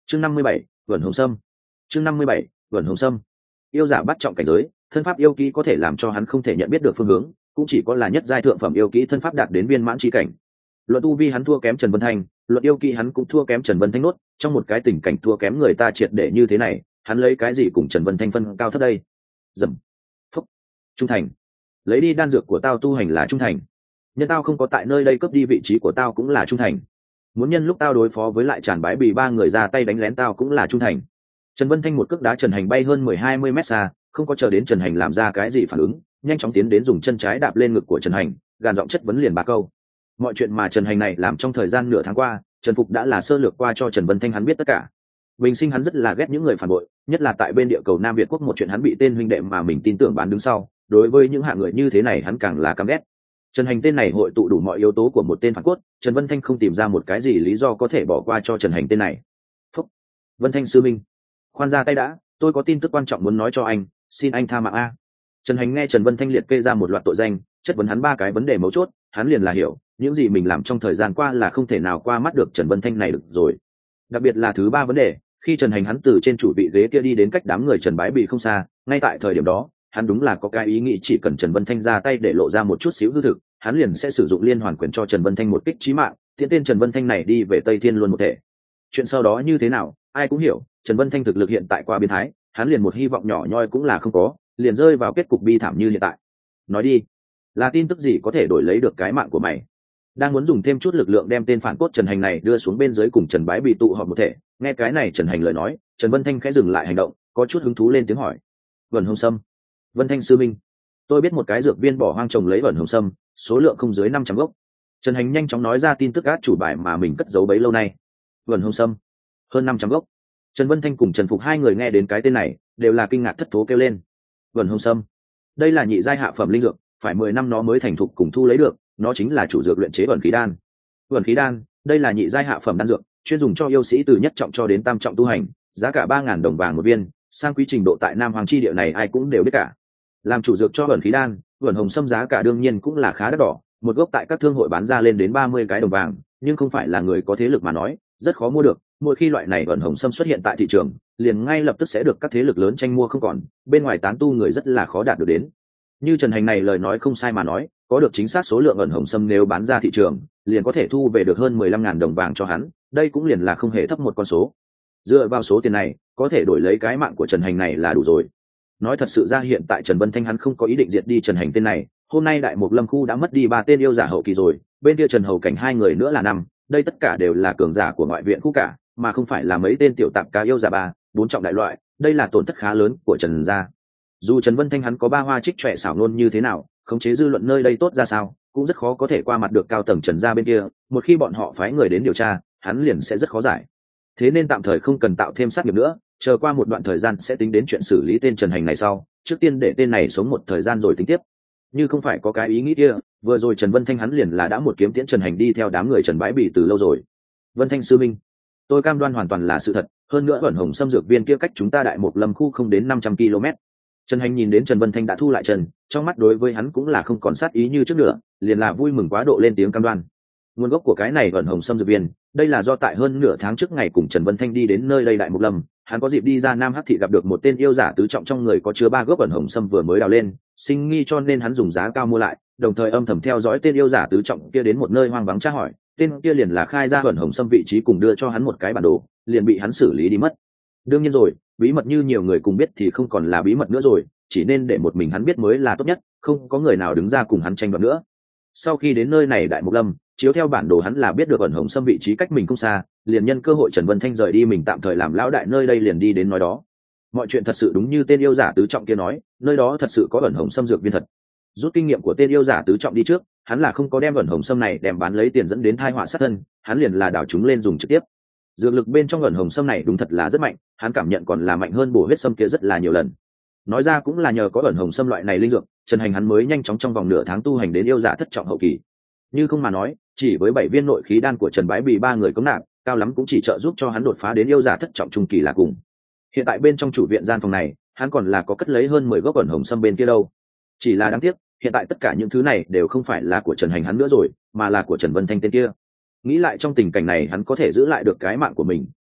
chương 57, vẩn hồng sâm. chương 57, vẩn hồng sâm. Yêu giả bắt trọng cảnh giới, thân pháp yêu kỹ có thể làm cho hắn không thể nhận biết được phương hướng, cũng chỉ có là nhất giai thượng phẩm yêu kỹ thân pháp đạt đến viên mãn chi cảnh. Luận tu vi hắn thua kém Trần Vân Thanh, luận yêu kỹ hắn cũng thua kém Trần Vân Thanh nốt, trong một cái tình cảnh thua kém người ta triệt để như thế này, hắn lấy cái gì cùng Trần Vân Thanh phân cao thấp đây? Dầm. Phúc. Trung thành. Lấy đi đan dược của tao tu hành là trung thành. Nhân tao không có tại nơi đây cướp đi vị trí của tao cũng là trung thành. Muốn nhân lúc tao đối phó với lại Tràn Bái Bì ba người ra tay đánh lén tao cũng là trung thành. Trần Vân Thanh một cước đá Trần Hành bay hơn 10-20 mét xa, không có chờ đến Trần Hành làm ra cái gì phản ứng, nhanh chóng tiến đến dùng chân trái đạp lên ngực của Trần Hành, gàn giọng chất vấn liền ba câu. Mọi chuyện mà Trần Hành này làm trong thời gian nửa tháng qua, Trần Phục đã là sơ lược qua cho Trần Vân Thanh hắn biết tất cả. Bình sinh hắn rất là ghét những người phản bội, nhất là tại bên địa cầu Nam Việt quốc một chuyện hắn bị tên huynh đệ mà mình tin tưởng bán đứng sau, đối với những hạng người như thế này hắn càng là căm ghét. Trần Hành tên này hội tụ đủ mọi yếu tố của một tên phản cốt, Trần Vân Thanh không tìm ra một cái gì lý do có thể bỏ qua cho Trần Hành tên này. Phúc. Vân Thanh sư minh, khoan ra tay đã, tôi có tin tức quan trọng muốn nói cho anh, xin anh tha mạng a. Trần Hành nghe Trần Vân Thanh liệt kê ra một loạt tội danh, chất vấn hắn ba cái vấn đề mấu chốt, hắn liền là hiểu, những gì mình làm trong thời gian qua là không thể nào qua mắt được Trần Vân Thanh này được rồi. Đặc biệt là thứ ba vấn đề, khi Trần Hành hắn từ trên chủ vị ghế kia đi đến cách đám người Trần Bái Bì không xa, ngay tại thời điểm đó, hắn đúng là có cái ý nghĩ chỉ cần Trần Vân Thanh ra tay để lộ ra một chút xíu hư thực, hắn liền sẽ sử dụng liên hoàn quyền cho Trần Vân Thanh một kích chí mạng, tiễn tên Trần Vân Thanh này đi về Tây Thiên luôn một thể. Chuyện sau đó như thế nào, ai cũng hiểu, Trần Vân Thanh thực lực hiện tại quá biến thái, hắn liền một hy vọng nhỏ nhoi cũng là không có, liền rơi vào kết cục bi thảm như hiện tại. Nói đi, là tin tức gì có thể đổi lấy được cái mạng của mày? Đang muốn dùng thêm chút lực lượng đem tên phản cốt Trần Hành này đưa xuống bên dưới cùng Trần Bái Bì tụ họp một thể, nghe cái này Trần Hành lời nói, Trần Vân Thanh khẽ dừng lại hành động, có chút hứng thú lên tiếng hỏi. Vẩn hồng sâm. Vân Thanh sư minh, tôi biết một cái dược viên bỏ hoang trồng lấy vẩn hồng sâm, số lượng không dưới 500 gốc. Trần Hành nhanh chóng nói ra tin tức át chủ bài mà mình cất giấu bấy lâu nay. Vẩn hồng sâm, hơn 500 gốc. Trần Vân Thanh cùng Trần Phục hai người nghe đến cái tên này, đều là kinh ngạc thất thố kêu lên. Vẩn hồng sâm, đây là nhị giai hạ phẩm linh dược, phải 10 năm nó mới thành thục cùng thu lấy được, nó chính là chủ dược luyện chế vẩn khí đan. Vẩn khí đan, đây là nhị giai hạ phẩm đan dược, chuyên dùng cho yêu sĩ từ nhất trọng cho đến tam trọng tu hành, giá cả 3.000 đồng vàng một viên, sang quý trình độ tại Nam Hoàng chi địa này ai cũng đều biết cả. Làm chủ dược cho vẩn khí đan, vẩn hồng sâm giá cả đương nhiên cũng là khá đắt đỏ, một gốc tại các thương hội bán ra lên đến 30 cái đồng vàng, nhưng không phải là người có thế lực mà nói, rất khó mua được. Mỗi khi loại này vẩn hồng sâm xuất hiện tại thị trường, liền ngay lập tức sẽ được các thế lực lớn tranh mua không còn, bên ngoài tán tu người rất là khó đạt được đến. Như Trần Hành này lời nói không sai mà nói, có được chính xác số lượng vẩn hồng sâm nếu bán ra thị trường, liền có thể thu về được hơn 15.000 đồng vàng cho hắn, đây cũng liền là không hề thấp một con số. Dựa vào số tiền này, có thể đổi lấy cái mạng của Trần Hành này là đủ rồi. Nói thật sự ra hiện tại Trần Vân Thanh hắn không có ý định diệt đi Trần Hành tên này, hôm nay Đại Mục Lâm khu đã mất đi 3 tên yêu giả hậu kỳ rồi, bên kia Trần Hầu Cảnh 2 người nữa là 5, đây tất cả đều là cường giả của ngoại viện khu cả, mà không phải là mấy tên tiểu tạp cá yêu giả 3-4 trọng đại loại, đây là tổn thất khá lớn của Trần gia. Dù Trần Vân Thanh hắn có ba hoa trích trẻ xảo nôn như thế nào, khống chế dư luận nơi đây tốt ra sao, cũng rất khó có thể qua mặt được cao tầng Trần gia bên kia, một khi bọn họ phái người đến điều tra, hắn liền sẽ rất khó giải. Thế nên tạm thời không cần tạo thêm sát nghiệp nữa, chờ qua một đoạn thời gian sẽ tính đến chuyện xử lý tên Trần Hành này sau, trước tiên để tên này sống một thời gian rồi tính tiếp. Như không phải có cái ý nghĩ kia, vừa rồi Trần Vân Thanh hắn liền là đã một kiếm tiễn Trần Hành đi theo đám người Trần Bái Bì từ lâu rồi. Vân Thanh sư minh, tôi cam đoan hoàn toàn là sự thật, hơn nữa vẩn hồng xâm dược viên kia cách chúng ta Đại Mục Lâm khu không đến 500 km. Trần Hành nhìn đến Trần Vân Thanh đã thu lại chân, trong mắt đối với hắn cũng là không còn sát ý như trước nữa, liền là vui mừng quá độ lên tiếng cam đoan. Nguồn gốc của cái này vẩn hồng xâm dược viên, đây là do tại hơn nửa tháng trước ngày cùng Trần Vân Thanh đi đến nơi đây Đại Mục Lâm, hắn có dịp đi ra Nam Hắc thị gặp được một tên yêu giả tứ trọng trong người có chứa 3 gốc vẩn hồng xâm vừa mới đào lên, sinh nghi cho nên hắn dùng giá cao mua lại, đồng thời âm thầm theo dõi tên yêu giả tứ trọng kia đến một nơi hoang vắng tra hỏi, tên kia liền là khai ra vẩn hồng xâm vị trí cùng đưa cho hắn một cái bản đồ, liền bị hắn xử lý đi mất. Đương nhiên rồi, bí mật như nhiều người cùng biết thì không còn là bí mật nữa rồi, chỉ nên để một mình hắn biết mới là tốt nhất, không có người nào đứng ra cùng hắn tranh đoạt nữa. Sau khi đến nơi này Đại Mục Lâm, chiếu theo bản đồ hắn là biết được ẩn hồng xâm vị trí cách mình không xa, liền nhân cơ hội Trần Vân Thanh rời đi mình tạm thời làm lão đại nơi đây liền đi đến nói đó. Mọi chuyện thật sự đúng như tên yêu giả tứ trọng kia nói, nơi đó thật sự có ẩn hồng xâm dược viên thật. Rút kinh nghiệm của tên yêu giả tứ trọng đi trước, hắn là không có đem ẩn hồng xâm này đem bán lấy tiền dẫn đến tai họa sát thân, hắn liền là đảo chúng lên dùng trực tiếp. Dược lực bên trong ẩn hồng xâm này đúng thật là rất mạnh, hắn cảm nhận còn là mạnh hơn bổ huyết xâm kia rất là nhiều lần. Nói ra cũng là nhờ có ẩn hồng xâm loại này linh dược, Trần Hành hắn mới nhanh chóng trong vòng nửa tháng tu hành đến yêu giả thất trọng hậu kỳ. Như không mà nói, chỉ với 7 viên nội khí đan của Trần Bái Bì 3 người cống nạp, cao lắm cũng chỉ trợ giúp cho hắn đột phá đến yêu giả thất trọng trung kỳ là cùng. Hiện tại bên trong chủ viện gian phòng này, hắn còn là có cất lấy hơn 10 gốc ẩn hồng xâm bên kia đâu. Chỉ là đáng tiếc, hiện tại tất cả những thứ này đều không phải là của Trần Hành hắn nữa rồi, mà là của Trần Vân Thanh tên kia. Nghĩ lại trong tình cảnh này hắn có thể giữ lại được cái mạng của mình,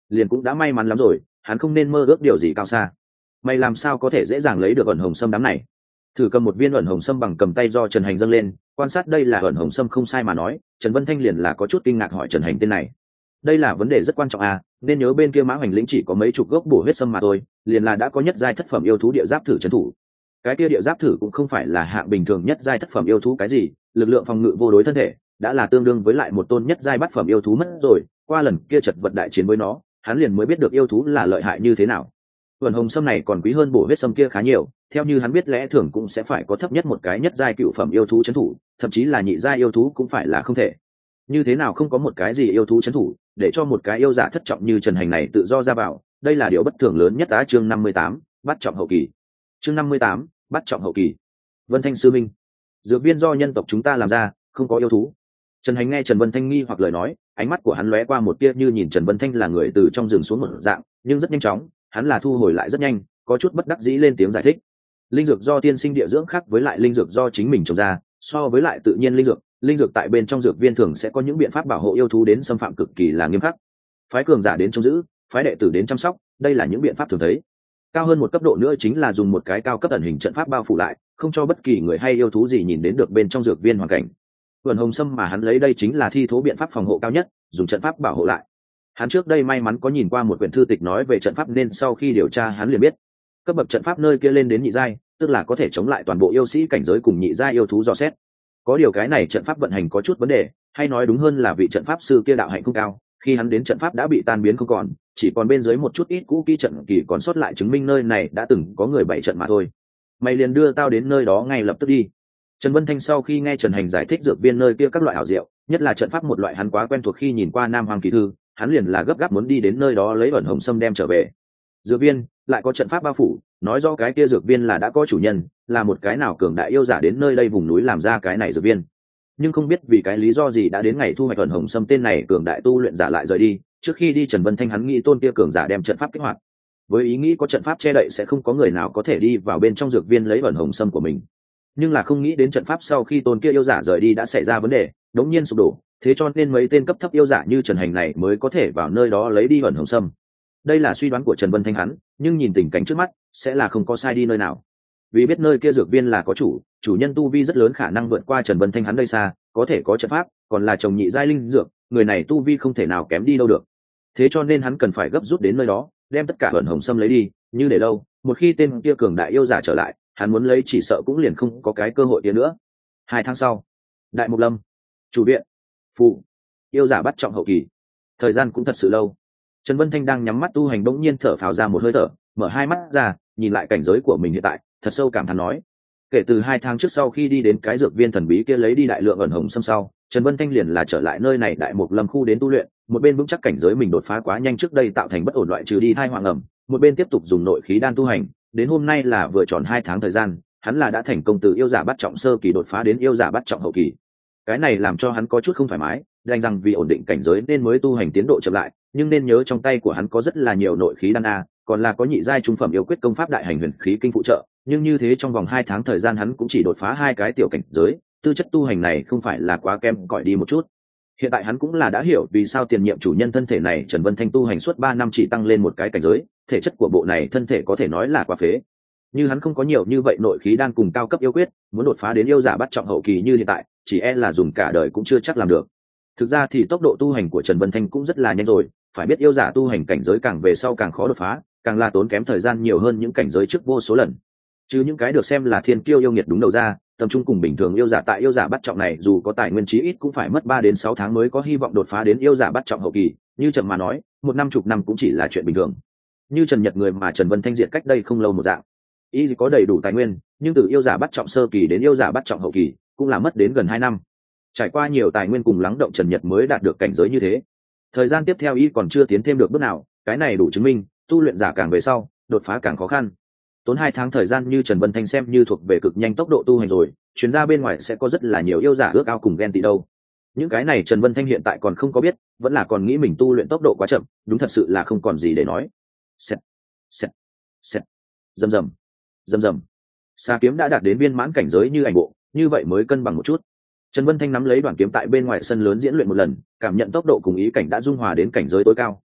liền cũng đã may mắn lắm rồi, hắn không nên mơ ước điều gì cao xa. Mày làm sao có thể dễ dàng lấy được ẩn hồng sâm đám này? Thử cầm một viên ẩn hồng sâm bằng cầm tay do Trần Hành dâng lên, quan sát đây là ẩn hồng sâm không sai mà nói, Trần Vân Thanh liền là có chút kinh ngạc hỏi Trần Hành tên này. Đây là vấn đề rất quan trọng à, nên nhớ bên kia Mã Hoành lĩnh chỉ có mấy chục gốc bổ huyết sâm mà thôi, liền là đã có nhất giai thất phẩm yêu thú địa giáp thử trấn thủ. Cái kia địa giáp thử cũng không phải là hạng bình thường nhất giai thất phẩm yêu thú cái gì, lực lượng phòng ngự vô đối thân thể, đã là tương đương với lại một tôn nhất giai bát phẩm yêu thú mất rồi, qua lần kia chật vật đại chiến với nó, hắn liền mới biết được yêu thú là lợi hại như thế nào. Vườn hồng sâm này còn quý hơn bổ huyết sâm kia khá nhiều, theo như hắn biết lẽ thường cũng sẽ phải có thấp nhất một cái nhất giai cựu phẩm yêu thú trấn thủ, thậm chí là nhị giai yêu thú cũng phải là không thể. Như thế nào không có một cái gì yêu thú trấn thủ, để cho một cái yêu giả thất trọng như Trần Hành này tự do ra vào, đây là điều bất thường lớn nhất. Á chương 58, bắt trọng hậu kỳ. Chương 58, bắt trọng hậu kỳ. Vân Thanh sư minh, dược viên do nhân tộc chúng ta làm ra, không có yêu thú. Trần Hành nghe Trần Vân Thanh nghi hoặc lời nói, ánh mắt của hắn lóe qua một tia như nhìn Trần Vân Thanh là người từ trong rừng xuống một dạng, nhưng rất nhanh chóng, hắn là thu hồi lại rất nhanh, có chút bất đắc dĩ lên tiếng giải thích. Linh dược do tiên sinh địa dưỡng khác với lại linh dược do chính mình trồng ra, so với lại tự nhiên linh dược tại bên trong dược viên thường sẽ có những biện pháp bảo hộ yêu thú đến xâm phạm cực kỳ là nghiêm khắc. Phái cường giả đến trông giữ, phái đệ tử đến chăm sóc, đây là những biện pháp thường thấy. Cao hơn một cấp độ nữa chính là dùng một cái cao cấp ẩn hình trận pháp bao phủ lại, không cho bất kỳ người hay yêu thú gì nhìn đến được bên trong dược viên hoàn cảnh. Vườn hồng sâm mà hắn lấy đây chính là thi thố biện pháp phòng hộ cao nhất, dùng trận pháp bảo hộ lại. Hắn trước đây may mắn có nhìn qua một quyển thư tịch nói về trận pháp nên sau khi điều tra hắn liền biết, cấp bậc trận pháp nơi kia lên đến nhị giai, tức là có thể chống lại toàn bộ yêu sĩ cảnh giới cùng nhị giai yêu thú dò xét. Có điều cái này trận pháp vận hành có chút vấn đề, hay nói đúng hơn là vị trận pháp sư kia đạo hạnh không cao, khi hắn đến trận pháp đã bị tan biến không còn, chỉ còn bên dưới một chút ít cũ kỹ trận kỳ còn sót lại chứng minh nơi này đã từng có người bày trận mà thôi. Mày liền đưa tao đến nơi đó ngay lập tức đi. Trần Vân Thanh sau khi nghe Trần Hành giải thích dược viên nơi kia các loại ảo diệu, nhất là trận pháp một loại hắn quá quen thuộc khi nhìn qua Nam Hoàng Kỳ Thư, hắn liền là gấp gáp muốn đi đến nơi đó lấy ẩn hồng sâm đem trở về. Dược viên lại có trận pháp bao phủ, nói do cái kia dược viên là đã có chủ nhân, là một cái nào cường đại yêu giả đến nơi đây vùng núi làm ra cái này dược viên. Nhưng không biết vì cái lý do gì đã đến ngày thu hoạch ẩn hồng sâm tên này cường đại tu luyện giả lại rời đi. Trước khi đi Trần Vân Thanh hắn nghĩ tôn kia cường giả đem trận pháp kích hoạt, với ý nghĩ có trận pháp che đậy sẽ không có người nào có thể đi vào bên trong dược viên lấy ẩn hồng sâm của mình. Nhưng là không nghĩ đến trận pháp sau khi tôn kia yêu giả rời đi đã xảy ra vấn đề, đống nhiên sụp đổ, thế cho nên mấy tên cấp thấp yêu giả như Trần Hành này mới có thể vào nơi đó lấy đi ẩn hồng sâm. Đây là suy đoán của Trần Vân Thanh hắn, nhưng nhìn tình cảnh trước mắt sẽ là không có sai đi nơi nào. Vì biết nơi kia dược viên là có chủ nhân tu vi rất lớn khả năng vượt qua Trần Vân Thanh hắn đây xa, có thể có trận pháp, còn là trồng nhị giai linh dược, người này tu vi không thể nào kém đi đâu được. Thế cho nên hắn cần phải gấp rút đến nơi đó, đem tất cả ẩn hồng sâm lấy đi, như để lâu, một khi tên kia cường đại yêu giả trở lại, hắn muốn lấy chỉ sợ cũng liền không có cái cơ hội kia nữa. 2 tháng sau, Đại Mục Lâm, chủ viện, phụ, yêu giả bắt trọng hậu kỳ. Thời gian cũng thật sự lâu. Trần Vân Thanh đang nhắm mắt tu hành bỗng nhiên thở phào ra một hơi thở, mở hai mắt ra, nhìn lại cảnh giới của mình hiện tại, thật sâu cảm thán nói: kể từ 2 tháng trước sau khi đi đến cái dược viên thần bí kia lấy đi đại lượng ẩn hồng sâm sau, Trần Vân Thanh liền là trở lại nơi này Đại Mục Lâm khu đến tu luyện, một bên vững chắc cảnh giới mình đột phá quá nhanh trước đây tạo thành bất ổn loại trừ đi thai hoàng ẩm, một bên tiếp tục dùng nội khí đan tu hành, đến hôm nay là vừa tròn 2 tháng thời gian, hắn là đã thành công từ yêu giả bắt trọng sơ kỳ đột phá đến yêu giả bắt trọng hậu kỳ. Cái này làm cho hắn có chút không thoải mái, đành rằng vì ổn định cảnh giới nên mới tu hành tiến độ chậm lại, nhưng nên nhớ trong tay của hắn có rất là nhiều nội khí đan a, còn là có nhị giai trung phẩm yêu quyết công pháp đại hành huyền khí kinh phụ trợ, nhưng như thế trong vòng 2 tháng thời gian hắn cũng chỉ đột phá 2 cái tiểu cảnh giới, tư chất tu hành này không phải là quá kém cỏi đi một chút. Hiện tại hắn cũng là đã hiểu vì sao tiền nhiệm chủ nhân thân thể này Trần Vân Thanh tu hành suốt 3 năm chỉ tăng lên một cái cảnh giới, thể chất của bộ này thân thể có thể nói là quá phế. Như hắn không có nhiều như vậy nội khí đan cùng cao cấp yêu quyết, muốn đột phá đến yêu giả bắt trọng hậu kỳ như hiện tại, chỉ e là dùng cả đời cũng chưa chắc làm được. Thực ra thì tốc độ tu hành của Trần Vân Thanh cũng rất là nhanh rồi, phải biết yêu giả tu hành cảnh giới càng về sau càng khó đột phá, càng là tốn kém thời gian nhiều hơn những cảnh giới trước vô số lần. Chứ những cái được xem là thiên kiêu yêu nghiệt đúng đầu ra, tầm trung cùng bình thường yêu giả tại yêu giả bắt trọng này dù có tài nguyên chí ít cũng phải mất 3 đến 6 tháng mới có hy vọng đột phá đến yêu giả bắt trọng hậu kỳ, như chậm mà nói, 10 năm cũng chỉ là chuyện bình thường. Như Trần Nhật người mà Trần Vân Thanh diệt cách đây không lâu một dạng, ý có đầy đủ tài nguyên, nhưng từ yêu giả bắt trọng sơ kỳ đến yêu giả bắt trọng hậu kỳ cũng là mất đến gần 2 năm. Trải qua nhiều tài nguyên cùng lắng động Trần Nhật mới đạt được cảnh giới như thế. Thời gian tiếp theo y còn chưa tiến thêm được bước nào, cái này đủ chứng minh tu luyện giả càng về sau đột phá càng khó khăn. Tốn 2 tháng thời gian như Trần Vân Thanh xem như thuộc về cực nhanh tốc độ tu hành rồi, chuyến ra bên ngoài sẽ có rất là nhiều yêu giả ước ao cùng ghen tị đâu. Những cái này Trần Vân Thanh hiện tại còn không có biết, vẫn là còn nghĩ mình tu luyện tốc độ quá chậm, đúng thật sự là không còn gì để nói. Xẹt, xẹt, xẹt, rầm rầm, rầm rầm. Xà kiếm đã đạt đến viên mãn cảnh giới như ảnh bộ, như vậy mới cân bằng một chút. Trần Vân Thanh nắm lấy đoạn kiếm tại bên ngoài sân lớn diễn luyện một lần, cảm nhận tốc độ cùng ý cảnh đã dung hòa đến cảnh giới tối cao,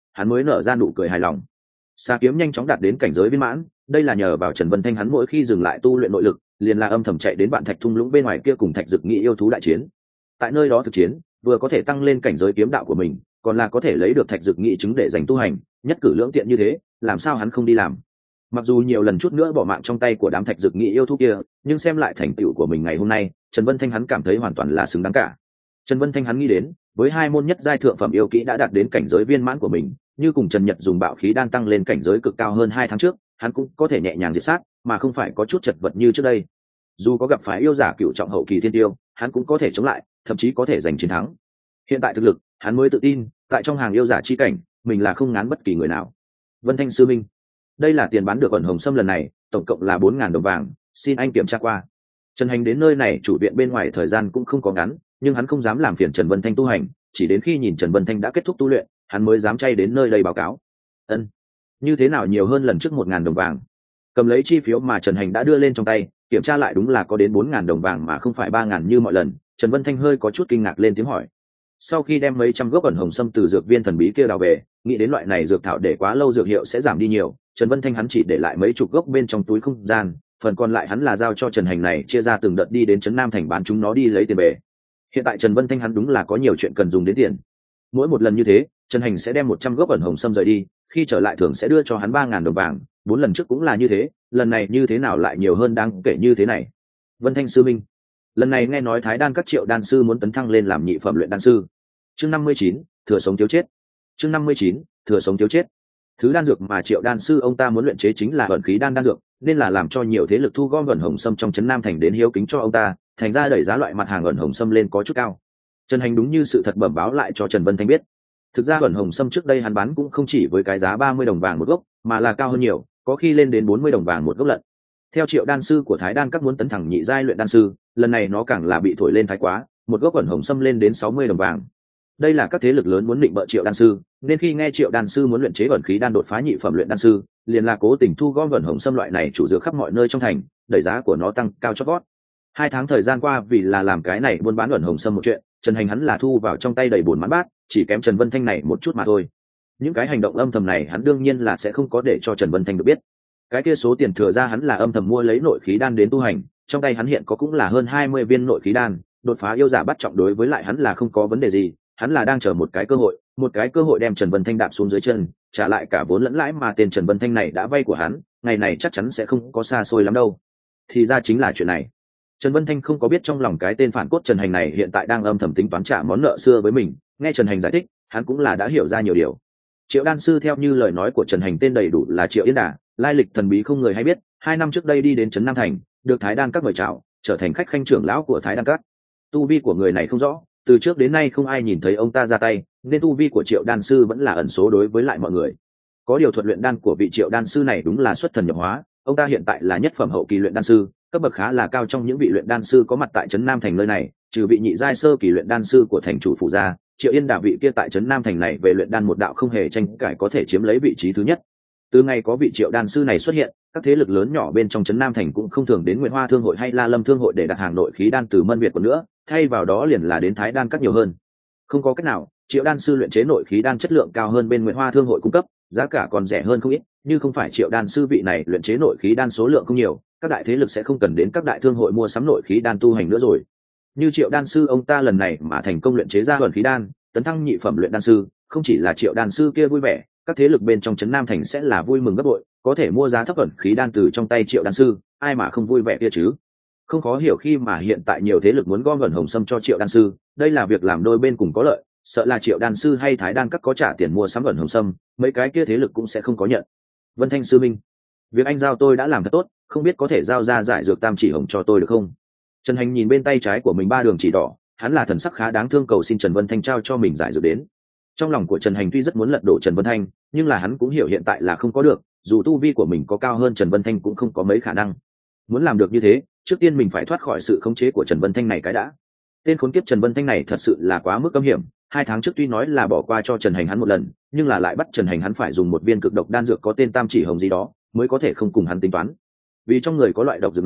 hắn mới nở ra nụ cười hài lòng. Xà kiếm nhanh chóng đạt đến cảnh giới viên mãn, đây là nhờ vào Trần Vân Thanh hắn mỗi khi dừng lại tu luyện nội lực, liền là âm thầm chạy đến vạn thạch thung lũng bên ngoài kia cùng thạch dực nghị yêu thú đại chiến. Tại nơi đó thực chiến, vừa có thể tăng lên cảnh giới kiếm đạo của mình, còn là có thể lấy được thạch dực nghị chứng để dành tu hành, nhất cử lưỡng tiện như thế, làm sao hắn không đi làm. Mặc dù nhiều lần chút nữa bỏ mạng trong tay của đám thạch dực nghị yêu thú kia, nhưng xem lại thành tựu của mình ngày hôm nay, Trần Vân Thanh hắn cảm thấy hoàn toàn là xứng đáng cả. Trần Vân Thanh hắn nghĩ đến, với hai môn nhất giai thượng phẩm yêu kỹ đã đạt đến cảnh giới viên mãn của mình, như cùng Trần Nhật dùng bạo khí đan tăng lên cảnh giới cực cao hơn 2 tháng trước, hắn cũng có thể nhẹ nhàng diệt sát, mà không phải có chút chật vật như trước đây. Dù có gặp phải yêu giả cựu trọng hậu kỳ thiên tiêu, hắn cũng có thể chống lại, thậm chí có thể giành chiến thắng. Hiện tại thực lực, hắn mới tự tin, tại trong hàng yêu giả chi cảnh, mình là không ngán bất kỳ người nào. Vân Thanh sư minh, đây là tiền bán được ẩn hồng sâm lần này, tổng cộng là 4.000 đồng vàng, xin anh kiểm tra qua. Trần Hành đến nơi này chủ viện bên ngoài thời gian cũng không có ngắn, nhưng hắn không dám làm phiền Trần Vân Thanh tu hành, chỉ đến khi nhìn Trần Vân Thanh đã kết thúc tu luyện, hắn mới dám chay đến nơi đây báo cáo. Ân, như thế nào nhiều hơn lần trước 1.000 đồng vàng. Cầm lấy chi phiếu mà Trần Hành đã đưa lên trong tay, kiểm tra lại đúng là có đến 4.000 đồng vàng mà không phải 3.000 như mọi lần. Trần Vân Thanh hơi có chút kinh ngạc lên tiếng hỏi. Sau khi đem mấy trăm gốc ẩn hồng sâm từ dược viên thần bí kia đào về, nghĩ đến loại này dược thảo để quá lâu dược hiệu sẽ giảm đi nhiều, Trần Vân Thanh hắn chỉ để lại mấy chục gốc bên trong túi không gian, phần còn lại hắn là giao cho Trần Hành này chia ra từng đợt đi đến trấn Nam thành bán chúng nó đi lấy tiền về. Hiện tại Trần Vân Thanh hắn đúng là có nhiều chuyện cần dùng đến tiền. Mỗi một lần như thế, Trần Hành sẽ đem 100 gốc ẩn hồng sâm rời đi, khi trở lại thường sẽ đưa cho hắn 3.000 đồng vàng, 4 lần trước cũng là như thế, lần này như thế nào lại nhiều hơn đáng kể như thế này. Vân Thanh sư minh, lần này nghe nói Thái Đan các Triệu đan sư muốn tấn thăng lên làm nhị phẩm luyện đan sư. Chương 59, thừa sống thiếu chết. Chương 59, thừa sống thiếu chết. Thứ đan dược mà Triệu đan sư ông ta muốn luyện chế chính là ẩn khí đan đan dược, nên là làm cho nhiều thế lực thu gom ẩn hồng sâm trong trấn Nam thành đến hiếu kính cho ông ta, thành ra đẩy giá loại mặt hàng ẩn hồng sâm lên có chút cao. Trần Hành đúng như sự thật bẩm báo lại cho Trần Vân Thanh biết. Thực ra ẩn hồng sâm trước đây hắn bán cũng không chỉ với cái giá 30 đồng vàng một gốc, mà là cao hơn nhiều, có khi lên đến 40 đồng vàng một gốc lận. Theo Triệu đan sư của Thái Đan các muốn tấn thẳng nhị giai luyện đan sư, lần này nó càng là bị thổi lên thái quá, một gốc ẩn hồng sâm lên đến 60 đồng vàng. Đây là các thế lực lớn muốn định bợ Triệu đan sư, nên khi nghe Triệu đan sư muốn luyện chế ẩn khí đan đột phá nhị phẩm luyện đan sư, liền là cố tình thu gom ẩn hồng sâm loại này chủ dược khắp mọi nơi trong thành, đẩy giá của nó tăng cao chót vót. 2 tháng thời gian qua vì là làm cái này buôn bán ẩn hồng sâm một chuyện, Trần Hành hắn là thu vào trong tay đầy buồn mãn bát, chỉ kém Trần Vân Thanh này một chút mà thôi. Những cái hành động âm thầm này hắn đương nhiên là sẽ không có để cho Trần Vân Thanh được biết. Cái kia số tiền thừa ra hắn là âm thầm mua lấy nội khí đan đến tu hành, trong tay hắn hiện có cũng là hơn 20 viên nội khí đan, đột phá yêu giả bắt trọng đối với lại hắn là không có vấn đề gì, hắn là đang chờ một cái cơ hội đem Trần Vân Thanh đạp xuống dưới chân, trả lại cả vốn lẫn lãi mà tên Trần Vân Thanh này đã vay của hắn, ngày này chắc chắn sẽ không có xa xôi lắm đâu. Thì ra chính là chuyện này. Trần Vân Thanh không có biết trong lòng cái tên phản cốt Trần Hành này hiện tại đang âm thầm tính toán trả món nợ xưa với mình, nghe Trần Hành giải thích, hắn cũng là đã hiểu ra nhiều điều. Triệu đan sư theo như lời nói của Trần Hành tên đầy đủ là Triệu Yên Đà, lai lịch thần bí không người hay biết, 2 năm trước đây đi đến trấn Nam thành, được Thái Đan các mời chào, trở thành khách khanh trưởng lão của Thái Đan các. Tu vi của người này không rõ, từ trước đến nay không ai nhìn thấy ông ta ra tay, nên tu vi của Triệu đan sư vẫn là ẩn số đối với lại mọi người. Có điều thuật luyện đan của vị Triệu đan sư này đúng là xuất thần nhập hóa, ông ta hiện tại là nhất phẩm hậu kỳ luyện đan sư, cấp bậc khá là cao trong những vị luyện đan sư có mặt tại trấn Nam thành nơi này, trừ vị nhị giai sơ kỳ luyện đan sư của thành chủ phủ gia, Triệu Yên Đà vị kia tại trấn Nam thành này về luyện đan một đạo không hề tranh cãi có thể chiếm lấy vị trí thứ nhất. Từ ngày có vị Triệu đan sư này xuất hiện, các thế lực lớn nhỏ bên trong trấn Nam thành cũng không thường đến Nguyệt Hoa thương hội hay La Lâm thương hội để đặt hàng nội khí đan từ Mân Việt của nữa, thay vào đó liền là đến Thái Đan các nhiều hơn. Không có cách nào, Triệu đan sư luyện chế nội khí đan chất lượng cao hơn bên Nguyệt Hoa thương hội cung cấp, giá cả còn rẻ hơn không ít, như không phải Triệu đan sư vị này luyện chế nội khí đan số lượng không nhiều, các đại thế lực sẽ không cần đến các đại thương hội mua sắm nội khí đan tu hành nữa rồi. Như Triệu đan sư ông ta lần này mà thành công luyện chế ra ẩn khí đan, tấn thăng nhị phẩm luyện đan sư, không chỉ là Triệu đan sư kia vui vẻ, các thế lực bên trong trấn Nam thành sẽ là vui mừng gấp bội, có thể mua giá thấp ẩn khí đan từ trong tay Triệu đan sư, ai mà không vui vẻ kia chứ. Không khó hiểu khi mà hiện tại nhiều thế lực muốn gom ẩn hồng sâm cho Triệu đan sư, đây là việc làm đôi bên cùng có lợi, sợ là Triệu đan sư hay Thái Đan các có trả tiền mua sắm ẩn hồng sâm, mấy cái kia thế lực cũng sẽ không có nhận. Vân Thanh sư minh, việc anh giao tôi đã làm thật tốt, không biết có thể giao ra giải dược tam chỉ hồng cho tôi được không? Trần Hành nhìn bên tay trái của mình 3 đường chỉ đỏ, hắn là thần sắc khá đáng thương cầu xin Trần Vân Thanh trao cho mình giải dược đến. Trong lòng của Trần Hành tuy rất muốn lật đổ Trần Vân Thanh, nhưng là hắn cũng hiểu hiện tại là không có được, dù tu vi của mình có cao hơn Trần Vân Thanh cũng không có mấy khả năng. Muốn làm được như thế, trước tiên mình phải thoát khỏi sự khống chế của Trần Vân Thanh này cái đã. Tên khốn kiếp Trần Vân Thanh này thật sự là quá mức âm hiểm, 2 tháng trước tuy nói là bỏ qua cho Trần Hành hắn một lần, nhưng là lại bắt Trần Hành hắn phải dùng một viên cực độc đan dược có tên tam chỉ hồng gì đó mới có thể không cùng hắn tính toán. Vì trong người có loại độc dược này,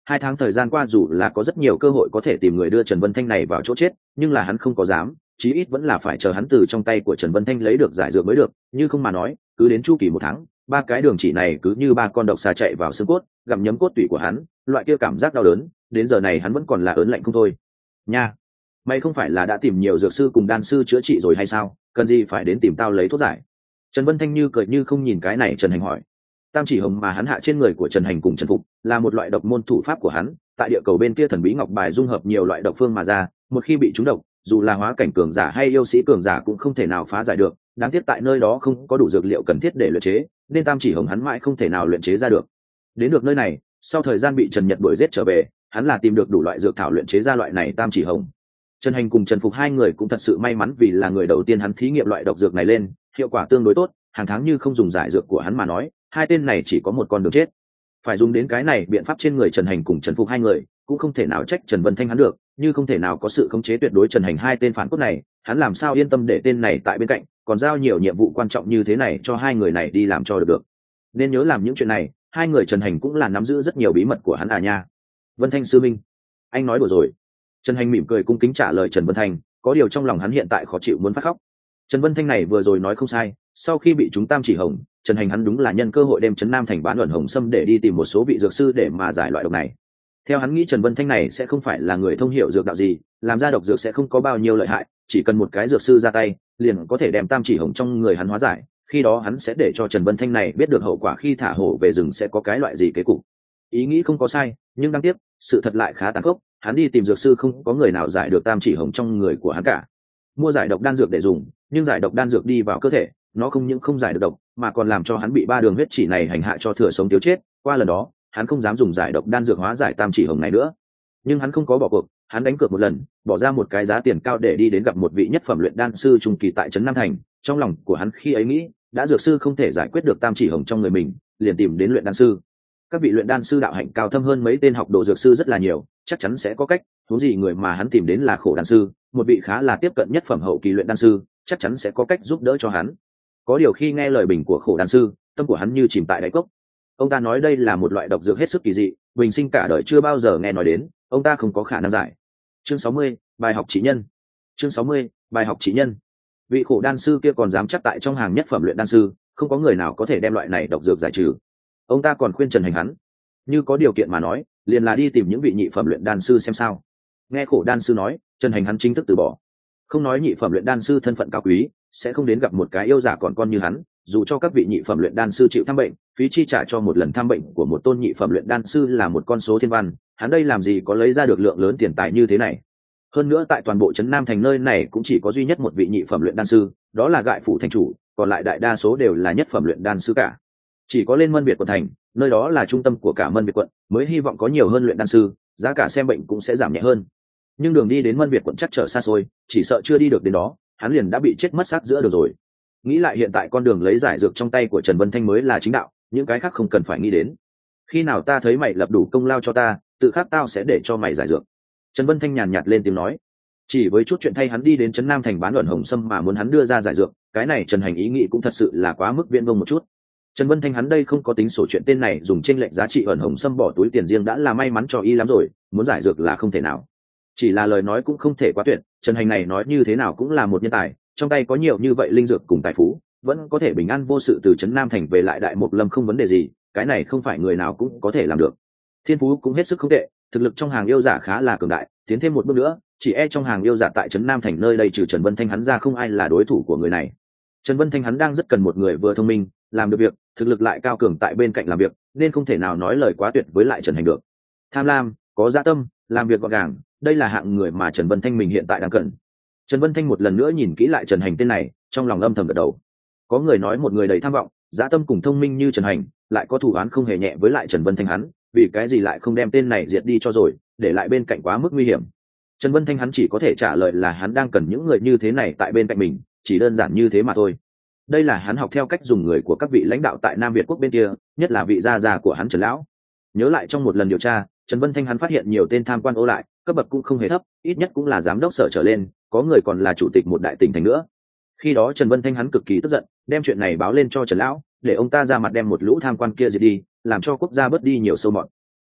2 tháng thời gian qua dù là có rất nhiều cơ hội có thể tìm người đưa Trần Vân Thanh này vào chỗ chết, nhưng là hắn không có dám, chí ít vẫn là phải chờ hắn từ trong tay của Trần Vân Thanh lấy được giải dược mới được, như không mà nói, cứ đến chu kỳ 1 tháng, 3 cái đường chỉ này cứ như 3 con độc xà chạy vào xương cốt, gặm nhấm cốt tủy của hắn, loại kia cảm giác đau đớn, đến giờ này hắn vẫn còn là ớn lạnh không thôi. Nha, mày không phải là đã tìm nhiều dược sư cùng đan sư chữa trị rồi hay sao, cần gì phải đến tìm tao lấy thuốc giải? Trần Vân Thanh như cười như không nhìn cái này Trần Hành hỏi. Tam chỉ hồng mà hắn hạ trên người của Trần Hành cùng Trần Phục là một loại độc môn thủ pháp của hắn, tại địa cầu bên kia thần bí ngọc bài dung hợp nhiều loại độc phương mà ra, một khi bị trúng độc, dù là hóa cảnh cường giả hay yêu sĩ cường giả cũng không thể nào phá giải được, đáng tiếc tại nơi đó không có đủ dược liệu cần thiết để luyện chế, nên tam chỉ hồng hắn mãi không thể nào luyện chế ra được. Đến được nơi này, sau thời gian bị Trần Nhật đuổi giết trở về, hắn là tìm được đủ loại dược thảo luyện chế ra loại này tam chỉ hồng. Trần Hành cùng Trần Phục hai người cũng thật sự may mắn vì là người đầu tiên hắn thí nghiệm loại độc dược này lên, hiệu quả tương đối tốt, hàng tháng như không dùng giải dược của hắn mà nói, hai tên này chỉ có một con đường chết. Phải dùng đến cái này biện pháp trên người Trần Hành cùng Trần Phục hai người, cũng không thể nào trách Trần Vân Thanh hắn được, như không thể nào có sự khống chế tuyệt đối Trần Hành hai tên phản cốt này, hắn làm sao yên tâm để tên này tại bên cạnh, còn giao nhiều nhiệm vụ quan trọng như thế này cho hai người này đi làm cho được. Nên nhớ làm những chuyện này, hai người Trần Hành cũng là nắm giữ rất nhiều bí mật của hắn à nha. Vân Thanh sư minh, anh nói đùa rồi. Trần Hành mỉm cười cung kính trả lời Trần Vân Thanh, có điều trong lòng hắn hiện tại khó chịu muốn phát khóc. Trần Vân Thanh này vừa rồi nói không sai, sau khi bị chúng tam chỉ hồng, Trần Hành hắn đúng là nhân cơ hội đem trấn Nam thành bán ẩn hồng sâm để đi tìm một số vị dược sư để mà giải loại độc này. Theo hắn nghĩ Trần Vân Thanh này sẽ không phải là người thông hiểu dược đạo gì, làm ra độc dược sẽ không có bao nhiêu lợi hại, chỉ cần một cái dược sư ra tay, liền có thể đem tam chỉ hồng trong người hắn hóa giải, khi đó hắn sẽ để cho Trần Vân Thanh này biết được hậu quả khi thả hổ về rừng sẽ có cái loại gì kết cục. Ý nghĩ không có sai, nhưng đáng tiếc, sự thật lại khá tàn khốc, hắn đi tìm dược sư không có người nào giải được tam chỉ hồng trong người của hắn cả. Mua giải độc đan dược để dùng, nhưng giải độc đan dược đi vào cơ thể, nó không những không giải được độc, mà còn làm cho hắn bị 3 đường huyết chỉ này hành hạ cho thừa sống thiếu chết. Qua lần đó, hắn không dám dùng giải độc đan dược hóa giải tam chỉ hồng này nữa. Nhưng hắn không có bỏ cuộc, hắn đánh cược một lần, bỏ ra một cái giá tiền cao để đi đến gặp một vị nhất phẩm luyện đan sư trung kỳ tại trấn Nam thành. Trong lòng của hắn khi ấy nghĩ, đã dược sư không thể giải quyết được tam chỉ hồng trong người mình, liền tìm đến luyện đan sư. Các vị luyện đan sư đạo hạnh cao thâm hơn mấy tên học đồ dược sư rất là nhiều, chắc chắn sẽ có cách. Huống gì người mà hắn tìm đến là khổ đan sư, một vị khá là tiếp cận nhất phẩm hậu kỳ luyện đan sư, chắc chắn sẽ có cách giúp đỡ cho hắn. Có điều khi nghe lời bình của khổ đan sư, tâm của hắn như chìm tại đáy cốc. Ông ta nói đây là một loại độc dược hết sức kỳ dị, bình sinh cả đời chưa bao giờ nghe nói đến, ông ta không có khả năng giải. Chương 60, bài học chỉ nhân. Chương 60, bài học chỉ nhân. Vị khổ đan sư kia còn dám chắc tại trong hàng nhất phẩm luyện đan sư, không có người nào có thể đem loại này độc dược giải trừ. Ông ta còn khuyên Trần Hành hắn, như có điều kiện mà nói, liền là đi tìm những vị nhị phẩm luyện đan sư xem sao. Nghe khổ đan sư nói, Trần Hành hắn chính thức từ bỏ. Không nói nhị phẩm luyện đan sư thân phận cao quý, sẽ không đến gặp một cái yêu giả còn con như hắn, dù cho các vị nhị phẩm luyện đan sư chịu thăm bệnh, phí chi trả cho một lần thăm bệnh của một tôn nhị phẩm luyện đan sư là một con số thiên văn, hắn đây làm gì có lấy ra được lượng lớn tiền tài như thế này. Hơn nữa tại toàn bộ trấn Nam thành nơi này cũng chỉ có duy nhất một vị nhị phẩm luyện đan sư, đó là Gại phủ thành chủ, còn lại đại đa số đều là nhất phẩm luyện đan sư cả. Chỉ có lên Mân Biệt quận thành, nơi đó là trung tâm của cả Mân Biệt quận, mới hy vọng có nhiều hơn luyện đan sư, giá cả xem bệnh cũng sẽ giảm nhẹ hơn. Nhưng đường đi đến Mân Biệt quận chắc trở xa xôi, chỉ sợ chưa đi được đến đó, hắn liền đã bị chết mất xác giữa đường rồi. Nghĩ lại hiện tại con đường lấy giải dược trong tay của Trần Vân Thanh mới là chính đạo, những cái khác không cần phải nghĩ đến. Khi nào ta thấy mày lập đủ công lao cho ta, tự khắc tao sẽ để cho mày giải dược. Trần Vân Thanh nhàn nhạt lên tiếng nói. Chỉ với chút chuyện thay hắn đi đến trấn Nam thành bán luận hồng sâm mà muốn hắn đưa ra giải dược, cái này Trần Hành ý nghĩ cũng thật sự là quá mức viễn vông một chút. Trần Vân Thanh hắn đây không có tính sổ chuyện tên này dùng trên lệnh giá trị ẩn hồng sâm bỏ túi tiền riêng đã là may mắn cho y lắm rồi, muốn giải dược là không thể nào. Chỉ là lời nói cũng không thể quá tuyệt, Trần Hành này nói như thế nào cũng là một nhân tài, trong tay có nhiều như vậy linh dược cùng tài phú, vẫn có thể bình an vô sự từ trấn Nam thành về lại Đại Mục Lâm không vấn đề gì, cái này không phải người nào cũng có thể làm được. Thiên phú cũng hết sức không tệ, thực lực trong hàng yêu giả khá là cường đại, tiến thêm một bước nữa, chỉ e trong hàng yêu giả tại trấn Nam thành nơi đây trừ Trần Vân Thanh hắn ra không ai là đối thủ của người này. Trần Vân Thanh hắn đang rất cần một người vừa thông minh, làm được việc, thực lực lại cao cường tại bên cạnh làm việc, nên không thể nào nói lời quá tuyệt với lại Trần Hành được. Tham lam, có dạ tâm, làm việc gọn gàng, đây là hạng người mà Trần Vân Thanh mình hiện tại đang cần. Trần Vân Thanh một lần nữa nhìn kỹ lại Trần Hành tên này, trong lòng âm thầm gật đầu. Có người nói một người đầy tham vọng, dạ tâm cùng thông minh như Trần Hành, lại có thủ án không hề nhẹ với lại Trần Vân Thanh hắn, vì cái gì lại không đem tên này diệt đi cho rồi, để lại bên cạnh quá mức nguy hiểm. Trần Vân Thanh hắn chỉ có thể trả lời là hắn đang cần những người như thế này tại bên cạnh mình, chỉ đơn giản như thế mà thôi. Đây là hắn học theo cách dùng người của các vị lãnh đạo tại Nam Việt quốc bên kia, nhất là vị gia già của hắn Trần lão. Nhớ lại trong một lần điều tra, Trần Vân Thanh hắn phát hiện nhiều tên tham quan ô lại, cấp bậc cũng không hề thấp, ít nhất cũng là giám đốc sở trở lên, có người còn là chủ tịch một đại tỉnh thành nữa. Khi đó Trần Vân Thanh hắn cực kỳ tức giận, đem chuyện này báo lên cho Trần lão, để ông ta ra mặt đem một lũ tham quan kia diệt đi, làm cho quốc gia bớt đi nhiều sâu mọt.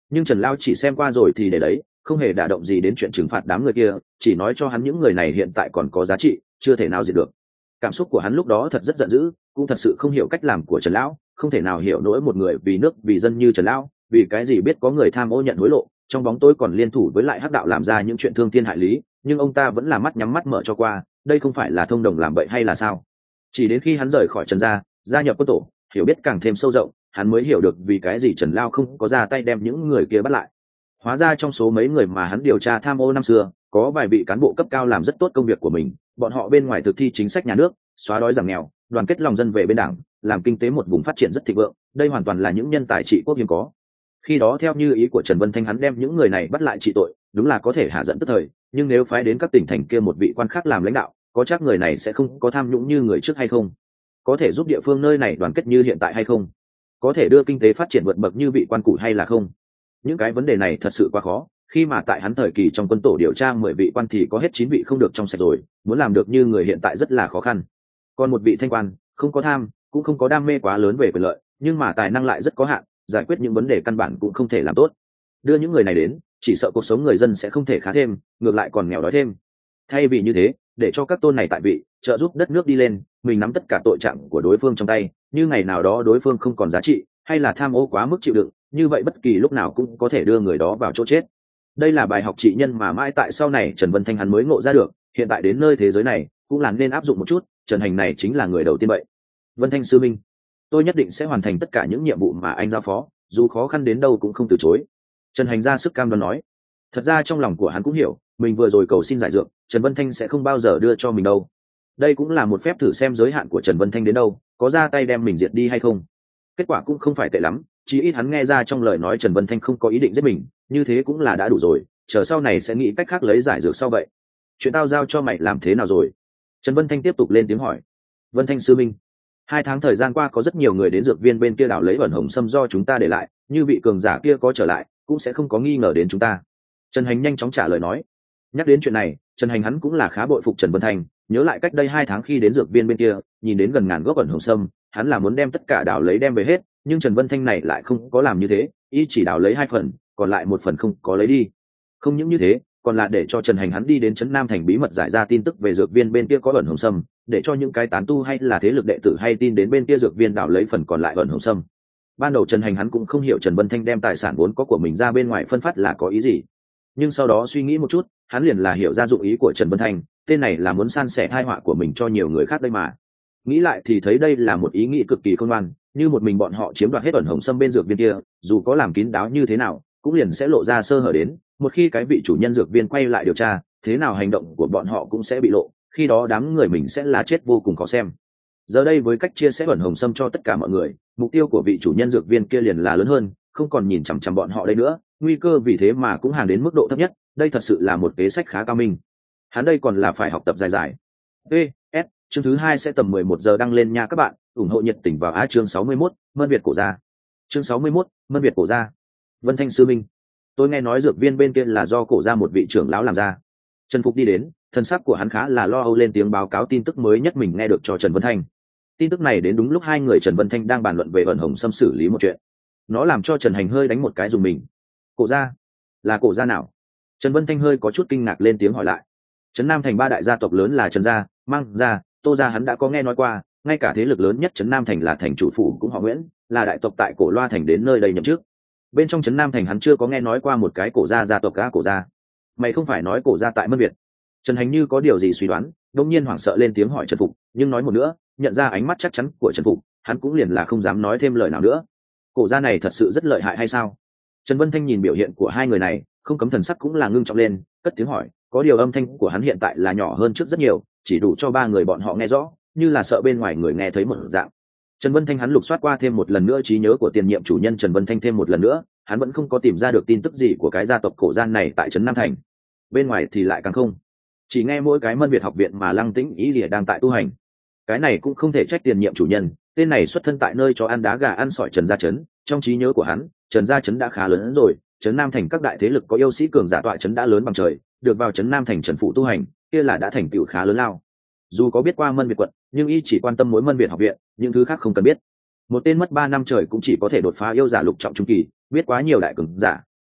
nhưng Trần Lao chỉ xem qua rồi thì để đấy, không hề đả động gì đến chuyện trừng phạt đám người kia, chỉ nói cho hắn những người này hiện tại còn có giá trị, chưa thể nào diệt được. Cảm xúc của hắn lúc đó thật rất giận dữ, cũng thật sự không hiểu cách làm của Trần Lão, không thể nào hiểu nổi một người vì nước vì dân như Trần Lão, vì cái gì biết có người tham ô nhận hối lộ, trong bóng tối còn liên thủ với lại hắc đạo làm ra những chuyện thương thiên hại lý, nhưng ông ta vẫn là mắt nhắm mắt mở cho qua, đây không phải là thông đồng làm bậy hay là sao? Chỉ đến khi hắn rời khỏi Trần gia, gia nhập quân tổ, hiểu biết càng thêm sâu rộng, hắn mới hiểu được vì cái gì Trần Lao không có ra tay đem những người kia bắt lại. Hóa ra trong số mấy người mà hắn điều tra tham ô năm xưa, có vài vị cán bộ cấp cao làm rất tốt công việc của mình, bọn họ bên ngoài thực thi chính sách nhà nước, xóa đói giảm nghèo, đoàn kết lòng dân về bên đảng, làm kinh tế một vùng phát triển rất thịnh vượng, đây hoàn toàn là những nhân tài trị quốc hiếm có. Khi đó theo như ý của Trần Vân Thanh, hắn đem những người này bắt lại trị tội, đúng là có thể hạ giận tức thời, nhưng nếu phái đến các tỉnh thành kia một vị quan khác làm lãnh đạo, có chắc người này sẽ không có tham nhũng như người trước hay không? Có thể giúp địa phương nơi này đoàn kết như hiện tại hay không? Có thể đưa kinh tế phát triển vượt bậc như vị quan cụ hay là không? Những cái vấn đề này thật sự quá khó, khi mà tại hắn thời kỳ trong quân tổ điều tra 10 vị quan thì có hết 9 vị không được trong sạch rồi, muốn làm được như người hiện tại rất là khó khăn. Còn một vị thanh quan, không có tham, cũng không có đam mê quá lớn về quyền lợi, nhưng mà tài năng lại rất có hạn, giải quyết những vấn đề căn bản cũng không thể làm tốt. Đưa những người này đến, chỉ sợ cuộc sống người dân sẽ không thể khá thêm, ngược lại còn nghèo đói thêm. Thay vì như thế, để cho các tôn này tại vị, trợ giúp đất nước đi lên, mình nắm tất cả tội trạng của đối phương trong tay, như ngày nào đó đối phương không còn giá trị, hay là tham ô quá mức chịu đựng, như vậy bất kỳ lúc nào cũng có thể đưa người đó vào chỗ chết. Đây là bài học trị nhân mà mãi tại sau này Trần Vân Thanh hắn mới ngộ ra được, hiện tại đến nơi thế giới này cũng là nên áp dụng một chút. Trần Hành này chính là người đầu tiên vậy. Vân Thanh sư minh, tôi nhất định sẽ hoàn thành tất cả những nhiệm vụ mà anh giao phó, dù khó khăn đến đâu cũng không từ chối. Trần Hành ra sức cam đoan nói. Thật ra trong lòng của hắn cũng hiểu, mình vừa rồi cầu xin giải dược, Trần Vân Thanh sẽ không bao giờ đưa cho mình đâu. Đây cũng là một phép thử xem giới hạn của Trần Vân Thanh đến đâu, có ra tay đem mình diệt đi hay không. Kết quả cũng không phải tệ lắm, chỉ ít hắn nghe ra trong lời nói Trần Vân Thanh không có ý định giết mình, như thế cũng là đã đủ rồi, chờ sau này sẽ nghĩ cách khác lấy giải dược sau vậy. Chuyện tao giao cho mày làm thế nào rồi? Trần Vân Thanh tiếp tục lên tiếng hỏi. Vân Thanh sư minh, 2 tháng thời gian qua có rất nhiều người đến dược viên bên kia đảo lấy ẩn hồng sâm do chúng ta để lại, như vị cường giả kia có trở lại cũng sẽ không có nghi ngờ đến chúng ta. Trần Hành nhanh chóng trả lời nói. Nhắc đến chuyện này, Trần Hành hắn cũng là khá bội phục Trần Vân Thanh, nhớ lại cách đây 2 tháng khi đến dược viên bên kia, nhìn đến gần ngàn gốc ẩn hồng sâm, hắn là muốn đem tất cả đảo lấy đem về hết, nhưng Trần Vân Thanh này lại không có làm như thế, y chỉ đảo lấy 2 phần, còn lại 1 phần không có lấy đi. Không những như thế, còn là để cho Trần Hành hắn đi đến trấn Nam Thành bí mật giải ra tin tức về dược viên bên kia có ẩn hồng sâm, để cho những cái tán tu hay là thế lực đệ tử hay tin đến bên kia dược viên đảo lấy phần còn lại ẩn hồng sâm. Ban đầu Trần Hành hắn cũng không hiểu Trần Vân Thanh đem tài sản vốn có của mình ra bên ngoài phân phát là có ý gì, nhưng sau đó suy nghĩ một chút, hắn liền là hiểu ra dụng ý của Trần Vân Thanh, tên này là muốn san sẻ tai họa của mình cho nhiều người khác đây mà. Nghĩ lại thì thấy đây là một ý nghĩ cực kỳ khôn ngoan, như một mình bọn họ chiếm đoạt hết ẩn hồng sâm bên dược viên kia, dù có làm kín đáo như thế nào, cũng liền sẽ lộ ra sơ hở đến, một khi cái vị chủ nhân dược viên quay lại điều tra, thế nào hành động của bọn họ cũng sẽ bị lộ, khi đó đám người mình sẽ là chết vô cùng khó xem. Giờ đây với cách chia sẻ ẩn hồng sâm cho tất cả mọi người, mục tiêu của vị chủ nhân dược viên kia liền là lớn hơn, không còn nhìn chằm chằm bọn họ đây nữa, nguy cơ vì thế mà cũng hàng đến mức độ thấp nhất, đây thật sự là một kế sách khá cao minh. Hắn đây còn là phải học tập dài dài. PS, chương thứ 2 sẽ tầm 11 giờ đăng lên nha các bạn, ủng hộ nhiệt tình vào chương 61, Mân Việt cổ gia. Chương 61, Mân Việt cổ gia. Vân Thanh sư minh, tôi nghe nói dược viên bên kia là do cổ gia một vị trưởng lão làm ra. Trần Phục đi đến, thân sắc của hắn khá là lo âu lên tiếng báo cáo tin tức mới nhất mình nghe được cho Trần Vân Thanh. Tin tức này đến đúng lúc hai người Trần Vân Thanh đang bàn luận về ẩn hồng sâm xử lý một chuyện. Nó làm cho Trần Hành hơi đánh một cái dùng mình. Cổ gia? Là cổ gia nào? Trần Vân Thanh hơi có chút kinh ngạc lên tiếng hỏi lại. Trấn Nam Thành 3 đại gia tộc lớn là Trần gia, Mang gia, Tô gia hắn đã có nghe nói qua, ngay cả thế lực lớn nhất Trấn Nam Thành là thành chủ phủ cũng họ Nguyễn, là đại tộc tại Cổ Loa Thành đến nơi đây nhậm chức. Bên trong Trấn Nam Thành hắn chưa có nghe nói qua một cái cổ gia gia tộc cá cổ gia. Mày không phải nói cổ gia tại Mân Việt? Trần Hành như có điều gì suy đoán, đống nhiên hoảng sợ lên tiếng hỏi Trần Phục, nhưng nói một nữa, nhận ra ánh mắt chắc chắn của Trần Phục, hắn cũng liền là không dám nói thêm lời nào nữa. Cổ gia này thật sự rất lợi hại hay sao? Trần Vân Thanh nhìn biểu hiện của hai người này, không cấm thần sắc cũng là ngưng trọng lên, cất tiếng hỏi, có điều âm thanh của hắn hiện tại là nhỏ hơn trước rất nhiều, chỉ đủ cho 3 người bọn họ nghe rõ, như là sợ bên ngoài người nghe thấy một dạng. Trần Vân Thanh hắn lục soát qua thêm một lần nữa trí nhớ của tiền nhiệm chủ nhân Trần Vân Thanh thêm một lần nữa, hắn vẫn không có tìm ra được tin tức gì của cái gia tộc cổ gian này tại trấn Nam Thành. Bên ngoài thì lại càng không. Chỉ nghe mỗi cái Mân Việt học viện mà Lăng Tĩnh Ý Lìa đang tại tu hành. Cái này cũng không thể trách tiền nhiệm chủ nhân, tên này xuất thân tại nơi cho ăn đá gà ăn sỏi Trần Gia Trấn, trong trí nhớ của hắn, Trần Gia Trấn đã khá lớn hơn rồi, trấn Nam Thành các đại thế lực có yêu sĩ cường giả tọa trấn đã lớn bằng trời, được vào trấn Nam Thành Trần phụ tu hành, kia là đã thành tựu khá lớn lao. Dù có biết qua Mân Việt quận, nhưng y chỉ quan tâm mối Mân Việt học viện, những thứ khác không cần biết. Một tên mất 3 năm trời cũng chỉ có thể đột phá yêu giả lục trọng trung kỳ, biết quá nhiều đại cường giả,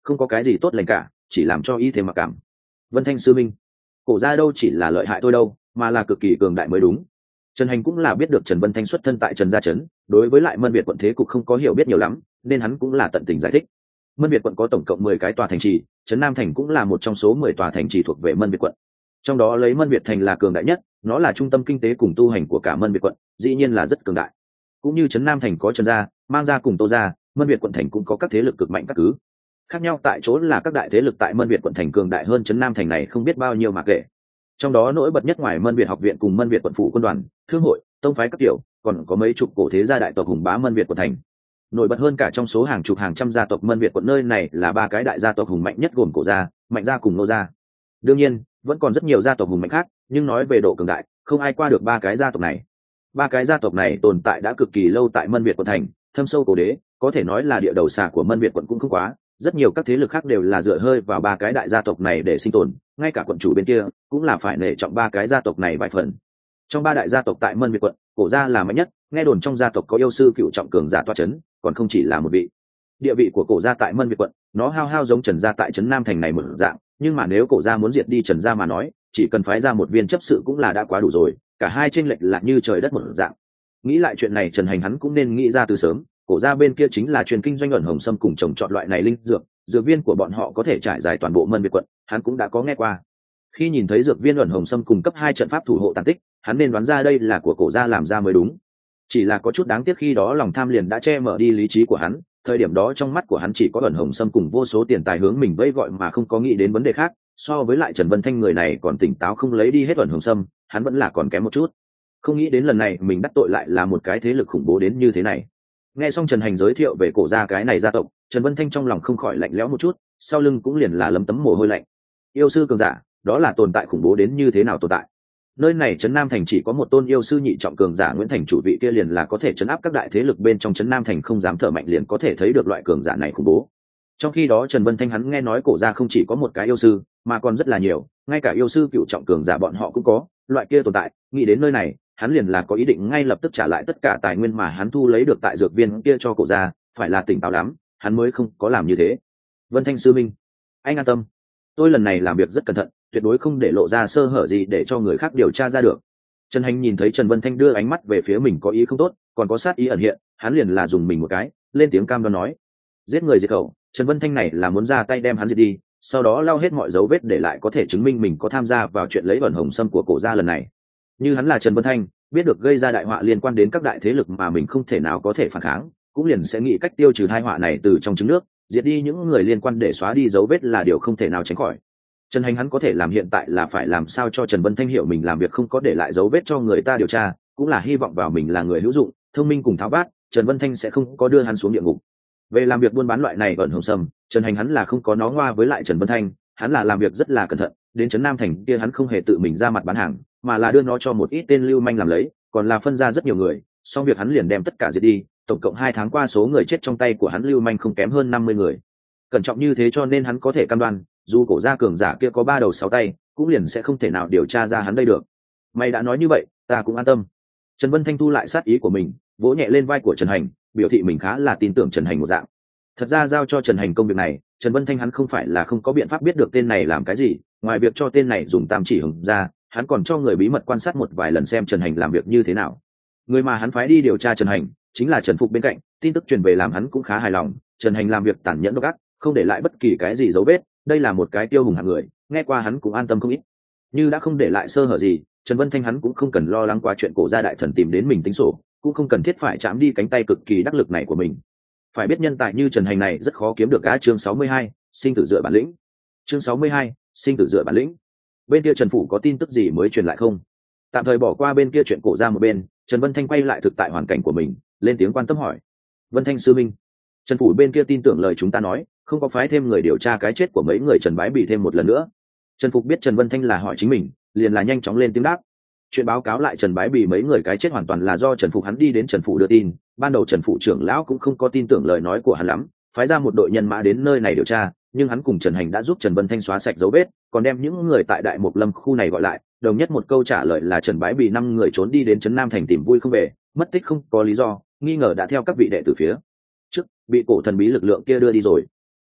không có cái gì tốt lành cả, chỉ làm cho y thêm mặc cảm. Vân Thanh sư minh, cổ gia đâu chỉ là lợi hại thôi đâu, mà là cực kỳ cường đại mới đúng. Trần Hành cũng là biết được Trần Vân Thanh xuất thân tại Trần gia trấn, đối với lại Mân Việt quận thế cục không có hiểu biết nhiều lắm, nên hắn cũng là tận tình giải thích. Mân Việt quận có tổng cộng 10 cái tòa thành trì, trấn Nam thành cũng là một trong số 10 tòa thành trì thuộc về Mân Việt quận. Trong đó lấy Mân Việt thành là cường đại nhất, nó là trung tâm kinh tế cùng tu hành của cả Mân Việt quận, dĩ nhiên là rất cường đại. Cũng như trấn Nam thành có Trần gia, Mang gia cùng Tô gia, Mân Việt quận thành cũng có các thế lực cực mạnh các cứ. Khác nhau tại chỗ là các đại thế lực tại Mân Việt quận thành cường đại hơn trấn Nam thành này không biết bao nhiêu mà kể. Trong đó nổi bật nhất ngoài Mân Việt học viện cùng Mân Việt quận phủ quân đoàn, thương hội, tông phái các kiểu, còn có mấy chục cổ thế gia đại tộc hùng bá Mân Việt quận thành. Nổi bật hơn cả trong số hàng chục hàng trăm gia tộc Mân Việt quận nơi này là ba cái đại gia tộc hùng mạnh nhất gồm Cổ gia, Mạnh gia cùng Nô gia. Đương nhiên, vẫn còn rất nhiều gia tộc hùng mạnh khác, nhưng nói về độ cường đại, không ai qua được ba cái gia tộc này. Ba cái gia tộc này tồn tại đã cực kỳ lâu tại Mân Việt quận thành, thâm sâu cổ đế, có thể nói là địa đầu xà của Mân Việt quận cũng không quá, rất nhiều các thế lực khác đều là dựa hơi vào ba cái đại gia tộc này để sinh tồn, ngay cả quận chủ bên kia cũng là phải nể trọng ba cái gia tộc này vài phần. Trong ba đại gia tộc tại Mân Việt quận, Cổ gia là mạnh nhất, nghe đồn trong gia tộc có yêu sư cựu trọng cường giả toa chấn, còn không chỉ là một vị. Địa vị của Cổ gia tại Mân Việt quận, nó hao hao giống Trần gia tại trấn Nam thành này một dạng, nhưng mà nếu Cổ gia muốn diệt đi Trần gia mà nói, chỉ cần phái ra một viên chấp sự cũng là đã quá đủ rồi, cả hai chênh lệch là như trời đất một dạng. Nghĩ lại chuyện này Trần Hành hắn cũng nên nghĩ ra từ sớm, Cổ gia bên kia chính là truyền kinh doanh ẩn hồng sâm cùng trồng trọt loại này linh dược, dược viên của bọn họ có thể trải dài toàn bộ Mân Việt quận, hắn cũng đã có nghe qua. Khi nhìn thấy dược viên ẩn hồng sâm cùng cấp 2 trận pháp thủ hộ tàn tích, hắn nên đoán ra đây là của Cổ gia làm ra mới đúng. Chỉ là có chút đáng tiếc khi đó lòng tham liền đã che mở đi lý trí của hắn, thời điểm đó trong mắt của hắn chỉ có ẩn hồng sâm cùng vô số tiền tài hướng mình vẫy gọi mà không có nghĩ đến vấn đề khác, so với lại Trần Vân Thanh người này còn tỉnh táo không lấy đi hết ẩn hồng sâm, hắn vẫn là còn kém một chút. Không nghĩ đến lần này mình đắc tội lại là một cái thế lực khủng bố đến như thế này. Nghe xong Trần Hành giới thiệu về Cổ gia cái này gia tộc, Trần Vân Thanh trong lòng không khỏi lạnh lẽo một chút, sau lưng cũng liền là lấm tấm mồ hôi lạnh. Yêu sư cường giả, đó là tồn tại khủng bố đến như thế nào tồn tại. Nơi này trấn Nam thành chỉ có một tôn yêu sư nhị trọng cường giả Nguyễn Thành chủ vị kia liền là có thể trấn áp các đại thế lực bên trong trấn Nam thành không dám thở mạnh liền có thể thấy được loại cường giả này khủng bố. Trong khi đó Trần Vân Thanh hắn nghe nói Cổ gia không chỉ có một cái yêu sư, mà còn rất là nhiều, ngay cả yêu sư cựu trọng cường giả bọn họ cũng có, loại kia tồn tại, nghĩ đến nơi này, hắn liền là có ý định ngay lập tức trả lại tất cả tài nguyên mà hắn thu lấy được tại dược viên kia cho Cổ gia, phải là tỉnh táo lắm, hắn mới không có làm như thế. Vân Thanh sư minh, anh an tâm, tôi lần này làm việc rất cẩn thận, tuyệt đối không để lộ ra sơ hở gì để cho người khác điều tra ra được. Trần Hành nhìn thấy Trần Vân Thanh đưa ánh mắt về phía mình có ý không tốt, còn có sát ý ẩn hiện, hắn liền là dùng mình một cái, lên tiếng cam đoan nói: giết người diệt khẩu. Trần Vân Thanh này là muốn ra tay đem hắn diệt đi, sau đó lau hết mọi dấu vết để lại có thể chứng minh mình có tham gia vào chuyện lấy ẩn hồng sâm của Cổ gia lần này. Như hắn là Trần Vân Thanh, biết được gây ra đại họa liên quan đến các đại thế lực mà mình không thể nào có thể phản kháng, cũng liền sẽ nghĩ cách tiêu trừ tai họa này từ trong trứng nước, diệt đi những người liên quan để xóa đi dấu vết là điều không thể nào tránh khỏi. Trần Hành hắn có thể làm hiện tại là phải làm sao cho Trần Vân Thanh hiểu mình làm việc không có để lại dấu vết cho người ta điều tra, cũng là hy vọng vào mình là người hữu dụng, thông minh cùng tháo vát, Trần Vân Thanh sẽ không có đưa hắn xuống địa ngục. Về làm việc buôn bán loại này ẩn hồng sâm, Trần Hành hắn là không có nó ngoa với lại Trần Vân Thanh, hắn là làm việc rất là cẩn thận, đến trấn Nam thành kia hắn không hề tự mình ra mặt bán hàng, mà là đưa nó cho một ít tên lưu manh làm lấy, còn là phân ra rất nhiều người, xong việc hắn liền đem tất cả diệt đi, tổng cộng 2 tháng qua số người chết trong tay của hắn lưu manh không kém hơn 50 người. Cẩn trọng như thế cho nên hắn có thể cam đoan, dù Cổ gia cường giả kia có 3 đầu 6 tay, cũng liền sẽ không thể nào điều tra ra hắn đây được. Mày đã nói như vậy, ta cũng an tâm. Trần Vân Thanh thu lại sát ý của mình, vỗ nhẹ lên vai của Trần Hành, biểu thị mình khá là tin tưởng Trần Hành một dạng. Thật ra giao cho Trần Hành công việc này, Trần Vân Thanh hắn không phải là không có biện pháp biết được tên này làm cái gì, ngoài việc cho tên này dùng tam chỉ hùng ra, hắn còn cho người bí mật quan sát một vài lần xem Trần Hành làm việc như thế nào. Người mà hắn phái đi điều tra Trần Hành chính là Trần Phục bên cạnh, tin tức truyền về làm hắn cũng khá hài lòng. Trần Hành làm việc tàn nhẫn độc ác, không để lại bất kỳ cái gì dấu vết, đây là một cái tiêu hùng hạng người, nghe qua hắn cũng an tâm không ít. Như đã không để lại sơ hở gì, Trần Vân Thanh hắn cũng không cần lo lắng quá chuyện Cổ gia đại thần tìm đến mình tính sổ, cũng không cần thiết phải chạm đi cánh tay cực kỳ đắc lực này của mình. Phải biết nhân tài như Trần Hành này rất khó kiếm được. Cá chương 62, sinh tử dựa bản lĩnh. Chương 62, sinh tử dựa bản lĩnh. Bên kia Trần phủ có tin tức gì mới truyền lại không? Tạm thời bỏ qua bên kia chuyện Cổ gia một bên, Trần Vân Thanh quay lại thực tại hoàn cảnh của mình, lên tiếng quan tâm hỏi: Vân Thanh sư minh, Trần phủ bên kia tin tưởng lời chúng ta nói, không có phái thêm người điều tra cái chết của mấy người Trần Bái Bỉ thêm một lần nữa. Trần Phục biết Trần Vân Thanh là hỏi chính mình, liền là nhanh chóng lên tiếng đáp. Chuyện báo cáo lại Trần Bái Bỉ mấy người cái chết hoàn toàn là do Trần Phục hắn đi đến Trần phủ đưa tin, ban đầu Trần phủ trưởng lão cũng không có tin tưởng lời nói của hắn lắm, phái ra một đội nhân mã đến nơi này điều tra, nhưng hắn cùng Trần Hành đã giúp Trần Vân Thanh xóa sạch dấu vết, còn đem những người tại Đại Mộc Lâm khu này gọi lại, đồng nhất một câu trả lời là Trần Bái Bỉ 5 người trốn đi đến trấn Nam thành tìm vui không về, mất tích không có lý do, nghi ngờ đã theo các vị đệ tử phía trước bị cổ thần bí lực lượng kia đưa đi rồi.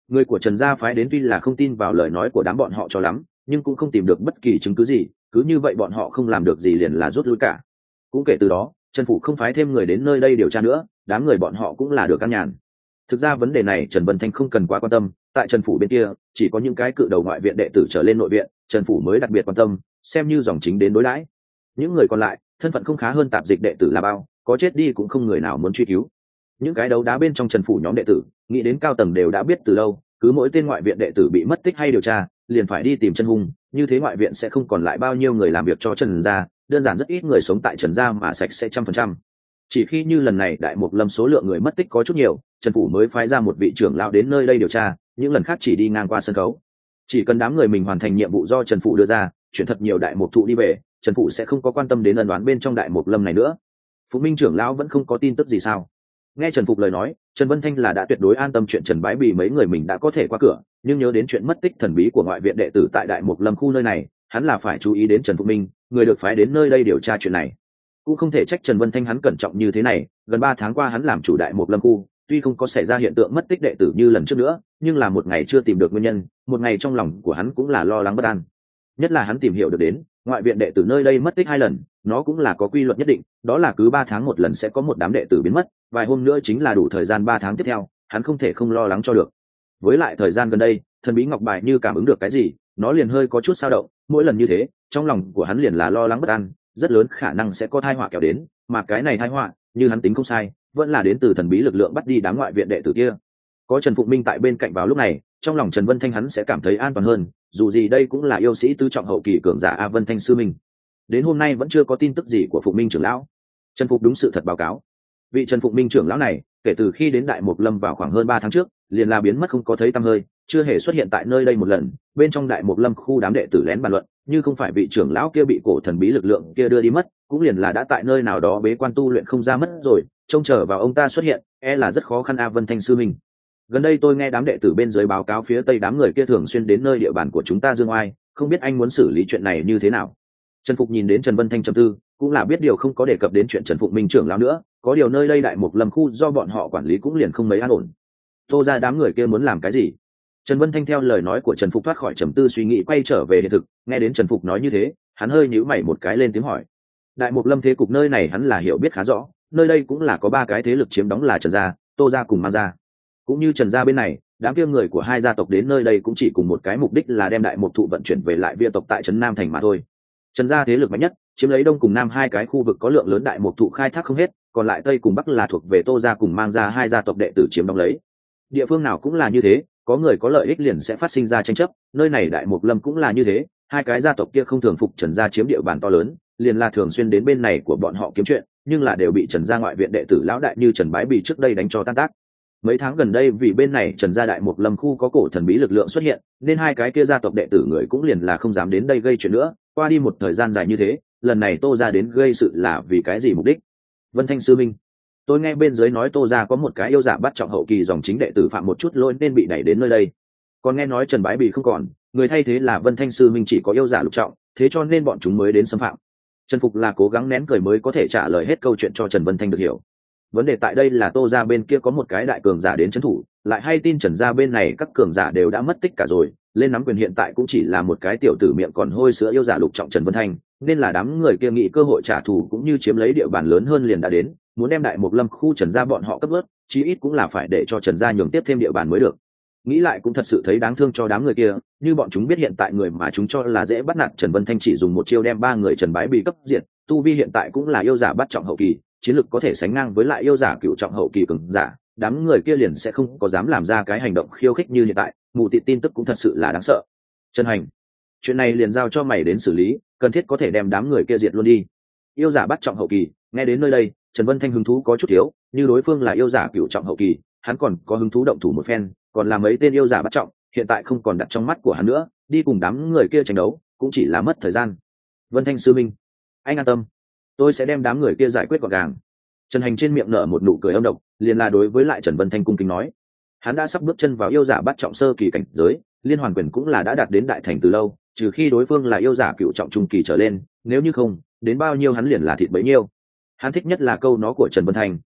Người của Trần gia phái đến tuy là không tin vào lời nói của đám bọn họ cho lắm, nhưng cũng không tìm được bất kỳ chứng cứ gì, cứ như vậy bọn họ không làm được gì liền là rút lui cả. Cũng kể từ đó, Trần phủ không phái thêm người đến nơi đây điều tra nữa, đám người bọn họ cũng là được căn nhàn. Thực ra vấn đề này Trần Vân Thanh không cần quá quan tâm, tại Trần phủ bên kia chỉ có những cái cự đầu ngoại viện đệ tử trở lên nội viện, Trần phủ mới đặc biệt quan tâm, xem như dòng chính đến đối đãi. Những người còn lại thân phận không khá hơn tạp dịch đệ tử là bao, có chết đi cũng không người nào muốn truy cứu. Những cái đấu đá bên trong Trần phủ nhóm đệ tử nghĩ đến cao tầng đều đã biết từ lâu, cứ mỗi tên ngoại viện đệ tử bị mất tích hay điều tra liền phải đi tìm chân hung, như thế ngoại viện sẽ không còn lại bao nhiêu người làm việc cho Trần gia, đơn giản rất ít người sống tại Trần gia mà sạch sẽ 100%. Chỉ khi như lần này Đại Mục Lâm số lượng người mất tích có chút nhiều, Trần phủ mới phái ra một vị trưởng lão đến nơi đây điều tra, những lần khác chỉ đi ngang qua sân khấu. Chỉ cần đám người mình hoàn thành nhiệm vụ do Trần phủ đưa ra, chuyển thật nhiều đại mục thụ đi về, Trần phủ sẽ không có quan tâm đến ân đoán bên trong Đại Mục Lâm này nữa. Phụ Minh trưởng lão vẫn không có tin tức gì sao? Nghe Trần Phục lời nói, Trần Vân Thanh là đã tuyệt đối an tâm chuyện Trần Bái Bì mấy người mình đã có thể qua cửa, nhưng nhớ đến chuyện mất tích thần bí của ngoại viện đệ tử tại Đại Mục Lâm khu nơi này, hắn là phải chú ý đến Trần Phục Minh, người được phái đến nơi đây điều tra chuyện này. Cũng không thể trách Trần Vân Thanh hắn cẩn trọng như thế này, gần 3 tháng qua hắn làm chủ Đại Mục Lâm khu, tuy không có xảy ra hiện tượng mất tích đệ tử như lần trước nữa, nhưng là một ngày chưa tìm được nguyên nhân, một ngày trong lòng của hắn cũng là lo lắng bất an. Nhất là hắn tìm hiểu được đến, ngoại viện đệ tử nơi đây mất tích 2 lần, nó cũng là có quy luật nhất định, đó là cứ 3 tháng một lần sẽ có một đám đệ tử biến mất, vài hôm nữa chính là đủ thời gian 3 tháng tiếp theo, hắn không thể không lo lắng cho được. Với lại thời gian gần đây, thần bí ngọc bài như cảm ứng được cái gì, nó liền hơi có chút dao động, mỗi lần như thế, trong lòng của hắn liền là lo lắng bất an, rất lớn khả năng sẽ có tai họa kéo đến, mà cái này tai họa, như hắn tính không sai, vẫn là đến từ thần bí lực lượng bắt đi đám ngoại viện đệ tử kia. Có Trần Phụng Minh tại bên cạnh vào lúc này, trong lòng Trần Vân Thanh hắn sẽ cảm thấy an toàn hơn, dù gì đây cũng là yêu sĩ tứ trọng hậu kỳ cường giả A Vân Thanh sư minh. Đến hôm nay vẫn chưa có tin tức gì của Phụng Minh trưởng lão. Trần Phục đúng sự thật báo cáo, vị Trần Phụng Minh trưởng lão này, kể từ khi đến Đại Mục Lâm vào khoảng hơn 3 tháng trước, liền là biến mất không có thấy tăm hơi, chưa hề xuất hiện tại nơi đây một lần. Bên trong Đại Mục Lâm khu đám đệ tử lén bàn luận, như không phải vị trưởng lão kia bị cổ thần bí lực lượng kia đưa đi mất, cũng liền là đã tại nơi nào đó bế quan tu luyện không ra mất rồi, trông chờ vào ông ta xuất hiện, là rất khó khăn. A Vân Thanh sư minh, gần đây tôi nghe đám đệ tử bên dưới báo cáo phía tây đám người kia thường xuyên đến nơi địa bàn của chúng ta Dương Oai, không biết anh muốn xử lý chuyện này như thế nào? Trần Phục nhìn đến Trần Vân Thanh trầm tư, cũng là biết điều không có đề cập đến chuyện Trần Phục Minh trưởng lão nữa, có điều nơi đây Đại Mục Lâm khu do bọn họ quản lý cũng liền không mấy an ổn. Tô ra đám người kia muốn làm cái gì? Trần Vân Thanh theo lời nói của Trần Phục thoát khỏi trầm tư suy nghĩ quay trở về hiện thực, nghe đến Trần Phục nói như thế, hắn hơi nhíu mày một cái lên tiếng hỏi. Đại Mục Lâm thế cục nơi này hắn là hiểu biết khá rõ, nơi đây cũng là có 3 cái thế lực chiếm đóng là Trần gia, Tô gia cùng Mang gia. Cũng như Trần gia bên này, đám kia người của 2 gia tộc đến nơi đây cũng chỉ cùng một cái mục đích là đem Đại Mục thụ vận chuyển về lại Via tộc tại trấn Nam thành mà thôi. Trần gia thế lực mạnh nhất, chiếm lấy đông cùng nam 2 cái khu vực có lượng lớn Đại Mục thụ khai thác không hết, còn lại tây cùng bắc là thuộc về Tô gia cùng Mang gia 2 gia tộc đệ tử chiếm đóng lấy. Địa phương nào cũng là như thế, có người có lợi ích liền sẽ phát sinh ra tranh chấp, nơi này Đại Mục Lâm cũng là như thế, 2 cái gia tộc kia không thường phục Trần gia chiếm địa bàn to lớn, liền là thường xuyên đến bên này của bọn họ kiếm chuyện, nhưng là đều bị Trần gia ngoại viện đệ tử lão đại như Trần Bái Bì trước đây đánh cho tan tác. Mấy tháng gần đây vì bên này Trần gia Đại Mục Lâm khu có cổ thần bí lực lượng xuất hiện, nên 2 cái kia gia tộc đệ tử người cũng liền là không dám đến đây gây chuyện nữa. Qua đi một thời gian dài như thế, lần này Tô gia đến gây sự là vì cái gì mục đích? Vân Thanh sư minh, tôi nghe bên dưới nói Tô gia có một cái yêu giả bắt trọng hậu kỳ dòng chính đệ tử phạm một chút lỗi nên bị đẩy đến nơi đây. Còn nghe nói Trần Bái Bì không còn, người thay thế là Vân Thanh sư minh chỉ có yêu giả lục trọng, thế cho nên bọn chúng mới đến xâm phạm. Trần Phục là cố gắng nén cười mới có thể trả lời hết câu chuyện cho Trần Vân Thanh được hiểu. Vấn đề tại đây là Tô gia bên kia có một cái đại cường giả đến trấn thủ, lại hay tin Trần gia bên này các cường giả đều đã mất tích cả rồi, lên nắm quyền hiện tại cũng chỉ là một cái tiểu tử miệng còn hôi sữa yêu giả lục trọng Trần Vân Thanh, nên là đám người kia nghĩ cơ hội trả thù cũng như chiếm lấy địa bàn lớn hơn liền đã đến, muốn đem Đại Mục Lâm khu Trần gia bọn họ cấp bớt, chí ít cũng là phải để cho Trần gia nhường tiếp thêm địa bàn mới được. Nghĩ lại cũng thật sự thấy đáng thương cho đám người kia, như bọn chúng biết hiện tại người mà chúng cho là dễ bắt nạt Trần Vân Thanh chỉ dùng một chiêu đem 3 người Trần Bái Bì cấp diệt, tu vi hiện tại cũng là yêu giả bắt trọng hậu kỳ, chiến lực có thể sánh ngang với lại yêu giả cửu trọng hậu kỳ cường giả, đám người kia liền sẽ không có dám làm ra cái hành động khiêu khích như hiện tại, mù tịt tin tức cũng thật sự là đáng sợ. Trần Hành, chuyện này liền giao cho mày đến xử lý, cần thiết có thể đem đám người kia diệt luôn đi. Yêu giả bắt trọng hậu kỳ, nghe đến nơi đây, Trần Vân Thanh hứng thú có chút thiếu, như đối phương là yêu giả cửu trọng hậu kỳ, hắn còn có hứng thú động thủ một phen, còn là mấy tên yêu giả bắt trọng, hiện tại không còn đặt trong mắt của hắn nữa, đi cùng đám người kia tranh đấu, cũng chỉ là mất thời gian. Vân Thanh sư minh, anh an tâm, tôi sẽ đem đám người kia giải quyết gọn gàng. Trần Hành trên miệng nở một nụ cười âm độc, liền là đối với lại Trần Vân Thanh cung kính nói, hắn đã sắp bước chân vào yêu giả bắt trọng sơ kỳ cảnh giới, liên hoàn quyền cũng là đã đạt đến đại thành từ lâu, trừ khi đối phương là yêu giả cửu trọng trung kỳ trở lên, nếu như không, đến bao nhiêu hắn liền là thịt bấy nhiêu. Hắn thích nhất là câu nói của Trần Vân Thanh,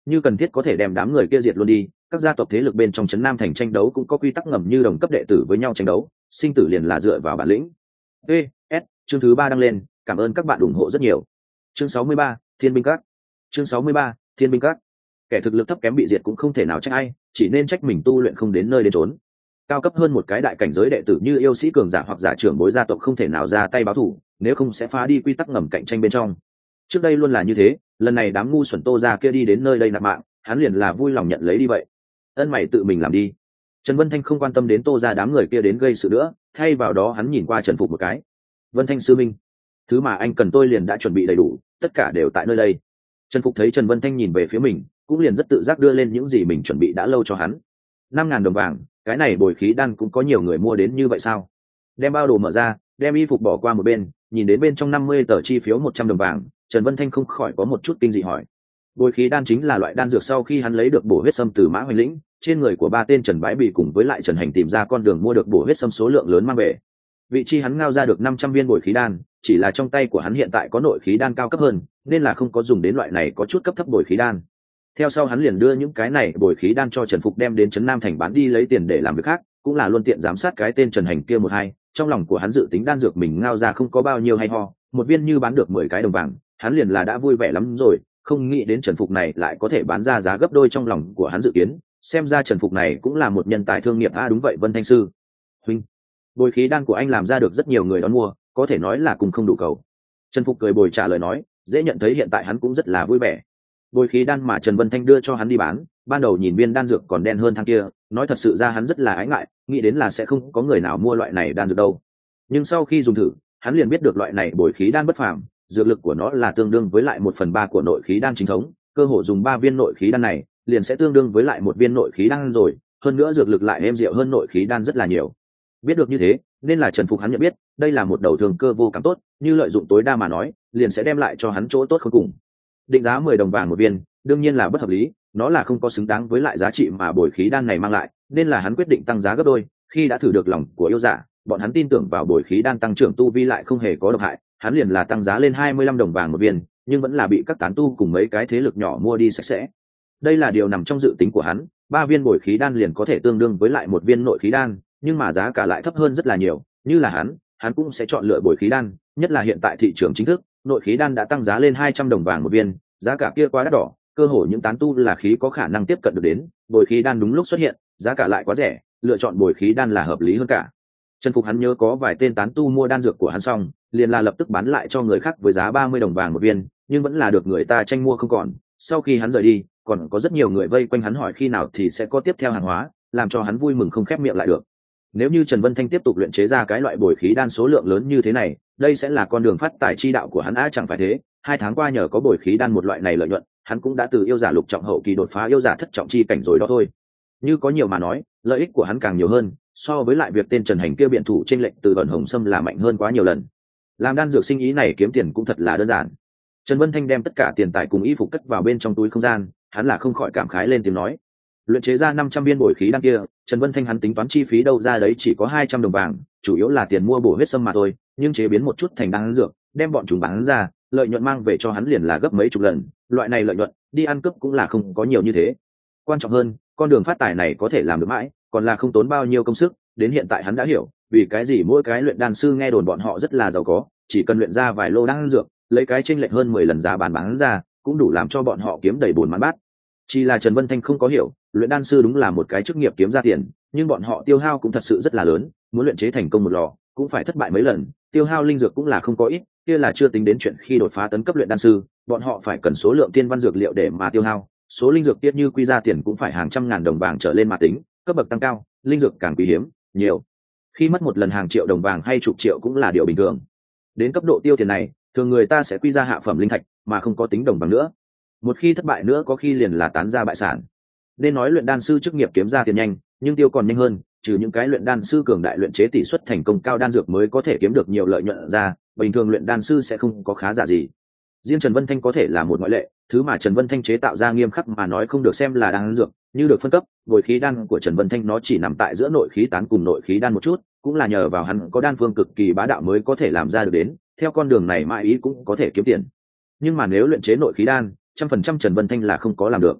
như cần thiết có thể đem đám người kia diệt luôn đi. Các gia tộc thế lực bên trong trấn Nam thành tranh đấu cũng có quy tắc ngầm như đồng cấp đệ tử với nhau tranh đấu, sinh tử liền là dựa vào bản lĩnh. PS, chương thứ 3 đăng lên, cảm ơn các bạn ủng hộ rất nhiều. Chương 63, Thiên binh các. Chương 63, Thiên binh các. Kẻ thực lực thấp kém bị diệt cũng không thể nào trách ai, chỉ nên trách mình tu luyện không đến nơi đến chốn. Cao cấp hơn một cái đại cảnh giới đệ tử như yêu sĩ cường giả hoặc giả trưởng bối gia tộc không thể nào ra tay báo thù, nếu không sẽ phá đi quy tắc ngầm cạnh tranh bên trong. Trước đây luôn là như thế, lần này đám ngu xuẩn Tô gia kia đi đến nơi đây nạp mạng, hắn liền là vui lòng nhận lấy đi vậy. Ân mày tự mình làm đi. Trần Vân Thanh không quan tâm đến Tô gia đám người kia đến gây sự nữa, thay vào đó hắn nhìn qua Trần Phục một cái. Vân Thanh sư minh, thứ mà anh cần tôi liền đã chuẩn bị đầy đủ, tất cả đều tại nơi đây. Trần Phục thấy Trần Vân Thanh nhìn về phía mình, cũng liền rất tự giác đưa lên những gì mình chuẩn bị đã lâu cho hắn. 5.000 đồng vàng, cái này bồi khí đan cũng có nhiều người mua đến như vậy sao? Đem bao đồ mở ra, đem y phục bỏ qua một bên, nhìn đến bên trong 50 tờ chi phiếu 100 đồng vàng, Trần Vân Thanh không khỏi có một chút kinh dị hỏi. Bồi khí đan chính là loại đan dược sau khi hắn lấy được bổ huyết sâm từ Mã Hoành Lĩnh, trên người của ba tên Trần Bãi Bì cùng với lại Trần Hành tìm ra con đường mua được bổ huyết sâm số lượng lớn mang về. Vị chi hắn ngao ra được 500 viên bồi khí đan, chỉ là trong tay của hắn hiện tại có nội khí đan cao cấp hơn, nên là không có dùng đến loại này có chút cấp thấp bồi khí đan. Theo sau hắn liền đưa những cái này bồi khí đan cho Trần Phục đem đến trấn Nam thành bán đi lấy tiền để làm việc khác, cũng là luôn tiện giám sát cái tên Trần Hành kia một hai. Trong lòng của hắn dự tính đan dược mình ngao ra không có bao nhiêu hay ho, một viên như bán được 10 cái đồng vàng, hắn liền là đã vui vẻ lắm rồi, không nghĩ đến Trần Phục này lại có thể bán ra giá gấp đôi trong lòng của hắn dự kiến, xem ra Trần Phục này cũng là một nhân tài thương nghiệp. Đúng vậy Vân Thanh sư huynh, bồi khí đan của anh làm ra được rất nhiều người đón mua, có thể nói là cùng không đủ cầu. Trần Phục cười bồi trả lời nói, dễ nhận thấy hiện tại hắn cũng rất là vui vẻ. Bồi khí đan mà Trần Vân Thanh đưa cho hắn đi bán, ban đầu nhìn viên đan dược còn đen hơn thằng kia, nói thật sự ra hắn rất là ái ngại, nghĩ đến là sẽ không có người nào mua loại này đan dược đâu. Nhưng sau khi dùng thử, hắn liền biết được loại này bồi khí đan bất phàm, dược lực của nó là tương đương với lại 1/3 của nội khí đan chính thống, cơ hồ dùng 3 viên nội khí đan này, liền sẽ tương đương với lại một viên nội khí đan rồi, hơn nữa dược lực lại êm dịu hơn nội khí đan rất là nhiều. Biết được như thế, nên là Trần Phục hắn nhận biết, đây là một đầu thường cơ vô cảm tốt, như lợi dụng tối đa mà nói, liền sẽ đem lại cho hắn chỗ tốt không cùng. Định giá 10 đồng vàng một viên, đương nhiên là bất hợp lý, nó là không có xứng đáng với lại giá trị mà bồi khí đan này mang lại, nên là hắn quyết định tăng giá gấp đôi. Khi đã thử được lòng của yêu giả, bọn hắn tin tưởng vào bồi khí đan tăng trưởng tu vi lại không hề có độc hại, hắn liền là tăng giá lên 25 đồng vàng một viên, nhưng vẫn là bị các tán tu cùng mấy cái thế lực nhỏ mua đi sạch sẽ. Đây là điều nằm trong dự tính của hắn, 3 viên bồi khí đan liền có thể tương đương với lại một viên nội khí đan, nhưng mà giá cả lại thấp hơn rất là nhiều, như là hắn cũng sẽ chọn lựa bồi khí đan, nhất là hiện tại thị trường chính thức, nội khí đan đã tăng giá lên 200 đồng vàng một viên, giá cả kia quá đắt đỏ, cơ hội những tán tu là khí có khả năng tiếp cận được đến, bồi khí đan đúng lúc xuất hiện, giá cả lại quá rẻ, lựa chọn bồi khí đan là hợp lý hơn cả. Trần Phục hắn nhớ có vài tên tán tu mua đan dược của hắn xong, liền là lập tức bán lại cho người khác với giá 30 đồng vàng một viên, nhưng vẫn là được người ta tranh mua không còn. Sau khi hắn rời đi, còn có rất nhiều người vây quanh hắn hỏi khi nào thì sẽ có tiếp theo hàng hóa, làm cho hắn vui mừng không khép miệng lại được. Nếu như Trần Vân Thanh tiếp tục luyện chế ra cái loại bồi khí đan số lượng lớn như thế này, đây sẽ là con đường phát tài chi đạo của hắn chẳng phải thế. 2 tháng qua nhờ có bồi khí đan một loại này lợi nhuận, hắn cũng đã từ yêu giả lục trọng hậu kỳ đột phá yêu giả thất trọng chi cảnh rồi đó thôi. Như có nhiều mà nói, lợi ích của hắn càng nhiều hơn, so với lại việc tên Trần Hành kia biện thủ trên lệnh từ Vận Hồng Sâm là mạnh hơn quá nhiều lần. Làm đan dược sinh ý này kiếm tiền cũng thật là đơn giản. Trần Vân Thanh đem tất cả tiền tài cùng y phục cất vào bên trong túi không gian, hắn là không khỏi cảm khái lên tiếng nói. Luyện chế ra 500 viên bồi khí đan kia, Trần Vân Thanh hắn tính toán chi phí đâu ra đấy chỉ có 200 đồng vàng, chủ yếu là tiền mua bổ huyết sâm mà thôi, nhưng chế biến một chút thành đan dược, đem bọn chúng bán ra, lợi nhuận mang về cho hắn liền là gấp mấy chục lần, loại này lợi nhuận, đi ăn cướp cũng là không có nhiều như thế. Quan trọng hơn, con đường phát tài này có thể làm được mãi, còn là không tốn bao nhiêu công sức, đến hiện tại hắn đã hiểu, vì cái gì mỗi cái luyện đan sư nghe đồn bọn họ rất là giàu có, chỉ cần luyện ra vài lô đan dược, lấy cái chênh lệch hơn 10 lần giá bán ra, cũng đủ làm cho bọn họ kiếm đầy bồn mãn bát. Chỉ là Trần Vân Thanh không có hiểu, luyện đan sư đúng là một cái chức nghiệp kiếm ra tiền, nhưng bọn họ tiêu hao cũng thật sự rất là lớn, muốn luyện chế thành công một lò, cũng phải thất bại mấy lần, tiêu hao linh dược cũng là không có ít, kia là chưa tính đến chuyện khi đột phá tấn cấp luyện đan sư, bọn họ phải cần số lượng tiên văn dược liệu để mà tiêu hao, số linh dược tiết như quy ra tiền cũng phải hàng trăm ngàn đồng vàng trở lên mà tính, cấp bậc tăng cao, linh dược càng quý hiếm, nhiều. Khi mất một lần hàng triệu đồng vàng hay chục triệu cũng là điều bình thường. Đến cấp độ tiêu tiền này, thường người ta sẽ quy ra hạ phẩm linh thạch, mà không có tính đồng vàng nữa. Một khi thất bại nữa có khi liền là tán ra bại sản. Nên nói luyện đan sư chức nghiệp kiếm ra tiền nhanh, nhưng tiêu còn nhanh hơn, trừ những cái luyện đan sư cường đại luyện chế tỷ suất thành công cao đan dược mới có thể kiếm được nhiều lợi nhuận ra, bình thường luyện đan sư sẽ không có khá giả gì. Riêng Trần Vân Thanh có thể là một ngoại lệ, thứ mà Trần Vân Thanh chế tạo ra nghiêm khắc mà nói không được xem là đan dược, như được phân cấp, bồi khí đan của Trần Vân Thanh nó chỉ nằm tại giữa nội khí tán cùng nội khí đan một chút, cũng là nhờ vào hắn có đan phương cực kỳ bá đạo mới có thể làm ra được đến, theo con đường này mãi ý cũng có thể kiếm tiền. Nhưng mà nếu luyện chế nội khí đan, 100% Trần Vân Thanh là không có làm được.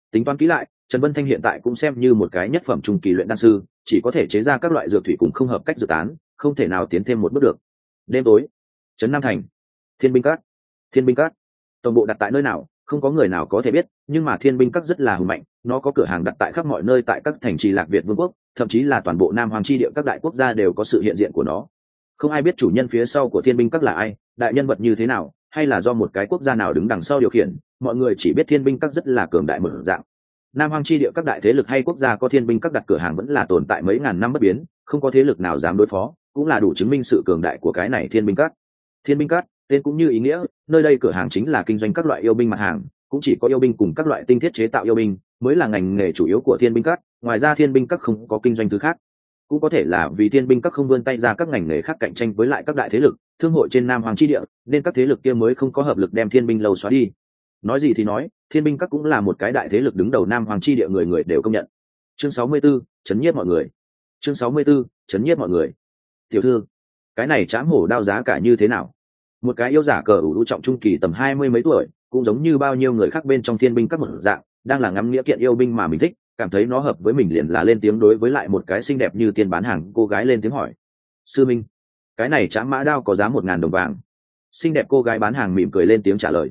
Tính toán kỹ lại, Trần Vân Thanh hiện tại cũng xem như một cái nhất phẩm trung kỳ luyện đan sư, chỉ có thể chế ra các loại dược thủy cùng không hợp cách dược tán, không thể nào tiến thêm một bước được. Đêm tối, trấn Nam Thành, Thiên binh các. Thiên binh các tổng bộ đặt tại nơi nào không có người nào có thể biết, nhưng mà Thiên binh các rất là hùng mạnh, nó có cửa hàng đặt tại khắp mọi nơi tại các thành trì Lạc Việt Vương quốc, thậm chí là toàn bộ Nam Hoàng chi địa các đại quốc gia đều có sự hiện diện của nó. Không ai biết chủ nhân phía sau của Thiên binh các là ai, đại nhân vật như thế nào, hay là do một cái quốc gia nào đứng đằng sau điều khiển, mọi người chỉ biết Thiên binh các rất là cường đại mở dạng. Nam Hoàng chi địa các đại thế lực hay quốc gia có Thiên binh các đặt cửa hàng vẫn là tồn tại mấy ngàn năm bất biến, không có thế lực nào dám đối phó, cũng là đủ chứng minh sự cường đại của cái này Thiên binh các. Thiên binh các tên cũng như ý nghĩa, nơi đây cửa hàng chính là kinh doanh các loại yêu binh mặt hàng, cũng chỉ có yêu binh cùng các loại tinh thiết chế tạo yêu binh mới là ngành nghề chủ yếu của Thiên binh các, ngoài ra Thiên binh các không có kinh doanh thứ khác. Cũng có thể là vì Thiên binh các không vươn tay ra các ngành nghề khác cạnh tranh với lại các đại thế lực thương hội trên Nam Hoàng chi địa, nên các thế lực kia mới không có hợp lực đem Thiên binh lâu xóa đi. Nói gì thì nói, Thiên binh các cũng là một cái đại thế lực đứng đầu Nam Hoàng chi địa, người người đều công nhận. Chương 64, chấn nhiếp mọi người. Chương 64, chấn nhiếp mọi người. Tiểu thư, cái này trảm hổ đao giá cả như thế nào? Một cái yêu giả cờ ủ trọng trung kỳ tầm 20 mấy tuổi, cũng giống như bao nhiêu người khác bên trong Thiên binh các một dạng, đang là ngắm nghĩa kiện yêu binh mà mình thích, cảm thấy nó hợp với mình liền là lên tiếng đối với lại một cái xinh đẹp như tiên bán hàng cô gái lên tiếng hỏi. Sư minh, cái này trảm mã đao có giá 1.000 đồng vàng. Xinh đẹp cô gái bán hàng mỉm cười lên tiếng trả lời.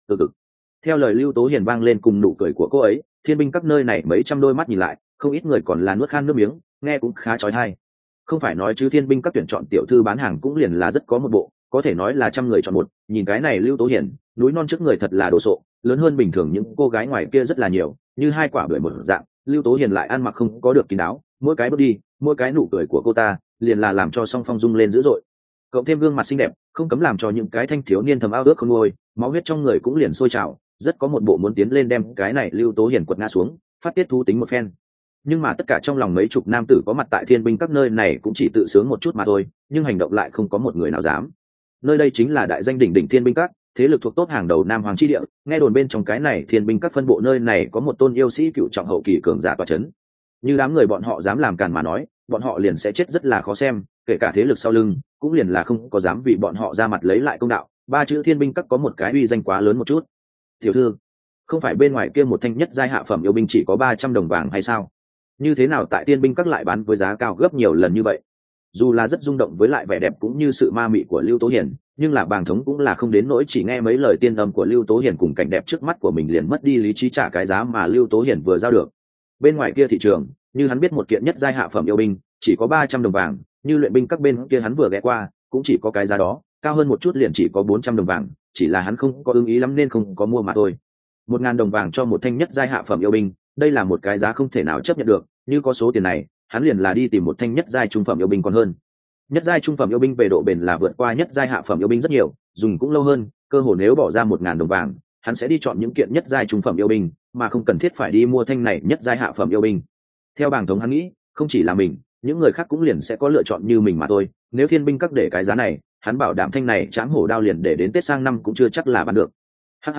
Theo lời Lưu Tố Hiền vang lên cùng nụ cười của cô ấy, Thiên binh các nơi này mấy trăm đôi mắt nhìn lại, không ít người còn là nuốt khan nước miếng, nghe cũng khá chói tai. Không phải nói chứ Thiên binh các tuyển chọn tiểu thư bán hàng cũng liền là rất có một bộ, có thể nói là trăm người chọn một. Nhìn cái này Lưu Tố Hiền, núi non trước người thật là đồ sộ, lớn hơn bình thường những cô gái ngoài kia rất là nhiều, như hai quả bưởi một dạng. Lưu Tố Hiền lại ăn mặc không có được kín đáo, mỗi cái bước đi, mỗi cái nụ cười của cô ta liền là làm cho song phong rung lên dữ dội. Cộng thêm gương mặt xinh đẹp, không cấm làm cho những cái thanh thiếu niên thầm ao ước không nguôi, máu huyết trong người cũng liền sôi trào, rất có một bộ muốn tiến lên đem cái này Lưu Tố Hiền quật ngã xuống, phát tiết thú tính một phen. Nhưng mà tất cả trong lòng mấy chục nam tử có mặt tại Thiên binh các nơi này cũng chỉ tự sướng một chút mà thôi, nhưng hành động lại không có một người nào dám. Nơi đây chính là đại danh đỉnh đỉnh Thiên binh các, thế lực thuộc tốt hàng đầu Nam Hoàng chi địa, nghe đồn bên trong cái này Thiên binh các phân bộ nơi này có một tôn yêu sĩ cựu trọng hậu kỳ cường giả tọa chấn. Như đám người bọn họ dám làm càn mà nói, bọn họ liền sẽ chết rất là khó xem, kể cả thế lực sau lưng cũng liền là không có dám vì bọn họ ra mặt lấy lại công đạo. Ba chữ Thiên binh các có một cái uy danh quá lớn một chút. Tiểu thư, không phải bên ngoài kia một thanh nhất giai hạ phẩm yêu binh chỉ có 300 đồng vàng hay sao? Như thế nào tại Thiên binh các lại bán với giá cao gấp nhiều lần như vậy? Dù là rất rung động với lại vẻ đẹp cũng như sự ma mị của Lưu Tố Hiền, nhưng là bàng thống cũng là không đến nỗi chỉ nghe mấy lời tiên âm của Lưu Tố Hiền cùng cảnh đẹp trước mắt của mình liền mất đi lý trí trả cái giá mà Lưu Tố Hiền vừa giao được. Bên ngoài kia thị trường, như hắn biết một kiện nhất giai hạ phẩm yêu binh chỉ có 300 đồng vàng, như luyện binh các bên kia hắn vừa ghé qua cũng chỉ có cái giá đó, cao hơn một chút liền chỉ có 400 đồng vàng, chỉ là hắn không có ưng ý lắm nên không có mua mà thôi. 1.000 đồng vàng cho một thanh nhất giai hạ phẩm yêu binh, đây là một cái giá không thể nào chấp nhận được, như có số tiền này, hắn liền là đi tìm một thanh nhất giai trung phẩm yêu binh còn hơn. Nhất giai trung phẩm yêu binh về độ bền là vượt qua nhất giai hạ phẩm yêu binh rất nhiều, dùng cũng lâu hơn, cơ hồ nếu bỏ ra 1.000 đồng vàng, hắn sẽ đi chọn những kiện nhất giai trung phẩm yêu binh, mà không cần thiết phải đi mua thanh này nhất giai hạ phẩm yêu binh. Theo bảng thống hắn nghĩ, không chỉ là mình, những người khác cũng liền sẽ có lựa chọn như mình mà thôi. Nếu Thiên binh các để cái giá này, hắn bảo đảm thanh này trảm hổ đao liền để đến Tết sang năm cũng chưa chắc là bán được. Hắc.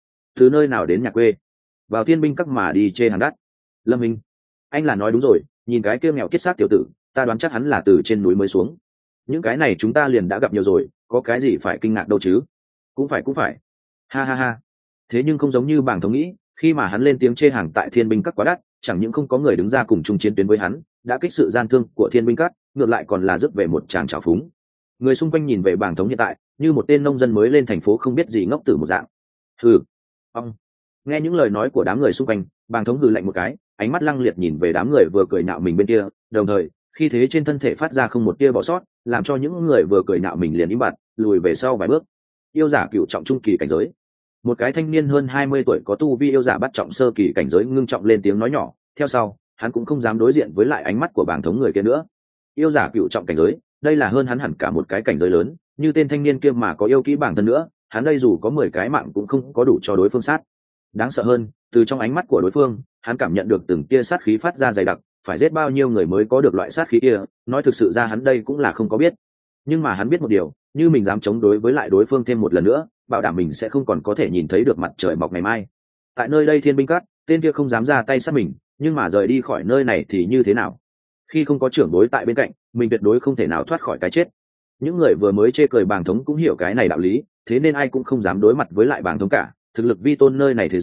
Từ nơi nào đến nhà quê, vào Thiên binh các mà đi chê hàng đắt. Lâm Minh, anh là nói đúng rồi, nhìn cái kia nghèo kiết xác tiểu tử, ta đoán chắc hắn là từ trên núi mới xuống. Những cái này chúng ta liền đã gặp nhiều rồi, có cái gì phải kinh ngạc đâu chứ? Cũng phải. Ha. Thế nhưng không giống như bảng thống nghĩ, khi mà hắn lên tiếng chê hàng tại Thiên binh các quá đắt, chẳng những không có người đứng ra cùng chung chiến tuyến với hắn, đã kích sự gian thương của Thiên binh các, ngược lại còn là rước về một tràng trào phúng. Người xung quanh nhìn về bảng thống hiện tại, như một tên nông dân mới lên thành phố không biết gì ngốc tử một dạng. Hừ. Ông. Nghe những lời nói của đám người xung quanh, bảng thống hừ lạnh một cái, ánh mắt lăng liệt nhìn về đám người vừa cười nhạo mình bên kia, đồng thời khi thế trên thân thể phát ra không một tia bỏ sót, làm cho những người vừa cười nhạo mình liền im bặt, lùi về sau vài bước. Yêu giả cựu trọng trung kỳ cảnh giới. Một cái thanh niên hơn 20 tuổi có tu vi yêu giả bắt trọng sơ kỳ cảnh giới ngưng trọng lên tiếng nói nhỏ, theo sau hắn cũng không dám đối diện với lại ánh mắt của bảng thống người kia nữa. Yêu giả cựu trọng cảnh giới, đây là hơn hắn hẳn cả một cái cảnh giới lớn, như tên thanh niên kia mà có yêu kỹ bản thân nữa, hắn đây dù có 10 cái mạng cũng không có đủ cho đối phương sát. Đáng sợ hơn, từ trong ánh mắt của đối phương, hắn cảm nhận được từng tia sát khí phát ra dày đặc, phải giết bao nhiêu người mới có được loại sát khí kia, nói thực sự ra hắn đây cũng là không có biết. Nhưng mà hắn biết một điều, như mình dám chống đối với lại đối phương thêm một lần nữa, bảo đảm mình sẽ không còn có thể nhìn thấy được mặt trời mọc ngày mai. Tại nơi đây Thiên binh các, tên kia không dám ra tay sát mình, nhưng mà rời đi khỏi nơi này thì như thế nào? Khi không có trưởng đối tại bên cạnh, mình tuyệt đối không thể nào thoát khỏi cái chết. Những người vừa mới chê cười bàng thống cũng hiểu cái này đạo lý, thế nên ai cũng không dám đối mặt với lại bàng thống cả. Thực lực vi tôn nơi này thế giới,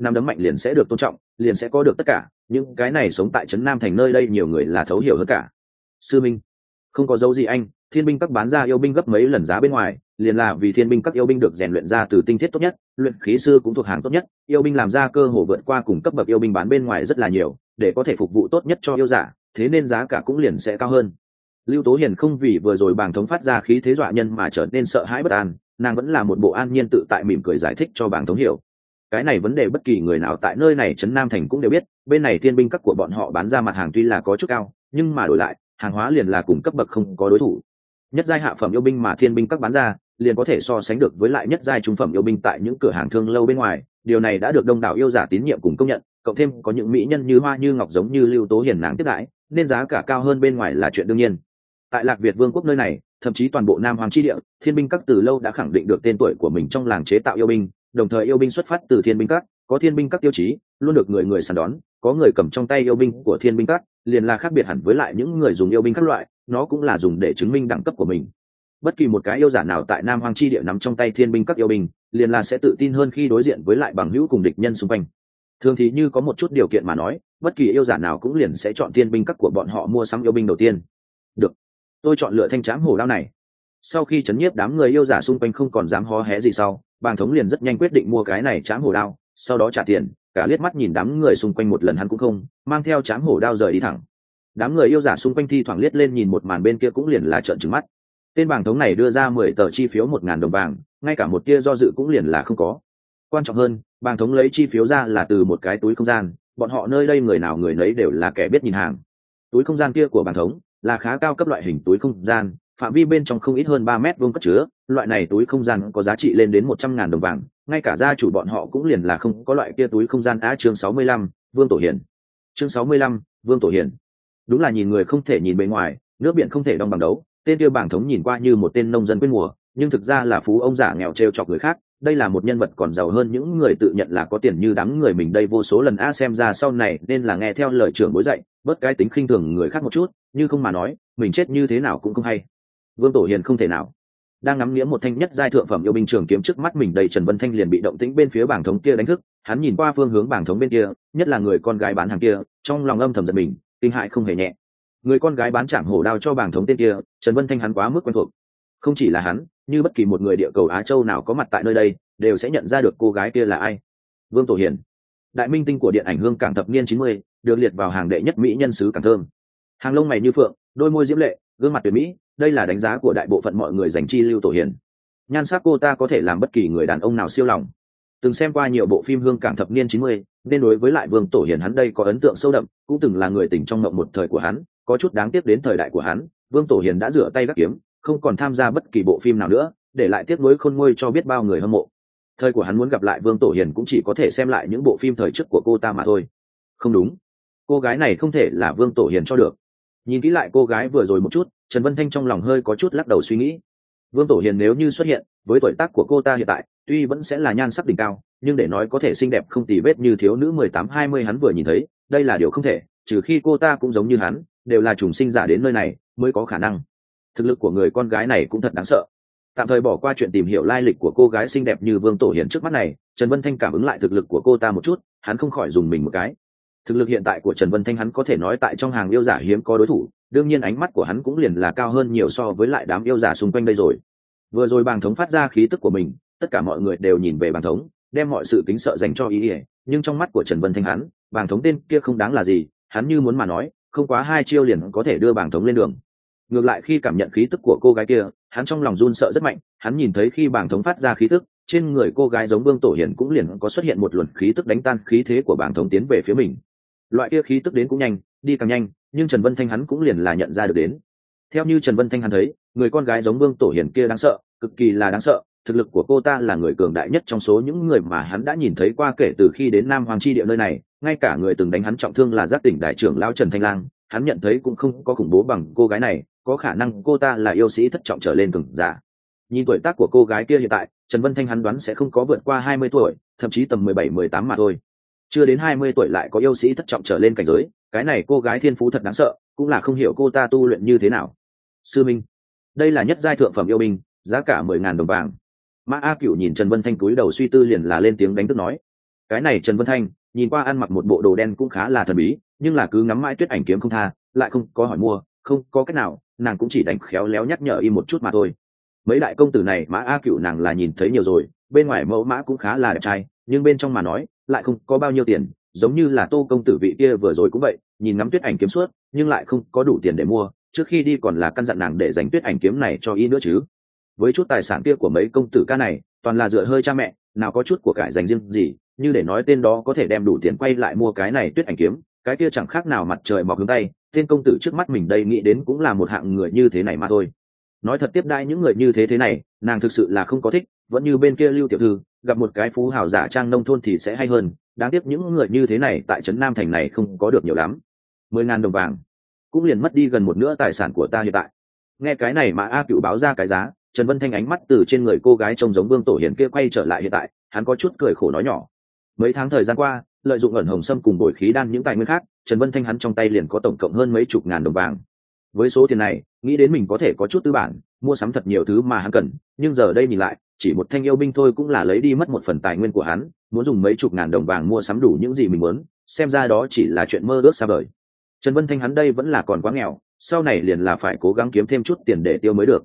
nắm đấm mạnh liền sẽ được tôn trọng, liền sẽ có được tất cả. Những cái này sống tại trấn Nam thành nơi đây nhiều người là thấu hiểu hơn cả. Sư minh, không có dấu gì anh, thiên binh các bán ra yêu binh gấp mấy lần giá bên ngoài, liền là vì thiên binh các yêu binh được rèn luyện ra từ tinh thiết tốt nhất, luyện khí sư cũng thuộc hàng tốt nhất, yêu binh làm ra cơ hồ vượt qua cùng cấp bậc yêu binh bán bên ngoài rất là nhiều, để có thể phục vụ tốt nhất cho yêu giả, thế nên giá cả cũng liền sẽ cao hơn. Lưu Tố Hiền không vì vừa rồi bàng thống phát ra khí thế dọa nhân mà trở nên sợ hãi bất an, nàng vẫn là một bộ an nhiên tự tại mỉm cười giải thích cho bàng thống hiểu. Cái này vấn đề bất kỳ người nào tại nơi này trấn Nam thành cũng đều biết, bên này thiên binh các của bọn họ bán ra mặt hàng tuy là có chút cao, nhưng mà đổi lại, hàng hóa liền là cùng cấp bậc không có đối thủ. Nhất giai hạ phẩm yêu binh mà thiên binh các bán ra, liền có thể so sánh được với lại nhất giai trung phẩm yêu binh tại những cửa hàng thương lâu bên ngoài, điều này đã được đông đảo yêu giả tín nhiệm cùng công nhận, cộng thêm có những mỹ nhân như hoa như ngọc giống như Lưu Tố Hiền nàng tiếp đãi, nên giá cả cao hơn bên ngoài là chuyện đương nhiên. Tại Lạc Việt Vương quốc nơi này, thậm chí toàn bộ Nam Hoàng chi địa, thiên binh các từ lâu đã khẳng định được tên tuổi của mình trong làng chế tạo yêu binh, đồng thời yêu binh xuất phát từ thiên binh các, có thiên binh các tiêu chí, luôn được người người săn đón, có người cầm trong tay yêu binh của thiên binh các, liền là khác biệt hẳn với lại những người dùng yêu binh các loại, nó cũng là dùng để chứng minh đẳng cấp của mình. Bất kỳ một cái yêu giả nào tại Nam Hoàng chi địa nắm trong tay thiên binh các yêu binh, liền là sẽ tự tin hơn khi đối diện với lại bằng hữu cùng địch nhân xung quanh. Thường thì như có một chút điều kiện mà nói, bất kỳ yêu giả nào cũng liền sẽ chọn thiên binh các của bọn họ mua sắm yêu binh đầu tiên. Được, tôi chọn lựa thanh trám hổ đao này. Sau khi chấn nhiếp đám người yêu giả xung quanh không còn dám hó hé gì sau, bàng thống liền rất nhanh quyết định mua cái này trám hổ đao, sau đó trả tiền, cả liếc mắt nhìn đám người xung quanh một lần hắn cũng không mang theo trám hổ đao rời đi thẳng. Đám người yêu giả xung quanh thi thoảng liếc lên nhìn một màn bên kia cũng liền là trợn trừng mắt. Tên bàng thống này đưa ra 10 tờ chi phiếu 1.000 đồng vàng, ngay cả một tia do dự cũng liền là không có. Quan trọng hơn, bàng thống lấy chi phiếu ra là từ một cái túi không gian, bọn họ nơi đây người nào người nấy đều là kẻ biết nhìn hàng. Túi không gian kia của bàng thống là khá cao cấp loại hình túi không gian, phạm vi bên trong không ít hơn 3 mét vuông cất chứa, loại này túi không gian có giá trị lên đến 100.000 đồng vàng, ngay cả gia chủ bọn họ cũng liền là không có loại kia túi không gian. Chương 65, Vương Tổ Hiền. Chương 65, Vương Tổ Hiền. Đúng là nhìn người không thể nhìn bề ngoài, nước biển không thể đong bằng đấu, tên kia bàng thống nhìn qua như một tên nông dân quê mùa, nhưng thực ra là phú ông giả nghèo trêu chọc người khác, đây là một nhân vật còn giàu hơn những người tự nhận là có tiền như đám người mình đây vô số lần. Xem ra sau này nên là nghe theo lời trưởng bối dạy, bớt cái tính khinh thường người khác một chút, như không mà nói mình chết như thế nào cũng không hay. Vương Tổ Hiền không thể nào. Đang ngắm nghĩa một thanh nhất giai thượng phẩm yêu binh trường kiếm trước mắt mình đây, Trần Vân Thanh liền bị động tĩnh bên phía bàng thống kia đánh thức, hắn nhìn qua phương hướng bàng thống bên kia, nhất là người con gái bán hàng kia, trong lòng âm thầm giật mình, kinh hại không hề nhẹ. Người con gái bán chạm hổ đao cho bàng thống tên kia, Trần Vân Thanh hắn quá mức quen thuộc. Không chỉ là hắn, như bất kỳ một người địa cầu Á Châu nào có mặt tại nơi đây, đều sẽ nhận ra được cô gái kia là ai. Vương Tổ Hiền, đại minh tinh của điện ảnh hương cảng thập niên 90, được liệt vào hàng đệ nhất mỹ nhân xứ Cảng Thơm. Hàng lông mày như phượng, đôi môi diễm lệ, gương mặt tuyệt mỹ, đây là đánh giá của đại bộ phận mọi người dành chi Lưu Tổ Hiền. Nhan sắc cô ta có thể làm bất kỳ người đàn ông nào siêu lòng. Từng xem qua nhiều bộ phim hương cảng thập niên 90, nên đối với lại Vương Tổ Hiền hắn đây có ấn tượng sâu đậm, cũng từng là người tình trong mộng một thời của hắn, có chút đáng tiếc đến thời đại của hắn, Vương Tổ Hiền đã rửa tay gác kiếm, không còn tham gia bất kỳ bộ phim nào nữa, để lại tiếc nuối khôn nguôi cho biết bao người hâm mộ. Thời của hắn muốn gặp lại Vương Tổ Hiền cũng chỉ có thể xem lại những bộ phim thời trước của cô ta mà thôi. Không đúng, cô gái này không thể là Vương Tổ Hiền cho được. Nhìn kỹ lại cô gái vừa rồi một chút, Trần Vân Thanh trong lòng hơi có chút lắc đầu suy nghĩ. Vương Tổ Hiền nếu như xuất hiện, với tuổi tác của cô ta hiện tại, tuy vẫn sẽ là nhan sắc đỉnh cao, nhưng để nói có thể xinh đẹp không tì vết như thiếu nữ 18-20 hắn vừa nhìn thấy, đây là điều không thể, trừ khi cô ta cũng giống như hắn, đều là trùng sinh giả đến nơi này mới có khả năng. Thực lực của người con gái này cũng thật đáng sợ. Tạm thời bỏ qua chuyện tìm hiểu lai lịch của cô gái xinh đẹp như Vương Tổ Hiền trước mắt này, Trần Vân Thanh cảm ứng lại thực lực của cô ta một chút, hắn không khỏi dùng mình một cái. Thực lực hiện tại của Trần Vân Thanh hắn có thể nói tại trong hàng yêu giả hiếm có đối thủ, đương nhiên ánh mắt của hắn cũng liền là cao hơn nhiều so với lại đám yêu giả xung quanh đây rồi. Vừa rồi bàng thống phát ra khí tức của mình, tất cả mọi người đều nhìn về bàng thống, đem mọi sự kính sợ dành cho ý ỉa, nhưng trong mắt của Trần Vân Thanh hắn, bàng thống tên kia không đáng là gì, hắn như muốn mà nói, không quá 2 chiêu liền có thể đưa bàng thống lên đường. Ngược lại khi cảm nhận khí tức của cô gái kia, hắn trong lòng run sợ rất mạnh, hắn nhìn thấy khi bàng thống phát ra khí tức, trên người cô gái giống Vương Tổ Hiền cũng liền có xuất hiện một luồng khí tức đánh tan khí thế của bàng thống tiến về phía mình. Loại kia khí tức đến cũng nhanh, đi càng nhanh, nhưng Trần Vân Thanh hắn cũng liền là nhận ra được đến. Theo như Trần Vân Thanh hắn thấy, người con gái giống Vương Tổ Hiền kia đáng sợ, cực kỳ là đáng sợ, thực lực của cô ta là người cường đại nhất trong số những người mà hắn đã nhìn thấy qua kể từ khi đến Nam Hoàng chi địa nơi này, ngay cả người từng đánh hắn trọng thương là Giác Tỉnh đại trưởng lão Trần Thanh Lang, hắn nhận thấy cũng không có khủng bố bằng cô gái này, có khả năng cô ta là yêu sĩ thất trọng trở lên cường giả. Nhìn tuổi tác của cô gái kia hiện tại, Trần Vân Thanh hắn đoán sẽ không có vượt qua 20 tuổi, thậm chí tầm 17-18 mà thôi. Chưa đến 20 tuổi lại có yêu sĩ thất trọng trở lên cảnh giới, cái này cô gái thiên phú thật đáng sợ, cũng là không hiểu cô ta tu luyện như thế nào. Sư minh, đây là nhất giai thượng phẩm yêu binh, giá cả 10.000 đồng vàng. Mã A Cửu nhìn Trần Vân Thanh cúi đầu suy tư liền là lên tiếng đánh thức nói. Cái này Trần Vân Thanh nhìn qua ăn mặc một bộ đồ đen cũng khá là thần bí, nhưng là cứ ngắm mãi tuyết ảnh kiếm không tha, lại không có hỏi mua, không có cách nào, nàng cũng chỉ đành khéo léo nhắc nhở im một chút mà thôi. Mấy đại công tử này Mã A Cựu nàng là nhìn thấy nhiều rồi, bên ngoài mẫu mã cũng khá là đẹp trai, nhưng bên trong mà nói lại không có bao nhiêu tiền, giống như là Tô công tử vị kia vừa rồi cũng vậy, nhìn ngắm tuyết ảnh kiếm suốt nhưng lại không có đủ tiền để mua, trước khi đi còn là căn dặn nàng để dành tuyết ảnh kiếm này cho y nữa chứ. Với chút tài sản kia của mấy công tử ca này toàn là dựa hơi cha mẹ, nào có chút của cải dành riêng gì, như để nói tên đó có thể đem đủ tiền quay lại mua cái này tuyết ảnh kiếm, cái kia chẳng khác nào mặt trời mọc hướng tây. Tên công tử trước mắt mình đây nghĩ đến cũng là một hạng người như thế này mà thôi. Nói thật, tiếp đãi những người như thế này nàng thực sự là không có thích, vẫn như bên kia Lưu tiểu thư gặp một cái phú hào giả trang nông thôn thì sẽ hay hơn, đáng tiếc những người như thế này tại trấn Nam thành này không có được nhiều lắm. 10.000 đồng vàng cũng liền mất đi gần một nửa tài sản của ta hiện tại. Nghe cái này mà A Cựu báo ra cái giá, Trần Vân Thanh ánh mắt từ trên người cô gái trông giống Vương Tổ Hiền kia quay trở lại hiện tại, hắn có chút cười khổ nói nhỏ. Mấy tháng thời gian qua, lợi dụng ẩn hồng sâm cùng bồi khí đan những tài nguyên khác, Trần Vân Thanh hắn trong tay liền có tổng cộng hơn mấy chục ngàn đồng vàng. Với số tiền này, nghĩ đến mình có thể có chút tư bản, mua sắm thật nhiều thứ mà hắn cần, nhưng giờ đây nhìn lại, chỉ một thanh yêu binh thôi cũng là lấy đi mất một phần tài nguyên của hắn, muốn dùng mấy chục ngàn đồng vàng mua sắm đủ những gì mình muốn, xem ra đó chỉ là chuyện mơ ước xa vời. Trần Vân Thanh hắn đây vẫn là còn quá nghèo, sau này liền là phải cố gắng kiếm thêm chút tiền để tiêu mới được.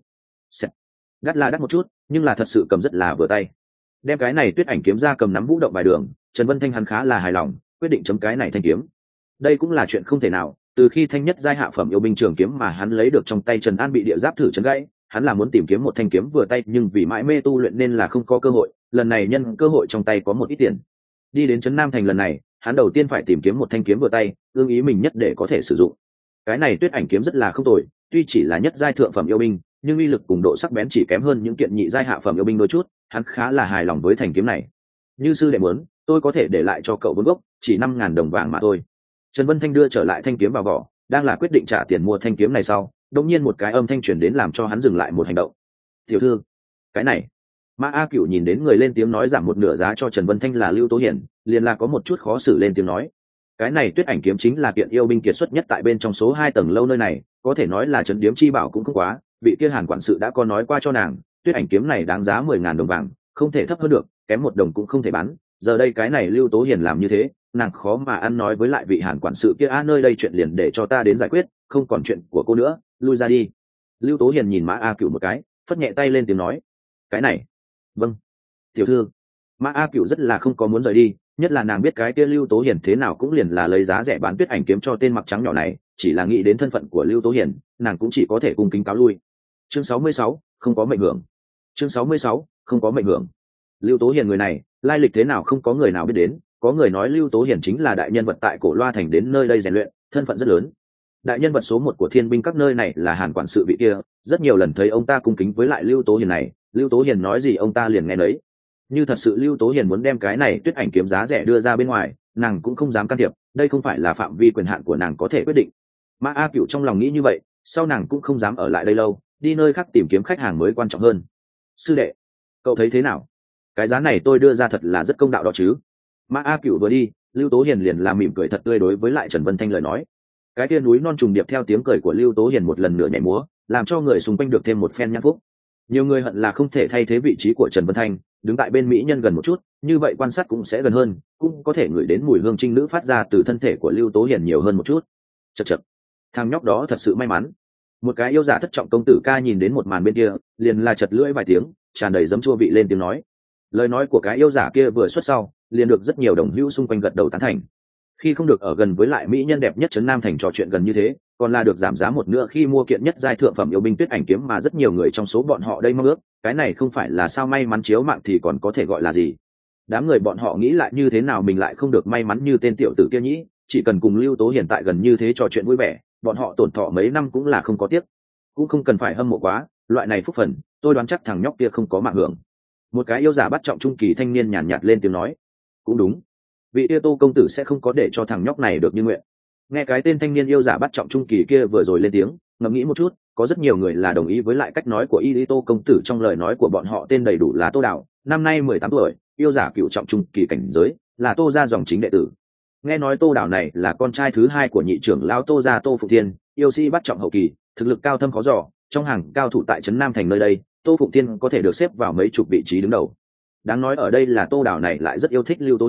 Đắt là đắt một chút, nhưng là thật sự cầm rất là vừa tay. Đem cái này tuyết ảnh kiếm ra cầm nắm vũ động vài đường, Trần Vân Thanh hắn khá là hài lòng, quyết định chấm cái này thanh kiếm. Đây cũng là chuyện không thể nào, từ khi thanh nhất giai hạ phẩm yêu binh trường kiếm mà hắn lấy được trong tay Trần An bị địa giáp thử chấn gãy, hắn là muốn tìm kiếm một thanh kiếm vừa tay, nhưng vì mãi mê tu luyện nên là không có cơ hội, lần này nhân cơ hội trong tay có một ít tiền. Đi đến trấn Nam thành lần này, hắn đầu tiên phải tìm kiếm một thanh kiếm vừa tay, ưng ý mình nhất để có thể sử dụng. Cái này tuyết ảnh kiếm rất là không tồi, tuy chỉ là nhất giai thượng phẩm yêu binh, nhưng uy lực cùng độ sắc bén chỉ kém hơn những kiện nhị giai hạ phẩm yêu binh đôi chút, hắn khá là hài lòng với thanh kiếm này. Như sư đệ muốn, tôi có thể để lại cho cậu vốn gốc, chỉ 5.000 đồng vàng mà thôi. Trần Vân Thanh đưa trở lại thanh kiếm vào vỏ, đang là quyết định trả tiền mua thanh kiếm này sau, đột nhiên một cái âm thanh truyền đến làm cho hắn dừng lại một hành động. "Tiểu thư, cái này." Mã A Cựu nhìn đến người lên tiếng nói giảm một nửa giá cho Trần Vân Thanh là Lưu Tố Hiển, liền là có một chút khó xử lên tiếng nói. Cái này tuyết ảnh kiếm chính là kiện yêu binh kiệt xuất nhất tại bên trong số 2 tầng lâu nơi này, có thể nói là trấn điếm chi bảo cũng không quá, vị kia Hàn quản sự đã có nói qua cho nàng, tuyết ảnh kiếm này đáng giá 10.000 đồng vàng, không thể thấp hơn được, kém một đồng cũng không thể bán. Giờ đây cái này Lưu Tố Hiển làm như thế, nàng khó mà ăn nói với lại vị Hàn quản sự kia, nơi đây chuyện liền để cho ta đến giải quyết, không còn chuyện của cô nữa, lui ra đi. Lưu Tố Hiền nhìn Mã A Cựu một cái, phất nhẹ tay lên tiếng nói. Cái này, vâng, tiểu thư. Mã A Cựu rất là không có muốn rời đi, nhất là nàng biết cái kia Lưu Tố Hiền thế nào cũng liền là lấy giá rẻ bán tuyết ảnh kiếm cho tên mặc trắng nhỏ này, chỉ là nghĩ đến thân phận của Lưu Tố Hiền, nàng cũng chỉ có thể cung kính cáo lui. Chương 66, không có mệnh hưởng. Chương 66, không có mệnh hưởng. Lưu Tố Hiền người này, lai lịch thế nào không có người nào biết đến, có người nói Lưu Tố Hiền chính là đại nhân vật tại Cổ Loa thành đến nơi đây rèn luyện, thân phận rất lớn. Đại nhân vật số 1 của thiên binh các nơi này là Hàn quản sự vị kia, rất nhiều lần thấy ông ta cung kính với lại Lưu Tố Hiền này, Lưu Tố Hiền nói gì ông ta liền nghe nấy. Như thật sự Lưu Tố Hiền muốn đem cái này tuyết ảnh kiếm giá rẻ đưa ra bên ngoài, nàng cũng không dám can thiệp, đây không phải là phạm vi quyền hạn của nàng có thể quyết định. Mã A Cựu trong lòng nghĩ như vậy, sau nàng cũng không dám ở lại đây lâu, đi nơi khác tìm kiếm khách hàng mới quan trọng hơn. Sư đệ, cậu thấy thế nào? Cái giá này tôi đưa ra thật là rất công đạo đó chứ? Mã A Cựu vừa đi, Lưu Tố Hiền liền làm mỉm cười thật tươi đối với lại Trần Vân Thanh lời nói. Cái kia núi non trùng điệp theo tiếng cười của Lưu Tố Hiền một lần nữa nhảy múa, làm cho người xung quanh được thêm một phen nhã phúc. Nhiều người hận là không thể thay thế vị trí của Trần Vân Thanh, đứng tại bên mỹ nhân gần một chút, như vậy quan sát cũng sẽ gần hơn, cũng có thể ngửi đến mùi hương trinh nữ phát ra từ thân thể của Lưu Tố Hiền nhiều hơn một chút. Chậc chậc, thằng nhóc đó thật sự may mắn. Một cái yêu giả thất trọng công tử ca nhìn đến một màn bên kia, liền là chật lưỡi vài tiếng, tràn đầy giấm chua vị lên tiếng nói. Lời nói của cái yêu giả kia vừa xuất sau, liền được rất nhiều đồng hữu xung quanh gật đầu tán thành. Khi không được ở gần với lại mỹ nhân đẹp nhất trấn Nam thành trò chuyện gần như thế, còn là được giảm giá một nửa khi mua kiện nhất giai thượng phẩm yêu binh tuyết ảnh kiếm mà rất nhiều người trong số bọn họ đây mong ước, cái này không phải là sao may mắn chiếu mạng thì còn có thể gọi là gì. Đám người bọn họ nghĩ lại như thế nào mình lại không được may mắn như tên tiểu tử kia nhỉ, chỉ cần cùng Lưu Tố hiện tại gần như thế trò chuyện vui vẻ, bọn họ tổn thọ mấy năm cũng là không có tiếc. Cũng không cần phải hâm mộ quá, loại này phúc phần, tôi đoán chắc thằng nhóc kia không có mạng hưởng. Một cái yêu giả bắt trọng trung kỳ thanh niên nhàn nhạt lên tiếng nói. Cũng đúng, vị yêu Tô công tử sẽ không có để cho thằng nhóc này được như nguyện. Nghe cái tên thanh niên yêu giả bắt trọng trung kỳ kia vừa rồi lên tiếng, ngẫm nghĩ một chút, có rất nhiều người là đồng ý với lại cách nói của y Tô công tử. Trong lời nói của bọn họ tên đầy đủ là Tô Đạo, năm nay 18 tuổi, yêu giả cựu trọng trung kỳ cảnh giới, là Tô gia dòng chính đệ tử. Nghe nói Tô Đạo này là con trai thứ 2 của nhị trưởng lão Tô gia Tô Phụng Thiên, yêu sĩ bắt trọng hậu kỳ, thực lực cao thâm khó dò, trong hàng cao thủ tại trấn Nam thành nơi đây, Tô Phụng Thiên có thể được xếp vào mấy chục vị trí đứng đầu. Đáng nói ở đây là Tô Đạo này lại rất yêu thích Lưu Tố Hiền,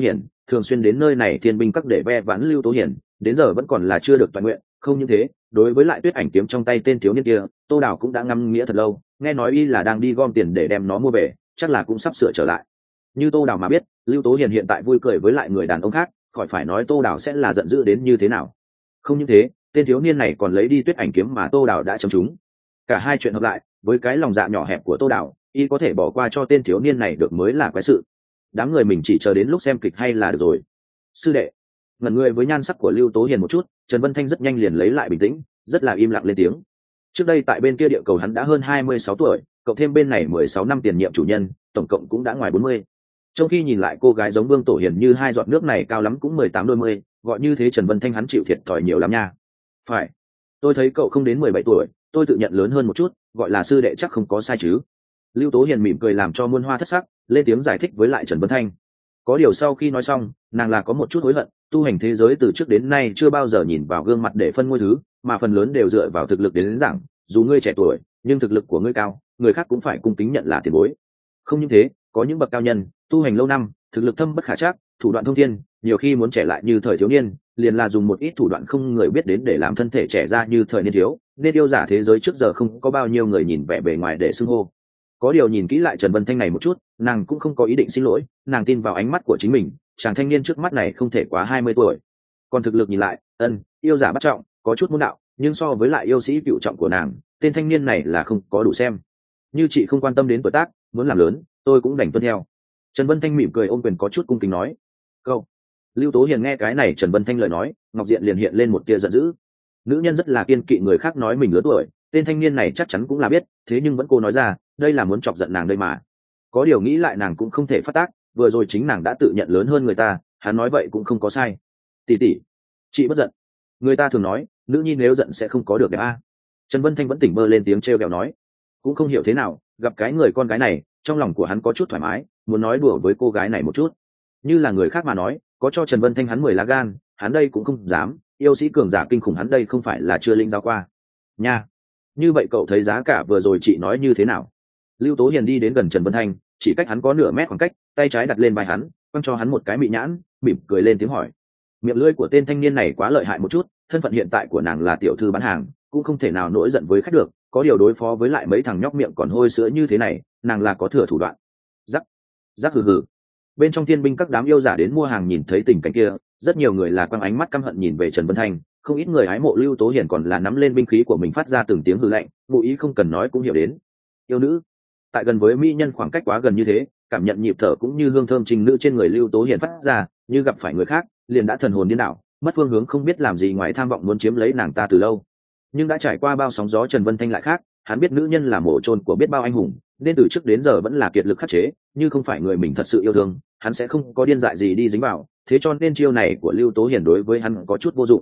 thường xuyên đến nơi này thiên binh các để ve vãn lưu tố hiển, đến giờ vẫn còn là chưa được toàn nguyện. Không những thế, đối với lại tuyết ảnh kiếm trong tay tên thiếu niên kia, Tô Đào cũng đã ngâm nghĩa thật lâu, nghe nói y là đang đi gom tiền để đem nó mua về, chắc là cũng sắp sửa trở lại. Như Tô Đào mà biết, lưu tố hiền hiện tại vui cười với lại người đàn ông khác, khỏi phải nói Tô Đào sẽ là giận dữ đến như thế nào. Không những thế, tên thiếu niên này còn lấy đi tuyết ảnh kiếm mà Tô Đào đã chấm chúng. Cả hai chuyện hợp lại, với cái lòng dạ nhỏ hẹp của Tô Đào, y có thể bỏ qua cho tên thiếu niên này được mới là quái sự. Đám người mình chỉ chờ đến lúc xem kịch hay là được rồi. Sư đệ. Ngẩn người với nhan sắc của lưu tố hiền một chút, Trần Vân Thanh rất nhanh liền lấy lại bình tĩnh, rất là im lặng lên tiếng. Trước đây tại bên kia địa cầu hắn đã hơn 26 tuổi, cộng thêm bên này 16 năm tiền nhiệm chủ nhân, tổng cộng cũng đã ngoài 40. Trong khi nhìn lại cô gái giống Vương Tổ Hiền như hai giọt nước này cao lắm cũng 18 đôi mươi, gọi như thế Trần Vân Thanh hắn chịu thiệt thòi nhiều lắm nha. Phải, tôi thấy cậu không đến 17 tuổi, tôi tự nhận lớn hơn một chút, gọi là sư đệ chắc không có sai chứ. Lưu Tố Hiền mỉm cười làm cho muôn hoa thất sắc, lên tiếng giải thích với lại Trần Vân Thanh. Có điều sau khi nói xong, nàng là có một chút hối hận, tu hành thế giới từ trước đến nay chưa bao giờ nhìn vào gương mặt để phân ngôi thứ, mà phần lớn đều dựa vào thực lực đến giảng, dù ngươi trẻ tuổi, nhưng thực lực của ngươi cao, người khác cũng phải cung kính nhận là tiền bối. Không những thế, có những bậc cao nhân, tu hành lâu năm, thực lực thâm bất khả trắc, thủ đoạn thông thiên, nhiều khi muốn trẻ lại như thời thiếu niên, liền là dùng một ít thủ đoạn không người biết đến để làm thân thể trẻ ra như thời niên thiếu, nên yêu giả thế giới trước giờ không có bao nhiêu người nhìn vẻ bề ngoài để xưng hô. Có điều nhìn kỹ lại Trần Vân Thanh này một chút, nàng cũng không có ý định xin lỗi, nàng tin vào ánh mắt của chính mình, chàng thanh niên trước mắt này không thể quá 20 tuổi. Còn thực lực nhìn lại, yêu giả bắt trọng, có chút môn đạo, nhưng so với lại yêu sĩ cựu trọng của nàng, tên thanh niên này là không có đủ xem. Như chị không quan tâm đến tuổi tác, muốn làm lớn, tôi cũng đành tuân theo. Trần Vân Thanh mỉm cười ôm quyền có chút cung kính nói. Câu. Lưu Tố Hiền nghe cái này Trần Vân Thanh lời nói, ngọc diện liền hiện lên một tia giận dữ. Nữ nhân rất là kiên kỵ người khác nói mình lớn tuổi, tên thanh niên này chắc chắn cũng là biết, thế nhưng vẫn cô nói ra, đây là muốn chọc giận nàng đây mà. Có điều nghĩ lại nàng cũng không thể phát tác, vừa rồi chính nàng đã tự nhận lớn hơn người ta, hắn nói vậy cũng không có sai. Tỷ tỷ, chị bất giận. Người ta thường nói, nữ nhi nếu giận sẽ không có được đẹp a. Trần Vân Thanh vẫn tỉnh bơ lên tiếng trêu ghẹo nói. Cũng không hiểu thế nào, gặp cái người con gái này, trong lòng của hắn có chút thoải mái, muốn nói đùa với cô gái này một chút. Như là người khác mà nói, có cho Trần Vân Thanh hắn 10 lá gan, hắn đây cũng không dám, yêu sĩ cường giả kinh khủng hắn đây không phải là chưa linh giáo qua. Nha. Như vậy cậu thấy giá cả vừa rồi chị nói như thế nào? Lưu Tố Hiền đi đến gần Trần Vân Thanh, chỉ cách hắn có nửa mét khoảng cách, tay trái đặt lên vai hắn, quăng cho hắn một cái mị nhãn, mỉm cười lên tiếng hỏi. Miệng lưỡi của tên thanh niên này quá lợi hại một chút, thân phận hiện tại của nàng là tiểu thư bán hàng, cũng không thể nào nổi giận với khách được, có điều đối phó với lại mấy thằng nhóc miệng còn hôi sữa như thế này, nàng là có thừa thủ đoạn. Rắc, rắc hừ hừ. Bên trong thiên binh các đám yêu giả đến mua hàng nhìn thấy tình cảnh kia, rất nhiều người là quăng ánh mắt căm hận nhìn về Trần Vân Thanh, không ít người hái mộ Lưu Tố Hiền còn là nắm lên binh khí của mình phát ra từng tiếng hừ lạnh, ngụ ý không cần nói cũng hiểu đến. Yêu nữ, tại gần với mỹ nhân khoảng cách quá gần như thế, cảm nhận nhịp thở cũng như hương thơm trình nữ trên người Lưu Tố Hiền phát ra, như gặp phải người khác, liền đã thần hồn điên đảo, mất phương hướng không biết làm gì ngoài tham vọng muốn chiếm lấy nàng ta từ lâu. Nhưng đã trải qua bao sóng gió Trần Vân Thanh lại khác, hắn biết nữ nhân là mổ chôn của biết bao anh hùng, nên từ trước đến giờ vẫn là kiệt lực khắc chế, như không phải người mình thật sự yêu thương, hắn sẽ không có điên dại gì đi dính vào, thế cho nên chiêu này của Lưu Tố Hiền đối với hắn có chút vô dụng.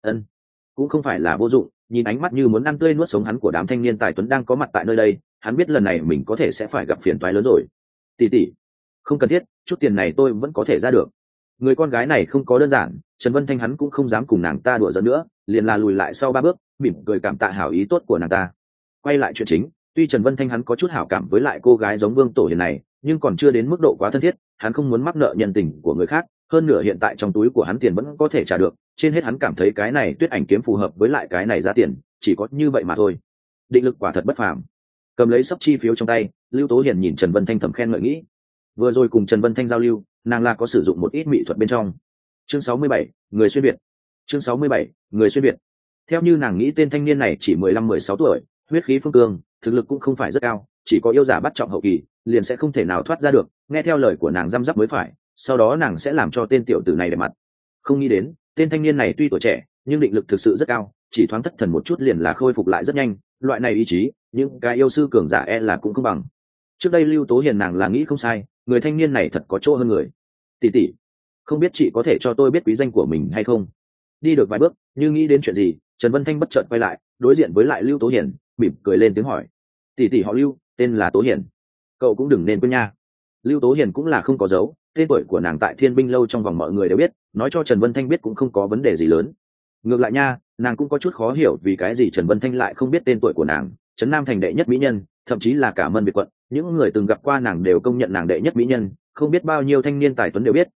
Cũng không phải là vô dụng, nhìn ánh mắt như muốn ăn tươi nuốt sống hắn của đám thanh niên tài tuấn đang có mặt tại nơi đây, hắn biết lần này mình có thể sẽ phải gặp phiền toái lớn rồi. Tỷ tỷ, không cần thiết, chút tiền này tôi vẫn có thể ra được. Người con gái này không có đơn giản, Trần Vân Thanh hắn cũng không dám cùng nàng ta đùa giỡn nữa, liền là lùi lại sau 3 bước, mỉm cười cảm tạ hảo ý tốt của nàng ta. Quay lại chuyện chính, tuy Trần Vân Thanh hắn có chút hảo cảm với lại cô gái giống Vương Tổ Hiền này, nhưng còn chưa đến mức độ quá thân thiết, hắn không muốn mắc nợ nhân tình của người khác, hơn nữa hiện tại trong túi của hắn tiền vẫn có thể trả được, trên hết hắn cảm thấy cái này tuyết ảnh kiếm phù hợp với lại cái này giá tiền, chỉ có như vậy mà thôi. Định lực quả thật bất phàm. Cầm lấy sấp chi phiếu trong tay, Lưu Tố Hiền nhìn Trần Vân Thanh thầm khen ngợi nghĩ. Vừa rồi cùng Trần Vân Thanh giao lưu, nàng là có sử dụng một ít mỹ thuật bên trong. Chương 67, người xuyên việt. Chương 67, người xuyên việt. Theo như nàng nghĩ tên thanh niên này chỉ 15-16 tuổi, huyết khí phương cương, thực lực cũng không phải rất cao, chỉ có yêu giả bắt trọng hậu kỳ, liền sẽ không thể nào thoát ra được, nghe theo lời của nàng răm rắp mới phải, sau đó nàng sẽ làm cho tên tiểu tử này đẹp mặt. Không nghĩ đến, tên thanh niên này tuy tuổi trẻ, nhưng định lực thực sự rất cao, chỉ thoáng thất thần một chút liền là khôi phục lại rất nhanh, loại này ý chí, những cái yêu sư cường giả là cũng không bằng. Trước đây Lưu Tố Hiền nàng là nghĩ không sai, người thanh niên này thật có chỗ hơn người. Tỷ tỷ, không biết chị có thể cho tôi biết quý danh của mình hay không? Đi được vài bước, như nghĩ đến chuyện gì, Trần Vân Thanh bất chợt quay lại, đối diện với lại Lưu Tố Hiền, mỉm cười lên tiếng hỏi. Tỷ tỷ họ Lưu, tên là Tố Hiền. Cậu cũng đừng nên quên nha. Lưu Tố Hiền cũng là không có dấu, tên tuổi của nàng tại Thiên Binh lâu trong vòng mọi người đều biết, nói cho Trần Vân Thanh biết cũng không có vấn đề gì lớn. Ngược lại nha, nàng cũng có chút khó hiểu vì cái gì Trần Vân Thanh lại không biết tên tuổi của nàng. Trấn Nam thành đệ nhất mỹ nhân, thậm chí là cả Mân Biệt quận, những người từng gặp qua nàng đều công nhận nàng đệ nhất mỹ nhân, không biết bao nhiêu thanh niên tài tuấn đều biết,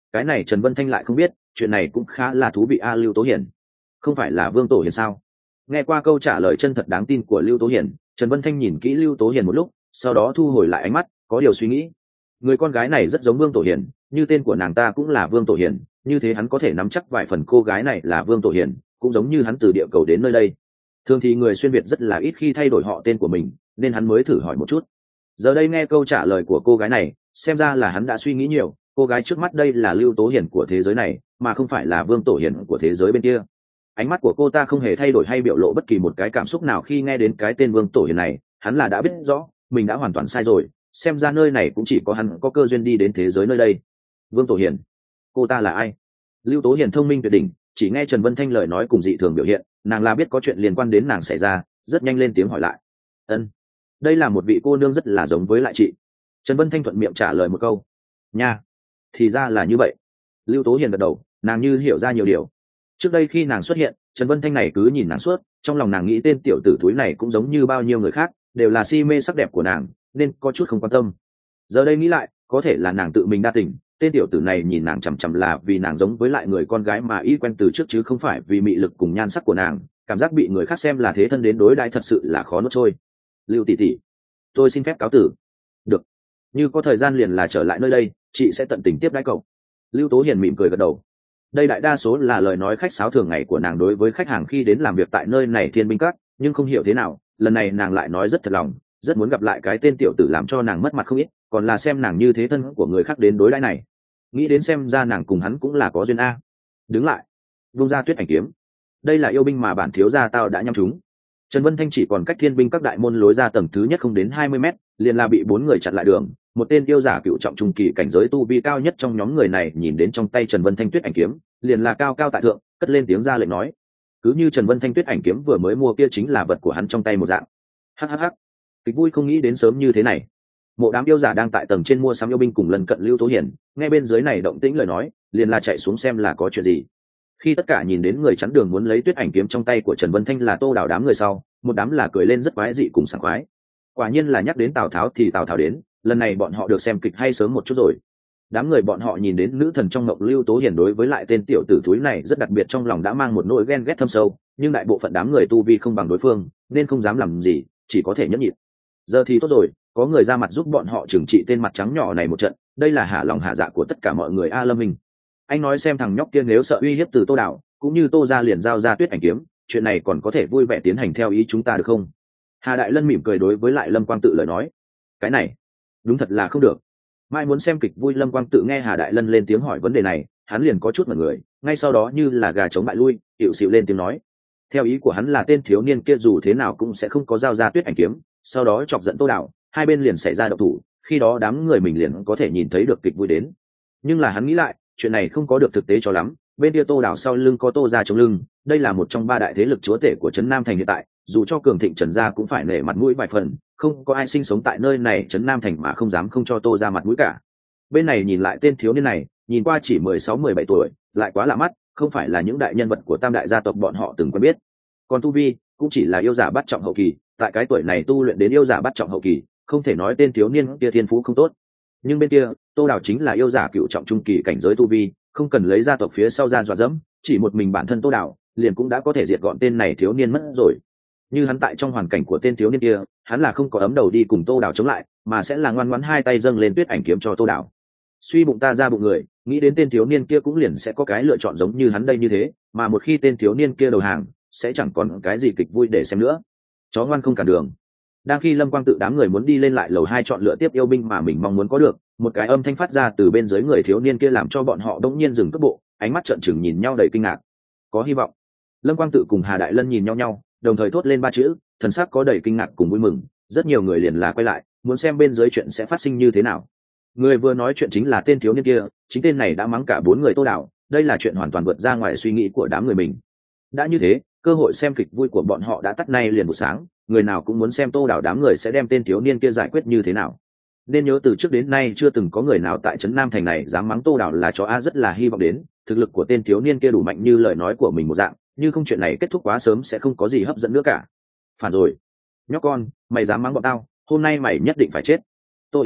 cái này Trần Vân Thanh lại không biết, chuyện này cũng khá là thú vị a. Lưu Tố Hiền không phải là Vương Tổ Hiền sao? Nghe qua câu trả lời chân thật đáng tin của Lưu Tố Hiền, Trần Vân Thanh nhìn kỹ Lưu Tố Hiền một lúc, sau đó thu hồi lại ánh mắt, có điều suy nghĩ. Người con gái này rất giống Vương Tổ Hiền, như tên của nàng ta cũng là Vương Tổ Hiền, như thế hắn có thể nắm chắc vài phần cô gái này là Vương Tổ Hiền, cũng giống như hắn từ địa cầu đến nơi đây. Thường thì người xuyên Việt rất là ít khi thay đổi họ tên của mình, nên hắn mới thử hỏi một chút. Giờ đây nghe câu trả lời của cô gái này, xem ra là hắn đã suy nghĩ nhiều, cô gái trước mắt đây là Lưu Tố Hiền của thế giới này, mà không phải là Vương Tổ Hiền của thế giới bên kia. Ánh mắt của cô ta không hề thay đổi hay biểu lộ bất kỳ một cái cảm xúc nào khi nghe đến cái tên Vương Tổ Hiền này, hắn là đã biết rõ mình đã hoàn toàn sai rồi, xem ra nơi này cũng chỉ có hắn có cơ duyên đi đến thế giới nơi đây. Vương Tổ Hiền, cô ta là ai? Lưu Tố Hiền thông minh tuyệt đỉnh, chỉ nghe Trần Vân Thanh lời nói cùng dị thường biểu hiện, nàng là biết có chuyện liên quan đến nàng xảy ra, rất nhanh lên tiếng hỏi lại. Ân, đây là một vị cô nương rất là giống với lại chị. Trần Vân Thanh thuận miệng trả lời một câu. Nha, thì ra là như vậy. Lưu Tố Hiền gật đầu, nàng như hiểu ra nhiều điều. Trước đây khi nàng xuất hiện, Trần Vân Thanh này cứ nhìn nàng suốt, trong lòng nàng nghĩ tên tiểu tử thúi này cũng giống như bao nhiêu người khác, đều là si mê sắc đẹp của nàng, nên có chút không quan tâm. Giờ đây nghĩ lại, có thể là nàng tự mình đa tình, tên tiểu tử này nhìn nàng chằm chằm là vì nàng giống với lại người con gái mà y quen từ trước chứ không phải vì mị lực cùng nhan sắc của nàng, cảm giác bị người khác xem là thế thân đến đối đãi thật sự là khó nuốt trôi. Lưu tỷ tỷ, tôi xin phép cáo tử. Được, như có thời gian liền là trở lại nơi đây, chị sẽ tận tình tiếp đãi cậu. Lưu Tố Hiền mỉm cười gật đầu. Đây đại đa số là lời nói khách sáo thường ngày của nàng đối với khách hàng khi đến làm việc tại nơi này Thiên Binh Các, nhưng không hiểu thế nào lần này nàng lại nói rất thật lòng, rất muốn gặp lại cái tên tiểu tử làm cho nàng mất mặt không ít, còn là xem nàng như thế thân của người khác đến đối đãi này. Nghĩ đến xem ra nàng cùng hắn cũng là có duyên a. Đứng lại, vung ra tuyết ảnh kiếm. Đây là yêu binh mà bản thiếu gia tao đã nhắm trúng. Trần Vân Thanh chỉ còn cách Thiên Binh Các đại môn lối ra tầng thứ nhất không đến 20 mét, liền là bị 4 người chặn lại đường. Một tên yêu giả cựu trọng trung kỳ cảnh giới tu vi cao nhất trong nhóm người này nhìn đến trong tay Trần Vân Thanh tuyết ảnh kiếm, liền là cao cao tại thượng, cất lên tiếng ra lệnh nói. Cứ như Trần Vân Thanh tuyết ảnh kiếm vừa mới mua kia chính là vật của hắn trong tay một dạng. Hhh, kịch vui không nghĩ đến sớm như thế này. Mộ đám yêu giả đang tại tầng trên mua sắm yêu binh cùng lần cận Lưu Tố Hiền, nghe bên dưới này động tĩnh lời nói, liền là chạy xuống xem là có chuyện gì. Khi tất cả nhìn đến người chắn đường muốn lấy tuyết ảnh kiếm trong tay của Trần Vân Thanh là Tô Đào đám người sau, một đám là cười lên rất quái dị cùng sảng khoái. Quả nhiên là nhắc đến Tào Tháo thì Tào Tháo đến, lần này bọn họ được xem kịch hay sớm một chút rồi. Đám người bọn họ nhìn đến nữ thần trong mộng Lưu Tố Hiền đối với lại tên tiểu tử thúi này rất đặc biệt, trong lòng đã mang một nỗi ghen ghét thâm sâu, nhưng đại bộ phận đám người tu vi không bằng đối phương nên không dám làm gì, chỉ có thể nhẫn nhịn. Giờ thì tốt rồi, có người ra mặt giúp bọn họ trừng trị tên mặt trắng nhỏ này một trận, đây là hạ lòng hạ dạ của tất cả mọi người. A Lâm Minh, anh nói xem thằng nhóc kia nếu sợ uy hiếp từ Tô Đạo cũng như Tô gia liền giao ra tuyết ảnh kiếm, chuyện này còn có thể vui vẻ tiến hành theo ý chúng ta được không? Hà Đại Lân mỉm cười đối với lại Lâm Quang Tự lời nói. Cái này đúng thật là không được. Mai muốn xem kịch vui, Lâm Quang Tự nghe Hà Đại Lân lên tiếng hỏi vấn đề này, hắn liền có chút ngẩn người, ngay sau đó như là gà chống bại lui, hiệu xịu lên tiếng nói. Theo ý của hắn là tên thiếu niên kia dù thế nào cũng sẽ không có giao ra tuyết ảnh kiếm, sau đó chọc giận Tô Đạo, hai bên liền xảy ra động thủ, khi đó đám người mình liền có thể nhìn thấy được kịch vui đến. Nhưng là hắn nghĩ lại, chuyện này không có được thực tế cho lắm, bên kia Tô Đạo sau lưng có Tô gia chống lưng, đây là một trong ba đại thế lực chúa tể của trấn Nam Thành hiện tại, dù cho cường thịnh Trần gia cũng phải nể mặt mũi vài phần, không có ai sinh sống tại nơi này trấn Nam Thành mà không dám không cho Tô gia mặt mũi cả. Bên này nhìn lại tên thiếu niên này, nhìn qua chỉ 16-17 tuổi, lại quá lạ mắt, không phải là những đại nhân vật của tam đại gia tộc bọn họ từng quen biết. Còn tu vi cũng chỉ là yêu giả bắt trọng hậu kỳ, tại cái tuổi này tu luyện đến yêu giả bắt trọng hậu kỳ, không thể nói tên thiếu niên kia thiên phú không tốt. Nhưng bên kia Tô Đào chính là yêu giả cựu trọng trung kỳ cảnh giới tu vi, không cần lấy gia tộc phía sau ra dọa dẫm, chỉ một mình bản thân Tô Đào liền cũng đã có thể diệt gọn tên này thiếu niên mất rồi. Như hắn tại trong hoàn cảnh của tên thiếu niên kia, hắn là không có ấm đầu đi cùng Tô Đào chống lại, mà sẽ là ngoan ngoãn hai tay dâng lên tuyết ảnh kiếm cho Tô Đào. Suy bụng ta ra bụng người, nghĩ đến tên thiếu niên kia cũng liền sẽ có cái lựa chọn giống như hắn đây như thế, mà một khi tên thiếu niên kia đầu hàng, sẽ chẳng còn cái gì kịch vui để xem nữa. Chó ngoan không cản đường. Đang khi Lâm Quang Tự đám người muốn đi lên lại lầu 2 chọn lựa tiếp yêu binh mà mình mong muốn có được, một cái âm thanh phát ra từ bên dưới người thiếu niên kia làm cho bọn họ đống nhiên dừng cước bộ, ánh mắt trợn trừng nhìn nhau đầy kinh ngạc. Có hy vọng. Lâm Quang Tự cùng Hà Đại Lân nhìn nhau, đồng thời thốt lên ba chữ, thần sắc có đầy kinh ngạc cùng vui mừng, rất nhiều người liền là quay lại, muốn xem bên dưới chuyện sẽ phát sinh như thế nào. Người vừa nói chuyện chính là tên thiếu niên kia, chính tên này đã mắng cả 4 người Tô Đào, đây là chuyện hoàn toàn vượt ra ngoài suy nghĩ của đám người mình. Đã như thế, cơ hội xem kịch vui của bọn họ đã tắt nay liền buổi sáng, người nào cũng muốn xem Tô Đào đám người sẽ đem tên thiếu niên kia giải quyết như thế nào. Nên nhớ từ trước đến nay chưa từng có người nào tại trấn Nam Thành này dám mắng Tô Đào là chó a, rất là hy vọng đến thực lực của tên thiếu niên kia đủ mạnh như lời nói của mình một dạng, như không chuyện này kết thúc quá sớm sẽ không có gì hấp dẫn nữa cả. Phản rồi, nhóc con, mày dám mắng bọn tao, hôm nay mày nhất định phải chết. Tô Yến,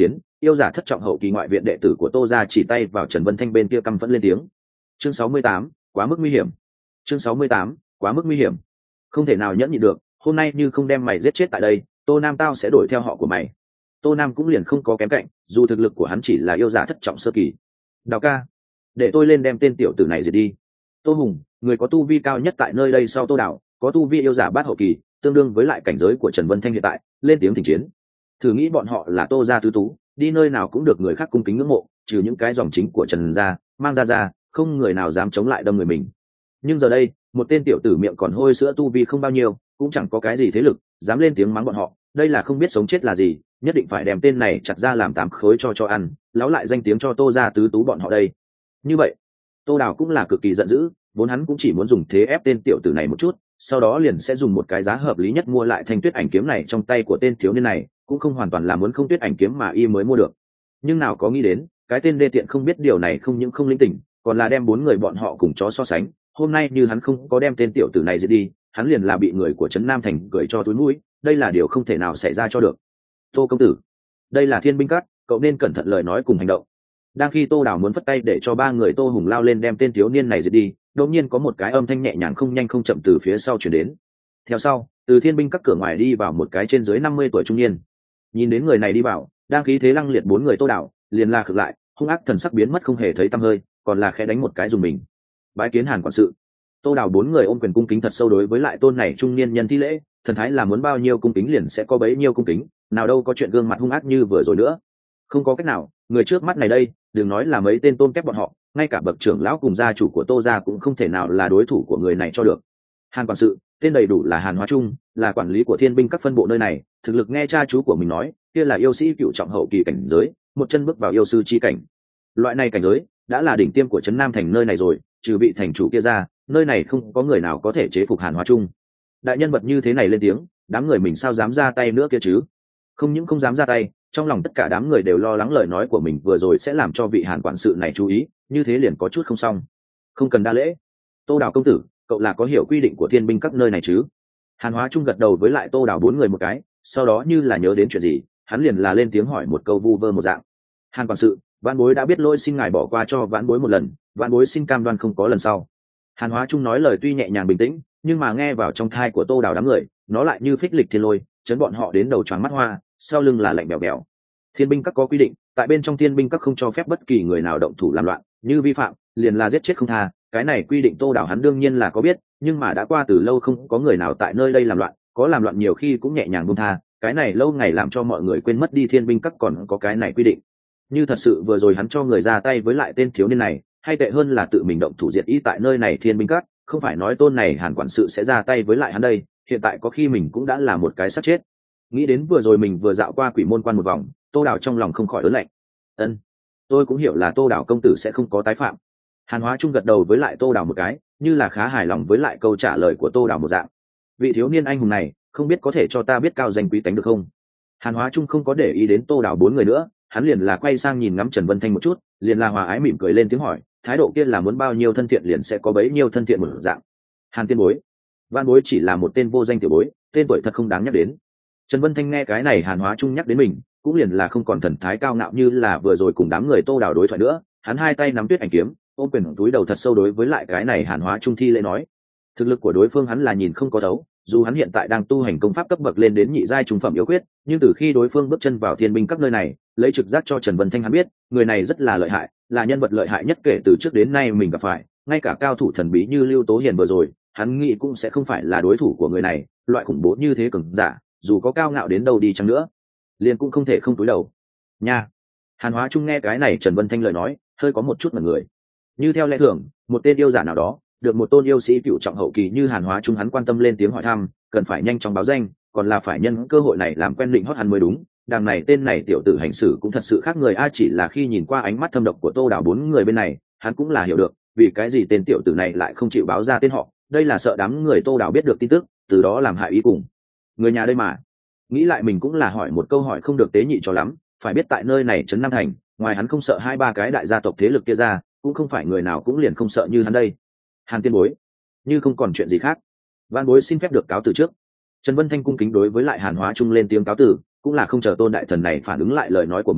Yêu giả thất trọng hậu kỳ ngoại viện đệ tử của Tô gia chỉ tay vào Trần Vân Thanh bên kia căm phẫn lên tiếng. Chương 68, quá mức nguy hiểm. Chương 68, quá mức nguy hiểm. Không thể nào nhẫn nhịn được, hôm nay như không đem mày giết chết tại đây, Tô Nam tao sẽ đổi theo họ của mày. Tô Nam cũng liền không có kém cạnh, dù thực lực của hắn chỉ là yêu giả thất trọng sơ kỳ. Đào ca, để tôi lên đem tên tiểu tử này diệt đi. Tô Hùng, người có tu vi cao nhất tại nơi đây sau Tô Đào, có tu vi yêu giả bát hậu kỳ, tương đương với lại cảnh giới của Trần Vân Thanh hiện tại, lên tiếng thỉnh chiến. Thử nghĩ bọn họ là Tô gia tứ tú, đi nơi nào cũng được người khác cung kính ngưỡng mộ, trừ những cái dòng chính của Trần gia, mang ra, không người nào dám chống lại đâm người mình. Nhưng giờ đây, một tên tiểu tử miệng còn hôi sữa tu vi không bao nhiêu, cũng chẳng có cái gì thế lực, dám lên tiếng mắng bọn họ, đây là không biết sống chết là gì, nhất định phải đem tên này chặt ra làm 8 khối cho ăn, láo lại danh tiếng cho Tô gia tứ tú bọn họ đây. Như vậy, Tô Đào cũng là cực kỳ giận dữ, vốn hắn cũng chỉ muốn dùng thế ép tên tiểu tử này một chút, sau đó liền sẽ dùng một cái giá hợp lý nhất mua lại thanh tuyết ảnh kiếm này trong tay của tên thiếu niên này, cũng không hoàn toàn là muốn không tuyết ảnh kiếm mà y mới mua được. Nhưng nào có nghĩ đến, cái tên đê tiện không biết điều này không những không linh tỉnh, còn là đem 4 người bọn họ cùng chó so sánh. Hôm nay như hắn không có đem tên tiểu tử này giết đi, hắn liền là bị người của Trấn Nam Thành gửi cho túi mũi, đây là điều không thể nào xảy ra cho được. Tô công tử, đây là Thiên binh các, cậu nên cẩn thận lời nói cùng hành động. Đang khi Tô Đào muốn phất tay để cho 3 người Tô Hùng lao lên đem tên thiếu niên này giết đi, đột nhiên có một cái âm thanh nhẹ nhàng không nhanh không chậm từ phía sau truyền đến. Theo sau, từ Thiên binh các cửa ngoài đi vào một cái trên dưới 50 tuổi trung niên. Nhìn đến người này đi vào, đang khí thế lăng liệt 4 người Tô Đào liền la khực lại, hung ác thần sắc biến mất không hề thấy tăm hơi, còn là khẽ đánh một cái dùng mình. Bái kiến Hàn quản sự. Tô Đào 4 người ôm quyền cung kính thật sâu đối với lại tôn này trung niên nhân thi lễ, thần thái là muốn bao nhiêu cung kính liền sẽ có bấy nhiêu cung kính, nào đâu có chuyện gương mặt hung ác như vừa rồi nữa. Không có cách nào, người trước mắt này đây, đừng nói là mấy tên tôn kép bọn họ, ngay cả bậc trưởng lão cùng gia chủ của Tô gia cũng không thể nào là đối thủ của người này cho được. Hàn quản sự, tên đầy đủ là Hàn Hóa Trung, là quản lý của Thiên binh các phân bộ nơi này, thực lực nghe cha chú của mình nói, kia là yêu sĩ cựu trọng hậu kỳ cảnh giới, một chân bước vào yêu sư chi cảnh. Loại này cảnh giới đã là đỉnh tiêm của Trấn Nam Thành nơi này rồi, trừ bị thành chủ kia ra, nơi này không có người nào có thể chế phục Hàn Hóa Trung. Đại nhân vật như thế này lên tiếng, đám người mình sao dám ra tay nữa kia chứ? Không những không dám ra tay, trong lòng tất cả đám người đều lo lắng lời nói của mình vừa rồi sẽ làm cho vị Hàn quản sự này chú ý, như thế liền có chút không xong. Không cần đa lễ. Tô Đào công tử, cậu là có hiểu quy định của Thiên binh các nơi này chứ? Hàn Hóa Trung gật đầu với lại Tô Đào 4 người một cái, sau đó như là nhớ đến chuyện gì, hắn liền là lên tiếng hỏi một câu vu vơ một dạng. Hàn quản sự, vãn bối đã biết lỗi, xin ngài bỏ qua cho vãn bối một lần, vãn bối xin cam đoan không có lần sau. Hàn Hóa Trung nói lời tuy nhẹ nhàng bình tĩnh, nhưng mà nghe vào trong thai của Tô Đào đám người, nó lại như phích lịch thiên lôi, chấn bọn họ đến đầu choáng mắt hoa, sau lưng là lạnh bèo bèo. Thiên binh các có quy định, tại bên trong Thiên binh các không cho phép bất kỳ người nào động thủ làm loạn, như vi phạm liền là giết chết không tha. Cái này quy định Tô Đào hắn đương nhiên là có biết, nhưng mà đã qua từ lâu không có người nào tại nơi đây làm loạn, có làm loạn nhiều khi cũng nhẹ nhàng buông tha, cái này lâu ngày làm cho mọi người quên mất đi Thiên binh các còn có cái này quy định. Như thật sự vừa rồi hắn cho người ra tay với lại tên thiếu niên này, hay tệ hơn là tự mình động thủ diệt y tại nơi này Thiên binh các, không phải nói tôn này Hàn quản sự sẽ ra tay với lại hắn đây, hiện tại có khi mình cũng đã là một cái sắp chết. Nghĩ đến vừa rồi mình vừa dạo qua Quỷ môn quan một vòng, Tô Đào trong lòng không khỏi ớn lạnh. Ân, tôi cũng hiểu là Tô Đào công tử sẽ không có tái phạm. Hàn Hóa Trung gật đầu với lại Tô Đào một cái, như là khá hài lòng với lại câu trả lời của Tô Đào một dạng. Vị thiếu niên anh hùng này, không biết có thể cho ta biết cao danh quý tánh được không? Hàn Hóa Trung không có để ý đến Tô Đào 4 người nữa, hắn liền là quay sang nhìn ngắm Trần Vân Thanh một chút, liền là hòa ái mỉm cười lên tiếng hỏi, thái độ kia là muốn bao nhiêu thân thiện liền sẽ có bấy nhiêu thân thiện một dạng. Hàn tiên bối, Vãn bối chỉ là một tên vô danh tiểu bối, tên tuổi thật không đáng nhắc đến. Trần Vân Thanh nghe cái này Hàn Hóa Trung nhắc đến mình, cũng liền là không còn thần thái cao ngạo như là vừa rồi cùng đám người Tô Đào đối thoại nữa, hắn hai tay nắm tuyết ảnh kiếm, ôm quyền túi đầu thật sâu đối với lại cái này Hàn Hóa Trung thi lễ nói, thực lực của đối phương hắn là nhìn không có thấu, dù hắn hiện tại đang tu hành công pháp cấp bậc lên đến nhị giai trung phẩm yếu quyết, nhưng từ khi đối phương bước chân vào Thiên binh các nơi này, lấy trực giác cho Trần Vân Thanh hắn biết, người này rất là lợi hại, là nhân vật lợi hại nhất kể từ trước đến nay mình gặp phải, ngay cả cao thủ thần bí như Lưu Tố Hiền vừa rồi, hắn nghĩ cũng sẽ không phải là đối thủ của người này, loại khủng bố như thế cường giả, dù có cao ngạo đến đâu đi chăng nữa, liền cũng không thể không cúi đầu. Nha. Hàn Hóa Trung nghe cái này Trần Vân Thanh lời nói, hơi có một chút mặt người. Như theo lẽ thường, một tên yêu giả nào đó, được một tôn yêu sĩ cựu trọng hậu kỳ như Hàn Hóa Trung hắn quan tâm lên tiếng hỏi thăm, cần phải nhanh chóng báo danh, còn là phải nhân cơ hội này làm quen định hót hắn mới đúng. Đằng này tên này tiểu tử hành xử cũng thật sự khác người a, chỉ là khi nhìn qua ánh mắt thâm độc của Tô Đào 4 người bên này, hắn cũng là hiểu được, vì cái gì tên tiểu tử này lại không chịu báo ra tên họ, đây là sợ đám người Tô Đào biết được tin tức, từ đó làm hại ý cùng người nhà đây mà. Nghĩ lại mình cũng là hỏi một câu hỏi không được tế nhị cho lắm, phải biết tại nơi này Trấn Nam Thành, ngoài hắn không sợ 2-3 cái đại gia tộc thế lực kia ra, cũng không phải người nào cũng liền không sợ như hắn đây. Hàn tiên bối, như không còn chuyện gì khác, Vãn bối xin phép được cáo từ trước. Trần Vân Thanh cung kính đối với lại Hàn Hóa Trung lên tiếng cáo từ, cũng là không chờ tôn đại thần này phản ứng lại lời nói của mình,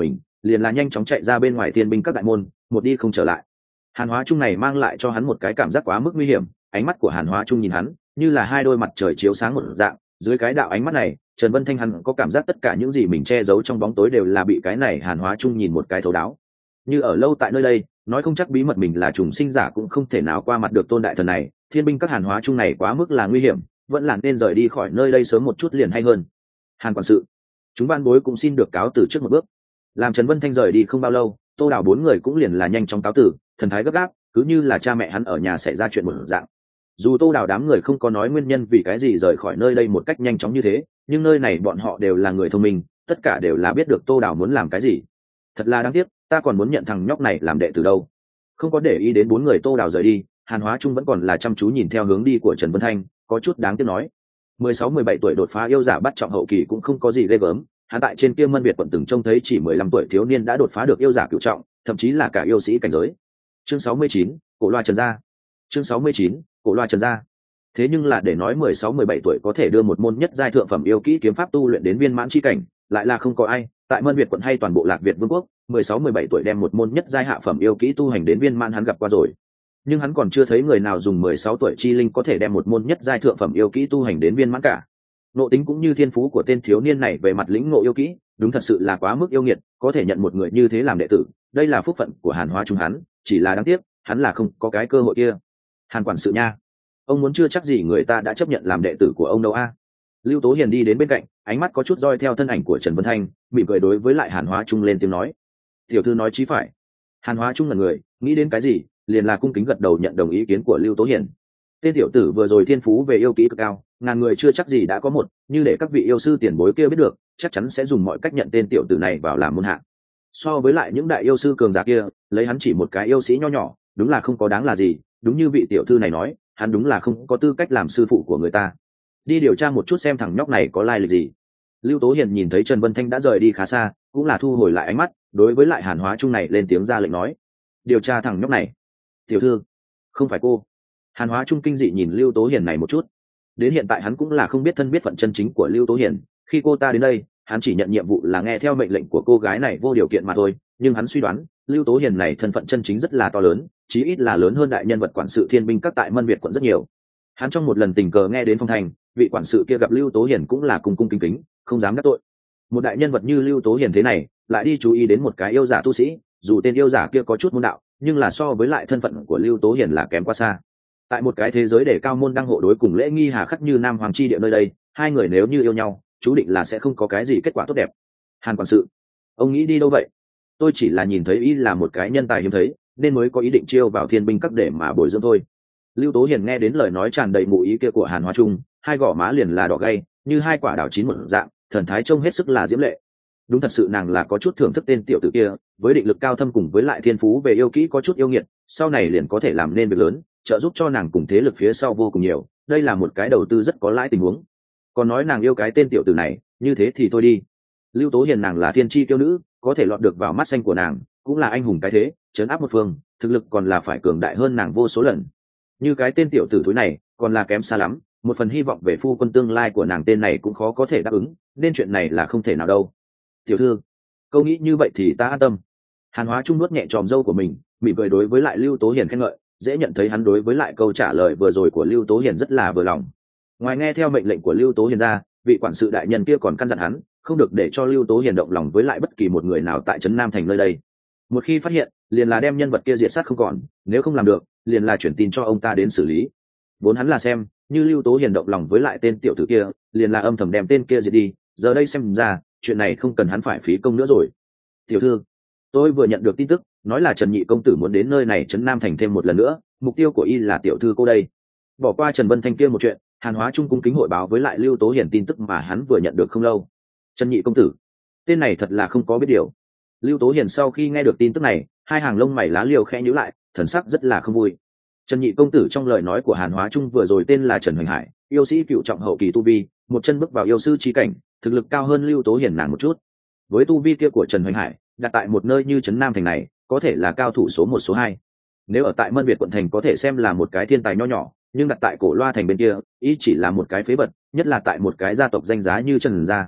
liền là nhanh chóng chạy ra bên ngoài thiên binh các đại môn, một đi không trở lại. Hàn Hóa Trung này mang lại cho hắn một cái cảm giác quá mức nguy hiểm, ánh mắt của Hàn Hóa Trung nhìn hắn như là hai đôi mặt trời chiếu sáng một dạng, dưới cái đạo ánh mắt này, Trần Vân Thanh hắn có cảm giác tất cả những gì mình che giấu trong bóng tối đều là bị cái này Hàn Hóa Trung nhìn một cái thấu đáo. Như ở lâu tại nơi đây, nói không chắc bí mật mình là trùng sinh giả cũng không thể nào qua mặt được tôn đại thần này, thiên binh các Hàn Hóa Trung này quá mức là nguy hiểm, vẫn là nên rời đi khỏi nơi đây sớm một chút liền hay hơn. Hàn quản sự, chúng ban bối cũng xin được cáo từ trước một bước. Làm Trần Vân Thanh rời đi không bao lâu, Tô Đào bốn người cũng liền là nhanh chóng cáo từ, thần thái gấp gáp, cứ như là cha mẹ hắn ở nhà xảy ra chuyện một dạng. Dù Tô Đào đám người không có nói nguyên nhân vì cái gì rời khỏi nơi đây một cách nhanh chóng như thế, nhưng nơi này bọn họ đều là người thông minh, tất cả đều là biết được Tô Đào muốn làm cái gì. Thật là đáng tiếc, ta còn muốn nhận thằng nhóc này làm đệ từ đâu. Không có để ý đến bốn người Tô Đào rời đi, Hàn Hóa Trung vẫn còn là chăm chú nhìn theo hướng đi của Trần Vân Thanh, có chút đáng tiếc nói. 16-17 tuổi đột phá yêu giả bắt trọng hậu kỳ cũng không có gì ghê gớm, hắn tại trên Kia Mân Việt quận từng trông thấy chỉ 15 tuổi thiếu niên đã đột phá được yêu giả cửu trọng, thậm chí là cả yêu sĩ cảnh giới. Chương 69, Cổ Loa Trần gia. Chương 69, Cổ Loa Trần gia. Thế nhưng là để nói 16-17 tuổi có thể đưa một môn nhất giai thượng phẩm yêu kỹ kiếm pháp tu luyện đến viên mãn chi cảnh, lại là không có ai, tại Mân Việt quận hay toàn bộ Lạc Việt vương quốc, 16-17 tuổi đem một môn nhất giai hạ phẩm yêu kỹ tu hành đến viên mãn hắn gặp qua rồi. Nhưng hắn còn chưa thấy người nào dùng 16 tuổi chi linh có thể đem một môn nhất giai thượng phẩm yêu kỹ tu hành đến viên mãn cả. Nộ tính cũng như thiên phú của tên thiếu niên này về mặt lĩnh ngộ yêu kỹ, đúng thật sự là quá mức yêu nghiệt, có thể nhận một người như thế làm đệ tử, đây là phúc phận của Hàn Hóa Trung hắn, chỉ là đáng tiếc, hắn là không có cái cơ hội kia. Hàn quản sự nha, ông muốn chưa chắc gì người ta đã chấp nhận làm đệ tử của ông đâu a. Lưu Tố Hiền đi đến bên cạnh, ánh mắt có chút dõi theo thân ảnh của Trần Vân Thanh, mỉm cười đối với lại Hàn Hóa Trung lên tiếng nói. Tiểu thư nói chí phải. Hàn Hóa Trung là người, nghĩ đến cái gì, liền là cung kính gật đầu nhận đồng ý kiến của Lưu Tố Hiền. Tên tiểu tử vừa rồi thiên phú về yêu kỹ cực cao, ngàn người chưa chắc gì đã có một, như để các vị yêu sư tiền bối kia biết được, chắc chắn sẽ dùng mọi cách nhận tên tiểu tử này vào làm môn hạ. So với lại những đại yêu sư cường giả kia, lấy hắn chỉ một cái yêu sĩ nho nhỏ, đúng là không có đáng là gì, đúng như vị tiểu thư này nói, hắn đúng là không có tư cách làm sư phụ của người ta. Đi điều tra một chút xem thằng nhóc này có lai lịch gì. Lưu Tố Hiền nhìn thấy Trần Vân Thanh đã rời đi khá xa, cũng là thu hồi lại ánh mắt, đối với lại Hàn Hóa Trung này lên tiếng ra lệnh nói. Điều tra thằng nhóc này. Tiểu thư, không phải cô. Hàn Hóa Trung kinh dị nhìn Lưu Tố Hiền này một chút. Đến hiện tại hắn cũng là không biết thân biết phận chân chính của Lưu Tố Hiền, khi cô ta đến đây, hắn chỉ nhận nhiệm vụ là nghe theo mệnh lệnh của cô gái này vô điều kiện mà thôi, nhưng hắn suy đoán, Lưu Tố Hiền này thân phận chân chính rất là to lớn, chí ít là lớn hơn đại nhân vật quản sự thiên binh các tại Mân Việt quận rất nhiều. Hắn trong một lần tình cờ nghe đến phong thành, vị quản sự kia gặp Lưu Tố Hiền cũng là cung cung kính kính, không dám đắc tội. Một đại nhân vật như Lưu Tố Hiền thế này, lại đi chú ý đến một cái yêu giả tu sĩ, dù tên yêu giả kia có chút môn đạo, nhưng là so với lại thân phận của Lưu Tố Hiền là kém quá xa. Tại một cái thế giới để cao môn đăng hộ đối cùng lễ nghi hà khắc như Nam Hoàng chi địa nơi đây, hai người nếu như yêu nhau, chú định là sẽ không có cái gì kết quả tốt đẹp. Hàn quản sự, ông nghĩ đi đâu vậy? Tôi chỉ là nhìn thấy y là một cái nhân tài hiếm thấy, nên mới có ý định chiêu vào thiên binh các để mà bồi dưỡng thôi. Lưu Tố Hiền nghe đến lời nói tràn đầy ngụ ý kia của Hàn Hóa Trung, hai gò má liền là đỏ gay, như hai quả đào chín một dạng, thần thái trông hết sức là diễm lệ. Đúng thật sự nàng là có chút thưởng thức tên tiểu tử kia, với định lực cao thâm cùng với lại thiên phú về yêu kỹ có chút yêu nghiệt, sau này liền có thể làm nên việc lớn, trợ giúp cho nàng cùng thế lực phía sau vô cùng nhiều, đây là một cái đầu tư rất có lãi tình huống. Còn nói nàng yêu cái tên tiểu tử này, như thế thì thôi đi. Lưu Tố Hiền nàng là thiên chi kiêu nữ, có thể lọt được vào mắt xanh của nàng, cũng là anh hùng cái thế, trấn áp một phương, thực lực còn là phải cường đại hơn nàng vô số lần. Như cái tên tiểu tử thúi này, còn là kém xa lắm, một phần hy vọng về phu quân tương lai của nàng tên này cũng khó có thể đáp ứng, nên chuyện này là không thể nào đâu. Tiểu thư, câu nghĩ như vậy thì ta an tâm. Hàn Hóa Trung nuốt nhẹ tròm râu của mình, mỉm cười đối với lại Lưu Tố Hiền khen ngợi, dễ nhận thấy hắn đối với lại câu trả lời vừa rồi của Lưu Tố Hiền rất là vừa lòng. Ngoài nghe theo mệnh lệnh của Lưu Tố Hiền ra, vị quản sự đại nhân kia còn căn dặn hắn không được để cho Lưu Tố Hiền động lòng với lại bất kỳ một người nào tại trấn Nam thành nơi đây. Một khi phát hiện, liền là đem nhân vật kia diệt sát không còn, nếu không làm được, liền là chuyển tin cho ông ta đến xử lý. Vốn hắn là xem, như Lưu Tố Hiền động lòng với lại tên tiểu tử kia, liền là âm thầm đem tên kia diệt đi, giờ đây xem ra, chuyện này không cần hắn phải phí công nữa rồi. Tiểu thư, tôi vừa nhận được tin tức, nói là Trần Nhị công tử muốn đến nơi này trấn Nam thành thêm một lần nữa, mục tiêu của y là tiểu thư cô đây. Bỏ qua Trần Vân Thanh kia một chuyện, Hàn Hóa Trung cung kính hội báo với lại Lưu Tố Hiền tin tức mà hắn vừa nhận được không lâu. Trần Nhị công tử, tên này thật là không có biết điều. Lưu Tố Hiền sau khi nghe được tin tức này, hai hàng lông mày lá liều khẽ nhíu lại, thần sắc rất là không vui. Trần Nhị công tử trong lời nói của Hàn Hóa Trung vừa rồi tên là Trần Hoành Hải, yêu sĩ cựu trọng hậu kỳ tu vi, một chân bước vào yêu sư chi cảnh, thực lực cao hơn Lưu Tố Hiền nàng một chút. Với tu vi kia của Trần Hoành Hải, đặt tại một nơi như trấn Nam thành này, có thể là cao thủ số 1 số 2. Nếu ở tại Mân Việt quận thành có thể xem là một cái thiên tài nho nhỏ, nhưng đặt tại Cổ Loa thành bên kia, ý chỉ là một cái phế vật, nhất là tại một cái gia tộc danh giá như Trần gia.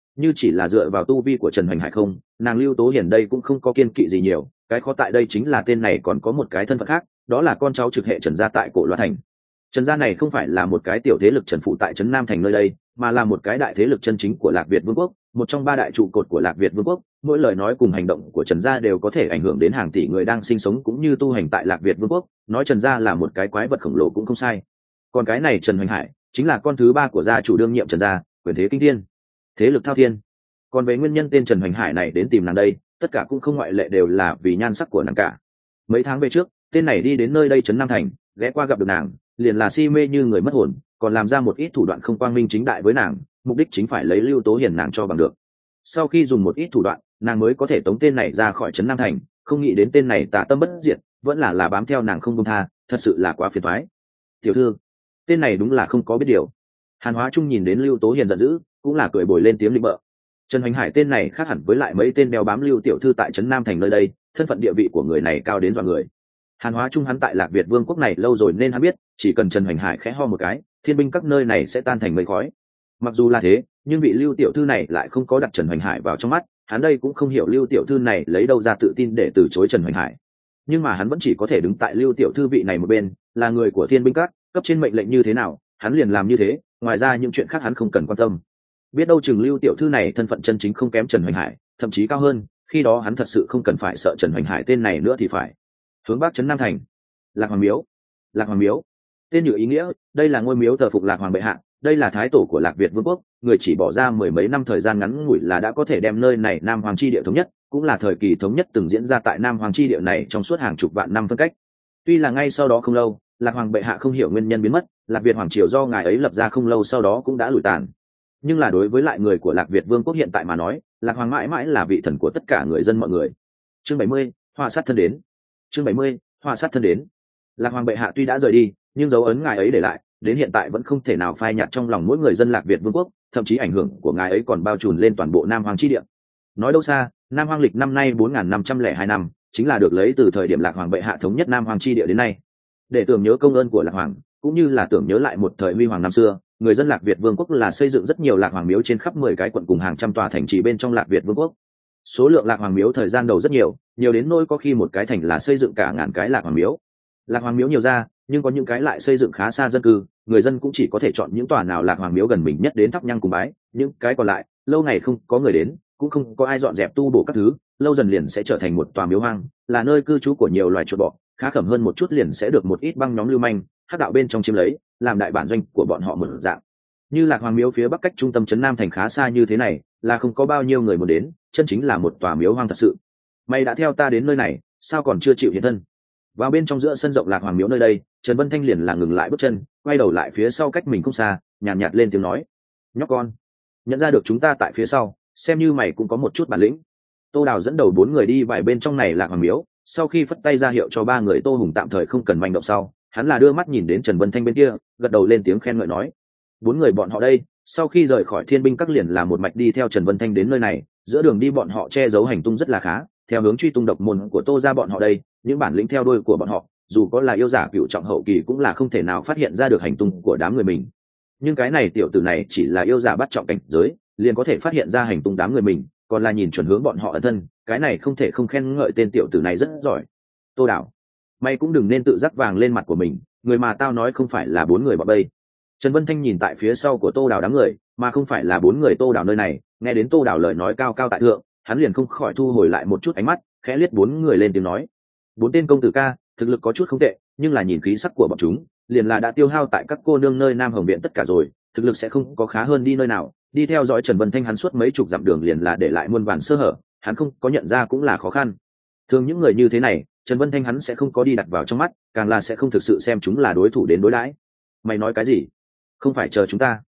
như chỉ là dựa vào tu vi của Trần Hoành Hải không, nàng Lưu Tố Hiền đây cũng không có kiên kỵ gì nhiều, cái khó tại đây chính là tên này còn có một cái thân phận khác, đó là con cháu trực hệ Trần gia tại Cổ Loa thành. Trần gia này không phải là một cái tiểu thế lực Trần phụ tại trấn Nam thành nơi đây, mà là một cái đại thế lực chân chính của Lạc Việt Vương quốc, một trong ba đại trụ cột của Lạc Việt Vương quốc, mỗi lời nói cùng hành động của Trần gia đều có thể ảnh hưởng đến hàng tỷ người đang sinh sống cũng như tu hành tại Lạc Việt Vương quốc, nói Trần gia là một cái quái vật khổng lồ cũng không sai. Còn cái này Trần Hoành Hải chính là con thứ ba của gia chủ đương nhiệm Trần gia, quyền thế kinh thiên, thế lực thao thiên. Còn về nguyên nhân tên Trần Hoành Hải này đến tìm nàng đây, tất cả cũng không ngoại lệ đều là vì nhan sắc của nàng cả. Mấy tháng về trước, tên này đi đến nơi đây trấn Nam thành, ghé qua gặp được nàng, liền là si mê như người mất hồn, còn làm ra một ít thủ đoạn không quang minh chính đại với nàng, mục đích chính phải lấy Lưu Tố Hiền nàng cho bằng được. Sau khi dùng một ít thủ đoạn, nàng mới có thể tống tên này ra khỏi trấn Nam thành, không nghĩ đến tên này tà tâm bất diệt, vẫn là bám theo nàng không buông tha, thật sự là quá phiền toái. Tiểu thư, tên này đúng là không có biết điều. Hàn Hóa Trung nhìn đến Lưu Tố Hiền giận dữ, cũng là cười bồi lên tiếng định bợ. Trần Hoành Hải tên này khác hẳn với lại mấy tên đeo bám Lưu tiểu thư tại trấn Nam thành nơi đây, thân phận địa vị của người này cao đến dọa người. Hàn Hóa Trung hắn tại Lạc Việt Vương quốc này lâu rồi nên hắn biết, chỉ cần Trần Hoành Hải khẽ ho một cái, thiên binh các nơi này sẽ tan thành mây khói. Mặc dù là thế, nhưng vị Lưu tiểu thư này lại không có đặt Trần Hoành Hải vào trong mắt, hắn đây cũng không hiểu Lưu tiểu thư này lấy đâu ra tự tin để từ chối Trần Hoành Hải. Nhưng mà hắn vẫn chỉ có thể đứng tại Lưu tiểu thư vị này một bên, là người của thiên binh các, cấp trên mệnh lệnh như thế nào, hắn liền làm như thế, ngoài ra những chuyện khác hắn không cần quan tâm. Biết đâu chừng Lưu tiểu thư này thân phận chân chính không kém Trần Hoành Hải, thậm chí cao hơn, khi đó hắn thật sự không cần phải sợ Trần Hoành Hải tên này nữa thì phải. Hướng bắc trấn Nam thành, Lạc Hoàng miếu. Lạc Hoàng miếu, tên như ý nghĩa, đây là ngôi miếu thờ phụng Lạc Hoàng bệ hạ, đây là thái tổ của Lạc Việt Vương quốc, người chỉ bỏ ra mười mấy năm thời gian ngắn ngủi là đã có thể đem nơi này Nam Hoàng chi địa thống nhất, cũng là thời kỳ thống nhất từng diễn ra tại Nam Hoàng chi địa này trong suốt hàng chục vạn năm phân cách. Tuy là ngay sau đó không lâu, Lạc Hoàng bệ hạ không hiểu nguyên nhân biến mất, Lạc Việt hoàng triều do ngài ấy lập ra không lâu sau đó cũng đã lụi tàn. Nhưng là đối với lại người của Lạc Việt Vương quốc hiện tại mà nói, Lạc Hoàng mãi mãi là vị thần của tất cả người dân mọi người. Chương 70, họa sát thân đến. Chương 70, họa sát thân đến. Lạc Hoàng bệ hạ tuy đã rời đi, nhưng dấu ấn ngài ấy để lại, đến hiện tại vẫn không thể nào phai nhạt trong lòng mỗi người dân Lạc Việt Vương quốc, thậm chí ảnh hưởng của ngài ấy còn bao trùm lên toàn bộ Nam Hoàng chi địa. Nói đâu xa, Nam Hoàng lịch năm nay 4502 năm, chính là được lấy từ thời điểm Lạc Hoàng bệ hạ thống nhất Nam Hoàng chi địa đến nay. Để tưởng nhớ công ơn của Lạc Hoàng, cũng như là tưởng nhớ lại một thời huy hoàng năm xưa, người dân Lạc Việt Vương quốc là xây dựng rất nhiều Lạc Hoàng miếu trên khắp 10 cái quận cùng hàng trăm tòa thành trì bên trong Lạc Việt Vương quốc. Số lượng Lạc Hoàng miếu thời gian đầu rất nhiều, nhiều đến nỗi có khi một cái thành là xây dựng cả ngàn cái Lạc Hoàng miếu. Lạc Hoàng miếu nhiều ra, nhưng có những cái lại xây dựng khá xa dân cư, người dân cũng chỉ có thể chọn những tòa nào Lạc Hoàng miếu gần mình nhất đến thắp nhang cùng bái, những cái còn lại, lâu ngày không có người đến, cũng không có ai dọn dẹp tu bổ các thứ, lâu dần liền sẽ trở thành một tòa miếu hoang, là nơi cư trú của nhiều loài chuột bọ, khá khẩm hơn một chút liền sẽ được một ít băng nhóm lưu manh, hắc đạo bên trong chiếm lấy, làm đại bản doanh của bọn họ một dạng. Như Lạc Hoàng miếu phía bắc cách trung tâm trấn Nam thành khá xa như thế này, là không có bao nhiêu người muốn đến, chân chính là một tòa miếu hoang thật sự. Mày đã theo ta đến nơi này, sao còn chưa chịu hiện thân? Vào bên trong giữa sân rộng Lạc Hoàng miếu nơi đây, Trần Vân Thanh liền là ngừng lại bước chân, quay đầu lại phía sau cách mình không xa, nhàn nhạt lên tiếng nói: "Nhóc con, nhận ra được chúng ta tại phía sau, xem như mày cũng có một chút bản lĩnh." Tô Đào dẫn đầu 4 người đi vài bên trong này Lạc Hoàng miếu, sau khi phất tay ra hiệu cho 3 người Tô Hùng tạm thời không cần manh động sau, hắn là đưa mắt nhìn đến Trần Vân Thanh bên kia, gật đầu lên tiếng khen ngợi nói: 4 người bọn họ đây, sau khi rời khỏi Thiên binh các liền là một mạch đi theo Trần Vân Thanh đến nơi này, giữa đường đi bọn họ che giấu hành tung rất là khá, theo hướng truy tung độc môn của Tô gia bọn họ đây, những bản lĩnh theo đuôi của bọn họ, dù có là yêu giả cựu trọng hậu kỳ cũng là không thể nào phát hiện ra được hành tung của đám người mình. Nhưng cái này tiểu tử này chỉ là yêu giả bắt trọng cảnh giới, liền có thể phát hiện ra hành tung đám người mình, còn là nhìn chuẩn hướng bọn họ ẩn thân, cái này không thể không khen ngợi tên tiểu tử này rất giỏi. Tô Đảo, mày cũng đừng nên tự dắt vàng lên mặt của mình, người mà tao nói không phải là 4 người bọn bây. Trần Vân Thanh nhìn tại phía sau của Tô Đảo đám người, mà không phải là 4 người Tô Đảo nơi này, nghe đến Tô Đảo lời nói cao cao tại thượng, hắn liền không khỏi thu hồi lại một chút ánh mắt, khẽ liếc 4 người lên tiếng nói: 4 tên công tử ca, thực lực có chút không tệ, nhưng là nhìn khí sắc của bọn chúng, liền là đã tiêu hao tại các cô nương nơi Nam Hồng viện tất cả rồi, thực lực sẽ không có khá hơn đi nơi nào. Đi theo dõi Trần Vân Thanh hắn suốt mấy chục dặm đường liền là để lại muôn vàn sơ hở, hắn không có nhận ra cũng là khó khăn. Thường những người như thế này, Trần Vân Thanh hắn sẽ không có đi đặt vào trong mắt, càng là sẽ không thực sự xem chúng là đối thủ đến đối đãi. Mày nói cái gì? Không phải chờ chúng ta?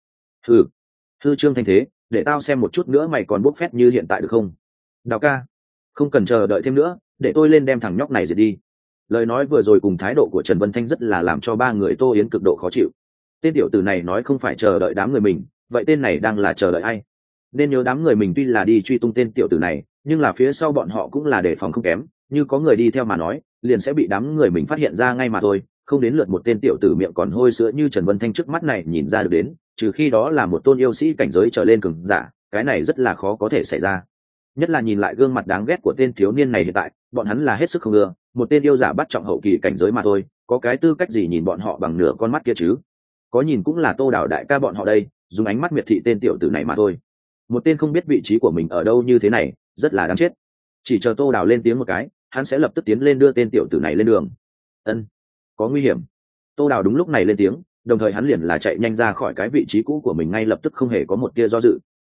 Hư Trương Thanh thế, để tao xem một chút nữa mày còn bốc phét như hiện tại được không? Đào ca, không cần chờ đợi thêm nữa, để tôi lên đem thằng nhóc này diệt đi. Lời nói vừa rồi cùng thái độ của Trần Vân Thanh rất là làm cho 3 người Tô Yến cực độ khó chịu. Tên tiểu tử này nói không phải chờ đợi đám người mình, vậy tên này đang là chờ đợi ai? Nên nhớ đám người mình tuy là đi truy tung tên tiểu tử này, nhưng là phía sau bọn họ cũng là đề phòng không kém, như có người đi theo mà nói, liền sẽ bị đám người mình phát hiện ra ngay mà thôi, không đến lượt một tên tiểu tử miệng còn hôi sữa như Trần Vân Thanh trước mắt này nhìn ra được đến, trừ khi đó là một tôn yêu sĩ cảnh giới trở lên cường giả, cái này rất là khó có thể xảy ra. Nhất là nhìn lại gương mặt đáng ghét của tên thiếu niên này hiện tại, bọn hắn là hết sức không ưa, một tên yêu giả bắt trọng hậu kỳ cảnh giới mà thôi, có cái tư cách gì nhìn bọn họ bằng nửa con mắt kia chứ? Có nhìn cũng là Tô Đào đại ca bọn họ đây, dùng ánh mắt miệt thị tên tiểu tử này mà thôi. Một tên không biết vị trí của mình ở đâu như thế này, rất là đáng chết. Chỉ chờ Tô Đào lên tiếng một cái, hắn sẽ lập tức tiến lên đưa tên tiểu tử này lên đường. Ân, có nguy hiểm. Tô Đào đúng lúc này lên tiếng, đồng thời hắn liền là chạy nhanh ra khỏi cái vị trí cũ của mình, ngay lập tức không hề có một tia do dự.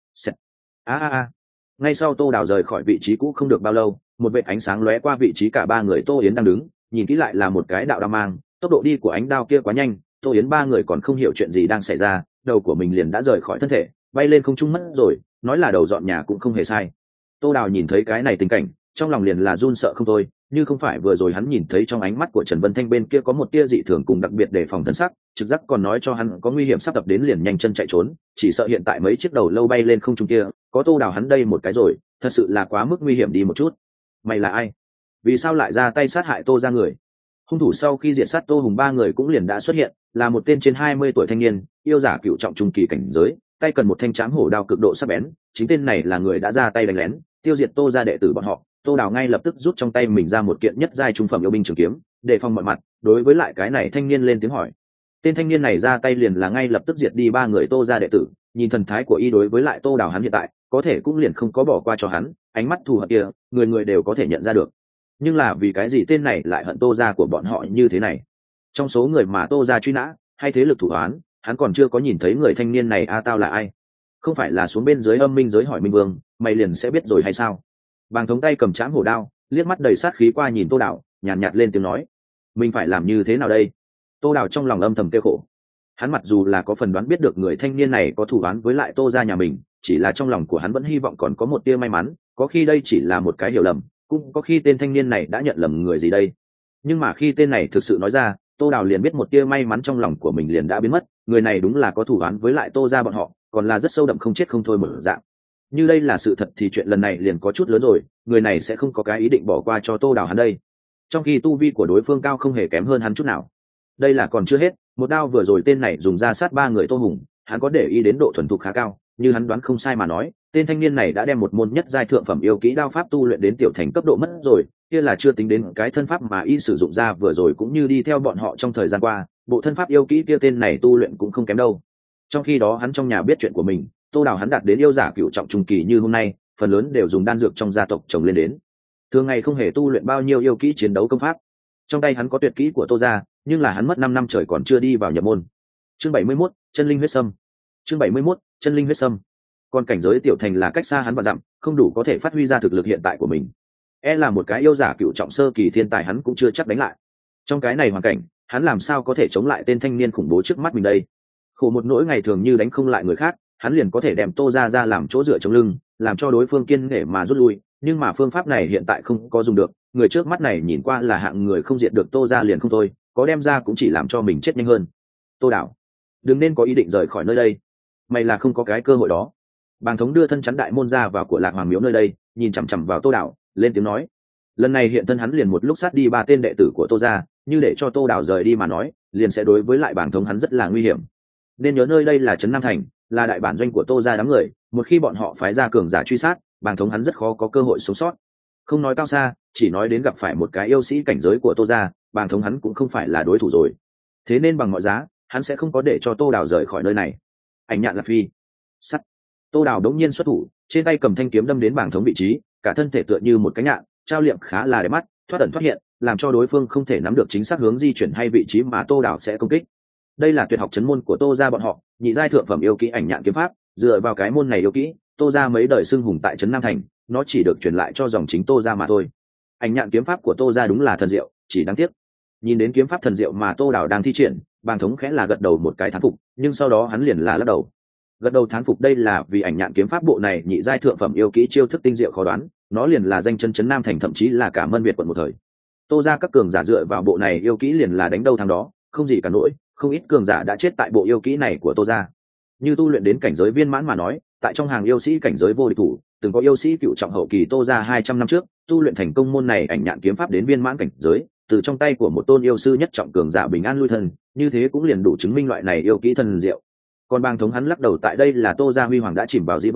Ngay sau Tô Đào rời khỏi vị trí cũ không được bao lâu, một vệt ánh sáng lóe qua vị trí cả ba người Tô Yến đang đứng, nhìn kỹ lại là một cái đạo đao mang, tốc độ đi của ánh đao kia quá nhanh, Tô Yến ba người còn không hiểu chuyện gì đang xảy ra, đầu của mình liền đã rời khỏi thân thể, bay lên không trung mất rồi, nói là đầu dọn nhà cũng không hề sai. Tô Đào nhìn thấy cái này tình cảnh, trong lòng liền là run sợ không thôi, như không phải vừa rồi hắn nhìn thấy trong ánh mắt của Trần Vân Thanh bên kia có một tia dị thường cùng đặc biệt đề phòng thân sắc, trực giác còn nói cho hắn có nguy hiểm sắp tập đến, liền nhanh chân chạy trốn, chỉ sợ hiện tại mấy chiếc đầu lâu bay lên không trung kia, có Tô Đào hắn đây một cái rồi, thật sự là quá mức nguy hiểm đi một chút. Mày là ai? Vì sao lại ra tay sát hại Tô ra người? Hung thủ sau khi diệt sát Tô Hùng ba người cũng liền đã xuất hiện, là một tên trên 20 tuổi thanh niên, yêu giả cựu trọng trung kỳ cảnh giới, tay cần một thanh trám hổ đao cực độ sắc bén, chính tên này là người đã ra tay đánh lén, tiêu diệt Tô ra đệ tử bọn họ. Tô Đào ngay lập tức rút trong tay mình ra một kiện nhất giai trung phẩm yêu binh trường kiếm, đề phòng mọi mặt, đối với lại cái này thanh niên lên tiếng hỏi. Tên thanh niên này ra tay liền là ngay lập tức diệt đi ba người Tô ra đệ tử, nhìn thần thái của y đối với lại Tô Đào hắn hiện tại, có thể cũng liền không có bỏ qua cho hắn, ánh mắt thù hận kia, người người đều có thể nhận ra được. Nhưng là vì cái gì tên này lại hận Tô ra của bọn họ như thế này? Trong số người mà Tô ra truy nã, hay thế lực thủ án, hắn còn chưa có nhìn thấy người thanh niên này. Tao là ai? Không phải là xuống bên dưới âm minh giới hỏi Minh Vương, mày liền sẽ biết rồi hay sao? Bàng Thống tay cầm trám hổ đao, liếc mắt đầy sát khí qua nhìn Tô Đào, nhàn nhạt lên tiếng nói, mình phải làm như thế nào đây? Tô Đào trong lòng âm thầm kêu khổ. Hắn mặc dù là có phần đoán biết được người thanh niên này có thủ án với lại Tô gia nhà mình, chỉ là trong lòng của hắn vẫn hy vọng còn có một tia may mắn, có khi đây chỉ là một cái hiểu lầm, cũng có khi tên thanh niên này đã nhận lầm người gì đây. Nhưng mà khi tên này thực sự nói ra, Tô Đào liền biết một tia may mắn trong lòng của mình liền đã biến mất, người này đúng là có thủ án với lại Tô gia bọn họ, còn là rất sâu đậm không chết không thôi một dạng. Như đây là sự thật thì chuyện lần này liền có chút lớn rồi, người này sẽ không có cái ý định bỏ qua cho Tô Đào hắn đây. Trong khi tu vi của đối phương cao không hề kém hơn hắn chút nào. Đây là còn chưa hết, một đao vừa rồi tên này dùng ra sát ba người Tô Hùng, hắn có để ý đến độ thuần thục khá cao, như hắn đoán không sai mà nói, tên thanh niên này đã đem một môn nhất giai thượng phẩm yêu kỹ đao pháp tu luyện đến tiểu thành cấp độ mất rồi, kia là chưa tính đến cái thân pháp mà y sử dụng ra vừa rồi, cũng như đi theo bọn họ trong thời gian qua, bộ thân pháp yêu kỹ kia tên này tu luyện cũng không kém đâu. Trong khi đó hắn trong nhà biết chuyện của mình, Tô Đào hắn đạt đến yêu giả cựu trọng trung kỳ như hôm nay, phần lớn đều dùng đan dược trong gia tộc trồng lên đến, thường ngày không hề tu luyện bao nhiêu yêu kỹ chiến đấu công pháp. Trong tay hắn có tuyệt kỹ của Tô gia, nhưng là hắn mất 5 năm trời còn chưa đi vào nhập môn. Chương 71, chân linh huyết sâm. Chương 71, chân linh huyết sâm. Còn cảnh giới tiểu thành là cách xa hắn và dặm, không đủ có thể phát huy ra thực lực hiện tại của mình. Là một cái yêu giả cựu trọng sơ kỳ thiên tài hắn cũng chưa chắc đánh lại. Trong cái này hoàn cảnh, hắn làm sao có thể chống lại tên thanh niên khủng bố trước mắt mình đây? Khổ một nỗi ngày thường như đánh không lại người khác, hắn liền có thể đem Tô gia ra làm chỗ dựa chống lưng, làm cho đối phương kiên nể mà rút lui, nhưng mà phương pháp này hiện tại không có dùng được, người trước mắt này nhìn qua là hạng người không diệt được Tô gia liền không thôi, có đem ra cũng chỉ làm cho mình chết nhanh hơn. Tô Đào, đừng nên có ý định rời khỏi nơi đây, mày là không có cái cơ hội đó. Bàng Thống đưa thân chắn đại môn ra vào của Lạc Hoàng miếu nơi đây, nhìn chằm chằm vào Tô Đào, lên tiếng nói. Lần này hiện thân hắn liền một lúc sát đi 3 tên đệ tử của Tô gia, như để cho Tô Đào rời đi mà nói, liền sẽ đối với lại Bàng Thống hắn rất là nguy hiểm. Nên nhớ nơi đây là trấn Nam Thành, là đại bản doanh của Tô gia đám người, một khi bọn họ phái ra cường giả truy sát, Bàng Thống hắn rất khó có cơ hội sống sót. Không nói cao xa, chỉ nói đến gặp phải một cái yêu sĩ cảnh giới của Tô gia, Bàng Thống hắn cũng không phải là đối thủ rồi. Thế nên bằng mọi giá, hắn sẽ không có để cho Tô Đào rời khỏi nơi này. Ảnh nhạn là phi sắt. Tô Đào đống nhiên xuất thủ, trên tay cầm thanh kiếm đâm đến Bàng Thống vị trí, cả thân thể tựa như một cái nhạn, trao liệm khá là đẹp mắt, thoát ẩn thoát hiện, làm cho đối phương không thể nắm được chính xác hướng di chuyển hay vị trí mà Tô Đào sẽ công kích. Đây là tuyệt học chấn môn của Tô gia bọn họ, nhị giai thượng phẩm yêu kỹ ảnh nhạn kiếm pháp, dựa vào cái môn này yêu kỹ, Tô gia mấy đời xưng hùng tại trấn Nam Thành, nó chỉ được truyền lại cho dòng chính Tô gia mà thôi. Ảnh nhạn kiếm pháp của Tô gia đúng là thần diệu, chỉ đáng tiếc. Nhìn đến kiếm pháp thần diệu mà Tô Đào đang thi triển, Bàng Thống khẽ là gật đầu một cái thán phục, nhưng sau đó hắn liền là lắc đầu. Gật đầu thán phục đây là vì ảnh nhạn kiếm pháp bộ này nhị giai thượng phẩm yêu kỹ chiêu thức tinh diệu khó đoán, nó liền là danh chân trấn Nam Thành, thậm chí là cả Mân Việt quận một thời. Tô gia các cường giả dựa vào bộ này yêu kỹ liền là đánh đâu thắng đó, không gì cả nỗi, không ít cường giả đã chết tại bộ yêu kỹ này của Tô gia. Như tu luyện đến cảnh giới viên mãn mà nói, tại trong hàng yêu sĩ cảnh giới vô địch thủ, từng có yêu sĩ cựu trọng hậu kỳ Tô gia 200 năm trước, tu luyện thành công môn này ảnh nhạn kiếm pháp đến viên mãn cảnh giới, từ trong tay của một tôn yêu sư nhất trọng cường giả bình an lui thân, như thế cũng liền đủ chứng minh loại này yêu kỹ thần diệu. Còn Bàng Thống hắn lắc đầu, tại đây là Tô gia huy hoàng đã chìm vào dĩ vãng,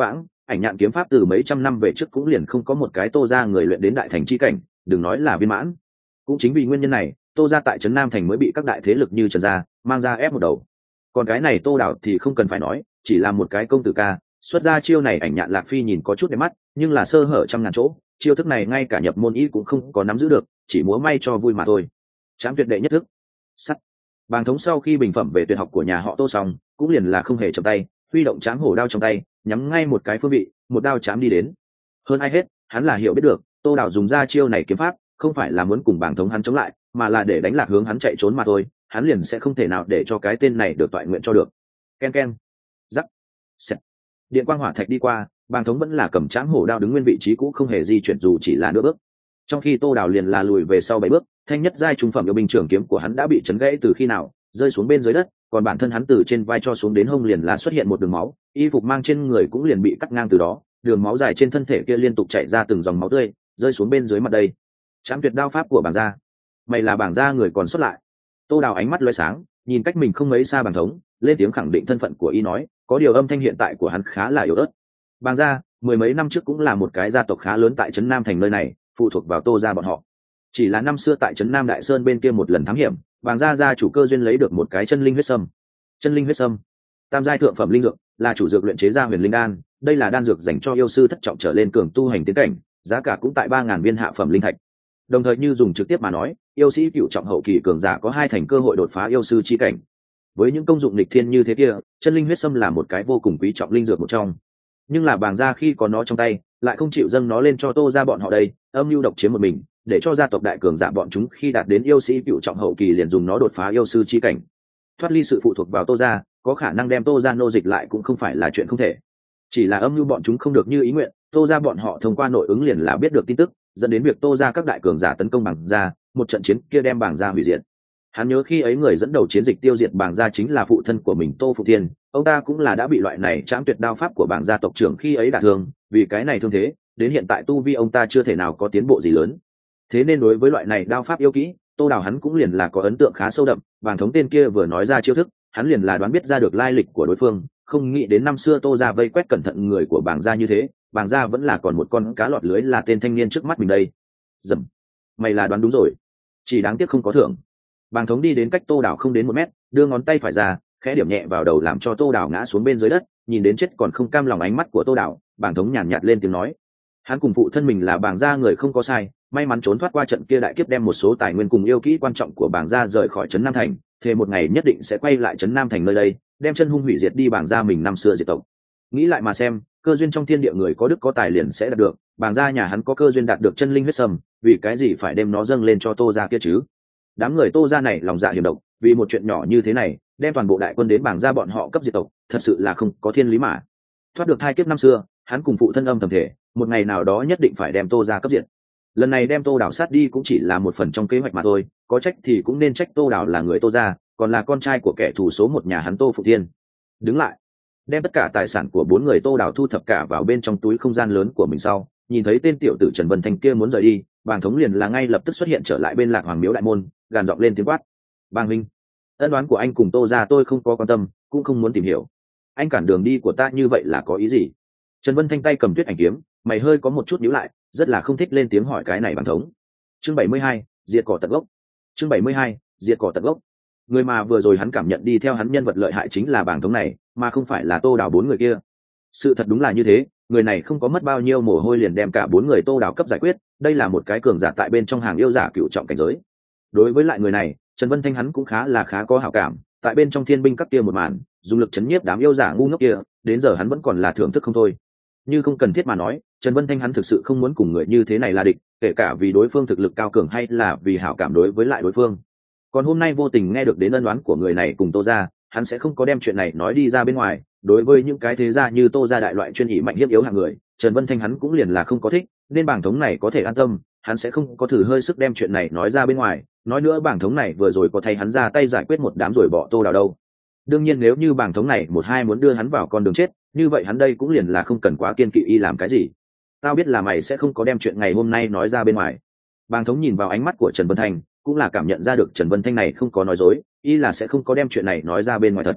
ảnh nhạn kiếm pháp từ mấy trăm năm về trước cũng liền không có một cái Tô gia người luyện đến đại thành chi cảnh, đừng nói là viên mãn. Cũng chính vì nguyên nhân này, Tô gia tại trấn Nam thành mới bị các đại thế lực như Trần gia mang ra ép một đầu. Còn cái này Tô Đào thì không cần phải nói, chỉ là một cái công tử ca, xuất ra chiêu này ảnh nhạn Lạc Phi nhìn có chút đẹp mắt, nhưng là sơ hở trăm ngàn chỗ, chiêu thức này ngay cả nhập môn ý cũng không có nắm giữ được, chỉ múa may cho vui mà thôi. Trảm tuyệt đệ nhất thức. Sắt. Bàng thống sau khi bình phẩm về tuyệt học của nhà họ Tô xong, cũng liền là không hề chậm tay, huy động trảm hổ đao trong tay, nhắm ngay một cái phương vị, một đao chém đi đến. Hơn ai hết, hắn là hiểu biết được, Tô Đào dùng ra chiêu này kiếm pháp, không phải là muốn cùng Bàng thống hắn chống lại, mà là để đánh lạc hướng hắn chạy trốn mà thôi, hắn liền sẽ không thể nào để cho cái tên này được toại nguyện cho được. Ken ken. Rắc. Xẹt. Điện quang hỏa thạch đi qua, Bàng thống vẫn là cầm trảm hổ đao đứng nguyên vị trí cũ không hề di chuyển dù chỉ là nửa bước. Trong khi Tô Đào liền là lùi về sau 7 bước, thanh nhất giai trung phẩm yêu binh trưởng kiếm của hắn đã bị chấn gãy từ khi nào, rơi xuống bên dưới đất, còn bản thân hắn từ trên vai cho xuống đến hông liền là xuất hiện một đường máu, y phục mang trên người cũng liền bị cắt ngang từ đó, đường máu dài trên thân thể kia liên tục chảy ra từng dòng máu tươi, rơi xuống bên dưới mặt đây. Trảm tuyệt đao pháp của Bàng gia. Mày là Bàng gia người còn xuất lại. Tô Đào ánh mắt lóe sáng, nhìn cách mình không mấy xa Bàng thống, lên tiếng khẳng định thân phận của y nói, có điều âm thanh hiện tại của hắn khá là yếu ớt. Bàng gia, mười mấy năm trước cũng là một cái gia tộc khá lớn tại trấn Nam thành nơi này, phụ thuộc vào Tô gia bọn họ. Chỉ là năm xưa tại trấn Nam Đại Sơn bên kia một lần thám hiểm, Bàng gia gia chủ cơ duyên lấy được một cái chân linh huyết sâm. Chân linh huyết sâm, tam giai thượng phẩm linh dược, là chủ dược luyện chế ra huyền linh đan, đây là đan dược dành cho yêu sư thất trọng trở lên cường tu hành tiến cảnh, giá cả cũng tại 3000 viên hạ phẩm linh thạch. Đồng thời như dùng trực tiếp mà nói, yêu sĩ cựu trọng hậu kỳ cường giả có 2 thành cơ hội đột phá yêu sư chi cảnh. Với những công dụng nghịch thiên như thế kia, chân linh huyết sâm là một cái vô cùng quý trọng linh dược một trong. Nhưng là Bàng gia khi có nó trong tay, lại không chịu dâng nó lên cho Tô gia bọn họ đây, âm mưu độc chiếm một mình, để cho gia tộc đại cường giả bọn chúng khi đạt đến yêu sĩ cựu trọng hậu kỳ liền dùng nó đột phá yêu sư chi cảnh. Thoát ly sự phụ thuộc vào Tô gia, có khả năng đem Tô gia nô dịch lại cũng không phải là chuyện không thể. Chỉ là âm mưu bọn chúng không được như ý nguyện, Tô gia bọn họ thông qua nội ứng liền là biết được tin tức, dẫn đến việc Tô gia các đại cường giả tấn công Bàng gia, một trận chiến kia đem Bàng gia hủy diệt. Hắn nhớ khi ấy người dẫn đầu chiến dịch tiêu diệt Bàng gia chính là phụ thân của mình Tô Phụ Thiên, ông ta cũng là đã bị loại này trảm tuyệt đao pháp của Bàng gia tộc trưởng khi ấy đả thương, vì cái này thương thế, đến hiện tại tu vi ông ta chưa thể nào có tiến bộ gì lớn. Thế nên đối với loại này đao pháp yêu kỹ, Tô Đào hắn cũng liền là có ấn tượng khá sâu đậm, Bàng thống tên kia vừa nói ra chiêu thức, hắn liền là đoán biết ra được lai lịch của đối phương, không nghĩ đến năm xưa Tô gia vây quét cẩn thận người của Bàng gia như thế, Bàng gia vẫn là còn một con cá lọt lưới là tên thanh niên trước mắt mình đây. Dầm, mày là đoán đúng rồi, chỉ đáng tiếc không có thưởng. Bàng thống đi đến cách Tô Đào không đến 1 mét, đưa ngón tay phải ra, khẽ điểm nhẹ vào đầu làm cho Tô Đào ngã xuống bên dưới đất, nhìn đến chết còn không cam lòng ánh mắt của Tô Đào, Bàng thống nhàn nhạt lên tiếng nói, hắn cùng phụ thân mình là Bàng gia người không có sai, may mắn trốn thoát qua trận kia đại kiếp đem một số tài nguyên cùng yêu kỹ quan trọng của Bàng gia rời khỏi trấn Nam thành, thế một ngày nhất định sẽ quay lại trấn Nam thành nơi đây, đem chân hung hủy diệt đi Bàng gia mình năm xưa diệt tộc. Nghĩ lại mà xem, cơ duyên trong thiên địa người có đức có tài liền sẽ đạt được, Bàng gia nhà hắn có cơ duyên đạt được chân linh huyết sâm, vì cái gì phải đem nó dâng lên cho Tô gia kia chứ? Đám người Tô gia này lòng dạ hiểm độc, vì một chuyện nhỏ như thế này, đem toàn bộ đại quân đến Bàng gia bọn họ cấp diệt tộc, thật sự là không có thiên lý mà. Thoát được hai kiếp năm xưa, hắn cùng phụ thân âm thầm thể, một ngày nào đó nhất định phải đem Tô gia cấp diệt. Lần này đem Tô Đào sát đi cũng chỉ là một phần trong kế hoạch mà thôi, có trách thì cũng nên trách Tô Đào là người Tô gia, còn là con trai của kẻ thù số 1 nhà hắn Tô Phụ Thiên. Đứng lại, đem tất cả tài sản của 4 người Tô Đào thu thập cả vào bên trong túi không gian lớn của mình sau, nhìn thấy tên tiểu tử Trần Vân Thanh kia muốn rời đi, Bàng thống liền là ngay lập tức xuất hiện trở lại bên Lạc Hoàng miếu đại môn, gàn giọng lên tiếng quát, Bàng huynh, ân đoán của anh cùng Tô gia tôi không có quan tâm, cũng không muốn tìm hiểu, anh cản đường đi của ta như vậy là có ý gì? Trần Vân Thanh tay cầm tuyết ảnh kiếm, mày hơi có một chút nhíu lại, rất là không thích lên tiếng hỏi cái này Bàng thống. Chương 72, diệt cỏ tận gốc. Chương 72, diệt cỏ tận gốc. Người mà vừa rồi hắn cảm nhận đi theo hắn nhân vật lợi hại chính là Bàng thống này, mà không phải là Tô Đào 4 người kia. Sự thật đúng là như thế, người này không có mất bao nhiêu mồ hôi liền đem cả 4 người Tô Đào cấp giải quyết, đây là một cái cường giả tại bên trong hàng yêu giả cựu trọng cảnh giới. Đối với lại người này, Trần Vân Thanh hắn cũng khá có hảo cảm, tại bên trong thiên binh các kia một màn, dùng lực chấn nhiếp đám yêu giả ngu ngốc kia, đến giờ hắn vẫn còn là thưởng thức không thôi. Như không cần thiết mà nói, Trần Vân Thanh hắn thực sự không muốn cùng người như thế này là địch, kể cả vì đối phương thực lực cao cường hay là vì hảo cảm đối với lại đối phương. Còn hôm nay vô tình nghe được đến ân oán của người này cùng Tô gia, hắn sẽ không có đem chuyện này nói đi ra bên ngoài. Đối với những cái thế gia như Tô gia đại loại chuyên ỷ mạnh hiếp yếu hạng người, Trần Vân Thanh hắn cũng liền là không có thích, nên Bàng thống này có thể an tâm, hắn sẽ không có thử hơi sức đem chuyện này nói ra bên ngoài. Nói nữa Bàng thống này vừa rồi có thay hắn ra tay giải quyết một đám rồi bỏ Tô Đào đâu. Đương nhiên nếu như Bàng thống này một hai muốn đưa hắn vào con đường chết, như vậy hắn đây cũng liền là không cần quá kiên kỵ y làm cái gì. Tao biết là mày sẽ không có đem chuyện ngày hôm nay nói ra bên ngoài. Bàng thống nhìn vào ánh mắt của Trần Vân Thanh, cũng là cảm nhận ra được Trần Vân Thanh này không có nói dối, y là sẽ không có đem chuyện này nói ra bên ngoài thật.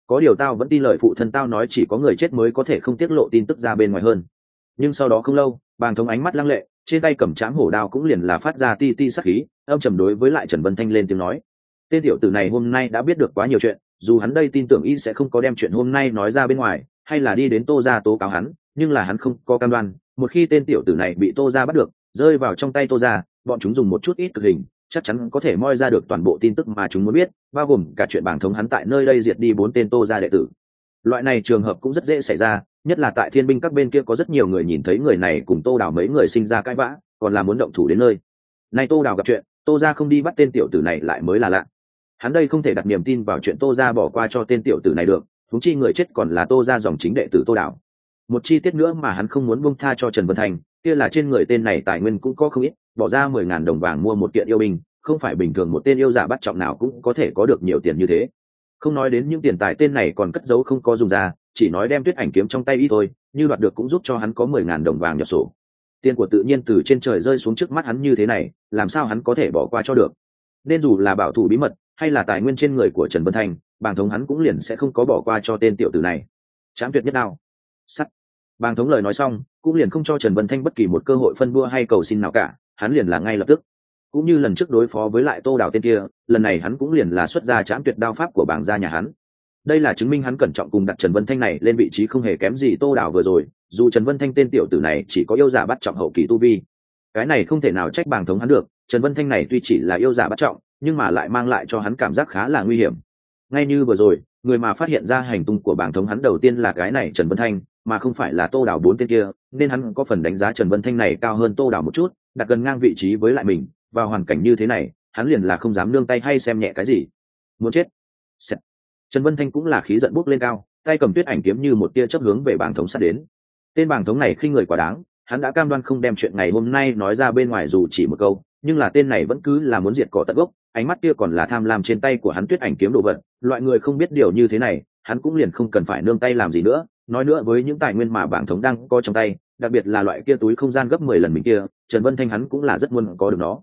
có điều tao vẫn tin lời phụ thân tao nói chỉ có người chết mới có thể không tiết lộ tin tức ra bên ngoài hơn. Nhưng sau đó không lâu, Bàng Thống ánh mắt lăng lệ, trên tay cầm trảm hổ đao cũng liền là phát ra ti ti sắc khí, âm trầm đối với lại Trần Vân Thanh lên tiếng nói: tên tiểu tử này hôm nay đã biết được quá nhiều chuyện, dù hắn đây tin tưởng y sẽ không có đem chuyện hôm nay nói ra bên ngoài, hay là đi đến Tô gia tố cáo hắn, nhưng là hắn không có cam đoan, một khi tên tiểu tử này bị Tô gia bắt được, rơi vào trong tay Tô gia, bọn chúng dùng một chút ít cực hình, chắc chắn có thể moi ra được toàn bộ tin tức mà chúng muốn biết, bao gồm cả chuyện Bàng Thống hắn tại nơi đây diệt đi 4 tên Tô gia đệ tử. Loại này trường hợp cũng rất dễ xảy ra, nhất là tại Thiên binh các bên kia có rất nhiều người nhìn thấy người này cùng Tô Đào mấy người sinh ra cãi vã, còn là muốn động thủ đến nơi. Nay Tô Đào gặp chuyện, Tô gia không đi bắt tên tiểu tử này lại mới là lạ. Hắn đây không thể đặt niềm tin vào chuyện Tô gia bỏ qua cho tên tiểu tử này được, huống chi người chết còn là Tô gia dòng chính đệ tử Tô Đào. Một chi tiết nữa mà hắn không muốn buông tha cho Trần Vân Thành, kia là trên người tên này tài nguyên cũng có không ít, bỏ ra 10.000 đồng vàng mua một kiện yêu binh, không phải bình thường một tên yêu giả bắt trọng nào cũng có thể có được nhiều tiền như thế. Không nói đến những tiền tài tên này còn cất giấu không có dùng ra, chỉ nói đem Tuyết Ảnh kiếm trong tay y thôi, như đoạt được cũng giúp cho hắn có 10.000 đồng vàng nhập sổ. Tiền của tự nhiên từ trên trời rơi xuống trước mắt hắn như thế này, làm sao hắn có thể bỏ qua cho được? Nên dù là bảo thủ bí mật hay là tài nguyên trên người của Trần Vân Thành, Bàng Thống hắn cũng liền sẽ không có bỏ qua cho tên tiểu tử này. Trảm tuyệt nhất đao, sắt. Bàng Thống lời nói xong, cũng liền không cho Trần Vân Thanh bất kỳ một cơ hội phân bua hay cầu xin nào cả, hắn liền là ngay lập tức. Cũng như lần trước đối phó với lại Tô Đào tên kia, lần này hắn cũng liền là xuất ra trảm tuyệt đao pháp của Bàng gia nhà hắn. Đây là chứng minh hắn cẩn trọng cùng đặt Trần Vân Thanh này lên vị trí không hề kém gì Tô Đào vừa rồi, dù Trần Vân Thanh tên tiểu tử này chỉ có yêu giả bắt trọng hậu kỳ tu vi. Cái này không thể nào trách Bàng Thống hắn được, Trần Vân Thanh này tuy chỉ là yêu giả bắt trọng, nhưng mà lại mang lại cho hắn cảm giác khá là nguy hiểm. Ngay như vừa rồi, người mà phát hiện ra hành tung của Bàng Thống hắn đầu tiên là cái này Trần Vân Thanh, mà không phải là Tô Đào 4 tên kia, nên hắn có phần đánh giá Trần Vân Thanh này cao hơn Tô Đào một chút, đặt gần ngang vị trí với lại mình, vào hoàn cảnh như thế này, hắn liền là không dám nương tay hay xem nhẹ cái gì. Muốn chết. Sẹt. Trần Vân Thanh cũng là khí giận bốc lên cao, tay cầm Tuyết Ảnh kiếm như một tia chớp hướng về Bàng Thống sát đến. Tên Bàng Thống này khinh người quá đáng, hắn đã cam đoan không đem chuyện ngày hôm nay nói ra bên ngoài dù chỉ một câu, nhưng là tên này vẫn cứ là muốn diệt cỏ tận gốc, ánh mắt kia còn là tham lam trên tay của hắn Tuyết Ảnh kiếm đồ vật, loại người không biết điều như thế này, hắn cũng liền không cần phải nương tay làm gì nữa, nói nữa với những tài nguyên mà Bàng Thống đang có trong tay, đặc biệt là loại kia túi không gian gấp 10 lần mình kia, Trần Vân Thanh hắn cũng là rất muốn có được nó.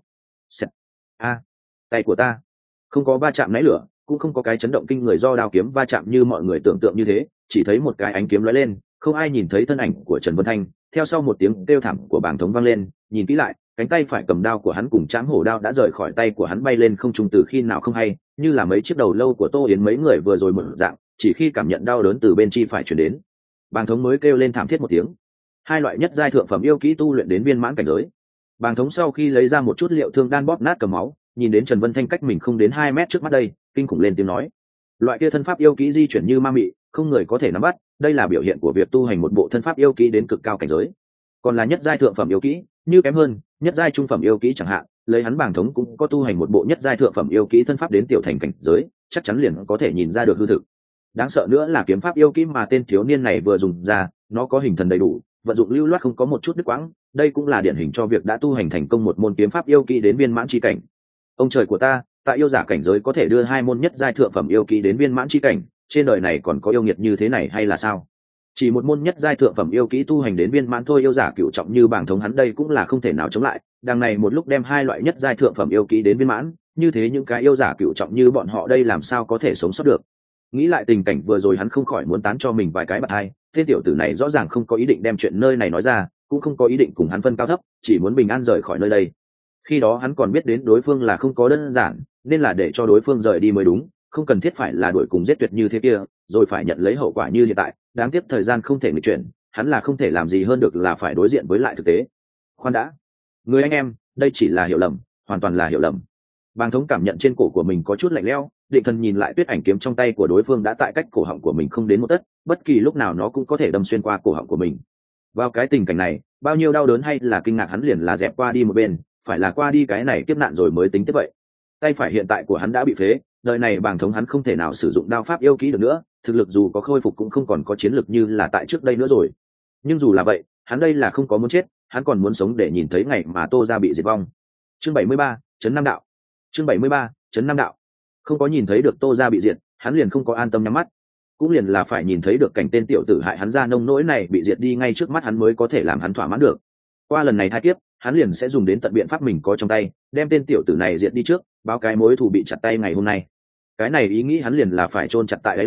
Tay của ta không có va chạm nãy lửa, cũng không có cái chấn động kinh người do đao kiếm va chạm như mọi người tưởng tượng như thế, chỉ thấy một cái ánh kiếm lóe lên, không ai nhìn thấy thân ảnh của Trần Vân Thanh, theo sau một tiếng kêu thảm của Bàng Thống vang lên, nhìn kỹ lại, cánh tay phải cầm đao của hắn cùng trảm hổ đao đã rời khỏi tay của hắn bay lên không trung từ khi nào không hay, như là mấy chiếc đầu lâu của Tô Yến mấy người vừa rồi một dạng, chỉ khi cảm nhận đau đớn từ bên chi phải truyền đến, Bàng Thống mới kêu lên thảm thiết một tiếng. Hai loại nhất giai thượng phẩm yêu kỹ tu luyện đến viên mãn cảnh giới. Bàng Thống sau khi lấy ra một chút liệu thương đan bóp nát cầm máu, nhìn đến Trần Vân Thanh cách mình không đến 2 mét trước mắt đây, kinh khủng lên tiếng nói: loại kia thân pháp yêu kỹ di chuyển như ma mị, không người có thể nắm bắt, đây là biểu hiện của việc tu hành một bộ thân pháp yêu kỹ đến cực cao cảnh giới. Còn là nhất giai thượng phẩm yêu kỹ, như kém hơn, nhất giai trung phẩm yêu kỹ chẳng hạn, lấy hắn Bàng Thống cũng có tu hành một bộ nhất giai thượng phẩm yêu kỹ thân pháp đến tiểu thành cảnh giới, chắc chắn liền có thể nhìn ra được hư thực. Đáng sợ nữa là kiếm pháp yêu kỹ mà tên thiếu niên này vừa dùng ra, nó có hình thần đầy đủ, vận dụng lưu loát không có một chút đứt quãng, đây cũng là điển hình cho việc đã tu hành thành công một môn kiếm pháp yêu kỹ đến viên mãn chi cảnh. Ông trời của ta, tại yêu giả cảnh giới có thể đưa 2 môn nhất giai thượng phẩm yêu kỹ đến viên mãn chi cảnh, trên đời này còn có yêu nghiệt như thế này hay là sao? Chỉ một môn nhất giai thượng phẩm yêu kỹ tu hành đến viên mãn thôi, yêu giả cửu trọng như Bàng Thống hắn đây cũng là không thể nào chống lại, đằng này một lúc đem hai loại nhất giai thượng phẩm yêu kỹ đến viên mãn, như thế những cái yêu giả cửu trọng như bọn họ đây làm sao có thể sống sót được. Nghĩ lại tình cảnh vừa rồi hắn không khỏi muốn tán cho mình vài cái bạt hai, tên tiểu tử này rõ ràng không có ý định đem chuyện nơi này nói ra, cũng không có ý định cùng hắn phân cao thấp, chỉ muốn bình an rời khỏi nơi đây. Khi đó hắn còn biết đến đối phương là không có đơn giản, nên là để cho đối phương rời đi mới đúng, không cần thiết phải là đuổi cùng giết tuyệt như thế kia, rồi phải nhận lấy hậu quả như hiện tại. Đáng tiếc thời gian không thể nghịch chuyển, hắn là không thể làm gì hơn được là phải đối diện với lại thực tế. Khoan đã, người anh em, đây chỉ là hiểu lầm, hoàn toàn là hiểu lầm. Bàng Thống cảm nhận trên cổ của mình có chút lạnh lẽo, định thần nhìn lại Tuyết Ảnh kiếm trong tay của đối phương đã tại cách cổ họng của mình không đến một tấc, bất kỳ lúc nào nó cũng có thể đâm xuyên qua cổ họng của mình. Vào cái tình cảnh này, bao nhiêu đau đớn hay là kinh ngạc hắn liền là dẹp qua đi một bên, phải là qua đi cái này kiếp nạn rồi mới tính tiếp vậy. Tay phải hiện tại của hắn đã bị phế, đời này Bàng Thống hắn không thể nào sử dụng đao pháp yêu kỹ được nữa, thực lực dù có khôi phục cũng không còn có chiến lực như là tại trước đây nữa rồi. Nhưng dù là vậy, hắn đây là không có muốn chết, hắn còn muốn sống để nhìn thấy ngày mà Tô gia bị diệt vong. Chương 73, Trấn Nam Đạo. Chương 73, Trấn Nam Đạo. Không có nhìn thấy được Tô gia bị diệt, hắn liền không có an tâm nhắm mắt, cũng liền là phải nhìn thấy được cảnh tên tiểu tử hại hắn ra nông nỗi này bị diệt đi ngay trước mắt hắn mới có thể làm hắn thỏa mãn được. Qua lần này thai kiếp, hắn liền sẽ dùng đến tận biện pháp mình có trong tay, đem tên tiểu tử này diệt đi trước, báo cái mối thù bị chặt tay ngày hôm nay. Cái này ý nghĩ hắn liền là phải chôn chặt tại đáy lòng,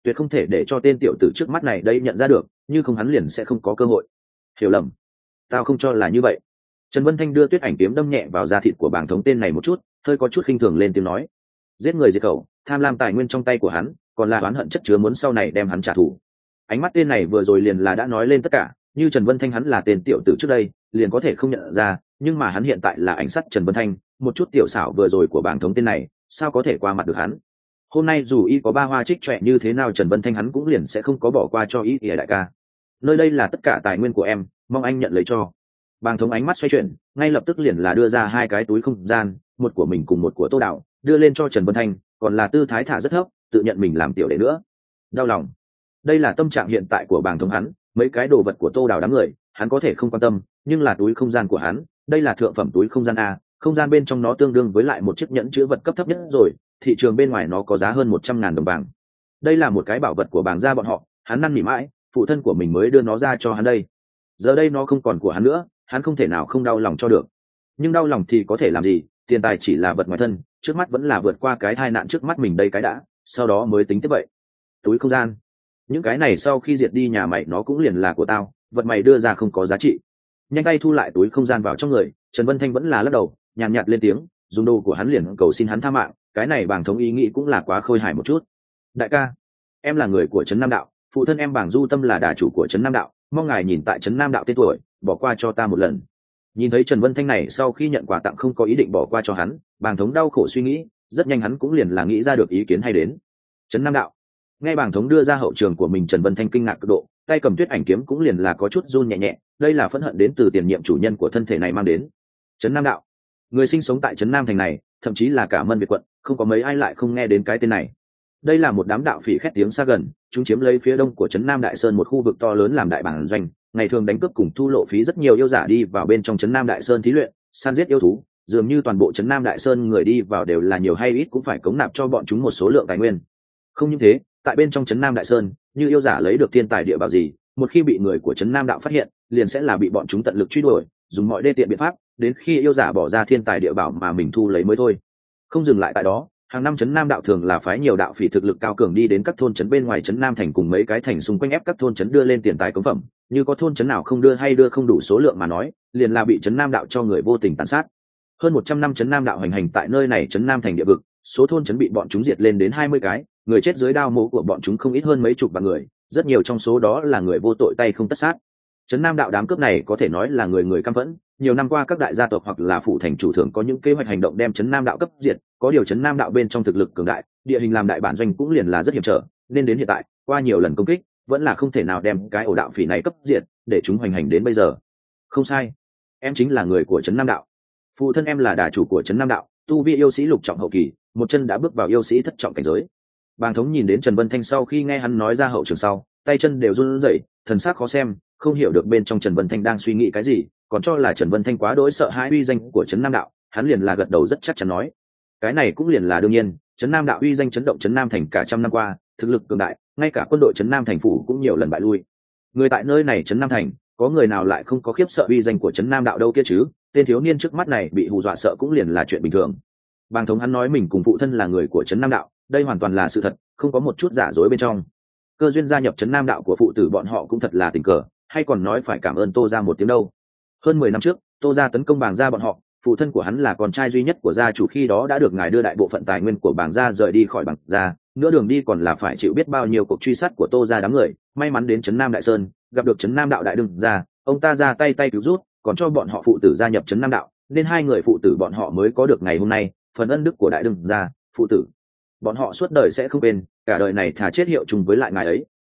tuyệt không thể để cho tên tiểu tử trước mắt này đây nhận ra được, như không hắn liền sẽ không có cơ hội. Hiểu lầm, tao không cho là như vậy. Trần Vân Thanh đưa tuyết ảnh kiếm đâm nhẹ vào da thịt của bàng thống tên này một chút, hơi có chút khinh thường lên tiếng nói: giết người diệt khẩu, tham lam tài nguyên trong tay của hắn, còn là oán hận chất chứa muốn sau này đem hắn trả thù. Ánh mắt tên này vừa rồi liền là đã nói lên tất cả, như Trần Vân Thanh hắn là tên tiểu tử trước đây liền có thể không nhận ra, nhưng mà hắn hiện tại là ảnh sắt Trần Vân Thanh, một chút tiểu xảo vừa rồi của bàng thống tên này sao có thể qua mặt được hắn. Hôm nay dù y có ba hoa trích trọe như thế nào Trần Vân Thanh hắn cũng liền sẽ không có bỏ qua cho y đại ca. Nơi đây là tất cả tài nguyên của em, mong anh nhận lấy cho. Bàng thống ánh mắt xoay chuyển, ngay lập tức liền là đưa ra hai cái túi không gian, một của mình cùng một của Tô Đạo, đưa lên cho Trần Vân Thanh, còn là tư thái thả rất thấp, tự nhận mình làm tiểu đệ nữa. Đau lòng. Đây là tâm trạng hiện tại của bàng thống hắn, mấy cái đồ vật của Tô Đào đám người hắn có thể không quan tâm, nhưng là túi không gian của hắn, đây là thượng phẩm túi không gian a, không gian bên trong nó tương đương với lại một chiếc nhẫn chứa vật cấp thấp nhất rồi, thị trường bên ngoài nó có giá hơn 100.000 đồng vàng. Đây là một cái bảo vật của bàng gia bọn họ, hắn năn nỉ mãi, phụ thân của mình mới đưa nó ra cho hắn đây. Giờ đây nó không còn của hắn nữa, hắn không thể nào không đau lòng cho được. Nhưng đau lòng thì có thể làm gì, tiền tài chỉ là vật ngoài thân, trước mắt vẫn là vượt qua cái tai nạn trước mắt mình đây cái đã, sau đó mới tính tiếp vậy. Túi không gian, những cái này sau khi diệt đi nhà mày nó cũng liền là của tao, vật mày đưa ra không có giá trị. Nhanh tay thu lại túi không gian vào trong người, Trần Vân Thanh vẫn là lắc đầu, nhàn nhạt lên tiếng, dùng đồ của hắn liền cầu xin hắn tha mạng, cái này bàng thống ý nghĩ cũng là quá khôi hài một chút. Đại ca, em là người của trấn Nam Đạo, phụ thân em bàng Du Tâm là đà chủ của trấn Nam Đạo, mong ngài nhìn tại trấn Nam Đạo tên tuổi, bỏ qua cho ta một lần. Nhìn thấy Trần Vân Thanh này sau khi nhận quà tặng không có ý định bỏ qua cho hắn, bàng thống đau khổ suy nghĩ, rất nhanh hắn cũng liền là nghĩ ra được ý kiến hay đến. Trấn Nam Đạo. Nghe bàng thống đưa ra hậu trường của mình, Trần Vân Thanh kinh ngạc cực độ, tay cầm tuyết ảnh kiếm cũng liền là có chút run nhẹ nhẹ, đây là phẫn hận đến từ tiền nhiệm chủ nhân của thân thể này mang đến. Trấn Nam Đạo, người sinh sống tại trấn Nam thành này, thậm chí là cả Mân Việt quận, không có mấy ai lại không nghe đến cái tên này. Đây là một đám đạo phỉ khét tiếng xa gần, chúng chiếm lấy phía đông của trấn Nam Đại Sơn một khu vực to lớn làm đại bản doanh, ngày thường đánh cướp cùng thu lộ phí rất nhiều yêu giả đi vào bên trong trấn Nam Đại Sơn thí luyện, săn giết yêu thú, dường như toàn bộ trấn Nam Đại Sơn người đi vào đều là nhiều hay ít cũng phải cống nạp cho bọn chúng một số lượng tài nguyên. Không những thế, tại bên trong trấn Nam Đại Sơn, như yêu giả lấy được thiên tài địa bảo gì, một khi bị người của trấn Nam Đạo phát hiện, liền sẽ là bị bọn chúng tận lực truy đuổi, dùng mọi đê tiện biện pháp, đến khi yêu giả bỏ ra thiên tài địa bảo mà mình thu lấy mới thôi. Không dừng lại tại đó, hàng năm trấn Nam Đạo thường là phái nhiều đạo phỉ thực lực cao cường đi đến các thôn trấn bên ngoài trấn Nam thành cùng mấy cái thành xung quanh ép các thôn trấn đưa lên tiền tài cống phẩm, như có thôn trấn nào không đưa hay đưa không đủ số lượng mà nói, liền là bị trấn Nam Đạo cho người vô tình tàn sát. Hơn 100 năm trấn Nam Đạo hành hành tại nơi này trấn Nam thành địa vực, số thôn trấn bị bọn chúng diệt lên đến 20 cái, người chết dưới đao mổ của bọn chúng không ít hơn mấy chục vạn người, rất nhiều trong số đó là người vô tội tay không tất sát. Trấn Nam Đạo đám cướp này có thể nói là người người căm phẫn, nhiều năm qua các đại gia tộc hoặc là phủ thành chủ thường có những kế hoạch hành động đem Trấn Nam Đạo cấp diệt, có điều Trấn Nam Đạo bên trong thực lực cường đại, địa hình làm đại bản doanh cũng liền là rất hiểm trở, nên đến hiện tại, qua nhiều lần công kích, vẫn là không thể nào đem cái ổ đạo phỉ này cấp diệt, để chúng hoành hành đến bây giờ. Không sai, em chính là người của Trấn Nam Đạo. Phụ thân em là đà chủ của Trấn Nam Đạo, tu vi yêu sĩ lục trọng hậu kỳ, một chân đã bước vào yêu sĩ thất trọng cảnh giới. Bàng thống nhìn đến Trần Vân Thanh sau khi nghe hắn nói ra hậu trường sau, tay chân đều run rẩy, thần sắc khó xem, không hiểu được bên trong Trần Vân Thanh đang suy nghĩ cái gì, còn cho là Trần Vân Thanh quá đỗi sợ hãi uy danh của Trấn Nam Đạo, hắn liền là gật đầu rất chắc chắn nói, cái này cũng liền là đương nhiên, Trấn Nam Đạo uy danh chấn động Trấn Nam thành cả trăm năm qua, thực lực cường đại, ngay cả quân đội Trấn Nam thành phủ cũng nhiều lần bại lui. Người tại nơi này Trấn Nam thành, có người nào lại không có khiếp sợ uy danh của Trấn Nam Đạo đâu kia chứ? Tên thiếu niên trước mắt này bị hù dọa sợ cũng liền là chuyện bình thường. Bàng thống hắn nói mình cùng phụ thân là người của Trấn Nam Đạo, đây hoàn toàn là sự thật, không có một chút giả dối bên trong. Cơ duyên gia nhập Trấn Nam Đạo của phụ tử bọn họ cũng thật là tình cờ, hay còn nói phải cảm ơn Tô gia một tiếng đâu. Hơn 10 năm trước, Tô gia tấn công Bàng gia bọn họ, phụ thân của hắn là con trai duy nhất của gia chủ khi đó đã được ngài đưa đại bộ phận tài nguyên của Bàng gia rời đi khỏi Bàng gia, nửa đường đi còn là phải chịu biết bao nhiêu cuộc truy sát của Tô gia đám người, may mắn đến Trấn Nam Đại Sơn, gặp được Trấn Nam Đạo đại đương gia, ông ta ra tay cứu rút, còn cho bọn họ phụ tử gia nhập Trấn Nam Đạo, nên hai người phụ tử bọn họ mới có được ngày hôm nay, phần ân đức của đại đương gia, phụ tử bọn họ suốt đời sẽ không quên, cả đời này thà chết hiệu chung với lại ngài ấy.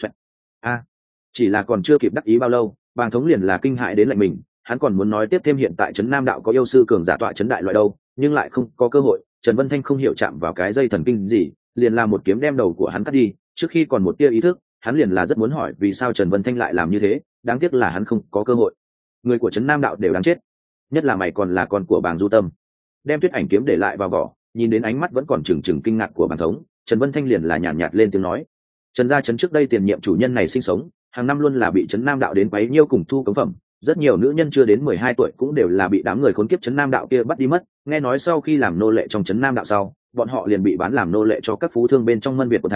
Chỉ là còn chưa kịp đắc ý bao lâu, Bàng thống liền là kinh hãi đến lạnh mình, hắn còn muốn nói tiếp thêm hiện tại Trấn Nam Đạo có yêu sư cường giả tọa trấn đại loại đâu, nhưng lại không có cơ hội. Trần Vân Thanh không hiểu chạm vào cái dây thần kinh gì, liền là một kiếm đem đầu của hắn cắt đi, trước khi còn một tia ý thức, hắn liền là rất muốn hỏi vì sao Trần Vân Thanh lại làm như thế, đáng tiếc là hắn không có cơ hội. Người của Trấn Nam Đạo đều đáng chết, nhất là mày còn là con của Bàng Du Tâm. Đem tuyết ảnh kiếm để lại vào vỏ, nhìn đến ánh mắt vẫn còn trừng trừng kinh ngạc của Bàng thống, Trần Vân Thanh liền là nhàn nhạt lên tiếng nói, Trần gia trấn trước đây tiền nhiệm chủ nhân này sinh sống, hàng năm luôn là bị Trấn Nam Đạo đến quấy nhiêu cùng thu cống phẩm, rất nhiều nữ nhân chưa đến 12 tuổi cũng đều là bị đám người khốn kiếp Trấn Nam Đạo kia bắt đi mất, nghe nói sau khi làm nô lệ trong Trấn Nam Đạo sau, bọn họ liền bị bán làm nô lệ cho các phú thương bên trong Mân Việt của thành,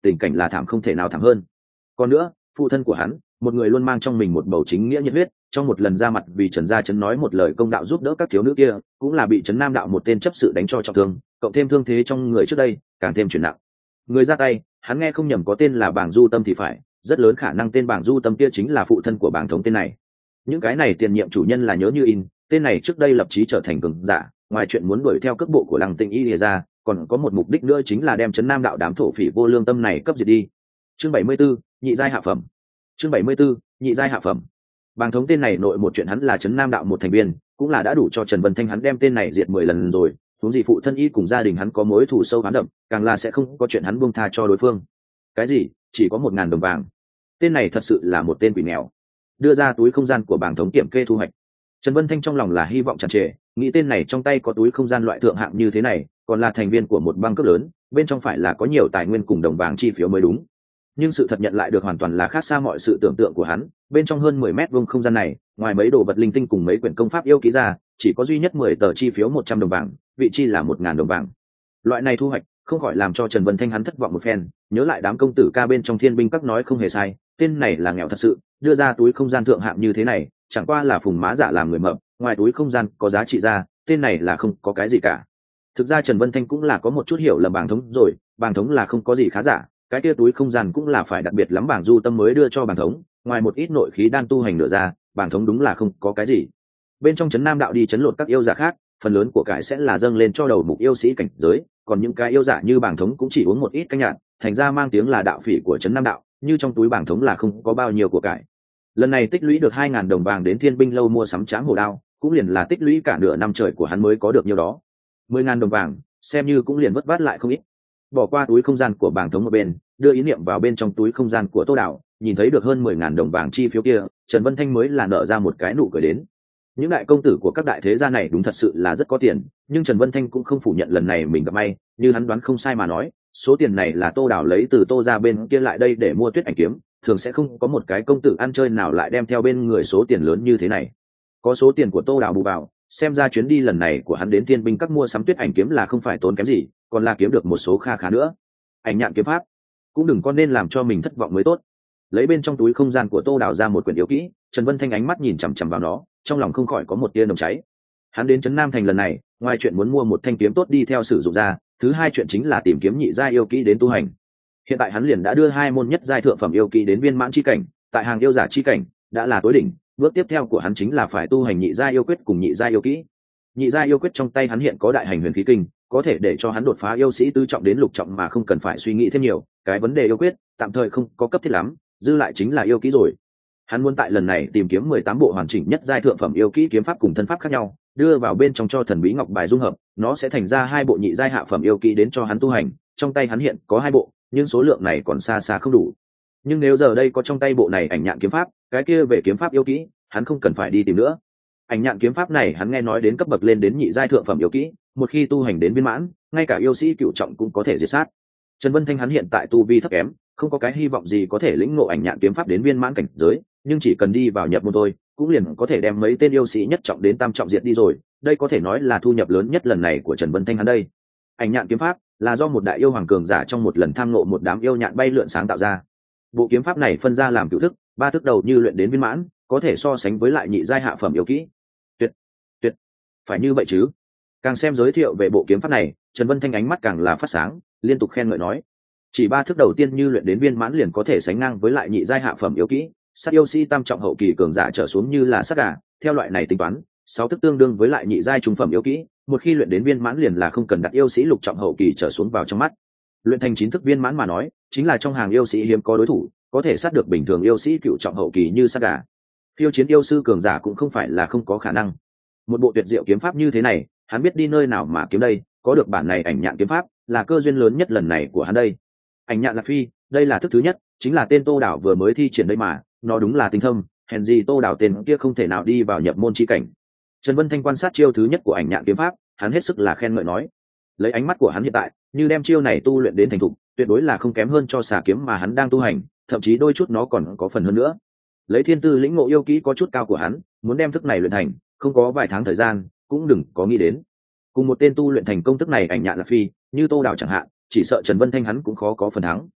tình cảnh là thảm không thể nào thảm hơn. Còn nữa, phụ thân của hắn, một người luôn mang trong mình một bầu chính nghĩa nhiệt huyết, trong một lần ra mặt vì Trần Gia Trấn nói một lời công đạo giúp đỡ các thiếu nữ kia, cũng là bị Trấn Nam đạo một tên chấp sự đánh cho trọng thương, cộng thêm thương thế trong người trước đây, càng thêm chuyển nặng. Người ra tay, hắn nghe không nhầm có tên là Bàng Du Tâm thì phải, rất lớn khả năng tên Bàng Du Tâm kia chính là phụ thân của Bàng Thống tên này. Những cái này tiền nhiệm chủ nhân là nhớ như in, tên này trước đây lập chí trở thành cường giả, ngoài chuyện muốn đuổi theo cước bộ của Lăng Tĩnh Y lìa ra, còn có một mục đích nữa chính là đem Trấn Nam đạo đám thổ phỉ vô lương tâm này cấp diệt đi. Chương 74, nhị giai hạ phẩm. Chương 74, nhị giai hạ phẩm. Bàng Thống tên này nội một chuyện hắn là Trấn Nam đạo một thành viên, cũng là đã đủ cho Trần Vân Thanh hắn đem tên này diệt 10 lần rồi, huống gì phụ thân y cùng gia đình hắn có mối thù sâu oán đậm, càng là sẽ không có chuyện hắn buông tha cho đối phương. Cái gì? Chỉ có 1000 đồng vàng. Tên này thật sự là một tên quỷ nghèo. Đưa ra túi không gian của Bàng Thống kiểm kê thu hoạch. Trần Vân Thanh trong lòng là hy vọng tràn trề, nghĩ tên này trong tay có túi không gian loại thượng hạng như thế này, còn là thành viên của một băng cấp lớn, bên trong phải là có nhiều tài nguyên cùng đồng vàng chi phiếu mới đúng. Nhưng sự thật nhận lại được hoàn toàn là khác xa mọi sự tưởng tượng của hắn, bên trong hơn 10 mét vuông không gian này, ngoài mấy đồ vật linh tinh cùng mấy quyển công pháp yêu ký ra, chỉ có duy nhất 10 tờ chi phiếu 100 đồng vàng, vị chi là 1000 đồng vàng. Loại này thu hoạch, không khỏi làm cho Trần Vân Thanh hắn thất vọng một phen, nhớ lại đám công tử ca bên trong Thiên binh các nói không hề sai, tên này là nghèo thật sự, đưa ra túi không gian thượng hạng như thế này, chẳng qua là phùng má giả làm người mập, ngoài túi không gian có giá trị ra, tên này là không có cái gì cả. Thực ra Trần Vân Thanh cũng là có một chút hiểu lầm Bàng Thống rồi, Bàng Thống là không có gì khá giả, cái kia túi không gian cũng là phải đặc biệt lắm Bàng Du Tâm mới đưa cho Bàng Thống, ngoài một ít nội khí đan tu hành nữa ra, Bàng Thống đúng là không có cái gì. Bên trong Trấn Nam đạo đi trấn lột các yêu giả khác, phần lớn của cải sẽ là dâng lên cho đầu mục yêu sĩ cảnh giới, còn những cái yêu giả như Bàng Thống cũng chỉ uống một ít canh nhạt, thành ra mang tiếng là đạo phỉ của Trấn Nam đạo, như trong túi Bàng Thống là không có bao nhiêu của cải. Lần này tích lũy được 2000 đồng vàng đến Thiên binh lâu mua sắm trám hổ đao, cũng liền là tích lũy cả nửa năm trời của hắn mới có được nhiêu đó. 10.000 đồng vàng, xem như cũng liền vất vát lại không ít. Bỏ qua túi không gian của Bàng Thống một bên, đưa ý niệm vào bên trong túi không gian của Tô Đạo, nhìn thấy được hơn 10.000 đồng vàng chi phiếu kia, Trần Vân Thanh mới là nở ra một cái nụ cười đến. Những đại công tử của các đại thế gia này đúng thật sự là rất có tiền, nhưng Trần Vân Thanh cũng không phủ nhận lần này mình gặp may, như hắn đoán không sai mà nói, số tiền này là Tô Đạo lấy từ Tô gia bên kia lại đây để mua Tuyết Ảnh kiếm, thường sẽ không có một cái công tử ăn chơi nào lại đem theo bên người số tiền lớn như thế này. Có số tiền của Tô Đạo bù vào, xem ra chuyến đi lần này của hắn đến Thiên binh các mua sắm Tuyết Ảnh kiếm là không phải tốn kém gì, còn là kiếm được một số kha khá nữa. Ảnh nhạn kiếm pháp, cũng đừng có nên làm cho mình thất vọng mới tốt. Lấy bên trong túi không gian của Tô Đạo ra một quyển yếu kỹ, Trần Vân Thanh ánh mắt nhìn chằm chằm vào nó, trong lòng không khỏi có một tia nồng cháy. Hắn đến Trấn Nam thành lần này, ngoài chuyện muốn mua một thanh kiếm tốt đi theo sử dụng ra, thứ hai chuyện chính là tìm kiếm nhị giai yêu kỹ đến tu hành. Hiện tại hắn liền đã đưa 2 môn nhất giai thượng phẩm yêu kỹ đến viên mãn chi cảnh, tại hàng yêu giả chi cảnh đã là tối đỉnh, bước tiếp theo của hắn chính là phải tu hành nhị giai yêu quyết cùng nhị giai yêu kỹ. Nhị giai yêu quyết trong tay hắn hiện có đại hành huyền khí kinh, có thể để cho hắn đột phá yêu sĩ tứ trọng đến lục trọng mà không cần phải suy nghĩ thêm nhiều, cái vấn đề yêu quyết tạm thời không có cấp thiết lắm, dư lại chính là yêu kỹ rồi. Hắn muốn tại lần này tìm kiếm 18 bộ hoàn chỉnh nhất giai thượng phẩm yêu kỹ kiếm pháp cùng thân pháp khác nhau, đưa vào bên trong cho thần bí ngọc bài dung hợp, nó sẽ thành ra 2 bộ nhị giai hạ phẩm yêu kỹ đến cho hắn tu hành, trong tay hắn hiện có 2 bộ, nhưng số lượng này còn xa xa không đủ. Nhưng nếu giờ đây có trong tay bộ này ảnh nhạn kiếm pháp, cái kia về kiếm pháp yêu kỹ, hắn không cần phải đi tìm nữa. Ảnh nhạn kiếm pháp này hắn nghe nói đến cấp bậc lên đến nhị giai thượng phẩm yêu kỹ, một khi tu hành đến viên mãn, ngay cả yêu sĩ cửu trọng cũng có thể diệt sát. Trần Vân Thanh hắn hiện tại tu vi thấp kém, không có cái hy vọng gì có thể lĩnh ngộ ảnh nhạn kiếm pháp đến viên mãn cảnh giới, nhưng chỉ cần đi vào nhập môn thôi, cũng liền có thể đem mấy tên yêu sĩ nhất trọng đến tam trọng diệt đi rồi, đây có thể nói là thu nhập lớn nhất lần này của Trần Vân Thanh hắn đây. Ảnh nhạn kiếm pháp là do một đại yêu hoàng cường giả trong một lần tham ngộ một đám yêu nhạn bay lượn sáng tạo ra. Bộ kiếm pháp này phân ra làm cửu thức, 3 thức đầu như luyện đến viên mãn, có thể so sánh với lại nhị giai hạ phẩm yêu kỹ. Tuyệt, phải như vậy chứ? Càng xem giới thiệu về bộ kiếm pháp này, Trần Vân Thanh ánh mắt càng là phát sáng, liên tục khen ngợi nói: chỉ 3 thức đầu tiên như luyện đến viên mãn liền có thể sánh ngang với lại nhị giai hạ phẩm yêu kỹ, sát yêu sĩ tam trọng hậu kỳ cường giả trở xuống như là sát gà, theo loại này tính toán, 6 thức tương đương với lại nhị giai trung phẩm yêu kỹ, một khi luyện đến viên mãn liền là không cần đặt yêu sĩ lục trọng hậu kỳ trở xuống vào trong mắt. Luyện thành 9 thức viên mãn mà nói, chính là trong hàng yêu sĩ hiếm có đối thủ, có thể sát được bình thường yêu sĩ cựu trọng hậu kỳ như sát gà. Khiêu chiến yêu sư cường giả cũng không phải là không có khả năng. Một bộ tuyệt diệu kiếm pháp như thế này, hắn biết đi nơi nào mà kiếm đây, có được bản này ảnh nhạn kiếm pháp, là cơ duyên lớn nhất lần này của hắn đây. Ảnh nhạn lạc phi, đây là thức thứ nhất, chính là tên Tô Đảo vừa mới thi triển đây mà, nó đúng là tinh thâm, hèn gì Tô Đảo tên kia không thể nào đi vào nhập môn chi cảnh. Trần Vân Thanh quan sát chiêu thứ nhất của ảnh nhạn kiếm pháp, hắn hết sức là khen ngợi nói: lấy ánh mắt của hắn hiện tại, như đem chiêu này tu luyện đến thành thục, tuyệt đối là không kém hơn cho xà kiếm mà hắn đang tu hành, thậm chí đôi chút nó còn có phần hơn nữa. Lấy thiên tư lĩnh ngộ yêu kỹ có chút cao của hắn, muốn đem thức này luyện thành, không có vài tháng thời gian, cũng đừng có nghĩ đến. Cùng một tên tu luyện thành công thức này ảnh nhạn lạc phi, như Tô Đảo chẳng hạn, chỉ sợ Trần Vân Thanh hắn cũng khó có phần thắng.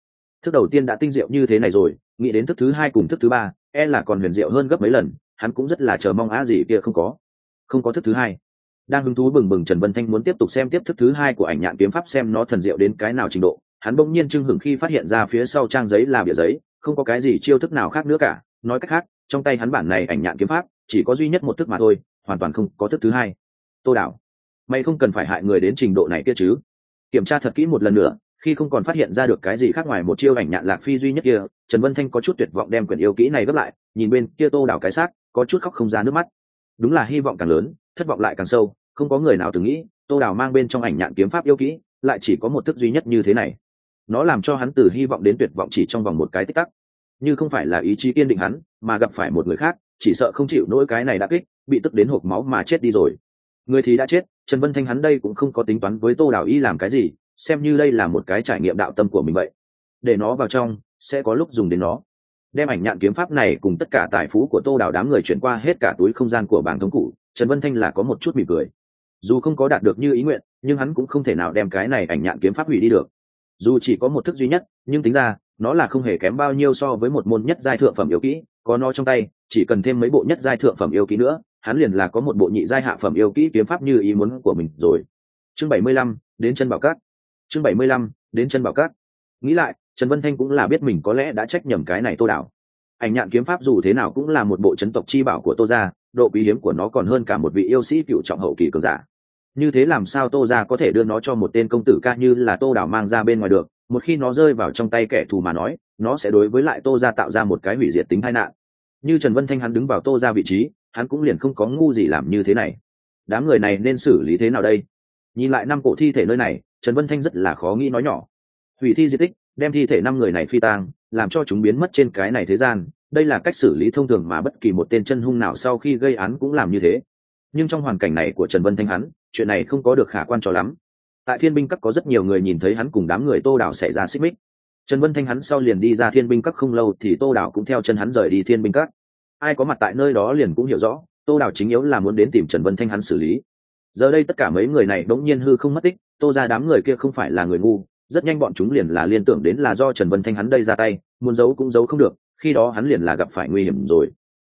Thức đầu tiên đã tinh diệu như thế này rồi, nghĩ đến thức thứ hai cùng thức thứ ba là còn huyền diệu hơn gấp mấy lần. Hắn cũng rất là chờ mong gì kia không có thức thứ hai. Đang hứng thú bừng bừng, Trần Vân Thanh muốn tiếp tục xem tiếp thức thứ hai của ảnh nhạn kiếm pháp, xem nó thần diệu đến cái nào trình độ. Hắn bỗng nhiên chưng hửng khi phát hiện ra phía sau trang giấy là bìa giấy, không có cái gì chiêu thức nào khác nữa cả. Nói cách khác, trong tay hắn bản này ảnh nhạn kiếm pháp chỉ có duy nhất một thức mà thôi, hoàn toàn không có thức thứ hai. Tô Đảo, mày không cần phải hại người đến trình độ này kia chứ? Kiểm tra thật kỹ một lần nữa, khi không còn phát hiện ra được cái gì khác ngoài một chiêu ảnh nhạn lạc phi duy nhất kia, Trần Vân Thanh có chút tuyệt vọng đem quyển yêu kỹ này gấp lại, nhìn bên kia Tô Đảo cái xác, có chút khóc không ra nước mắt. Đúng là hy vọng càng lớn, thất vọng lại càng sâu. Không có người nào từng nghĩ Tô Đảo mang bên trong ảnh nhạn kiếm pháp yêu kỹ lại chỉ có một thức duy nhất như thế này. Nó làm cho hắn từ hy vọng đến tuyệt vọng chỉ trong vòng một cái tích tắc. Như không phải là ý chí kiên định hắn, mà gặp phải một người khác, chỉ sợ không chịu nổi cái này đã kích, bị tức đến hộc máu mà chết đi rồi. Người thì đã chết, Trần Vân Thanh hắn đây cũng không có tính toán với Tô Đảo y làm cái gì, xem như đây là một cái trải nghiệm đạo tâm của mình vậy. Để nó vào trong, sẽ có lúc dùng đến nó. Đem ảnh nhạn kiếm pháp này cùng tất cả tài phú của Tô Đảo đám người chuyển qua hết cả túi không gian của bảng thống cụ, Trần Vân Thanh là có một chút mỉm cười. Dù không có đạt được như ý nguyện, nhưng hắn cũng không thể nào đem cái này ảnh nhạn kiếm pháp hủy đi được. Dù chỉ có một thức duy nhất, nhưng tính ra nó là không hề kém bao nhiêu so với một môn nhất giai thượng phẩm yêu kỹ. Có nó trong tay, chỉ cần thêm mấy bộ nhất giai thượng phẩm yêu kỹ nữa, hắn liền là có một bộ nhị giai hạ phẩm yêu kỹ kiếm pháp như ý muốn của mình rồi. Chương 75, đến chân bảo cát. Chương 75, đến chân bảo cát. Nghĩ lại, Trần Vân Thanh cũng là biết mình có lẽ đã trách nhầm cái này Tô Đảo. Ảnh nhạn kiếm pháp dù thế nào cũng là một bộ chấn tộc chi bảo của Tô gia, độ quý hiếm của nó còn hơn cả một vị yêu sĩ cựu trọng hậu kỳ cường giả. Như thế làm sao Tô gia có thể đưa nó cho một tên công tử ca như là Tô Đảo mang ra bên ngoài được? Một khi nó rơi vào trong tay kẻ thù mà nói, nó sẽ đối với lại Tô gia tạo ra một cái hủy diệt tính tai nạn. Như Trần Vân Thanh hắn đứng vào Tô gia vị trí, hắn cũng liền không có ngu gì làm như thế này. Đám người này nên xử lý thế nào đây? Nhìn lại năm cổ thi thể nơi này, Trần Vân Thanh rất là khó nghĩ nói nhỏ. Hủy thi di tích, đem thi thể năm người này phi tang, làm cho chúng biến mất trên cái này thế gian, đây là cách xử lý thông thường mà bất kỳ một tên chân hung nào sau khi gây án cũng làm như thế. Nhưng trong hoàn cảnh này của Trần Vân Thanh hắn, chuyện này không có được khả quan cho lắm. Tại Thiên Binh Các có rất nhiều người nhìn thấy hắn cùng đám người Tô Đảo xảy ra xích mích. Trần Vân Thanh hắn sau liền đi ra Thiên Binh Các không lâu thì Tô Đảo cũng theo chân hắn rời đi Thiên Binh Các. Ai có mặt tại nơi đó liền cũng hiểu rõ, Tô Đảo chính yếu là muốn đến tìm Trần Vân Thanh hắn xử lý. Giờ đây tất cả mấy người này bỗng nhiên hư không mất tích, Tô ra đám người kia không phải là người ngu, rất nhanh bọn chúng liền là liên tưởng đến là do Trần Vân Thanh hắn đây ra tay, muốn giấu cũng giấu không được, khi đó hắn liền là gặp phải nguy hiểm rồi.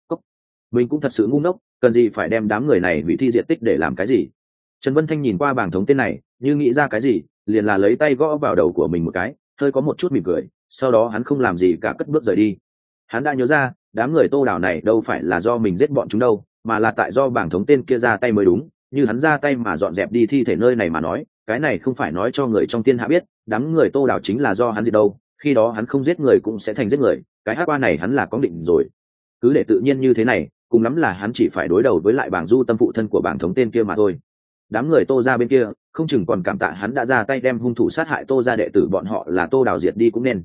Mình cũng thật sự ngu ngốc, cần gì phải đem đám người này hủy thi diệt tích để làm cái gì? Trần Vân Thanh nhìn qua bảng thống tên này, như nghĩ ra cái gì, liền là lấy tay gõ vào đầu của mình một cái, hơi có một chút mỉm cười, sau đó hắn không làm gì cả cất bước rời đi. Hắn đã nhớ ra, đám người Tô Đảo này đâu phải là do mình giết bọn chúng đâu, mà là tại do bảng thống tên kia ra tay mới đúng. Như hắn ra tay mà dọn dẹp đi thi thể nơi này mà nói, cái này không phải nói cho người trong thiên hạ biết, đám người Tô Đảo chính là do hắn giết đâu, khi đó hắn không giết người cũng sẽ thành giết người, cái hắc qua này hắn là có định rồi. Cứ để tự nhiên như thế này, cùng lắm là hắn chỉ phải đối đầu với lại bảng du tâm phụ thân của bảng thống tên kia mà thôi. Đám người Tô ra bên kia không chừng còn cảm tạ hắn đã ra tay đem hung thủ sát hại Tô ra đệ tử bọn họ là Tô Đảo diệt đi cũng nên.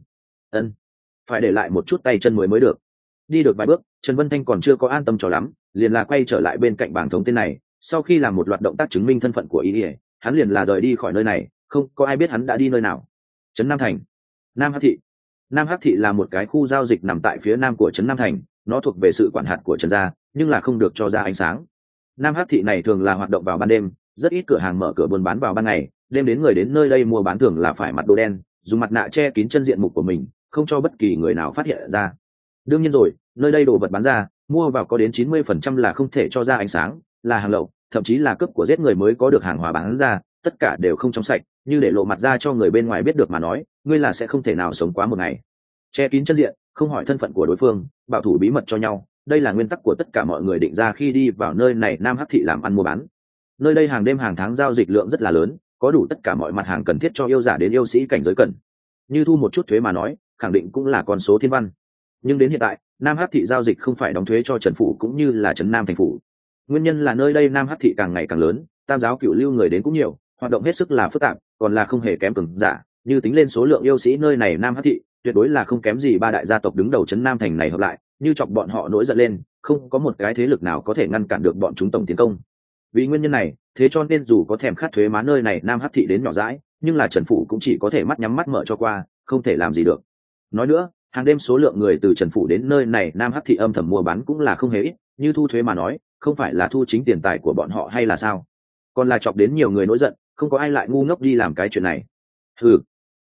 Phải để lại một chút tay chân mới được. Đi được vài bước, Trần Vân Thanh còn chưa có an tâm cho lắm, liền là quay trở lại bên cạnh bảng thống tên này. Sau khi làm một loạt động tác chứng minh thân phận của ý ỉa, hắn liền là rời đi khỏi nơi này, không có ai biết hắn đã đi nơi nào. Trấn Nam Thành, Nam Hắc Thị. Nam Hắc Thị là một cái khu giao dịch nằm tại phía nam của Trấn Nam Thành, nó thuộc về sự quản hạt của Trần gia, nhưng là không được cho ra ánh sáng. Nam Hắc Thị này thường là hoạt động vào ban đêm, rất ít cửa hàng mở cửa buôn bán vào ban ngày, đêm đến người đến nơi đây mua bán thường là phải mặc đồ đen, dùng mặt nạ che kín chân diện mục của mình, không cho bất kỳ người nào phát hiện ra. Đương nhiên rồi, nơi đây đồ vật bán ra, mua vào có đến 90% là không thể cho ra ánh sáng, là hàng lậu, thậm chí là cướp của giết người mới có được hàng hóa bán ra, tất cả đều không trong sạch, như để lộ mặt ra cho người bên ngoài biết được mà nói, ngươi là sẽ không thể nào sống quá một ngày. Che kín chân diện, không hỏi thân phận của đối phương, bảo thủ bí mật cho nhau, đây là nguyên tắc của tất cả mọi người định ra khi đi vào nơi này Nam Hắc Thị làm ăn mua bán. Nơi đây hàng đêm hàng tháng giao dịch lượng rất là lớn, có đủ tất cả mọi mặt hàng cần thiết cho yêu giả đến yêu sĩ cảnh giới cần. Như thu một chút thuế mà nói, khẳng định cũng là con số thiên văn. Nhưng đến hiện tại, Nam Hắc Thị giao dịch không phải đóng thuế cho Trần phủ cũng như là Trấn Nam thành phủ. Nguyên nhân là nơi đây Nam Hắc Thị càng ngày càng lớn, tam giáo cửu lưu người đến cũng nhiều, hoạt động hết sức là phức tạp, còn là không hề kém cường giả. Như tính lên số lượng yêu sĩ nơi này Nam Hắc Thị, tuyệt đối là không kém gì ba đại gia tộc đứng đầu Trấn Nam thành này hợp lại, như chọc bọn họ nổi giận lên, không có một cái thế lực nào có thể ngăn cản được bọn chúng tổng tiến công. Vì nguyên nhân này, thế cho nên dù có thèm khát thuế má nơi này Nam Hắc Thị đến nhỏ dãi, nhưng là Trần phủ cũng chỉ có thể mắt nhắm mắt mở cho qua, không thể làm gì được. Nói nữa, hàng đêm số lượng người từ Trần phủ đến nơi này Nam Hắc Thị âm thầm mua bán cũng là không hề ít, như thu thuế mà nói, không phải là thu chính tiền tài của bọn họ hay là sao? Còn là chọc đến nhiều người nổi giận, không có ai lại ngu ngốc đi làm cái chuyện này.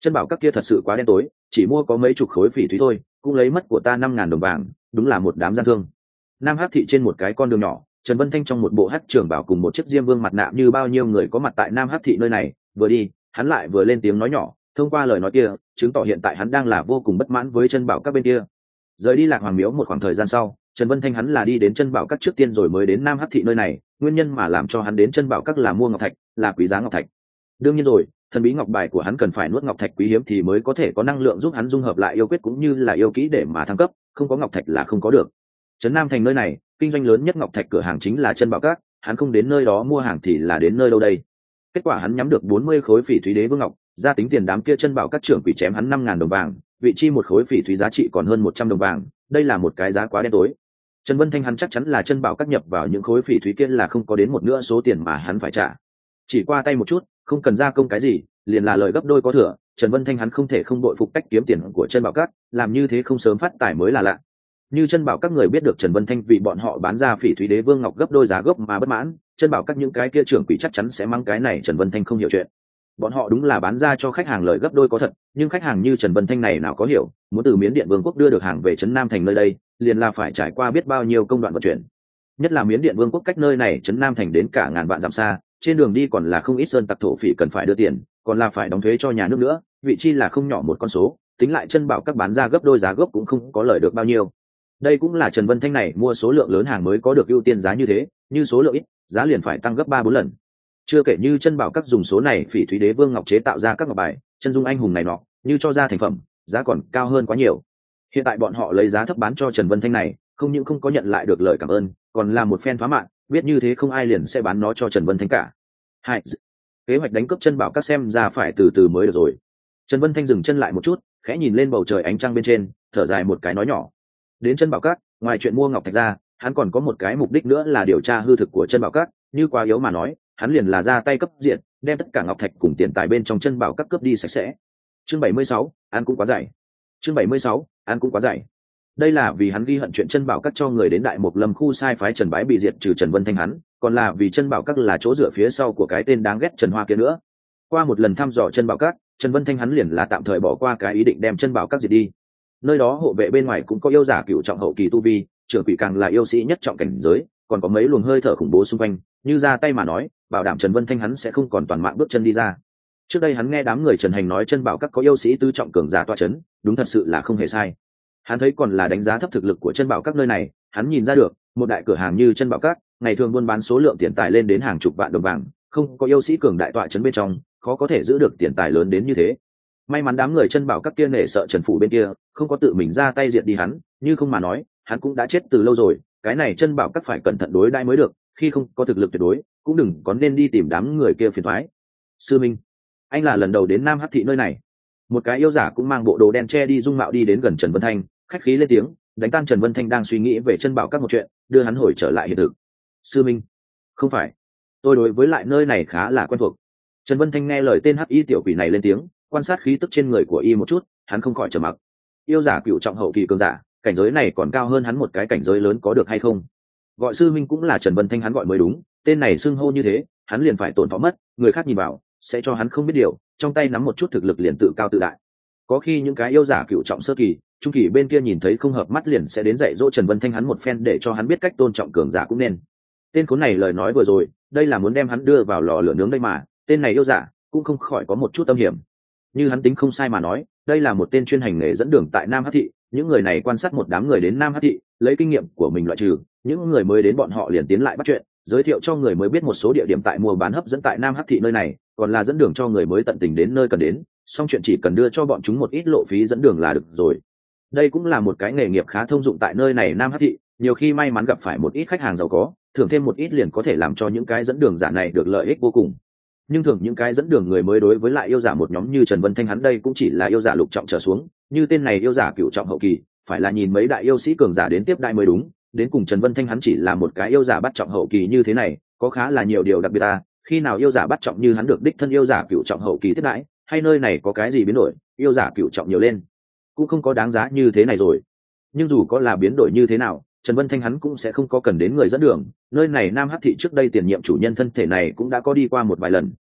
Chân bảo các kia thật sự quá đen tối, chỉ mua có mấy chục khối phỉ thúy thôi cũng lấy mất của ta 5.000 đồng vàng, đúng là một đám gian thương. Nam Hắc thị trên một cái con đường nhỏ, Trần Vân Thanh trong một bộ hắc trường bảo cùng một chiếc diêm vương mặt nạ như bao nhiêu người có mặt tại Nam Hắc thị nơi này, vừa đi hắn lại vừa lên tiếng nói nhỏ, thông qua lời nói kia chứng tỏ hiện tại hắn đang là vô cùng bất mãn với chân bảo các bên kia. Rời đi Lạc Hoàng miếu một khoảng thời gian sau, Trần Vân Thanh hắn là đi đến chân bảo các trước tiên rồi mới đến Nam Hắc thị nơi này, nguyên nhân mà làm cho hắn đến chân bảo các là mua ngọc thạch, là quý giá ngọc thạch. Đương nhiên rồi, thần bí ngọc bài của hắn cần phải nuốt ngọc thạch quý hiếm thì mới có thể có năng lượng giúp hắn dung hợp lại yêu quyết cũng như là yêu kỹ để mà thăng cấp, không có ngọc thạch là không có được. Trấn Nam thành nơi này, kinh doanh lớn nhất ngọc thạch cửa hàng chính là chân bảo các, hắn không đến nơi đó mua hàng thì là đến nơi đâu đây? Kết quả hắn nhắm được 40 khối phỉ thúy đế vương ngọc, ra tính tiền đám kia chân bảo các trưởng quỷ chém hắn 5.000 đồng vàng, vị chi một khối phỉ thúy giá trị còn hơn 100 đồng vàng, đây là một cái giá quá đen tối. Trần Vân Thanh hắn chắc chắn là chân bảo các nhập vào những khối phỉ thúy kia là không có đến một nửa số tiền mà hắn phải trả. Chỉ qua tay một chút, không cần gia công cái gì, liền là lời gấp đôi có thừa. Trần Vân Thanh hắn không thể không đội phục cách kiếm tiền của chân bảo các, làm như thế không sớm phát tài mới là lạ. Như chân bảo các người biết được Trần Vân Thanh vì bọn họ bán ra phỉ thúy đế vương ngọc gấp đôi giá gốc mà bất mãn, chân bảo các những cái kia trưởng quỷ chắc chắn sẽ mang cái này Trần Vân Thanh không hiểu chuyện. Bọn họ đúng là bán ra cho khách hàng lời gấp đôi có thật, nhưng khách hàng như Trần Vân Thanh này nào có hiểu, muốn từ Miến Điện Vương quốc đưa được hàng về trấn Nam thành nơi đây, liền là phải trải qua biết bao nhiêu công đoạn vận chuyển. Nhất là Miến Điện Vương quốc cách nơi này trấn Nam thành đến cả ngàn vạn dặm xa, trên đường đi còn là không ít sơn tặc thổ phỉ cần phải đưa tiền, còn là phải đóng thuế cho nhà nước nữa, vị chi là không nhỏ một con số, tính lại chân bảo các bán ra gấp đôi giá gốc cũng không có lời được bao nhiêu. Đây cũng là Trần Vân Thanh này mua số lượng lớn hàng mới có được ưu tiên giá như thế, như số lượng ít, giá liền phải tăng gấp 3-4 lần. Chưa kể như chân bảo các dùng số này phỉ thúy đế vương ngọc chế tạo ra các ngọc bài, chân dung anh hùng này nọ, như cho ra thành phẩm, giá còn cao hơn quá nhiều. Hiện tại bọn họ lấy giá thấp bán cho Trần Vân Thanh này, không những không có nhận lại được lời cảm ơn, còn là một phen phá mạng, biết như thế không ai liền sẽ bán nó cho Trần Vân Thanh cả. Hai, kế hoạch đánh cướp chân bảo các xem ra phải từ từ mới được rồi. Trần Vân Thanh dừng chân lại một chút, khẽ nhìn lên bầu trời ánh trăng bên trên, thở dài một cái nói nhỏ. Đến chân bảo các, ngoài chuyện mua ngọc thạch ra, hắn còn có một cái mục đích nữa là điều tra hư thực của chân bảo các, như quá yếu mà nói, hắn liền là ra tay cấp diện, đem tất cả ngọc thạch cùng tiền tài bên trong chân bảo các cướp đi sạch sẽ. Chương 76, ăn cũng quá dày. Chương 76, ăn cũng quá dày. Đây là vì hắn ghi hận chuyện chân bảo các cho người đến Đại Mộc Lâm khu sai phái Trần Bái bị diệt trừ Trần Vân Thanh hắn, còn là vì chân bảo các là chỗ dựa phía sau của cái tên đáng ghét Trần Hoa kia nữa. Qua một lần thăm dò chân bảo các, Trần Vân Thanh hắn liền là tạm thời bỏ qua cái ý định đem chân bảo các diệt đi. Nơi đó hộ vệ bên ngoài cũng có yêu giả cựu trọng hậu kỳ tu vi, trưởng quỷ càng là yêu sĩ nhất trọng cảnh giới, còn có mấy luồng hơi thở khủng bố xung quanh, như ra tay mà nói, bảo đảm Trần Vân Thanh hắn sẽ không còn toàn mạng bước chân đi ra. Trước đây hắn nghe đám người Trần Hành nói chân bảo các có yêu sĩ tứ trọng cường giả tọa chấn, đúng thật sự là không hề sai. Hắn thấy còn là đánh giá thấp thực lực của chân bảo các nơi này, hắn nhìn ra được, một đại cửa hàng như chân bảo các, ngày thường buôn bán số lượng tiền tài lên đến hàng chục vạn đồng vàng, không có yêu sĩ cường đại tọa chấn bên trong, khó có thể giữ được tiền tài lớn đến như thế. May mắn đám người chân bảo các kia nể sợ Trần Phụ bên kia, không có tự mình ra tay diệt đi hắn, như không mà nói, hắn cũng đã chết từ lâu rồi, cái này chân bảo các phải cẩn thận đối đãi mới được, khi không có thực lực tuyệt đối, cũng đừng có nên đi tìm đám người kia phiền toái. Sư Minh, anh là lần đầu đến Nam Hắc thị nơi này. Một cái yêu giả cũng mang bộ đồ đen che đi dung mạo đi đến gần Trần Vân Thanh, khách khí lên tiếng, đánh tan Trần Vân Thanh đang suy nghĩ về chân bảo các một chuyện, đưa hắn hồi trở lại hiện thực. Sư Minh, không phải, tôi đối với lại nơi này khá là quen thuộc. Trần Vân Thanh nghe lời tên hắc y tiểu quỷ này lên tiếng, quan sát khí tức trên người của y một chút, hắn không khỏi trầm mặc. Yêu giả cựu trọng hậu kỳ cường giả, cảnh giới này còn cao hơn hắn một cái cảnh giới lớn có được hay không? Gọi sư minh cũng là Trần Vân Thanh hắn gọi mới đúng, tên này xưng hô như thế, hắn liền phải tổn thọ mất, người khác nhìn vào sẽ cho hắn không biết điều, trong tay nắm một chút thực lực liền tự cao tự đại. Có khi những cái yêu giả cựu trọng sơ kỳ, trung kỳ bên kia nhìn thấy không hợp mắt liền sẽ đến dạy dỗ Trần Vân Thanh hắn một phen để cho hắn biết cách tôn trọng cường giả cũng nên. Tên khốn này lời nói vừa rồi, đây là muốn đem hắn đưa vào lò lửa nướng đây mà, tên này yêu giả cũng không khỏi có một chút tâm hiểm. Như hắn tính không sai mà nói, đây là một tên chuyên hành nghề dẫn đường tại Nam Hắc thị, những người này quan sát một đám người đến Nam Hắc thị, lấy kinh nghiệm của mình loại trừ, những người mới đến bọn họ liền tiến lại bắt chuyện, giới thiệu cho người mới biết một số địa điểm tại mua bán hấp dẫn tại Nam Hắc thị nơi này, còn là dẫn đường cho người mới tận tình đến nơi cần đến, xong chuyện chỉ cần đưa cho bọn chúng một ít lộ phí dẫn đường là được rồi. Đây cũng là một cái nghề nghiệp khá thông dụng tại nơi này Nam Hắc thị, nhiều khi may mắn gặp phải một ít khách hàng giàu có, thưởng thêm một ít liền có thể làm cho những cái dẫn đường giả này được lợi ích vô cùng. Nhưng thường những cái dẫn đường người mới đối với lại yêu giả một nhóm như Trần Vân Thanh hắn đây cũng chỉ là yêu giả lục trọng trở xuống, như tên này yêu giả cửu trọng hậu kỳ, phải là nhìn mấy đại yêu sĩ cường giả đến tiếp đại mới đúng, đến cùng Trần Vân Thanh hắn chỉ là một cái yêu giả bắt trọng hậu kỳ như thế này, có khá là nhiều điều đặc biệt à, khi nào yêu giả bắt trọng như hắn được đích thân yêu giả cửu trọng hậu kỳ tiếp đãi, hay nơi này có cái gì biến đổi, yêu giả cửu trọng nhiều lên, cũng không có đáng giá như thế này rồi. Nhưng dù có là biến đổi như thế nào, Trần Vân Thanh hắn cũng sẽ không có cần đến người dẫn đường, nơi này Nam Hắc thị trước đây tiền nhiệm chủ nhân thân thể này cũng đã có đi qua một vài lần,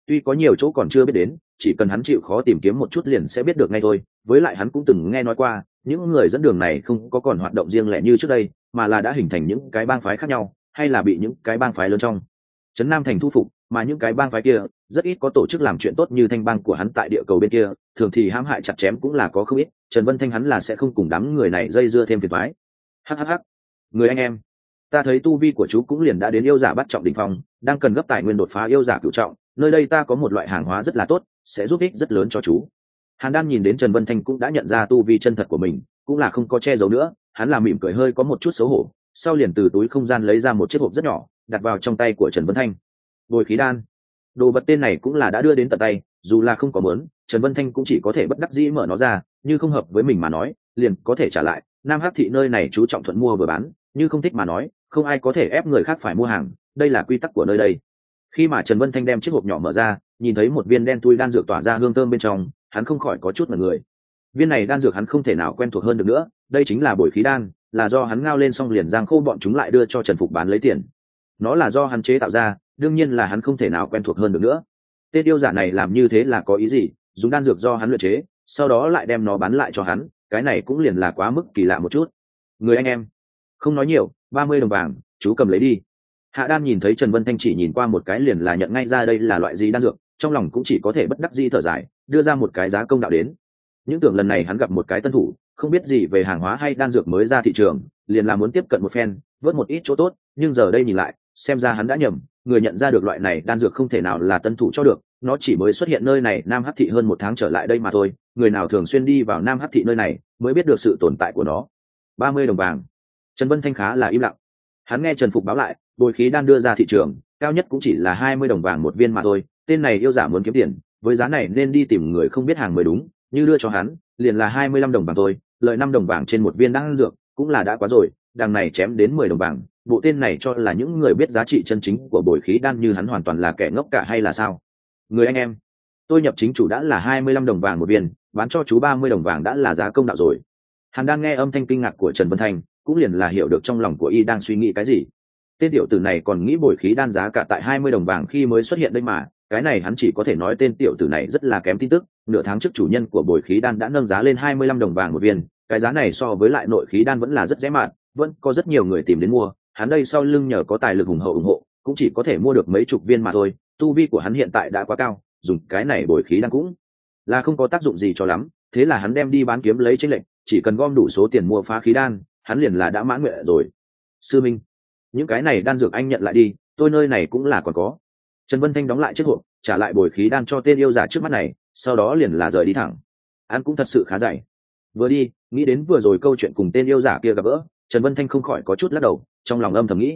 tuy có nhiều chỗ còn chưa biết đến, chỉ cần hắn chịu khó tìm kiếm một chút liền sẽ biết được ngay thôi. Với lại hắn cũng từng nghe nói qua, những người dẫn đường này không có còn hoạt động riêng lẻ như trước đây, mà là đã hình thành những cái bang phái khác nhau, hay là bị những cái bang phái lớn trong trấn Nam thành thu phục, mà những cái bang phái kia rất ít có tổ chức làm chuyện tốt như thanh bang của hắn tại địa cầu bên kia, thường thì hãm hại chặt chém cũng là có không ít. Trần Vân Thanh hắn là sẽ không cùng đám người này dây dưa thêm phiền toái. Hắc, người anh em, ta thấy tu vi của chú cũng liền đã đến yêu giả bắt trọng đỉnh phong, đang cần gấp tài nguyên đột phá yêu giả cửu trọng, nơi đây ta có một loại hàng hóa rất là tốt, sẽ giúp ích rất lớn cho chú. Hàn Đan nhìn đến Trần Vân Thanh cũng đã nhận ra tu vi chân thật của mình, cũng là không có che giấu nữa, hắn là mỉm cười hơi có một chút xấu hổ, sau liền từ túi không gian lấy ra một chiếc hộp rất nhỏ, đặt vào trong tay của Trần Vân Thanh. Bồi khí đan, đồ vật tên này cũng là đã đưa đến tận tay, dù là không có mớn, Trần Vân Thanh cũng chỉ có thể bất đắc dĩ mở nó ra, như không hợp với mình mà nói, liền có thể trả lại. Nam Hắc thị nơi này chú trọng thuận mua vừa bán, như không thích mà nói, không ai có thể ép người khác phải mua hàng, đây là quy tắc của nơi đây. Khi mà Trần Vân Thanh đem chiếc hộp nhỏ mở ra, nhìn thấy một viên đen thui đan dược tỏa ra hương thơm bên trong, hắn không khỏi có chút ngẩn người. Viên này đan dược hắn không thể nào quen thuộc hơn được nữa, đây chính là bồi khí đan, là do hắn ngao lên xong liền giang khô bọn chúng lại đưa cho Trần Phục bán lấy tiền. Nó là do hắn chế tạo ra, đương nhiên là hắn không thể nào quen thuộc hơn được nữa. Tên yêu giả này làm như thế là có ý gì? Dùng đan dược do hắn luyện chế, sau đó lại đem nó bán lại cho hắn, cái này cũng liền là quá mức kỳ lạ một chút. Người anh em, không nói nhiều, 30 đồng vàng, chú cầm lấy đi. Hạ Đan nhìn thấy Trần Vân Thanh chỉ nhìn qua một cái liền là nhận ngay ra đây là loại gì đan dược, trong lòng cũng chỉ có thể bất đắc dĩ thở dài, đưa ra một cái giá công đạo đến. Những tưởng lần này hắn gặp một cái tân thủ, không biết gì về hàng hóa hay đan dược mới ra thị trường, liền là muốn tiếp cận một phen, vớt một ít chỗ tốt, nhưng giờ đây nhìn lại, xem ra hắn đã nhầm, người nhận ra được loại này đan dược không thể nào là tân thủ cho được, nó chỉ mới xuất hiện nơi này Nam Hắc thị hơn 1 tháng trở lại đây mà thôi, người nào thường xuyên đi vào Nam Hắc thị nơi này mới biết được sự tồn tại của nó. 30 đồng vàng. Trần Vân Thanh khá là im lặng. Hắn nghe Trần Phục báo lại, bồi khí đan đưa ra thị trường, cao nhất cũng chỉ là 20 đồng vàng một viên mà thôi, tên này yêu giả muốn kiếm tiền, với giá này nên đi tìm người không biết hàng mới đúng, như đưa cho hắn, liền là 25 đồng vàng thôi, lợi 5 đồng vàng trên một viên đan dược, cũng là đã quá rồi, đằng này chém đến 10 đồng vàng, bộ tên này cho là những người biết giá trị chân chính của bồi khí đan như hắn hoàn toàn là kẻ ngốc cả hay là sao? Người anh em, tôi nhập chính chủ đã là 25 đồng vàng một viên, bán cho chú 30 đồng vàng đã là giá công đạo rồi. Hàn Đan nghe âm thanh kinh ngạc của Trần Vân Thanh, cũng liền là hiểu được trong lòng của y đang suy nghĩ cái gì. Tên tiểu tử này còn nghĩ bồi khí đan giá cả tại 20 đồng vàng khi mới xuất hiện đây mà, cái này hắn chỉ có thể nói tên tiểu tử này rất là kém tin tức, nửa tháng trước chủ nhân của bồi khí đan đã nâng giá lên 25 đồng vàng một viên, cái giá này so với lại nội khí đan vẫn là rất rẻ mạt, vẫn có rất nhiều người tìm đến mua, hắn đây sau lưng nhờ có tài lực ủng hộ, cũng chỉ có thể mua được mấy chục viên mà thôi, tu vi của hắn hiện tại đã quá cao, dùng cái này bồi khí đan cũng là không có tác dụng gì cho lắm, thế là hắn đem đi bán kiếm lấy chênh lệnh, chỉ cần gom đủ số tiền mua phá khí đan, hắn liền là đã mãn nguyện rồi. Sư minh, những cái này đan dược anh nhận lại đi, tôi nơi này cũng là còn có. Trần Vân Thanh đóng lại chiếc hộp, trả lại bồi khí đan cho tên yêu giả trước mắt này, sau đó liền là rời đi thẳng. Hắn cũng thật sự khá dày. Vừa đi, nghĩ đến vừa rồi câu chuyện cùng tên yêu giả kia gặp gỡ, Trần Vân Thanh không khỏi có chút lắc đầu, trong lòng âm thầm nghĩ.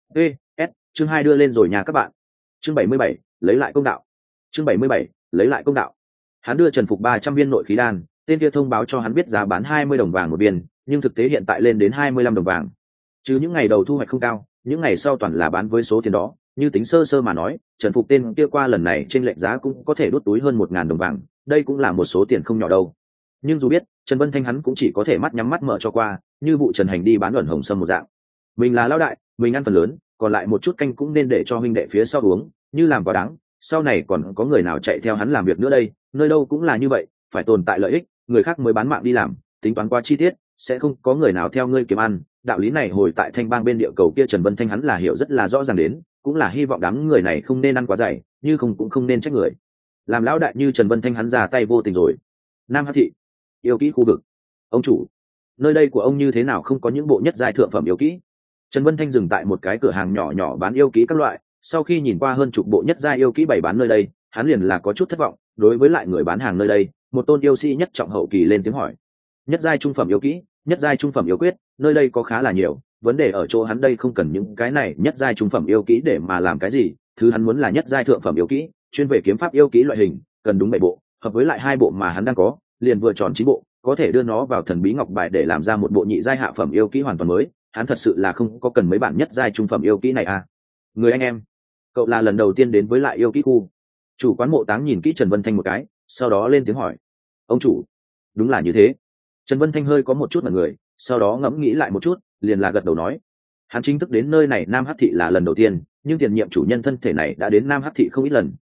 Chương 2 đưa lên rồi nhà các bạn. Chương 77, lấy lại công đạo. Chương 77, lấy lại công đạo. Hắn đưa Trần Phục 300 viên nội khí đan, tên kia thông báo cho hắn biết giá bán 20 đồng vàng một viên, nhưng thực tế hiện tại lên đến 25 đồng vàng. Chứ những ngày đầu thu hoạch không cao, những ngày sau toàn là bán với số tiền đó, như tính sơ sơ mà nói, Trần Phục tên kia qua lần này trên lệnh giá cũng có thể đốt túi hơn 1.000 đồng vàng, đây cũng là một số tiền không nhỏ đâu. Nhưng dù biết, Trần Vân Thanh hắn cũng chỉ có thể mắt nhắm mắt mở cho qua, như vụ Trần Hành đi bán ẩn hồng sâm một dạng. Mình là lão đại, mình ăn phần lớn, còn lại một chút canh cũng nên để cho huynh đệ phía sau uống, như làm quá đáng, sau này còn có người nào chạy theo hắn làm việc nữa đây, nơi đâu cũng là như vậy, phải tồn tại lợi ích, người khác mới bán mạng đi làm, tính toán quá chi tiết, sẽ không có người nào theo ngươi kiếm ăn, đạo lý này hồi tại Thanh Bang bên địa cầu kia Trần Vân Thanh hắn là hiểu rất là rõ ràng đến, cũng là hy vọng đám người này không nên ăn quá dày, như không cũng không nên trách người. Làm lão đại như Trần Vân Thanh hắn ra tay vô tình rồi. Nam Hắc thị, yêu kỹ khu vực. Ông chủ, nơi đây của ông như thế nào không có những bộ nhất giai thượng phẩm yêu kỹ? Trần Vân Thanh dừng tại một cái cửa hàng nhỏ nhỏ bán yêu kỹ các loại, sau khi nhìn qua hơn chục bộ nhất giai yêu kỹ bày bán nơi đây, hắn liền là có chút thất vọng, đối với lại người bán hàng nơi đây, một tôn yêu sĩ nhất trọng hậu kỳ lên tiếng hỏi. Nhất giai trung phẩm yêu kỹ, nhất giai trung phẩm yêu quyết, nơi đây có khá là nhiều, vấn đề ở chỗ hắn đây không cần những cái này nhất giai trung phẩm yêu kỹ để mà làm cái gì, thứ hắn muốn là nhất giai thượng phẩm yêu kỹ, chuyên về kiếm pháp yêu kỹ loại hình, cần đúng 7 bộ, hợp với lại 2 bộ mà hắn đang có, liền vừa tròn 9 bộ, có thể đưa nó vào thần bí ngọc bài để làm ra một bộ nhị giai hạ phẩm yêu kỹ hoàn toàn mới, hắn thật sự là không có cần mấy bản nhất giai trung phẩm yêu kỹ này à. Người anh em, cậu là lần đầu tiên đến với lại yêu kỹ khu. Chủ quán Mộ Táng nhìn kỹ Trần Vân Thanh một cái, sau đó lên tiếng hỏi. Ông chủ, đúng là như thế. Trần Vân Thanh hơi có một chút mặt người, sau đó ngẫm nghĩ lại một chút, liền là gật đầu nói. Hắn chính thức đến nơi này Nam Hắc thị là lần đầu tiên, nhưng tiền nhiệm chủ nhân thân thể này đã đến Nam Hắc thị không ít lần,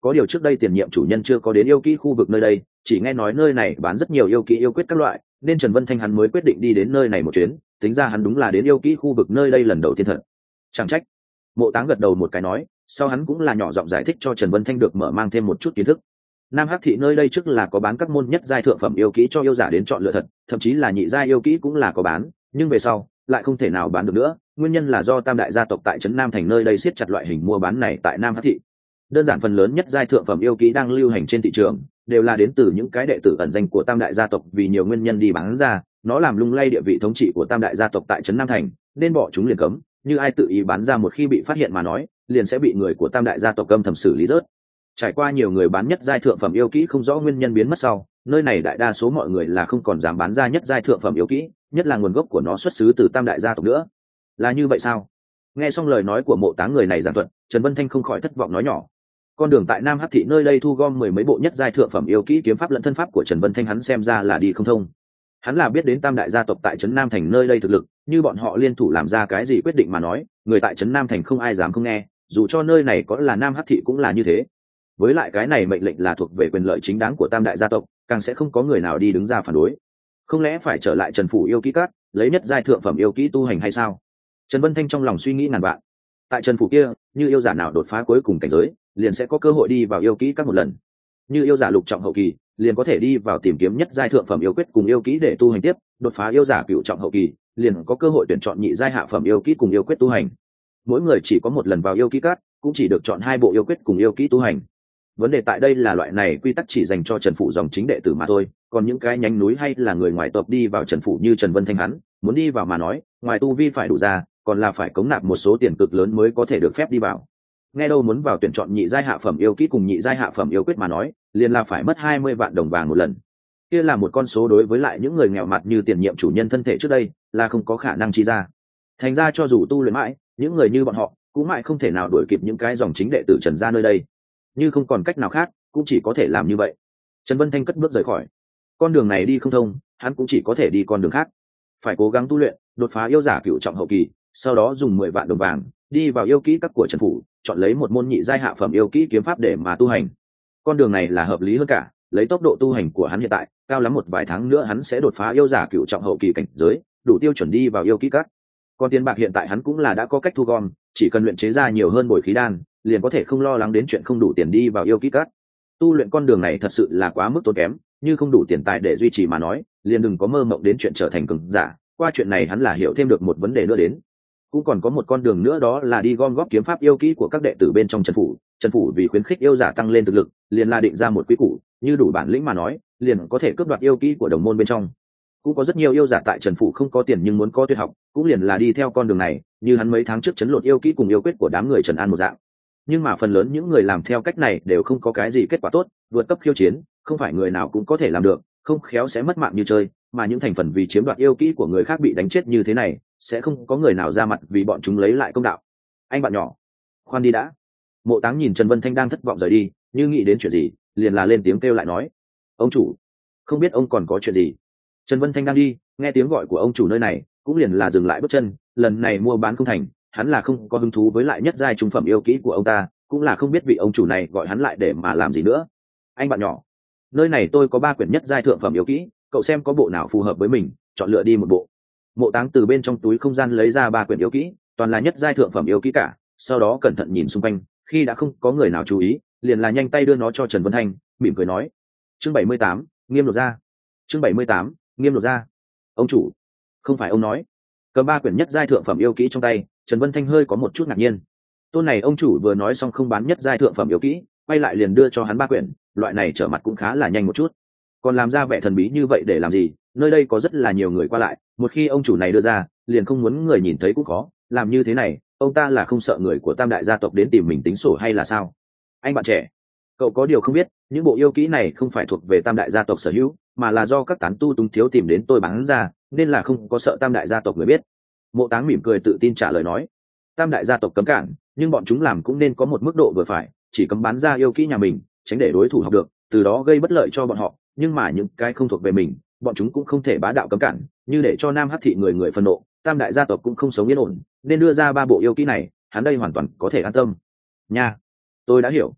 có điều trước đây tiền nhiệm chủ nhân chưa có đến yêu kỹ khu vực nơi đây, chỉ nghe nói nơi này bán rất nhiều yêu kỹ yêu quyết các loại, nên Trần Vân Thanh hắn mới quyết định đi đến nơi này một chuyến. Tính ra hắn đúng là đến yêu kỹ khu vực nơi đây lần đầu tiên thật. Chẳng trách. Mộ Táng gật đầu một cái nói, sau hắn cũng là nhỏ giọng giải thích cho Trần Vân Thanh được mở mang thêm một chút kiến thức. Nam Hắc thị nơi đây trước là có bán các môn nhất giai thượng phẩm yêu kỹ cho yêu giả đến chọn lựa thật, thậm chí là nhị giai yêu kỹ cũng là có bán, nhưng về sau lại không thể nào bán được nữa. Nguyên nhân là do tam đại gia tộc tại trấn Nam thành nơi đây siết chặt loại hình mua bán này tại Nam Hắc thị. Đơn giản phần lớn nhất giai thượng phẩm yêu kỹ đang lưu hành trên thị trường đều là đến từ những cái đệ tử ẩn danh của tam đại gia tộc, vì nhiều nguyên nhân đi bán ra, nó làm lung lay địa vị thống trị của tam đại gia tộc tại trấn Nam thành, nên bỏ chúng liền cấm, như ai tự ý bán ra một khi bị phát hiện mà nói, liền sẽ bị người của tam đại gia tộc âm thầm xử lý rớt. Trải qua nhiều người bán nhất giai thượng phẩm yêu kỹ không rõ nguyên nhân biến mất sau, nơi này đại đa số mọi người là không còn dám bán ra nhất giai thượng phẩm yêu kỹ, nhất là nguồn gốc của nó xuất xứ từ tam đại gia tộc nữa. Là như vậy sao? Nghe xong lời nói của Mộ Táng người này giảng thuật, Trần Vân Thanh không khỏi thất vọng nói nhỏ. Con đường tại Nam Hắc thị nơi đây thu gom mười mấy bộ nhất giai thượng phẩm yêu kỹ kiếm pháp lẫn thân pháp của Trần Vân Thanh hắn xem ra là đi không thông. Hắn là biết đến tam đại gia tộc tại trấn Nam thành nơi đây thực lực, như bọn họ liên thủ làm ra cái gì quyết định mà nói, người tại trấn Nam thành không ai dám không nghe, dù cho nơi này có là Nam Hắc thị cũng là như thế. Với lại cái này mệnh lệnh là thuộc về quyền lợi chính đáng của tam đại gia tộc, càng sẽ không có người nào đi đứng ra phản đối. Không lẽ phải trở lại Trần phủ yêu kỹ cát, lấy nhất giai thượng phẩm yêu kỹ tu hành hay sao? Trần Vân Thanh trong lòng suy nghĩ ngàn vạn. Tại Trần phủ kia, như yêu giả nào đột phá cuối cùng cảnh giới, liền sẽ có cơ hội đi vào yêu kỹ các một lần. Như yêu giả lục trọng hậu kỳ, liền có thể đi vào tìm kiếm nhất giai thượng phẩm yêu quyết cùng yêu kỹ để tu hành tiếp, đột phá yêu giả cửu trọng hậu kỳ, liền có cơ hội tuyển chọn nhị giai hạ phẩm yêu kỹ cùng yêu quyết tu hành. Mỗi người chỉ có một lần vào yêu kỹ cát, cũng chỉ được chọn 2 bộ yêu quyết cùng yêu kỹ tu hành. Vấn đề tại đây là loại này quy tắc chỉ dành cho Trần phủ dòng chính đệ tử mà thôi, còn những cái nhánh núi hay là người ngoài tộc đi vào Trần phủ như Trần Vân Thanh hắn, muốn đi vào mà nói, ngoài tu vi phải đủ ra, còn là phải cống nạp một số tiền cực lớn mới có thể được phép đi vào. Nghe đâu muốn vào tuyển chọn nhị giai hạ phẩm yêu kỹ cùng nhị giai hạ phẩm yêu quyết mà nói, liền là phải mất 20 vạn đồng vàng một lần. Kia là một con số đối với lại những người nghèo mặt như tiền nhiệm chủ nhân thân thể trước đây, là không có khả năng chi ra. Thành ra cho dù tu luyện mãi, những người như bọn họ cũng mãi không thể nào đuổi kịp những cái dòng chính đệ tử Trần gia nơi đây. Như không còn cách nào khác, cũng chỉ có thể làm như vậy. Trần Vân Thanh cất bước rời khỏi. Con đường này đi không thông, hắn cũng chỉ có thể đi con đường khác. Phải cố gắng tu luyện, đột phá yêu giả cửu trọng hậu kỳ, sau đó dùng 10 vạn đồng vàng đi vào yêu kỹ các của Trần phủ, chọn lấy một môn nhị giai hạ phẩm yêu kỹ kiếm pháp để mà tu hành. Con đường này là hợp lý hơn cả, lấy tốc độ tu hành của hắn hiện tại, cao lắm một vài tháng nữa hắn sẽ đột phá yêu giả cửu trọng hậu kỳ cảnh giới, đủ tiêu chuẩn đi vào yêu kỹ các. Còn tiền bạc hiện tại hắn cũng là đã có cách thu gom, chỉ cần luyện chế ra nhiều hơn bồi khí đan, liền có thể không lo lắng đến chuyện không đủ tiền đi vào yêu kỹ các. Tu luyện con đường này thật sự là quá mức tốn kém, như không đủ tiền tài để duy trì mà nói, liền đừng có mơ mộng đến chuyện trở thành cường giả. Qua chuyện này hắn là hiểu thêm được một vấn đề nữa đến. Cũng còn có một con đường nữa, đó là đi gom góp kiếm pháp yêu kỹ của các đệ tử bên trong Trần phủ. Trần phủ vì khuyến khích yêu giả tăng lên thực lực, liền là định ra một quy củ, như đủ bản lĩnh mà nói, liền có thể cướp đoạt yêu kỹ của đồng môn bên trong. Cũng có rất nhiều yêu giả tại Trần phủ không có tiền nhưng muốn có tuyệt học, cũng liền là đi theo con đường này, như hắn mấy tháng trước chấn lột yêu kỹ cùng yêu quyết của đám người Trần An một dạng. Nhưng mà phần lớn những người làm theo cách này đều không có cái gì kết quả tốt, vượt cấp khiêu chiến, không phải người nào cũng có thể làm được, không khéo sẽ mất mạng như chơi, mà những thành phần vì chiếm đoạt yêu kỹ của người khác bị đánh chết như thế này, sẽ không có người nào ra mặt vì bọn chúng lấy lại công đạo. Anh bạn nhỏ, khoan đi đã. Mộ Táng nhìn Trần Vân Thanh đang thất vọng rời đi, như nghĩ đến chuyện gì, liền là lên tiếng kêu lại nói: "Ông chủ, không biết ông còn có chuyện gì?" Trần Vân Thanh đang đi, nghe tiếng gọi của ông chủ nơi này, cũng liền là dừng lại bước chân, lần này mua bán không thành, hắn là không có hứng thú với lại nhất giai trung phẩm yêu kỹ của ông ta, cũng là không biết vị ông chủ này gọi hắn lại để mà làm gì nữa. "Anh bạn nhỏ, nơi này tôi có 3 quyển nhất giai thượng phẩm yêu kỹ, cậu xem có bộ nào phù hợp với mình, chọn lựa đi một bộ." Mộ Táng từ bên trong túi không gian lấy ra 3 quyển yêu kỹ, toàn là nhất giai thượng phẩm yêu kỹ cả, sau đó cẩn thận nhìn xung quanh, khi đã không có người nào chú ý, liền là nhanh tay đưa nó cho Trần Vân Thanh, mỉm cười nói: "Chương 78, nghiêm lột ra." Chương 78, nghiêm lột ra. "Ông chủ, không phải ông nói." Cầm 3 quyển nhất giai thượng phẩm yêu kỹ trong tay, Trần Vân Thanh hơi có một chút ngạc nhiên. Tôn này ông chủ vừa nói xong không bán nhất giai thượng phẩm yêu kỹ, quay lại liền đưa cho hắn 3 quyển, loại này trở mặt cũng khá là nhanh một chút. Còn làm ra vẻ thần bí như vậy để làm gì? Nơi đây có rất là nhiều người qua lại, một khi ông chủ này đưa ra, liền không muốn người nhìn thấy cũng có, làm như thế này, ông ta là không sợ người của tam đại gia tộc đến tìm mình tính sổ hay là sao? Anh bạn trẻ, cậu có điều không biết, những bộ yêu kỹ này không phải thuộc về tam đại gia tộc sở hữu, mà là do các tán tu túng thiếu tìm đến tôi bán ra, nên là không có sợ tam đại gia tộc người biết. Mộ Táng mỉm cười tự tin trả lời nói: "Tam đại gia tộc cấm cản, nhưng bọn chúng làm cũng nên có một mức độ vừa phải, chỉ cấm bán ra yêu kỹ nhà mình, tránh để đối thủ học được, từ đó gây bất lợi cho bọn họ, nhưng mà những cái không thuộc về mình, bọn chúng cũng không thể bá đạo cấm cản, như để cho Nam Hắc thị người người phân nộ, tam đại gia tộc cũng không sống yên ổn, nên đưa ra 3 bộ yêu kỹ này, hắn đây hoàn toàn có thể an tâm." "Nha, tôi đã hiểu."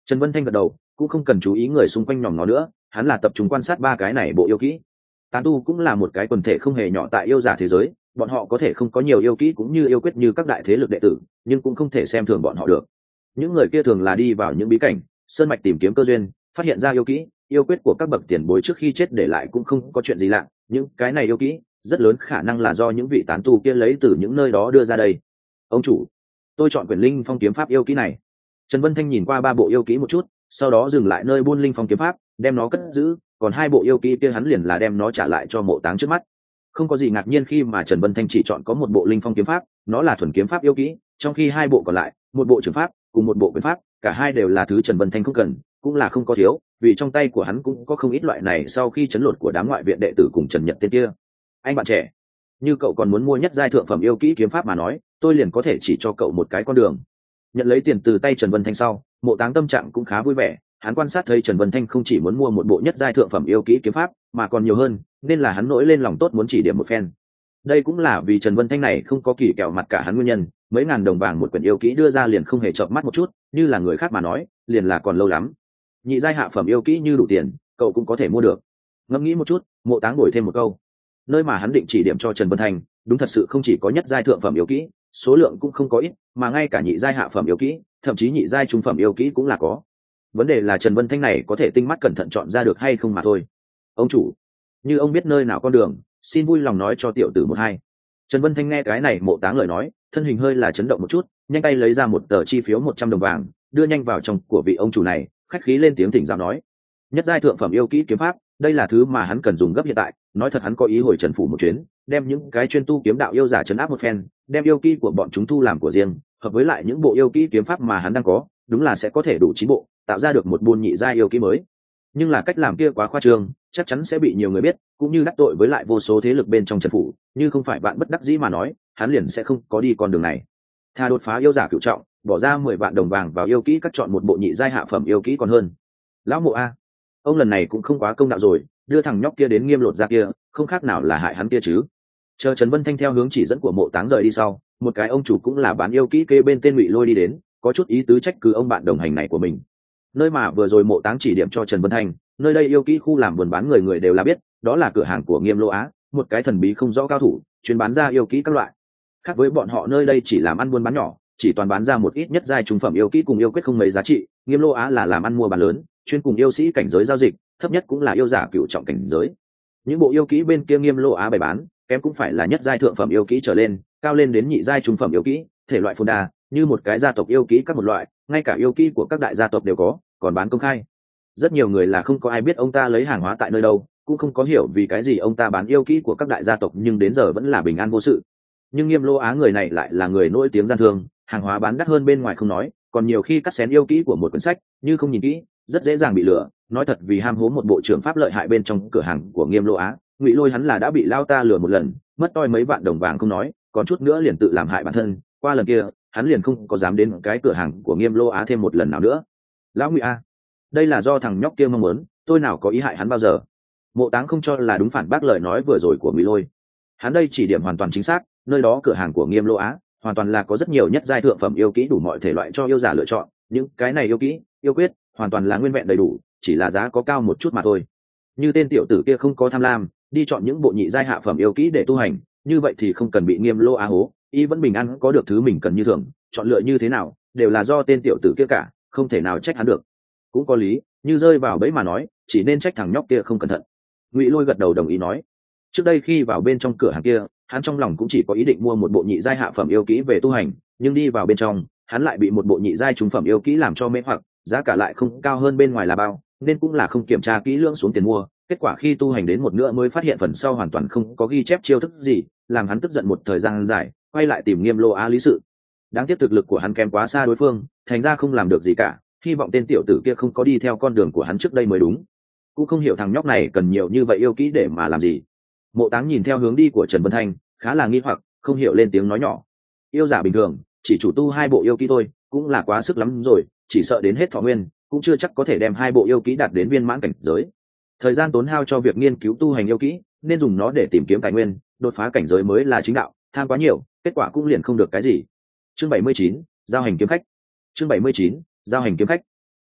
Trần Vân Thanh gật đầu, cũng không cần chú ý người xung quanh nhòm nó nữa, hắn là tập trung quan sát ba cái này bộ yêu kỹ. Tán tu cũng là một cái quần thể không hề nhỏ tại yêu giả thế giới, bọn họ có thể không có nhiều yêu kỹ cũng như yêu quyết như các đại thế lực đệ tử, nhưng cũng không thể xem thường bọn họ được. Những người kia thường là đi vào những bí cảnh sơn mạch tìm kiếm cơ duyên, phát hiện ra yêu kỹ yêu quyết của các bậc tiền bối trước khi chết để lại cũng không có chuyện gì lạ. Những cái này yêu kỹ rất lớn khả năng là do những vị tán tu kia lấy từ những nơi đó đưa ra đây. Ông chủ, tôi chọn quyển linh phong kiếm pháp yêu kỹ này. Trần Vân Thanh nhìn qua ba bộ yêu kỹ một chút, sau đó dừng lại nơi buôn linh phong kiếm pháp, đem nó cất giữ, còn hai bộ yêu kỹ kia hắn liền là đem nó trả lại cho Mộ Táng trước mắt. Không có gì ngạc nhiên khi mà Trần Vân Thanh chỉ chọn có một bộ linh phong kiếm pháp, nó là thuần kiếm pháp yêu kỹ, trong khi hai bộ còn lại, một bộ trường pháp cùng một bộ quyền pháp, cả hai đều là thứ Trần Vân Thanh không cần, cũng là không có thiếu, vì trong tay của hắn cũng có không ít loại này sau khi chấn lột của đám ngoại viện đệ tử cùng Trần Nhật tên kia. Anh bạn trẻ, như cậu còn muốn mua nhất giai thượng phẩm yêu kỹ kiếm pháp mà nói, tôi liền có thể chỉ cho cậu một cái con đường. Nhận lấy tiền từ tay Trần Vân Thanh sau, Mộ Táng tâm trạng cũng khá vui vẻ, hắn quan sát thấy Trần Vân Thanh không chỉ muốn mua một bộ nhất giai thượng phẩm yêu kỹ kiếm pháp, mà còn nhiều hơn, nên là hắn nổi lên lòng tốt muốn chỉ điểm một phen. Đây cũng là vì Trần Vân Thanh này không có kỳ kèo mặt cả hắn nguyên nhân, mấy ngàn đồng vàng một quyển yêu kỹ đưa ra liền không hề chợp mắt một chút, như là người khác mà nói, liền là còn lâu lắm. Nhị giai hạ phẩm yêu kỹ như đủ tiền, cậu cũng có thể mua được. Ngẫm nghĩ một chút, Mộ Táng bồi thêm một câu. Nơi mà hắn định chỉ điểm cho Trần Vân Thanh, đúng thật sự không chỉ có nhất giai thượng phẩm yêu kỹ, số lượng cũng không có ít, mà ngay cả nhị giai hạ phẩm yêu kỹ, thậm chí nhị giai trung phẩm yêu kỹ cũng là có. Vấn đề là Trần Vân Thanh này có thể tinh mắt cẩn thận chọn ra được hay không mà thôi. Ông chủ, như ông biết nơi nào con đường, xin vui lòng nói cho tiểu tử một hai. Trần Vân Thanh nghe cái này Mộ Táng lời nói, thân hình hơi là chấn động một chút, nhanh tay lấy ra một tờ chi phiếu 100 đồng vàng, đưa nhanh vào trong của vị ông chủ này, khách khí lên tiếng thỉnh giáo nói: nhất giai thượng phẩm yêu kỹ kiếm pháp, đây là thứ mà hắn cần dùng gấp hiện tại. Nói thật hắn có ý hồi Trần phủ một chuyến, đem những cái chuyên tu kiếm đạo yêu giả trấn áp một phen, đem yêu kỹ của bọn chúng thu làm của riêng, hợp với lại những bộ yêu kỹ kiếm pháp mà hắn đang có, đúng là sẽ có thể đủ 9 bộ, tạo ra được một buôn nhị giai yêu kỹ mới. Nhưng là cách làm kia quá khoa trương, chắc chắn sẽ bị nhiều người biết, cũng như đắc tội với lại vô số thế lực bên trong Trần phủ, như không phải bạn bất đắc dĩ mà nói, hắn liền sẽ không có đi con đường này. Tha đột phá yêu giả cửu trọng, bỏ ra 10 vạn đồng vàng vào yêu kỹ cắt chọn một bộ nhị giai hạ phẩm yêu kỹ còn hơn. Lão Mộ a, ông lần này cũng không quá công đạo rồi, đưa thằng nhóc kia đến Nghiêm Lột ra kia, không khác nào là hại hắn kia chứ. Chờ Trần Vân Thanh theo hướng chỉ dẫn của Mộ Táng rời đi sau, một cái ông chủ cũng là bán yêu kỹ kê bên tên Ngụy Lôi đi đến, có chút ý tứ trách cứ ông bạn đồng hành này của mình. Nơi mà vừa rồi Mộ Táng chỉ điểm cho Trần Vân Thanh, nơi đây yêu kỹ khu làm buôn bán người người đều là biết, đó là cửa hàng của Nghiêm Lô Á, một cái thần bí không rõ cao thủ, chuyên bán ra yêu kỹ các loại. Khác với bọn họ nơi đây chỉ làm ăn buôn bán nhỏ, chỉ toàn bán ra một ít nhất giai trung phẩm yêu kỹ cùng yêu quyết không mấy giá trị, Nghiêm Lô Á là làm ăn mua bán lớn, chuyên cùng yêu sĩ cảnh giới giao dịch, thấp nhất cũng là yêu giả cửu trọng cảnh giới. Những bộ yêu kỹ bên kia Nghiêm Lô Á bày bán, kém cũng phải là nhất giai thượng phẩm yêu kỹ trở lên, cao lên đến nhị giai trung phẩm yêu kỹ, thể loại phồn đa, như một cái gia tộc yêu kỹ các một loại, ngay cả yêu kỹ của các đại gia tộc đều có, còn bán công khai. Rất nhiều người là không có ai biết ông ta lấy hàng hóa tại nơi đâu, cũng không có hiểu vì cái gì ông ta bán yêu kỹ của các đại gia tộc nhưng đến giờ vẫn là bình an vô sự. Nhưng Nghiêm Lô Á người này lại là người nổi tiếng gian thương, hàng hóa bán đắt hơn bên ngoài không nói, còn nhiều khi cắt xén yêu kỹ của một quyển sách, như không nhìn kỹ, rất dễ dàng bị lừa. Nói thật, vì ham hố một bộ trưởng pháp lợi hại bên trong cửa hàng của Nghiêm Lô Á, Ngụy Lôi hắn là đã bị lao ta lừa một lần, mất toi mấy vạn đồng vàng không nói, còn chút nữa liền tự làm hại bản thân. Qua lần kia, hắn liền không có dám đến cái cửa hàng của Nghiêm Lô Á thêm một lần nào nữa. Lão Ngụy a, đây là do thằng nhóc kia mong muốn, tôi nào có ý hại hắn bao giờ. Mộ Táng không cho là đúng phản bác lời nói vừa rồi của Ngụy Lôi. Hắn đây chỉ điểm hoàn toàn chính xác, nơi đó cửa hàng của Nghiêm Lô Á hoàn toàn là có rất nhiều nhất giai thượng phẩm yêu kỹ đủ mọi thể loại cho yêu giả lựa chọn, những cái này yêu kỹ yêu quyết hoàn toàn là nguyên vẹn đầy đủ, chỉ là giá có cao một chút mà thôi. Như tên tiểu tử kia không có tham lam, đi chọn những bộ nhị giai hạ phẩm yêu kỹ để tu hành, như vậy thì không cần bị Nghiêm Lô Á hố, y vẫn bình an có được thứ mình cần như thường. Chọn lựa như thế nào đều là do tên tiểu tử kia cả, không thể nào trách hắn được. Cũng có lý, như rơi vào bẫy mà nói, chỉ nên trách thằng nhóc kia không cẩn thận. Ngụy Lôi gật đầu đồng ý nói. Trước đây khi vào bên trong cửa hàng kia, hắn trong lòng cũng chỉ có ý định mua một bộ nhị giai hạ phẩm yêu kỹ về tu hành, nhưng đi vào bên trong, hắn lại bị một bộ nhị giai trung phẩm yêu kỹ làm cho mê hoặc, giá cả lại không cao hơn bên ngoài là bao, nên cũng là không kiểm tra kỹ lưỡng xuống tiền mua. Kết quả khi tu hành đến một nửa mới phát hiện phần sau hoàn toàn không có ghi chép chiêu thức gì, làm hắn tức giận một thời gian dài, quay lại tìm Nghiêm Lô Á lý sự. Đáng tiếc thực lực của hắn kém quá xa đối phương, thành ra không làm được gì cả. Hy vọng tên tiểu tử kia không có đi theo con đường của hắn trước đây mới đúng. Cũng không hiểu thằng nhóc này cần nhiều như vậy yêu kỹ để mà làm gì. Mộ Táng nhìn theo hướng đi của Trần Vân Thanh, khá là nghi hoặc, không hiểu lên tiếng nói nhỏ. Yêu giả bình thường, chỉ chủ tu 2 bộ yêu kỹ thôi, cũng là quá sức lắm rồi, chỉ sợ đến hết thọ nguyên, cũng chưa chắc có thể đem 2 bộ yêu kỹ đạt đến viên mãn cảnh giới. Thời gian tốn hao cho việc nghiên cứu tu hành yêu kỹ, nên dùng nó để tìm kiếm tài nguyên, đột phá cảnh giới mới là chính đạo, tham quá nhiều, kết quả cũng liền không được cái gì. Chương 79, giao hành kiếm khách. Chương 79, giao hành kiếm khách.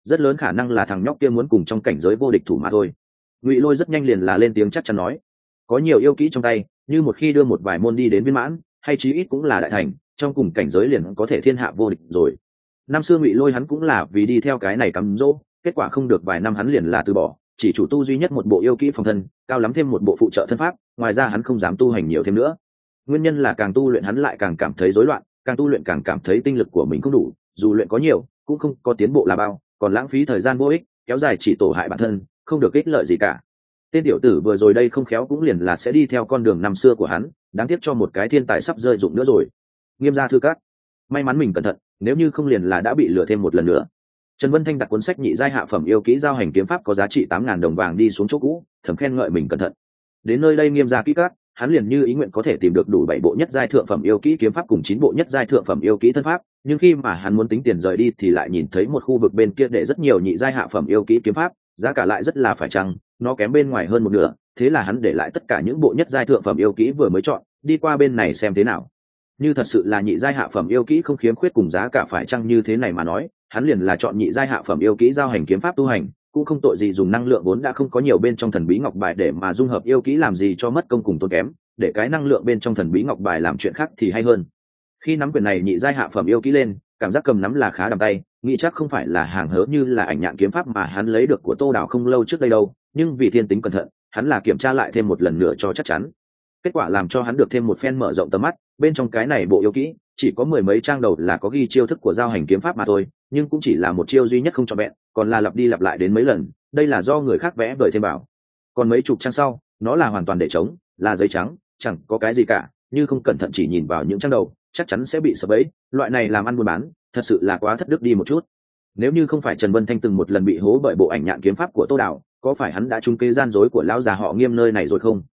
rất lớn khả năng là thằng nhóc kia muốn cùng trong cảnh giới vô địch thủ mà thôi. Ngụy Lôi rất nhanh liền là lên tiếng chắc chắn nói, có nhiều yêu kỹ trong tay, như một khi đưa một vài môn đi đến viên mãn, hay chí ít cũng là đại thành, trong cùng cảnh giới liền có thể thiên hạ vô địch rồi. Năm xưa Ngụy Lôi hắn cũng là vì đi theo cái này cắm dỗ, kết quả không được vài năm hắn liền là từ bỏ, chỉ chủ tu duy nhất một bộ yêu kỹ phòng thân, cao lắm thêm một bộ phụ trợ thân pháp, ngoài ra hắn không dám tu hành nhiều thêm nữa. Nguyên nhân là càng tu luyện hắn lại càng cảm thấy rối loạn, càng tu luyện càng cảm thấy tinh lực của mình không đủ, dù luyện có nhiều cũng không có tiến bộ là bao, còn lãng phí thời gian vô ích, kéo dài chỉ tổ hại bản thân, không được ích lợi gì cả. Tên tiểu tử vừa rồi đây không khéo cũng liền là sẽ đi theo con đường năm xưa của hắn, đáng tiếc cho một cái thiên tài sắp rơi dụng nữa rồi. Nghiêm gia thư cát, may mắn mình cẩn thận, nếu như không liền là đã bị lừa thêm một lần nữa. Trần Vân Thanh đặt cuốn sách nhị giai hạ phẩm yêu kỹ giao hành kiếm pháp có giá trị 8.000 đồng vàng đi xuống chỗ cũ, thầm khen ngợi mình cẩn thận. Đến nơi đây Nghiêm gia kỹ cát, hắn liền như ý nguyện có thể tìm được đủ 7 bộ nhất giai thượng phẩm yêu kỹ kiếm pháp cùng 9 bộ nhất giai thượng phẩm yêu kỹ thân pháp, nhưng khi mà hắn muốn tính tiền rời đi thì lại nhìn thấy một khu vực bên kia để rất nhiều nhị giai hạ phẩm yêu kỹ kiếm pháp, giá cả lại rất là phải chăng, nó kém bên ngoài hơn một nửa, thế là hắn để lại tất cả những bộ nhất giai thượng phẩm yêu kỹ vừa mới chọn, đi qua bên này xem thế nào. Như thật sự là nhị giai hạ phẩm yêu kỹ không khiếm khuyết cùng giá cả phải chăng như thế này mà nói, hắn liền là chọn nhị giai hạ phẩm yêu kỹ giao hành kiếm pháp tu hành, cũng không tội gì dùng năng lượng vốn đã không có nhiều bên trong thần bí ngọc bài để mà dung hợp yêu kỹ làm gì cho mất công cùng tốn kém, để cái năng lượng bên trong thần bí ngọc bài làm chuyện khác thì hay hơn. Khi nắm quyền này nhị giai hạ phẩm yêu kỹ lên, cảm giác cầm nắm là khá đầm tay, nghĩ chắc không phải là hàng hớ như là ảnh nhạn kiếm pháp mà hắn lấy được của Tô Đào không lâu trước đây đâu, nhưng vì thiên tính cẩn thận, hắn là kiểm tra lại thêm một lần nữa cho chắc chắn. Kết quả làm cho hắn được thêm một phen mở rộng tầm mắt, bên trong cái này bộ yêu kỹ chỉ có 10 mấy trang đầu là có ghi chiêu thức của giao hành kiếm pháp mà thôi, nhưng cũng chỉ là một chiêu duy nhất không trọn vẹn, còn là lặp đi lặp lại đến mấy lần, đây là do người khác vẽ vời thêm bảo. Còn mấy chục trang sau, nó là hoàn toàn để trống, là giấy trắng, chẳng có cái gì cả, như không cẩn thận chỉ nhìn vào những trang đầu, chắc chắn sẽ bị sập bẫy, loại này làm ăn buôn bán, thật sự là quá thất đức đi một chút. Nếu như không phải Trần Vân Thanh từng một lần bị hố bởi bộ ảnh nhạn kiếm pháp của Tô Đào, có phải hắn đã trúng kế gian dối của lão già họ Nghiêm nơi này rồi không?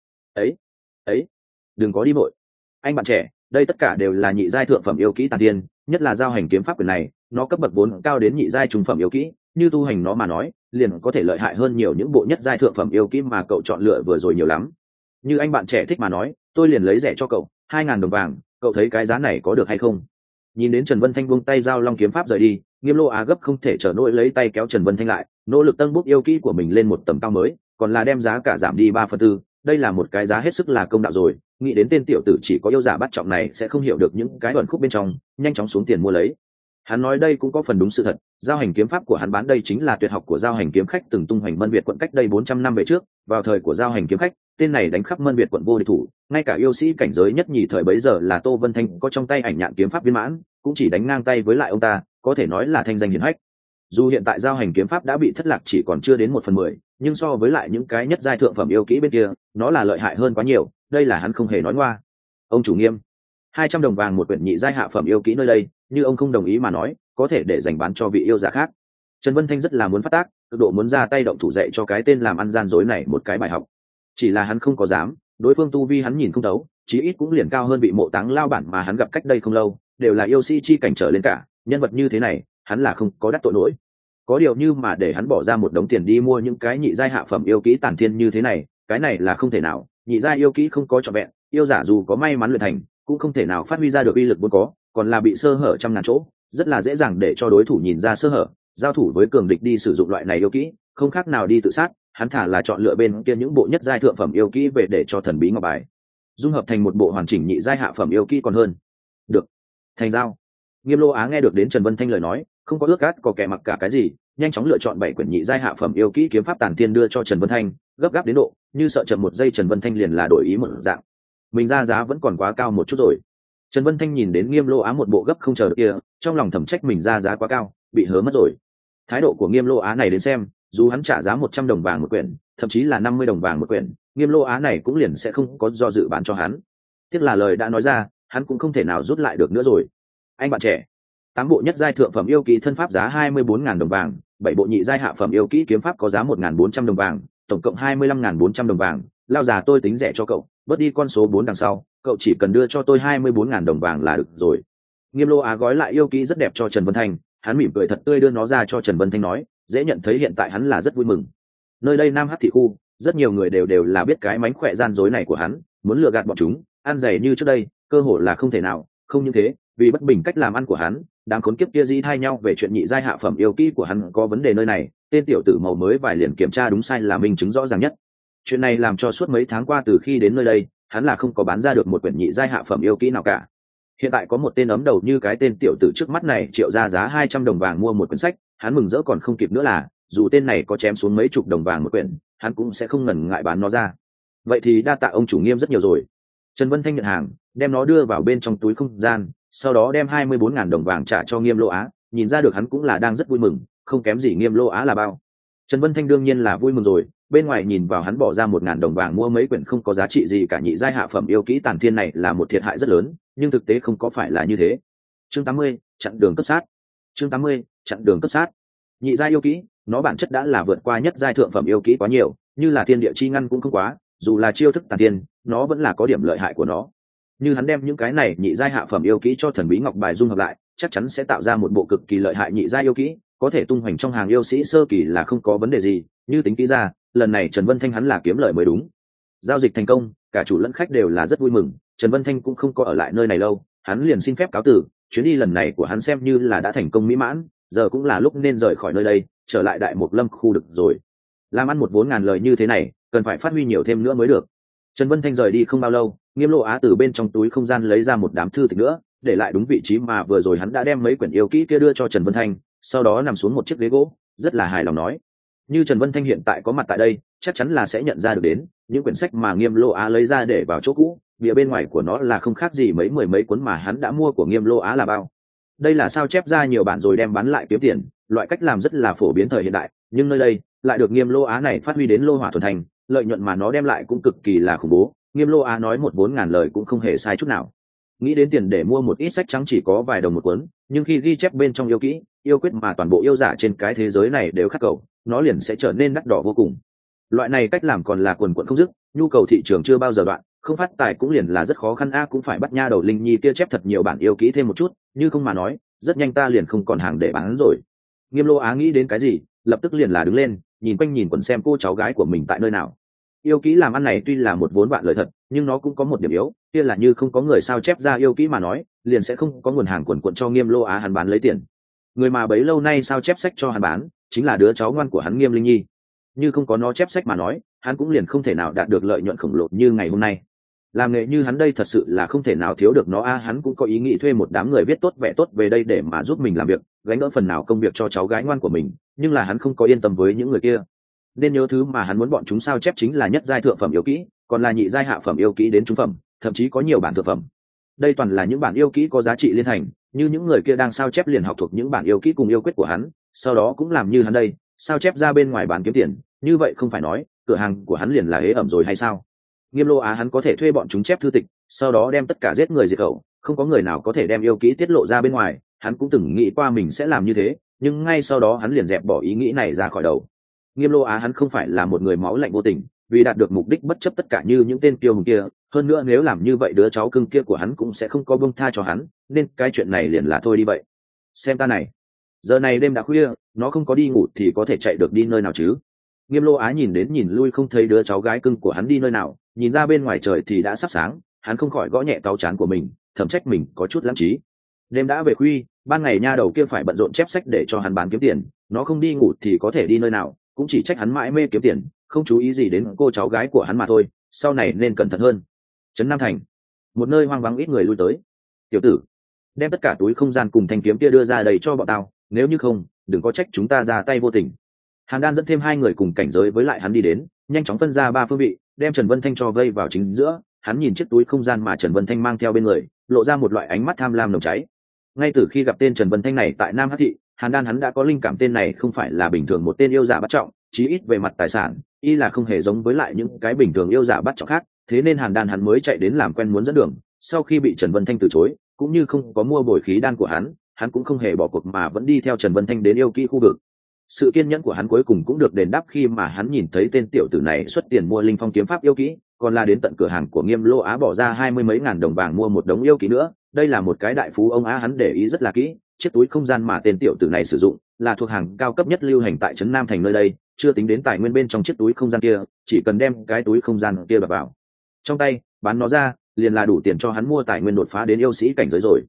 Ấy, đừng có đi vội. Anh bạn trẻ, đây tất cả đều là nhị giai thượng phẩm yêu kỹ tàn tiên, nhất là giao hành kiếm pháp quyền này, nó cấp bậc vốn cao đến nhị giai trung phẩm yêu kỹ, như tu hành nó mà nói, liền có thể lợi hại hơn nhiều những bộ nhất giai thượng phẩm yêu kỹ mà cậu chọn lựa vừa rồi nhiều lắm. Như anh bạn trẻ thích mà nói, tôi liền lấy rẻ cho cậu, 2.000 đồng vàng, cậu thấy cái giá này có được hay không? Nhìn đến Trần Vân Thanh buông tay giao long kiếm pháp rời đi, Nghiêm Lô Á gấp không thể chờ nổi lấy tay kéo Trần Vân Thanh lại, nỗ lực tăng bốc yêu kỹ của mình lên một tầm cao mới, còn là đem giá cả giảm đi 3/4, đây là một cái giá hết sức là công đạo rồi, nghĩ đến tên tiểu tử chỉ có yêu giả bắt trọng này sẽ không hiểu được những cái ẩn khúc bên trong, nhanh chóng xuống tiền mua lấy. Hắn nói đây cũng có phần đúng sự thật, giao hành kiếm pháp của hắn bán đây chính là tuyệt học của giao hành kiếm khách từng tung hoành Mân Việt quận cách đây 400 năm về trước, vào thời của giao hành kiếm khách, tên này đánh khắp Mân Việt quận vô địch thủ, ngay cả yêu sĩ cảnh giới nhất nhì thời bấy giờ là Tô Vân Thanh có trong tay ảnh nhạn kiếm pháp viên mãn, cũng chỉ đánh ngang tay với lại ông ta, có thể nói là thanh danh hiển hách. Dù hiện tại giao hành kiếm pháp đã bị thất lạc chỉ còn chưa đến 1/10, nhưng so với lại những cái nhất giai thượng phẩm yêu kỹ bên kia, nó là lợi hại hơn quá nhiều, đây là hắn không hề nói ngoa. Ông chủ Nghiêm, 200 đồng vàng một quyển nhị giai hạ phẩm yêu kỹ nơi đây, như ông không đồng ý mà nói, có thể để dành bán cho vị yêu giả khác. Trần Vân Thanh rất là muốn phát tác, cực độ muốn ra tay động thủ dạy cho cái tên làm ăn gian dối này một cái bài học. Chỉ là hắn không có dám, đối phương tu vi hắn nhìn không thấu, chí ít cũng liền cao hơn vị Mộ Táng lao bản mà hắn gặp cách đây không lâu, đều là yêu sĩ chi cảnh trở lên cả, nhân vật như thế này, hắn là không có đắc tội nổi. Có điều như mà để hắn bỏ ra một đống tiền đi mua những cái nhị giai hạ phẩm yêu kỹ tản thiên như thế này, cái này là không thể nào, nhị giai yêu kỹ không có trọn vẹn, yêu giả dù có may mắn luyện thành, cũng không thể nào phát huy ra được uy lực vốn có, còn là bị sơ hở trăm ngàn chỗ, rất là dễ dàng để cho đối thủ nhìn ra sơ hở, giao thủ với cường địch đi sử dụng loại này yêu kỹ, không khác nào đi tự sát, hắn thả là chọn lựa bên kia những bộ nhất giai thượng phẩm yêu kỹ về để cho thần bí ngọc bài dung hợp thành một bộ hoàn chỉnh nhị giai hạ phẩm yêu kỹ còn hơn. Được, thành giao. Nghiêm Lô Á nghe được đến Trần Vân Thanh lời nói, không có ước át có kẻ mặc cả cái gì, nhanh chóng lựa chọn 7 quyển nhị giai hạ phẩm yêu kỹ kiếm pháp tản thiên đưa cho Trần Vân Thanh, gấp gáp đến độ như sợ chậm một giây Trần Vân Thanh liền là đổi ý một dạng. Mình ra giá vẫn còn quá cao một chút rồi. Trần Vân Thanh nhìn đến Nghiêm Lô Á một bộ gấp không chờ được kia, trong lòng thầm trách mình ra giá quá cao, bị hớ mất rồi. Thái độ của Nghiêm Lô Á này đến xem, dù hắn trả giá 100 đồng vàng một quyển, thậm chí là 50 đồng vàng một quyển, Nghiêm Lô Á này cũng liền sẽ không có do dự bán cho hắn. Tiếc là lời đã nói ra, hắn cũng không thể nào rút lại được nữa rồi. Anh bạn trẻ, 8 bộ nhất giai thượng phẩm yêu kỹ thân pháp giá 24.000 đồng vàng, 7 bộ nhị giai hạ phẩm yêu kỹ kiếm pháp có giá 1.400 đồng vàng, tổng cộng 25.400 đồng vàng, lao già tôi tính rẻ cho cậu, bớt đi con số 4 đằng sau, cậu chỉ cần đưa cho tôi 24.000 đồng vàng là được rồi. Nghiêm Lô Á gói lại yêu kỹ rất đẹp cho Trần Vân Thanh, hắn mỉm cười thật tươi đưa nó ra cho Trần Vân Thanh nói, dễ nhận thấy hiện tại hắn là rất vui mừng. Nơi đây Nam Hắc thị khu, rất nhiều người đều là biết cái mánh khỏe gian dối này của hắn, muốn lừa gạt bọn chúng, ăn giày như trước đây, cơ hội là không thể nào, không những thế, vì bất bình cách làm ăn của hắn, đám khốn kiếp kia dĩ thay nhau về chuyện nhị giai hạ phẩm yêu kỹ của hắn có vấn đề nơi này, tên tiểu tử màu mới vài liền kiểm tra đúng sai là minh chứng rõ ràng nhất. Chuyện này làm cho suốt mấy tháng qua từ khi đến nơi đây, hắn là không có bán ra được một quyển nhị giai hạ phẩm yêu kỹ nào cả. Hiện tại có một tên ấm đầu như cái tên tiểu tử trước mắt này triệu ra giá 200 đồng vàng mua một quyển sách, hắn mừng rỡ còn không kịp nữa là, dù tên này có chém xuống mấy chục đồng vàng một quyển, hắn cũng sẽ không ngần ngại bán nó ra. Vậy thì đa tạ ông chủ Nghiêm rất nhiều rồi. Trần Vân Thanh nhận hàng, đem nó đưa vào bên trong túi không gian, sau đó đem 24.000 đồng vàng trả cho Nghiêm Lô Á, nhìn ra được hắn cũng là đang rất vui mừng, không kém gì Nghiêm Lô Á là bao. Trần Vân Thanh đương nhiên là vui mừng rồi, bên ngoài nhìn vào hắn bỏ ra 1.000 đồng vàng mua mấy quyển không có giá trị gì cả nhị giai hạ phẩm yêu kỹ tàn thiên này là một thiệt hại rất lớn, nhưng thực tế không có phải là như thế. Chương 80, chặn đường cấp sát. Chương 80, chặn đường cấp sát. Nhị giai yêu kỹ, nó bản chất đã là vượt qua nhất giai thượng phẩm yêu kỹ quá nhiều, như là thiên địa chi ngăn cũng không quá, dù là chiêu thức tàn thiên, nó vẫn là có điểm lợi hại của nó. Như hắn đem những cái này nhị giai hạ phẩm yêu kỹ cho thần bí ngọc bài dung hợp lại, chắc chắn sẽ tạo ra một bộ cực kỳ lợi hại nhị giai yêu kỹ, có thể tung hoành trong hàng yêu sĩ sơ kỳ là không có vấn đề gì. Như tính kỹ ra, lần này Trần Vân Thanh hắn là kiếm lợi mới đúng. Giao dịch thành công, cả chủ lẫn khách đều là rất vui mừng. Trần Vân Thanh cũng không có ở lại nơi này lâu, hắn liền xin phép cáo từ. Chuyến đi lần này của hắn xem như là đã thành công mỹ mãn, giờ cũng là lúc nên rời khỏi nơi đây, trở lại Đại Mộc Lâm khu được rồi. Làm ăn một vốn ngàn lời như thế này, cần phải phát huy nhiều thêm nữa mới được. Trần Vân Thanh rời đi không bao lâu, Nghiêm Lô Á từ bên trong túi không gian lấy ra một đám thư tịch nữa, để lại đúng vị trí mà vừa rồi hắn đã đem mấy quyển yêu kỹ kia đưa cho Trần Vân Thanh, sau đó nằm xuống một chiếc ghế gỗ, rất là hài lòng nói: như Trần Vân Thanh hiện tại có mặt tại đây, chắc chắn là sẽ nhận ra được đến những quyển sách mà Nghiêm Lô Á lấy ra để vào chỗ cũ, bìa bên ngoài của nó là không khác gì mười mấy cuốn mà hắn đã mua của Nghiêm Lô Á là bao. Đây là sao chép ra nhiều bản rồi đem bán lại kiếm tiền, loại cách làm rất là phổ biến thời hiện đại, nhưng nơi đây lại được Nghiêm Lô Á này phát huy đến lô hỏa thuần thành, lợi nhuận mà nó đem lại cũng cực kỳ là khủng bố. Nghiêm Lô Á nói một vốn ngàn lời cũng không hề sai chút nào. Nghĩ đến tiền để mua một ít sách trắng chỉ có vài đồng một cuốn, nhưng khi ghi chép bên trong yêu kỹ, yêu quyết mà toàn bộ yêu giả trên cái thế giới này đều khát cầu, nó liền sẽ trở nên đắt đỏ vô cùng. Loại này cách làm còn là quần quần không dứt, nhu cầu thị trường chưa bao giờ đoạn, không phát tài cũng liền là rất khó khăn cũng phải bắt nha đầu Linh Nhi kia chép thật nhiều bản yêu kỹ thêm một chút, như không mà nói, rất nhanh ta liền không còn hàng để bán rồi. Nghiêm Lô Á nghĩ đến cái gì, lập tức liền là đứng lên, nhìn quanh nhìn quần xem cô cháu gái của mình tại nơi nào. Yêu kỹ làm ăn này tuy là một vốn vạn lợi thật, nhưng nó cũng có một điểm yếu, kia là như không có người sao chép ra yêu kỹ mà nói, liền sẽ không có nguồn hàng quần quận cho Nghiêm Lô Á hắn bán lấy tiền. Người mà bấy lâu nay sao chép sách cho hắn bán, chính là đứa cháu ngoan của hắn Nghiêm Linh Nhi. Như không có nó chép sách mà nói, hắn cũng liền không thể nào đạt được lợi nhuận khổng lồ như ngày hôm nay. Làm nghề như hắn đây thật sự là không thể nào thiếu được nó hắn cũng có ý nghĩ thuê một đám người viết tốt vẽ tốt về đây để mà giúp mình làm việc, gánh đỡ phần nào công việc cho cháu gái ngoan của mình, nhưng là hắn không có yên tâm với những người kia. Nên nhớ thứ mà hắn muốn bọn chúng sao chép chính là nhất giai thượng phẩm yêu kỹ, còn là nhị giai hạ phẩm yêu kỹ đến trung phẩm, thậm chí có nhiều bản thượng phẩm. Đây toàn là những bản yêu kỹ có giá trị liên thành, như những người kia đang sao chép liền học thuộc những bản yêu kỹ cùng yêu quyết của hắn, sau đó cũng làm như hắn đây, sao chép ra bên ngoài bán kiếm tiền, như vậy không phải nói cửa hàng của hắn liền là hế ẩm rồi hay sao? Nghiêm Lô Á hắn có thể thuê bọn chúng chép thư tịch, sau đó đem tất cả giết người diệt khẩu, không có người nào có thể đem yêu kỹ tiết lộ ra bên ngoài, hắn cũng từng nghĩ qua mình sẽ làm như thế, nhưng ngay sau đó hắn liền dẹp bỏ ý nghĩ này ra khỏi đầu. Nghiêm Lô Á hắn không phải là một người máu lạnh vô tình, vì đạt được mục đích bất chấp tất cả như những tên kiêu hùng kia, hơn nữa nếu làm như vậy đứa cháu cưng kia của hắn cũng sẽ không có buông tha cho hắn, nên cái chuyện này liền là thôi đi vậy. Xem ta này, giờ này đêm đã khuya, nó không có đi ngủ thì có thể chạy được đi nơi nào chứ? Nghiêm Lô Á nhìn đến nhìn lui không thấy đứa cháu gái cưng của hắn đi nơi nào, nhìn ra bên ngoài trời thì đã sắp sáng, hắn không khỏi gõ nhẹ cáu chán của mình, thầm trách mình có chút lãng trí. Đêm đã về khuya, ban ngày nha đầu kia phải bận rộn chép sách để cho hắn bán kiếm tiền, nó không đi ngủ thì có thể đi nơi nào, cũng chỉ trách hắn mãi mê kiếm tiền, không chú ý gì đến cô cháu gái của hắn mà thôi, sau này nên cẩn thận hơn. Trấn Nam Thành, một nơi hoang vắng ít người lui tới. Tiểu tử, đem tất cả túi không gian cùng thanh kiếm kia đưa ra đầy cho bọn tao, nếu như không, đừng có trách chúng ta ra tay vô tình. Hàn Đan dẫn thêm hai người cùng cảnh giới với lại hắn đi đến, nhanh chóng phân ra ba phương vị, đem Trần Vân Thanh cho vây vào chính giữa. Hắn nhìn chiếc túi không gian mà Trần Vân Thanh mang theo bên người, lộ ra một loại ánh mắt tham lam nồng cháy. Ngay từ khi gặp tên Trần Vân Thanh này tại Nam Hắc Thị, Hàn Đan hắn đã có linh cảm tên này không phải là bình thường một tên yêu giả bắt trọng, chí ít về mặt tài sản, y là không hề giống với lại những cái bình thường yêu giả bắt trọng khác, thế nên Hàn Đan hắn mới chạy đến làm quen muốn dẫn đường. Sau khi bị Trần Vân Thanh từ chối, cũng như không có mua bồi khí đan của hắn cũng không hề bỏ cuộc mà vẫn đi theo Trần Vân Thanh đến yêu kỹ khu vực. Sự kiên nhẫn của hắn cuối cùng cũng được đền đáp khi mà hắn nhìn thấy tên tiểu tử này xuất tiền mua linh phong kiếm pháp yêu kỹ, còn là đến tận cửa hàng của Nghiêm Lô Á bỏ ra 20 mấy ngàn đồng vàng mua một đống yêu kỹ nữa. Đây là một cái đại phú ông hắn để ý rất là kỹ, chiếc túi không gian mà tên tiểu tử này sử dụng là thuộc hàng cao cấp nhất lưu hành tại trấn Nam Thành nơi đây, chưa tính đến tài nguyên bên trong chiếc túi không gian kia, chỉ cần đem cái túi không gian kia vào trong tay, bán nó ra, liền là đủ tiền cho hắn mua tài nguyên đột phá đến yêu sĩ cảnh giới rồi.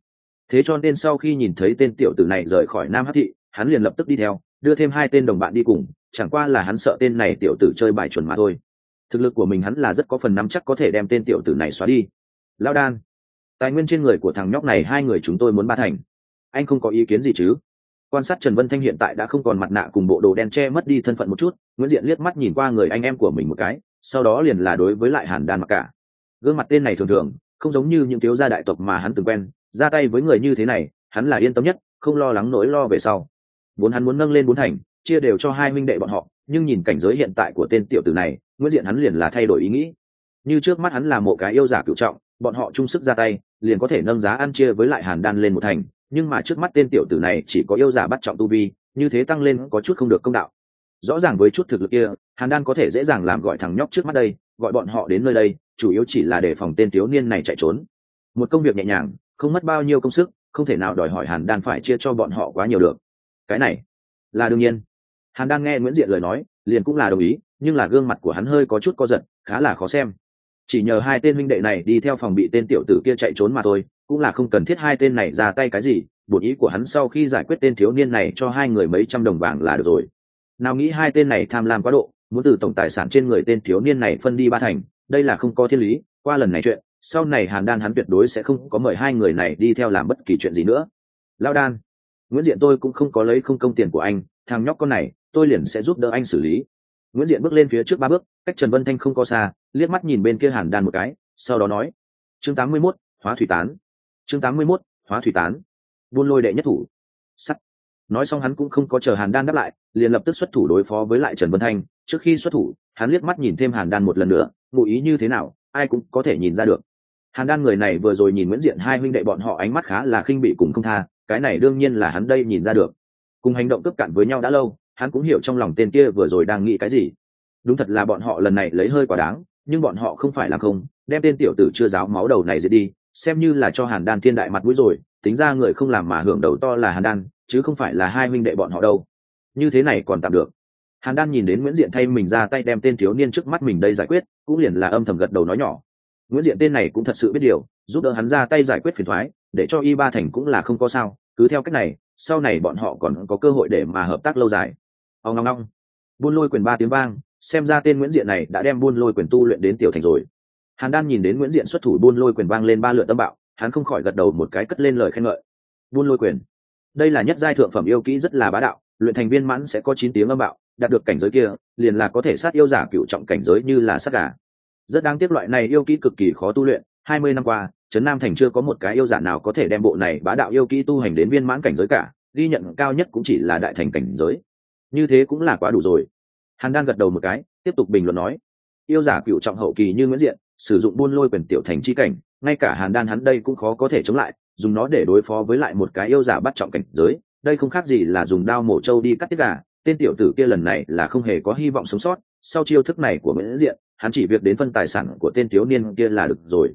Thế cho nên sau khi nhìn thấy tên tiểu tử này rời khỏi Nam Hắc thị, hắn liền lập tức đi theo, đưa thêm 2 tên đồng bạn đi cùng, chẳng qua là hắn sợ tên này tiểu tử chơi bài chuẩn mà thôi. Thực lực của mình hắn là rất có phần nắm chắc có thể đem tên tiểu tử này xóa đi. Lão Đan, tài nguyên trên người của thằng nhóc này 2 người chúng tôi muốn 3 thành, anh không có ý kiến gì chứ? Quan sát Trần Vân Thanh hiện tại đã không còn mặt nạ cùng bộ đồ đen che mất đi thân phận một chút, Nguyễn Diện liếc mắt nhìn qua người anh em của mình một cái, sau đó liền là đối với lại Hàn Đan mặc cả. Gương mặt tên này thường thường không giống như những thiếu gia đại tộc mà hắn từng quen, ra tay với người như thế này hắn là yên tâm nhất, không lo lắng nỗi lo về sau. Vốn hắn muốn nâng lên 4 thành, chia đều cho 2 huynh đệ bọn họ, nhưng nhìn cảnh giới hiện tại của tên tiểu tử này, Nguyễn Diện hắn liền là thay đổi ý nghĩ. Như trước mắt hắn là một cái yêu giả cửu trọng, bọn họ chung sức ra tay, liền có thể nâng giá ăn chia với lại Hàn Đan lên 1 thành, nhưng mà trước mắt tên tiểu tử này chỉ có yêu giả bắt trọng tu vi, như thế tăng lên có chút không được công đạo. Rõ ràng với chút thực lực kia, Hàn Đan có thể dễ dàng làm gọi thằng nhóc trước mắt đây, gọi bọn họ đến nơi đây chủ yếu chỉ là để phòng tên thiếu niên này chạy trốn. Một công việc nhẹ nhàng, không mất bao nhiêu công sức, không thể nào đòi hỏi Hàn Đan phải chia cho bọn họ quá nhiều được. Cái này là đương nhiên. Hàn Đan nghe Nguyễn Diện lời nói, liền cũng là đồng ý, nhưng là gương mặt của hắn hơi có chút co giật, khá là khó xem. Chỉ nhờ 2 tên huynh đệ này đi theo phòng bị tên tiểu tử kia chạy trốn mà thôi, cũng là không cần thiết 2 tên này ra tay cái gì. Bổn ý của hắn sau khi giải quyết tên thiếu niên này cho 2 người mấy trăm đồng vàng là được rồi. Nào nghĩ 2 tên này tham lam quá độ, muốn từ tổng tài sản trên người tên thiếu niên này phân đi 3 thành, đây là không có thiên lý. Qua lần này chuyện, sau này Hàn Đan hắn tuyệt đối sẽ không có mời 2 người này đi theo làm bất kỳ chuyện gì nữa. Lão Đan, Nguyễn Diện tôi cũng không có lấy không công tiền của anh, thằng nhóc con này tôi liền sẽ giúp đỡ anh xử lý. Nguyễn Diện bước lên phía trước 3 bước, cách Trần Vân Thanh không có xa, liếc mắt nhìn bên kia Hàn Đan một cái, sau đó nói: chương 81, hóa thủy tán. chương 81, hóa thủy tán. Buôn lôi đệ nhất thủ. Sắt. Nói xong hắn cũng không có chờ Hàn Đan đáp lại, liền lập tức xuất thủ đối phó với lại Trần Vân Thanh. Trước khi xuất thủ, hắn liếc mắt nhìn thêm Hàn Đan một lần nữa, ngụ ý như thế nào ai cũng có thể nhìn ra được. Hàn Đan người này vừa rồi nhìn Nguyễn Diện 2 huynh đệ bọn họ ánh mắt khá là khinh bỉ cùng không tha, cái này đương nhiên là hắn đây nhìn ra được. Cùng hành động cướp cạn với nhau đã lâu, hắn cũng hiểu trong lòng tên kia vừa rồi đang nghĩ cái gì. Đúng thật là bọn họ lần này lấy hơi quá đáng, nhưng bọn họ không phải làm không, đem tên tiểu tử chưa giáo máu đầu này diệt đi, xem như là cho Hàn Đan thiên đại mặt mũi rồi. Tính ra người không làm mà hưởng đầu to là Hàn Đan, chứ không phải là 2 huynh đệ bọn họ đâu. Như thế này còn tạm được. Hàn Đan nhìn đến Nguyễn Diện thay mình ra tay đem tên thiếu niên trước mắt mình đây giải quyết, cũng liền là âm thầm gật đầu nói nhỏ. Nguyễn Diện tên này cũng thật sự biết điều, giúp đỡ hắn ra tay giải quyết phiền toái, để cho Y Ba Thành cũng là không có sao. Cứ theo cách này, sau này bọn họ còn có cơ hội để mà hợp tác lâu dài. Ông ngong ngong. Buôn lôi quyền 3 tiếng vang, xem ra tên Nguyễn Diện này đã đem buôn lôi quyền tu luyện đến tiểu thành rồi. Hàn Đan nhìn đến Nguyễn Diện xuất thủ buôn lôi quyền vang lên 3 lượt âm bạo, hắn không khỏi gật đầu một cái, cất lên lời khen ngợi. Buôn lôi quyền, đây là nhất giai thượng phẩm yêu kỹ rất là bá đạo, luyện thành viên mãn sẽ có 9 tiếng âm bạo, đạt được cảnh giới kia, liền là có thể sát yêu giả cửu trọng cảnh giới như là sát gà. Rất đáng tiếc loại này yêu kỹ cực kỳ khó tu luyện, 20 năm qua, trấn Nam thành chưa có một cái yêu giả nào có thể đem bộ này bá đạo yêu kỹ tu hành đến viên mãn cảnh giới cả, ghi nhận cao nhất cũng chỉ là đại thành cảnh giới. Như thế cũng là quá đủ rồi. Hàn Đan gật đầu một cái, tiếp tục bình luận nói: yêu giả cửu trọng hậu kỳ như Nguyễn Diện, sử dụng buôn lôi quyền tiểu thành chi cảnh, ngay cả Hàn Đan hắn đây cũng khó có thể chống lại, dùng nó để đối phó với lại một cái yêu giả bắt trọng cảnh giới, đây không khác gì là dùng đao mổ trâu đi cắt tiết gà. Tên tiểu tử kia lần này là không hề có hy vọng sống sót, sau chiêu thức này của Nguyễn Diện, hắn chỉ việc đến phân tài sản của tên thiếu niên kia là được rồi.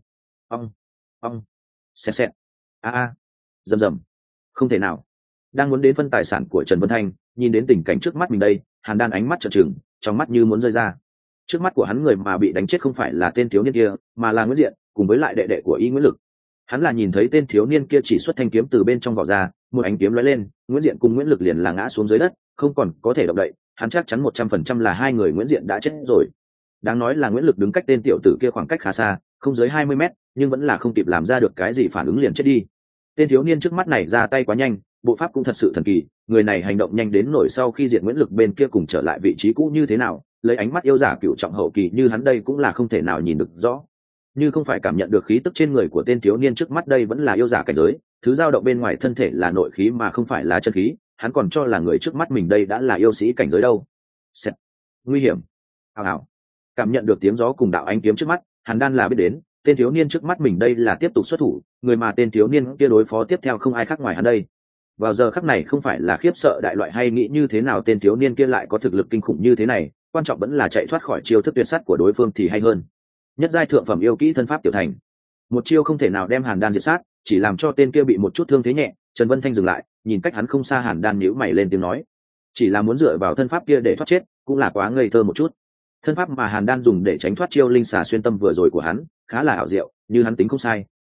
Ong, xẹt xẹt, rầm rầm. Không thể nào. Đang muốn đến phân tài sản của Trần Vân Thanh, nhìn đến tình cảnh trước mắt mình đây, Hàn Đan ánh mắt trợn trừng, trong mắt như muốn rơi ra. Trước mắt của hắn người mà bị đánh chết không phải là tên thiếu niên kia, mà là Nguyễn Diện, cùng với lại đệ đệ của Y Nguyễn Lực. Hắn là nhìn thấy tên thiếu niên kia chỉ xuất thanh kiếm từ bên trong vỏ ra, một ánh kiếm lóe lên, Nguyễn Diện cùng Nguyễn Lực liền là ngã xuống dưới đất, không còn có thể động đậy. Hắn chắc chắn 100% là 2 người Nguyễn Diện đã chết rồi. Đáng nói là Nguyễn Lực đứng cách tên tiểu tử kia khoảng cách khá xa, không dưới 20 mét, nhưng vẫn là không kịp làm ra được cái gì phản ứng liền chết đi. Tên thiếu niên trước mắt này ra tay quá nhanh, bộ pháp cũng thật sự thần kỳ, người này hành động nhanh đến nổi sau khi diệt Nguyễn Lực bên kia cùng trở lại vị trí cũ như thế nào, lấy ánh mắt yêu giả cửu trọng hậu kỳ như hắn đây cũng là không thể nào nhìn được rõ. Như không phải cảm nhận được khí tức trên người của tên thiếu niên trước mắt đây vẫn là yêu giả cảnh giới, thứ dao động bên ngoài thân thể là nội khí mà không phải là chân khí, hắn còn cho là người trước mắt mình đây đã là yêu sĩ cảnh giới đâu. Xẹt. Nguy hiểm. Hào. Cảm nhận được tiếng gió cùng đạo ánh kiếm trước mắt, Hàn Đan là biết đến, tên thiếu niên trước mắt mình đây là tiếp tục xuất thủ, người mà tên thiếu niên kia đối phó tiếp theo không ai khác ngoài hắn đây. Vào giờ khắc này không phải là khiếp sợ đại loại hay nghĩ như thế nào tên thiếu niên kia lại có thực lực kinh khủng như thế này, quan trọng vẫn là chạy thoát khỏi chiêu thức tuyệt sắt của đối phương thì hay hơn. Nhất giai thượng phẩm yêu kỹ thân pháp tiểu thành, một chiêu không thể nào đem Hàn Đan diệt sát, chỉ làm cho tên kia bị một chút thương thế nhẹ. Trần Vân Thanh dừng lại, nhìn cách hắn không xa, Hàn Đan nhíu mày lên tiếng nói: chỉ là muốn dựa vào thân pháp kia để thoát chết, cũng là quá ngây thơ một chút. Thân pháp mà Hàn Đan dùng để tránh thoát chiêu linh xà xuyên tâm vừa rồi của hắn, khá là ảo diệu, như hắn tính không sai,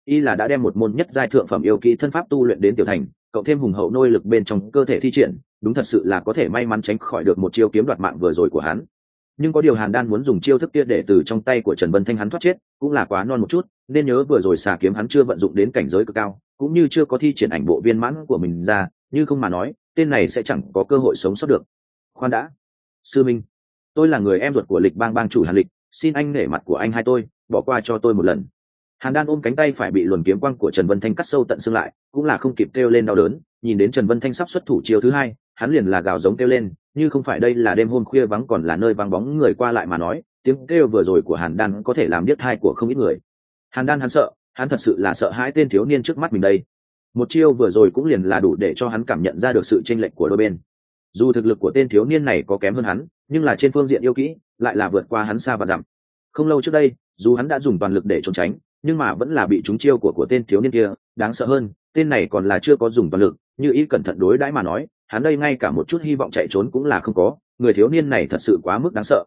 y là đã đem một môn nhất giai thượng phẩm yêu kỹ thân pháp tu luyện đến tiểu thành, cộng thêm hùng hậu nôi lực bên trong cơ thể thi triển, đúng thật sự là có thể may mắn tránh khỏi được một chiêu kiếm đoạt mạng vừa rồi của hắn. Nhưng có điều Hàn Đan muốn dùng chiêu thức kia để từ trong tay của Trần Vân Thanh hắn thoát chết, cũng là quá non một chút, nên nhớ vừa rồi xà kiếm hắn chưa vận dụng đến cảnh giới cực cao, cũng như chưa có thi triển ảnh bộ viên mãn của mình ra, như không mà nói, tên này sẽ chẳng có cơ hội sống sót được. Khoan đã, sư minh, tôi là người em ruột của Lịch Bang bang chủ Hàn Lịch, xin anh nể mặt của anh hai tôi, bỏ qua cho tôi một lần. Hàn Đan ôm cánh tay phải bị luồn kiếm quang của Trần Vân Thanh cắt sâu tận xương lại, cũng là không kịp kêu lên đau đớn, nhìn đến Trần Vân Thanh sắp xuất thủ chiêu thứ hai, hắn liền là gào giống kêu lên, như không phải đây là đêm hôm khuya vắng còn là nơi vắng bóng người qua lại mà nói, tiếng kêu vừa rồi của Hàn Đan có thể làm điếc tai của không ít người. Hàn Đan hắn sợ, hắn thật sự là sợ hãi tên thiếu niên trước mắt mình đây. Một chiêu vừa rồi cũng liền là đủ để cho hắn cảm nhận ra được sự chênh lệch của đôi bên. Dù thực lực của tên thiếu niên này có kém hơn hắn, nhưng là trên phương diện yêu kỹ lại là vượt qua hắn xa và dặm. Không lâu trước đây, dù hắn đã dùng toàn lực để trốn tránh, nhưng mà vẫn là bị trúng chiêu của tên thiếu niên kia. Đáng sợ hơn, tên này còn là chưa có dùng toàn lực, như ý cẩn thận đối đãi mà nói, hắn đây ngay cả một chút hy vọng chạy trốn cũng là không có. Người thiếu niên này thật sự quá mức đáng sợ.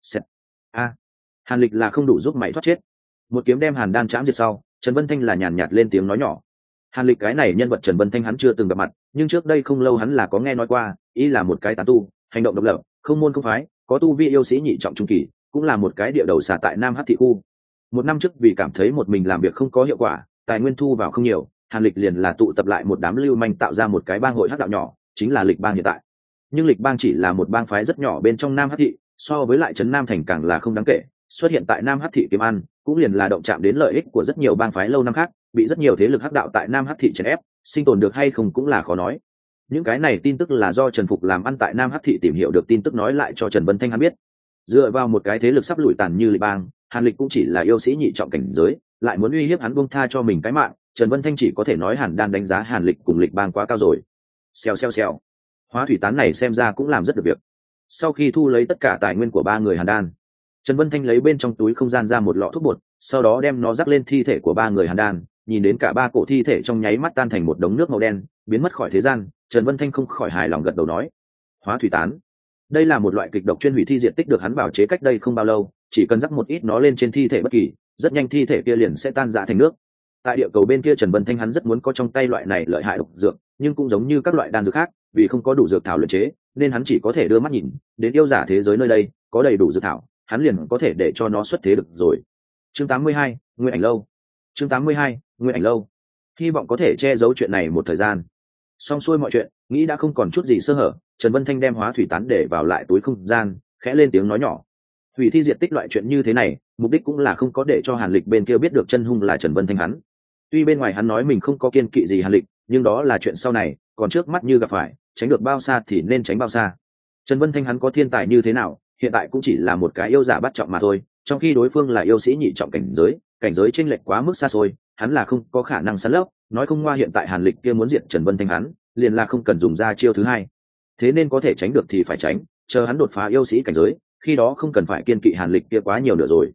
Hàn Lịch là không đủ giúp mày thoát chết. Một kiếm đem Hàn Đan chạm diệt sau, Trần Vân Thanh là nhàn nhạt lên tiếng nói nhỏ. Hàn Lịch cái này nhân vật Trần Vân Thanh hắn chưa từng gặp mặt, nhưng trước đây không lâu hắn là có nghe nói qua, ý là một cái tán tu, hành động độc lập, không môn không phái, có tu vi yêu sĩ nhị trọng trung kỳ, cũng là một cái địa đầu xà tại Nam Hắc thị khu. Một năm trước vì cảm thấy một mình làm việc không có hiệu quả, tài nguyên thu vào không nhiều, Hàn Lịch liền là tụ tập lại một đám lưu manh tạo ra một cái bang hội hắc đạo nhỏ, chính là Lịch Bang hiện tại. Nhưng Lịch Bang chỉ là một bang phái rất nhỏ bên trong Nam Hắc thị, so với lại trấn Nam thành càng là không đáng kể, xuất hiện tại Nam Hắc thị kiếm ăn, cũng liền là động chạm đến lợi ích của rất nhiều bang phái lâu năm khác, bị rất nhiều thế lực hắc đạo tại Nam Hắc thị chèn ép, sinh tồn được hay không cũng là khó nói. Những cái này tin tức là do Trần Phục làm ăn tại Nam Hắc thị tìm hiểu được tin tức nói lại cho Trần Vân Thanh hắn biết. Dựa vào một cái thế lực sắp lụi tàn như Lịch Bang, Hàn Lịch cũng chỉ là yêu sĩ nhị trọng cảnh giới, lại muốn uy hiếp hắn buông tha cho mình cái mạng, Trần Vân Thanh chỉ có thể nói Hàn Đan đánh giá Hàn Lịch cùng Lịch Bang quá cao rồi. Xèo. Hóa thủy tán này xem ra cũng làm rất được việc. Sau khi thu lấy tất cả tài nguyên của ba người Hàn Đan, Trần Vân Thanh lấy bên trong túi không gian ra một lọ thuốc bột, sau đó đem nó rắc lên thi thể của ba người Hàn Đan, nhìn đến cả ba cổ thi thể trong nháy mắt tan thành một đống nước màu đen, biến mất khỏi thế gian, Trần Vân Thanh không khỏi hài lòng gật đầu nói: Hóa thủy tán, đây là một loại kịch độc chuyên hủy thi diện tích được hắn bào chế cách đây không bao lâu, chỉ cần rắc một ít nó lên trên thi thể bất kỳ, rất nhanh thi thể kia liền sẽ tan rã thành nước. Tại địa cầu bên kia Trần Vân Thanh hắn rất muốn có trong tay loại này lợi hại độc dược, nhưng cũng giống như các loại đan dược khác, vì không có đủ dược thảo luyện chế, nên hắn chỉ có thể đưa mắt nhìn đến yêu giả thế giới nơi đây có đầy đủ dược thảo, hắn liền có thể để cho nó xuất thế được rồi. Chương 82, Nguyên Ảnh lâu. Chương 82, Nguyên Ảnh lâu. Hy vọng có thể che giấu chuyện này một thời gian. Xong xuôi mọi chuyện, nghĩ đã không còn chút gì sơ hở, Trần Vân Thanh đem hóa thủy tán để vào lại túi không gian, khẽ lên tiếng nói nhỏ: hủy thi diệt tích loại chuyện như thế này, mục đích cũng là không có để cho Hàn Lịch bên kia biết được chân hung là Trần Vân Thanh hắn. Tuy bên ngoài hắn nói mình không có kiên kỵ gì Hàn Lịch, nhưng đó là chuyện sau này, còn trước mắt như gặp phải, tránh được bao xa thì nên tránh bao xa. Trần Vân Thanh hắn có thiên tài như thế nào, hiện tại cũng chỉ là một cái yêu giả bắt trọng mà thôi, trong khi đối phương là yêu sĩ nhị trọng cảnh giới chênh lệch quá mức xa xôi, hắn là không có khả năng săn lấp, nói không ngoa hiện tại Hàn Lịch kia muốn diệt Trần Vân Thanh hắn, liền là không cần dùng ra chiêu thứ hai. Thế nên có thể tránh được thì phải tránh, chờ hắn đột phá yêu sĩ cảnh giới, khi đó không cần phải kiên kỵ Hàn Lịch kia quá nhiều nữa rồi.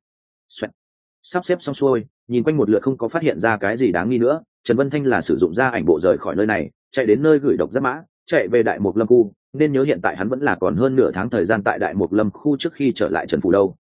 Sắp xếp xong xuôi, nhìn quanh một lượt không có phát hiện ra cái gì đáng nghi nữa, Trần Vân Thanh là sử dụng ra ảnh bộ rời khỏi nơi này, chạy đến nơi gửi độc giáp mã, chạy về Đại Mục Lâm khu, nên nhớ hiện tại hắn vẫn là còn hơn nửa tháng thời gian tại Đại Mục Lâm khu trước khi trở lại Trần phủ đâu.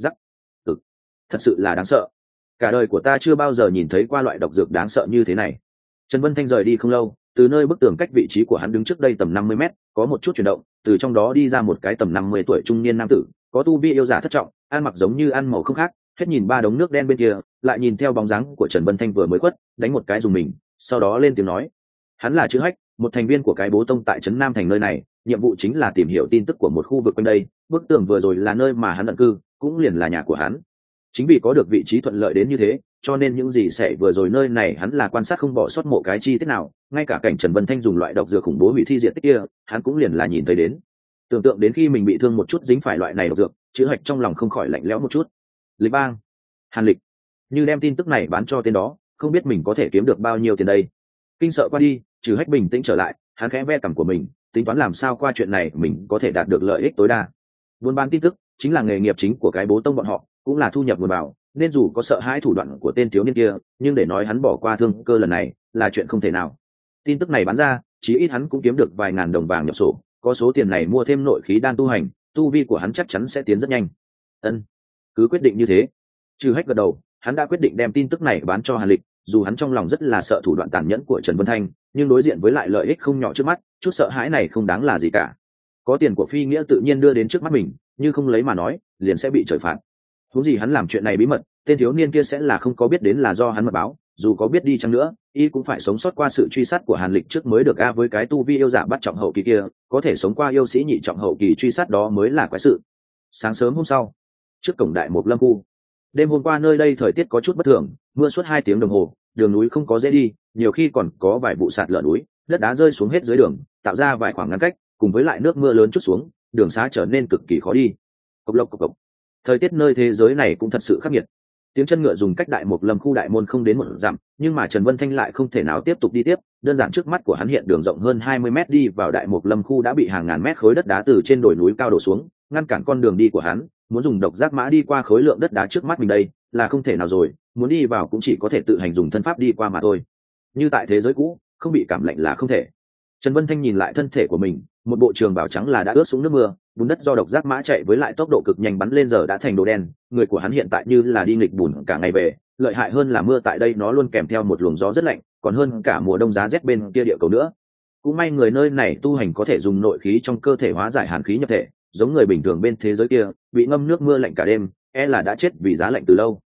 Thật sự là đáng sợ. Cả đời của ta chưa bao giờ nhìn thấy qua loại độc dược đáng sợ như thế này. Trần Vân Thanh rời đi không lâu, từ nơi bức tường cách vị trí của hắn đứng trước đây tầm 50 mét, có một chút chuyển động, từ trong đó đi ra một cái tầm 50 tuổi trung niên nam tử, có tu vi yêu giả thất trọng, ăn mặc giống như ăn màu không khác, hết nhìn ba đống nước đen bên kia, lại nhìn theo bóng dáng của Trần Vân Thanh vừa mới quất, đánh một cái dùng mình, sau đó lên tiếng nói: hắn là Chữ Hách, một thành viên của cái bố tông tại trấn Nam thành nơi này, nhiệm vụ chính là tìm hiểu tin tức của một khu vực quanh đây, bức tường vừa rồi là nơi mà hắn ẩn cư, cũng liền là nhà của hắn. Chính vì có được vị trí thuận lợi đến như thế, cho nên những gì xảy vừa rồi nơi này hắn là quan sát không bỏ sót một cái chi tiết nào, ngay cả cảnh Trần Vân Thanh dùng loại độc dược khủng bố hủy thi diệt tích kia, hắn cũng liền là nhìn thấy đến. Tưởng tượng đến khi mình bị thương một chút dính phải loại này độc dược, Chữ Hạch trong lòng không khỏi lạnh lẽo một chút. Lịch Bang, Hàn Lịch, như đem tin tức này bán cho tên đó, không biết mình có thể kiếm được bao nhiêu tiền đây. Kinh sợ qua đi, Chữ Hách bình tĩnh trở lại, hắn khẽ ve cằm của mình, tính toán làm sao qua chuyện này mình có thể đạt được lợi ích tối đa. Buôn bán tin tức chính là nghề nghiệp chính của cái bố tông bọn họ, cũng là thu nhập nguồn bảo, nên dù có sợ hãi thủ đoạn của tên thiếu niên kia, nhưng để nói hắn bỏ qua thương cơ lần này là chuyện không thể nào. Tin tức này bán ra, chí ít hắn cũng kiếm được vài ngàn đồng vàng nhập sổ, có số tiền này mua thêm nội khí đan tu hành, tu vi của hắn chắc chắn sẽ tiến rất nhanh. Cứ quyết định như thế. Chữ Hách gật đầu, hắn đã quyết định đem tin tức này bán cho Hàn Lịch, dù hắn trong lòng rất là sợ thủ đoạn tàn nhẫn của Trần Vân Thanh, nhưng đối diện với lại lợi ích không nhỏ trước mắt, chút sợ hãi này không đáng là gì cả. Có tiền của phi nghĩa tự nhiên đưa đến trước mắt mình, nhưng không lấy mà nói liền sẽ bị trời phạt. Huống gì hắn làm chuyện này bí mật, tên thiếu niên kia sẽ là không có biết đến là do hắn mật báo, dù có biết đi chăng nữa y cũng phải sống sót qua sự truy sát của Hàn Lịch trước mới được. Với cái tu vi yêu giả bắt trọng hậu kỳ kia, có thể sống qua yêu sĩ nhị trọng hậu kỳ truy sát đó mới là quái sự. Sáng sớm hôm sau, trước cổng đại một lâm khu, đêm hôm qua nơi đây thời tiết có chút bất thường, mưa suốt 2 tiếng đồng hồ, đường núi không có dễ đi, nhiều khi còn có vài vụ sạt lở núi, đất đá rơi xuống hết dưới đường, tạo ra vài khoảng ngăn cách, cùng với lại nước mưa lớn chút xuống, đường xá trở nên cực kỳ khó đi. Cộc lộc cộc cộc. Thời tiết nơi thế giới này cũng thật sự khắc nghiệt. Tiếng chân ngựa dùng cách đại một lâm khu đại môn không đến 1 dặm, nhưng mà Trần Vân Thanh lại không thể nào tiếp tục đi tiếp, đơn giản trước mắt của hắn hiện đường rộng hơn 20 mét đi vào đại một lâm khu đã bị hàng ngàn mét khối đất đá từ trên đồi núi cao đổ xuống, ngăn cản con đường đi của hắn. Muốn dùng độc giác mã đi qua khối lượng đất đá trước mắt mình đây là không thể nào rồi, muốn đi vào cũng chỉ có thể tự hành dùng thân pháp đi qua mà thôi. Như tại thế giới cũ, không bị cảm lạnh là không thể. Trần Vân Thanh nhìn lại thân thể của mình, một bộ trường bào trắng là đã ướt xuống nước mưa, bùn đất do độc giác mã chạy với lại tốc độ cực nhanh bắn lên giờ đã thành đồ đen. Người của hắn hiện tại như là đi nghịch bùn cả ngày về, lợi hại hơn là mưa tại đây nó luôn kèm theo một luồng gió rất lạnh, còn hơn cả mùa đông giá rét bên kia địa cầu nữa. Cũng may người nơi này tu hành có thể dùng nội khí trong cơ thể hóa giải hàn khí nhập thể, giống người bình thường bên thế giới kia bị ngâm nước mưa lạnh cả đêm, là đã chết vì giá lạnh từ lâu.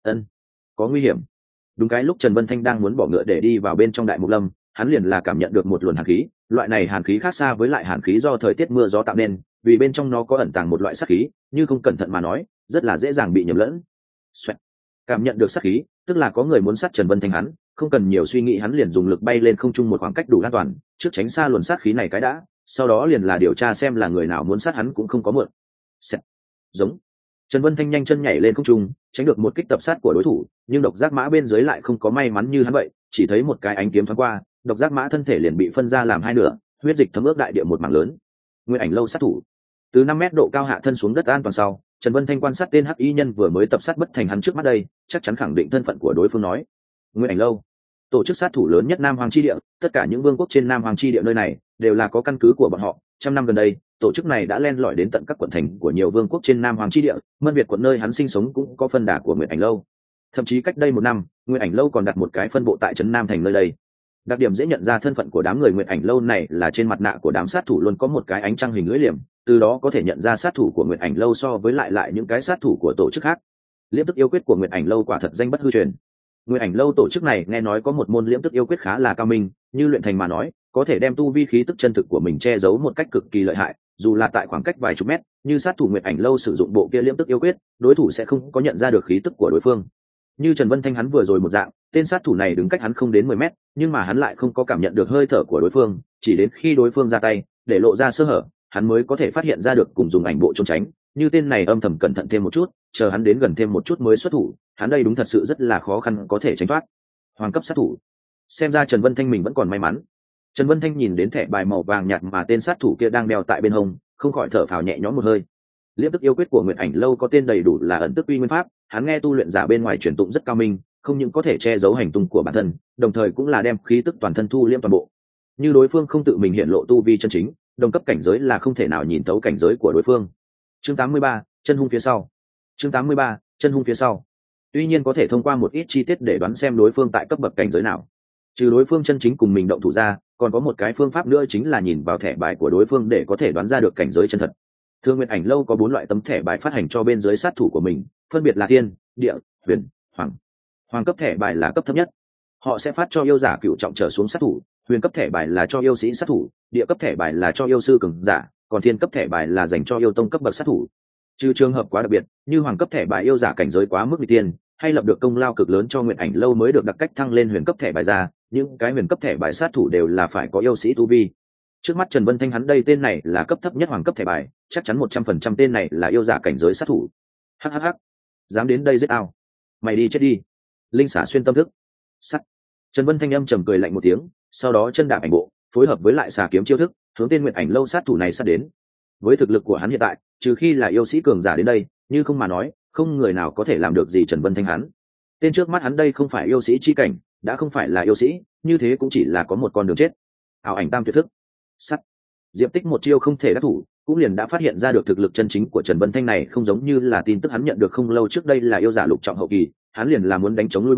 Có nguy hiểm. Đúng cái lúc Trần Vân Thanh đang muốn bỏ ngựa để đi vào bên trong đại mục lâm, hắn liền là cảm nhận được một luồng hàn khí. Loại này hàn khí khác xa với lại hàn khí do thời tiết mưa gió tạo nên, vì bên trong nó có ẩn tàng một loại sát khí, như không cẩn thận mà nói rất là dễ dàng bị nhầm lẫn. Xoẹt. Cảm nhận được sát khí, tức là có người muốn sát Trần Vân Thanh. Hắn không cần nhiều suy nghĩ, hắn liền dùng lực bay lên không trung một khoảng cách đủ an toàn, trước tránh xa luồng sát khí này cái đã, sau đó liền là điều tra xem là người nào muốn sát hắn cũng không có mượn. Xẹt. Giống. Trần Vân Thanh nhanh chân nhảy lên không trung, tránh được một kích tập sát của đối thủ, nhưng độc giác mã bên dưới lại không có may mắn như hắn vậy, chỉ thấy một cái ánh kiếm thoáng qua, độc giác mã thân thể liền bị phân ra làm 2 nửa, huyết dịch thấm ướt đại địa một mảng lớn. Nguyên Ảnh Lâu sát thủ. Từ 5 mét độ cao hạ thân xuống đất an toàn sau, Trần Vân Thanh quan sát tên hắc y nhân vừa mới tập sát bất thành hắn trước mắt đây, chắc chắn khẳng định thân phận của đối phương nói. Nguyên Ảnh Lâu, tổ chức sát thủ lớn nhất Nam Hoàng chi địa, tất cả những vương quốc trên Nam Hoàng chi địa nơi này đều là có căn cứ của bọn họ. Trăm năm gần đây, tổ chức này đã len lỏi đến tận các quận thành của nhiều vương quốc trên Nam Hoàng chi địa, Mân Việt quận nơi hắn sinh sống cũng có phân đà của Nguyệt Ảnh Lâu. Thậm chí cách đây 1 năm, Nguyệt Ảnh Lâu còn đặt một cái phân bộ tại trấn Nam thành nơi đây. Đặc điểm dễ nhận ra thân phận của đám người Nguyệt Ảnh Lâu này là trên mặt nạ của đám sát thủ luôn có một cái ánh trăng hình lưỡi liềm, từ đó có thể nhận ra sát thủ của Nguyệt Ảnh Lâu so với lại những cái sát thủ của tổ chức khác. Liễm tức yêu quyết của Nguyệt Ảnh Lâu quả thật danh bất hư truyền. Nguyệt Ảnh Lâu tổ chức này nghe nói có một môn liễm tức yêu quyết khá là cao minh, như luyện thành mà nói, có thể đem tu vi khí tức chân thực của mình che giấu một cách cực kỳ lợi hại, dù là tại khoảng cách vài chục mét, như sát thủ Nguyệt Ảnh Lâu sử dụng bộ kia liễm tức yêu quyết, đối thủ sẽ không có nhận ra được khí tức của đối phương. Như Trần Vân Thanh hắn vừa rồi một dạng, tên sát thủ này đứng cách hắn không đến 10 mét, nhưng mà hắn lại không có cảm nhận được hơi thở của đối phương, chỉ đến khi đối phương ra tay, để lộ ra sơ hở, hắn mới có thể phát hiện ra được cùng dùng ảnh bộ trốn tránh. Như tên này âm thầm cẩn thận thêm một chút, chờ hắn đến gần thêm một chút mới xuất thủ, hắn đây đúng thật sự rất là khó khăn có thể tránh thoát. Hoàng cấp sát thủ. Xem ra Trần Vân Thanh mình vẫn còn may mắn. Trần Vân Thanh nhìn đến thẻ bài màu vàng nhạt mà tên sát thủ kia đang đeo tại bên hông, không khỏi thở phào nhẹ nhõm một hơi. Liễm tức yêu quyết của Nguyệt Ảnh Lâu có tên đầy đủ là ẩn tức uy nguyên pháp, hắn nghe tu luyện giả bên ngoài truyền tụng rất cao minh, không những có thể che giấu hành tung của bản thân, đồng thời cũng là đem khí tức toàn thân thu liễm toàn bộ. Như đối phương không tự mình hiện lộ tu vi chân chính, đồng cấp cảnh giới là không thể nào nhìn thấu cảnh giới của đối phương. Chương 83, chân hung phía sau. Chương 83, chân hung phía sau. Tuy nhiên có thể thông qua một ít chi tiết để đoán xem đối phương tại cấp bậc cảnh giới nào. Trừ đối phương chân chính cùng mình động thủ ra, còn có một cái phương pháp nữa chính là nhìn vào thẻ bài của đối phương để có thể đoán ra được cảnh giới chân thật. Thương Nguyệt Ảnh Lâu có 4 loại tấm thẻ bài phát hành cho bên dưới sát thủ của mình, phân biệt là thiên, địa, huyền, hoàng. Hoàng cấp thẻ bài là cấp thấp nhất. Họ sẽ phát cho yêu giả cựu trọng trở xuống sát thủ, huyền cấp thẻ bài là cho yêu sĩ sát thủ, địa cấp thẻ bài là cho yêu sư cường giả, còn thiên cấp thẻ bài là dành cho yêu tông cấp bậc sát thủ. Trừ trường hợp quá đặc biệt, như hoàng cấp thẻ bài yêu giả cảnh giới quá mức nguy tiên, hay lập được công lao cực lớn cho Nguyệt Ảnh Lâu mới được đặc cách thăng lên huyền cấp thẻ bài ra, những cái huyền cấp thẻ bài sát thủ đều là phải có yêu sĩ tu vi. Trước mắt Trần Vân Thanh hắn đây tên này là cấp thấp nhất hoàng cấp thẻ bài, chắc chắn 100% tên này là yêu giả cảnh giới sát thủ. Hhh, dám đến đây giết ao, mày đi chết đi. Linh xả xuyên tâm thức. Sắt. Trần Vân Thanh âm trầm cười lạnh một tiếng, sau đó chân đạp ảnh bộ, phối hợp với lại xà kiếm chiêu thức, hướng tên Nguyệt Ảnh Lâu sát thủ này sát đến. Với thực lực của hắn hiện tại, trừ khi là yêu sĩ cường giả đến đây, như không mà nói, không người nào có thể làm được gì Trần Vân Thanh hắn. Tên trước mắt hắn đây không phải yêu sĩ chi cảnh, đã không phải là yêu sĩ, như thế cũng chỉ là có một con đường chết. Ảo ảnh tam tuyệt thức. Sắt. Diệp Tích một chiêu không thể đắc thủ, cũng liền đã phát hiện ra được thực lực chân chính của Trần Vân Thanh này không giống như là tin tức hắn nhận được không lâu trước đây là yêu giả lục trọng hậu kỳ, hắn liền là muốn đánh chống lui binh,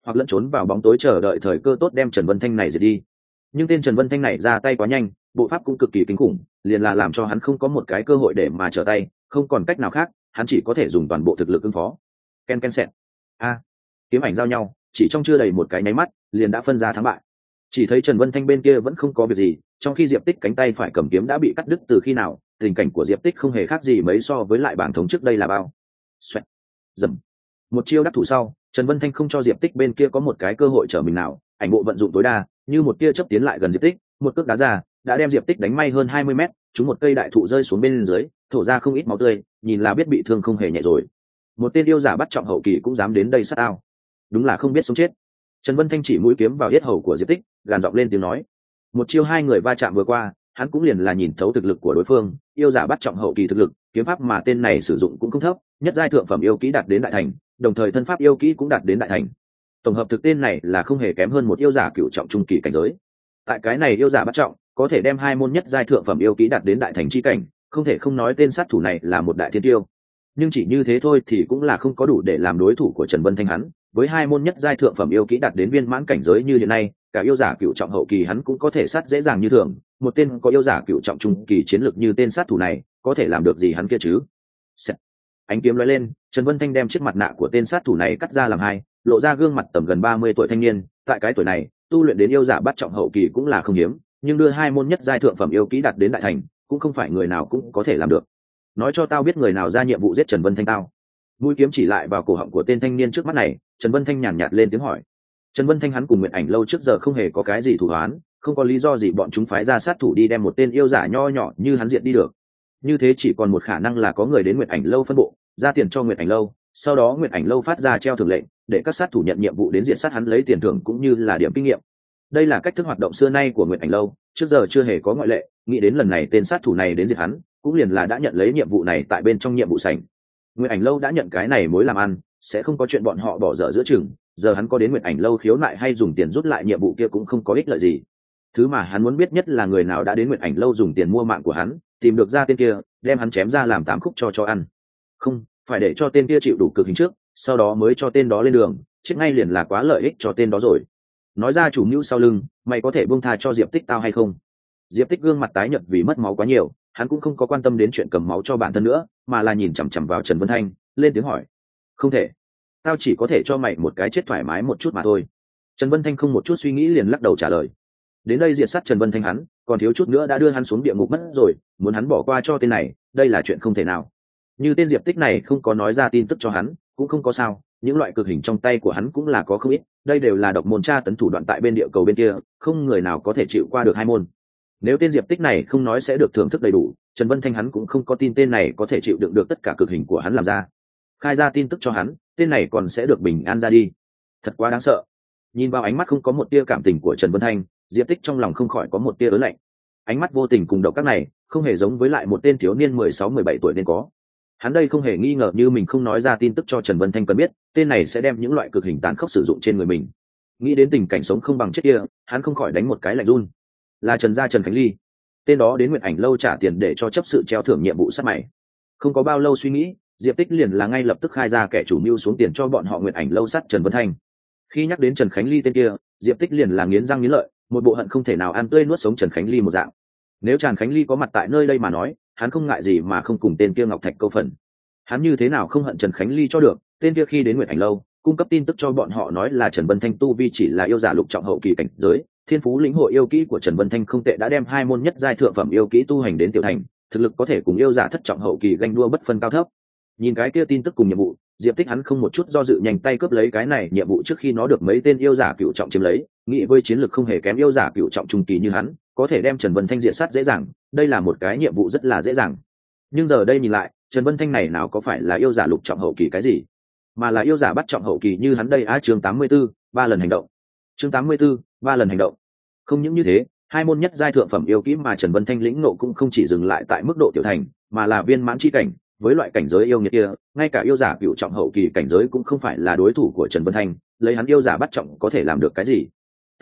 hoặc lẫn trốn vào bóng tối chờ đợi thời cơ tốt đem Trần Vân Thanh này diệt đi. Nhưng tên Trần Vân Thanh này ra tay quá nhanh, bộ pháp cũng cực kỳ kinh khủng, liền là làm cho hắn không có một cái cơ hội để mà trở tay, không còn cách nào khác, hắn chỉ có thể dùng toàn bộ thực lực ứng phó. Ken ken sẹt. A. Kiếm ảnh giao nhau, chỉ trong chưa đầy một cái nháy mắt, liền đã phân ra thắng bại. Chỉ thấy Trần Vân Thanh bên kia vẫn không có việc gì, trong khi Diệp Tích cánh tay phải cầm kiếm đã bị cắt đứt từ khi nào, tình cảnh của Diệp Tích không hề khác gì mấy so với lại bảng thống trước đây là bao. Xoẹt. Dầm. Một chiêu đắc thủ sau, Trần Vân Thanh không cho Diệp Tích bên kia có một cái cơ hội trở mình nào, ảnh bộ vận dụng tối đa, như một tia chớp tiến lại gần Diệp Tích, một cước đá ra, đã đem Diệp Tích đánh may hơn 20 mét, trúng một cây đại thụ rơi xuống bên dưới, thổ ra không ít máu tươi, nhìn là biết bị thương không hề nhẹ rồi. Một tên yêu giả bắt trọng hậu kỳ cũng dám đến đây sát tao, đúng là không biết sống chết. Trần Vân Thanh chỉ mũi kiếm vào yết hầu của Diệp Tích, gàn giọng lên tiếng nói. Một chiêu hai người va chạm vừa qua, hắn cũng liền là nhìn thấu thực lực của đối phương, yêu giả bắt trọng hậu kỳ thực lực, kiếm pháp mà tên này sử dụng cũng không thấp, nhất giai thượng phẩm yêu kỹ đạt đến đại thành, đồng thời thân pháp yêu kỹ cũng đạt đến đại thành. Tổng hợp thực tên này là không hề kém hơn một yêu giả cửu trọng trung kỳ cảnh giới. Tại cái này yêu giả bắt trọng, có thể đem hai môn nhất giai thượng phẩm yêu kỹ đạt đến đại thành chi cảnh, không thể không nói tên sát thủ này là một đại thiên tiêu. Nhưng chỉ như thế thôi thì cũng là không có đủ để làm đối thủ của Trần Vân Thanh hắn, với hai môn nhất giai thượng phẩm yêu kỹ đạt đến viên mãn cảnh giới như hiện nay, cả yêu giả cửu trọng hậu kỳ hắn cũng có thể sát dễ dàng như thường, một tên có yêu giả cửu trọng trung kỳ chiến lược như tên sát thủ này, có thể làm được gì hắn kia chứ? Xẹt. Ánh kiếm lóe lên, Trần Vân Thanh đem chiếc mặt nạ của tên sát thủ này cắt ra làm hai, lộ ra gương mặt tầm gần 30 tuổi thanh niên, tại cái tuổi này, tu luyện đến yêu giả bắt trọng hậu kỳ cũng là không hiếm, nhưng đưa hai môn nhất giai thượng phẩm yêu kỹ đạt đến đại thành, cũng không phải người nào cũng có thể làm được. Nói cho tao biết người nào ra nhiệm vụ giết Trần Vân Thanh tao. Mũi kiếm chỉ lại vào cổ họng của tên thanh niên trước mắt này, Trần Vân Thanh nhàn nhạt lên tiếng hỏi. Trần Vân Thanh hắn cùng Nguyệt Ảnh lâu trước giờ không hề có cái gì thủ đoán, không có lý do gì bọn chúng phái ra sát thủ đi đem một tên yêu giả nho nhỏ như hắn diệt đi được. Như thế chỉ còn một khả năng là có người đến Nguyệt Ảnh lâu phân bộ, ra tiền cho Nguyệt Ảnh lâu, sau đó Nguyệt Ảnh lâu phát ra treo thưởng lệnh, để các sát thủ nhận nhiệm vụ đến diện sát hắn lấy tiền thưởng cũng như là điểm kinh nghiệm. Đây là cách thức hoạt động xưa nay của Nguyệt Ảnh lâu, trước giờ chưa hề có ngoại lệ, nghĩ đến lần này tên sát thủ này đến diệt hắn, cũng liền là đã nhận lấy nhiệm vụ này tại bên trong nhiệm vụ sảnh. Nguyệt Ảnh lâu đã nhận cái này mối làm ăn, sẽ không có chuyện bọn họ bỏ dở giữa chừng, giờ hắn có đến Nguyệt Ảnh lâu khiếu nại hay dùng tiền rút lại nhiệm vụ kia cũng không có ích lợi gì. Thứ mà hắn muốn biết nhất là người nào đã đến Nguyệt Ảnh lâu dùng tiền mua mạng của hắn, tìm được ra tên kia, đem hắn chém ra làm 8 khúc cho ăn. Không, phải để cho tên kia chịu đủ cực hình trước, sau đó mới cho tên đó lên đường, chết ngay liền là quá lợi ích cho tên đó rồi. Nói ra chủ mưu sau lưng, mày có thể buông tha cho Diệp Tích tao hay không? Diệp Tích gương mặt tái nhợt vì mất máu quá nhiều, hắn cũng không có quan tâm đến chuyện cầm máu cho bản thân nữa, mà là nhìn chằm chằm vào Trần Vân Thanh, lên tiếng hỏi. Không thể, tao chỉ có thể cho mày một cái chết thoải mái một chút mà thôi. Trần Vân Thanh không một chút suy nghĩ liền lắc đầu trả lời. Đến đây diệt sát Trần Vân Thanh hắn, còn thiếu chút nữa đã đưa hắn xuống địa ngục mất rồi, muốn hắn bỏ qua cho tên này, đây là chuyện không thể nào. Như tên Diệp Tích này không có nói ra tin tức cho hắn, cũng không có sao, những loại cực hình trong tay của hắn cũng là có không ít, đây đều là độc môn tra tấn thủ đoạn tại bên địa cầu bên kia, không người nào có thể chịu qua được hai môn. Nếu tên Diệp Tích này không nói sẽ được thưởng thức đầy đủ, Trần Vân Thanh hắn cũng không có tin tên này có thể chịu đựng được tất cả cực hình của hắn làm ra. Khai ra tin tức cho hắn, tên này còn sẽ được bình an ra đi. Thật quá đáng sợ. Nhìn vào ánh mắt không có một tia cảm tình của Trần Vân Thanh, Diệp Tích trong lòng không khỏi có một tia ớn lạnh. Ánh mắt vô tình cùng độc các này, không hề giống với lại một tên thiếu niên 16-17 tuổi nên có. Hắn đây không hề nghi ngờ như mình không nói ra tin tức cho Trần Vân Thanh cần biết, tên này sẽ đem những loại cực hình tàn khốc sử dụng trên người mình. Nghĩ đến tình cảnh sống không bằng chết kia, hắn không khỏi đánh một cái lạnh run. Là Trần gia Trần Khánh Ly. Tên đó đến Nguyệt Ảnh lâu trả tiền để cho chấp sự treo thưởng nhiệm vụ sát mày. Không có bao lâu suy nghĩ, Diệp Tích liền là ngay lập tức khai ra kẻ chủ mưu xuống tiền cho bọn họ Nguyệt Ảnh lâu sát Trần Vân Thanh. Khi nhắc đến Trần Khánh Ly tên kia, Diệp Tích liền là nghiến răng nghiến lợi, một bộ hận không thể nào ăn tươi nuốt sống Trần Khánh Ly một dạng. Nếu Trần Khánh Ly có mặt tại nơi đây mà nói, hắn không ngại gì mà không cùng tên kia Ngọc Thạch câu phần. Hắn như thế nào không hận Trần Khánh Ly cho được, tên kia khi đến Nguyệt Ảnh lâu, cung cấp tin tức cho bọn họ nói là Trần Vân Thanh tu vi chỉ là yêu giả lục trọng hậu kỳ cảnh giới, thiên phú lĩnh hội yêu kỹ của Trần Vân Thanh không tệ đã đem hai môn nhất giai thượng phẩm yêu kỹ tu hành đến tiểu thành, thực lực có thể cùng yêu giả thất trọng hậu kỳ ganh đua bất phân cao thấp. Nhìn cái kia tin tức cùng nhiệm vụ, Diệp Tích hắn không một chút do dự nhanh tay cướp lấy cái này nhiệm vụ trước khi nó được mấy tên yêu giả cựu trọng chiếm lấy, nghĩ với chiến lược không hề kém yêu giả cựu trọng trung kỳ như hắn, có thể đem Trần Vân Thanh diện sát dễ dàng, đây là một cái nhiệm vụ rất là dễ dàng. Nhưng giờ đây nhìn lại, Trần Vân Thanh này nào có phải là yêu giả lục trọng hậu kỳ cái gì, mà là yêu giả bắt trọng hậu kỳ như hắn đây á. Chương 84, 3 lần hành động. Chương 84, 3 lần hành động. Không những như thế, hai môn nhất giai thượng phẩm yêu kỹ mà Trần Vân Thanh lĩnh ngộ cũng không chỉ dừng lại tại mức độ tiểu thành, mà là viên mãn chi cảnh, với loại cảnh giới yêu nghiệt kia, ngay cả yêu giả cửu trọng hậu kỳ cảnh giới cũng không phải là đối thủ của Trần Vân Thanh, lấy hắn yêu giả bắt trọng có thể làm được cái gì?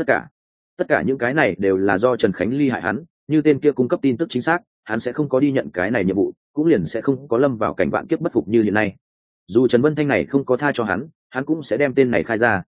Tất cả những cái này đều là do Trần Khánh Ly hại hắn, như tên kia cung cấp tin tức chính xác, hắn sẽ không có đi nhận cái này nhiệm vụ, cũng liền sẽ không có lâm vào cảnh vạn kiếp bất phục như hiện nay. Dù Trần Vân Thanh này không có tha cho hắn cũng sẽ đem tên này khai ra,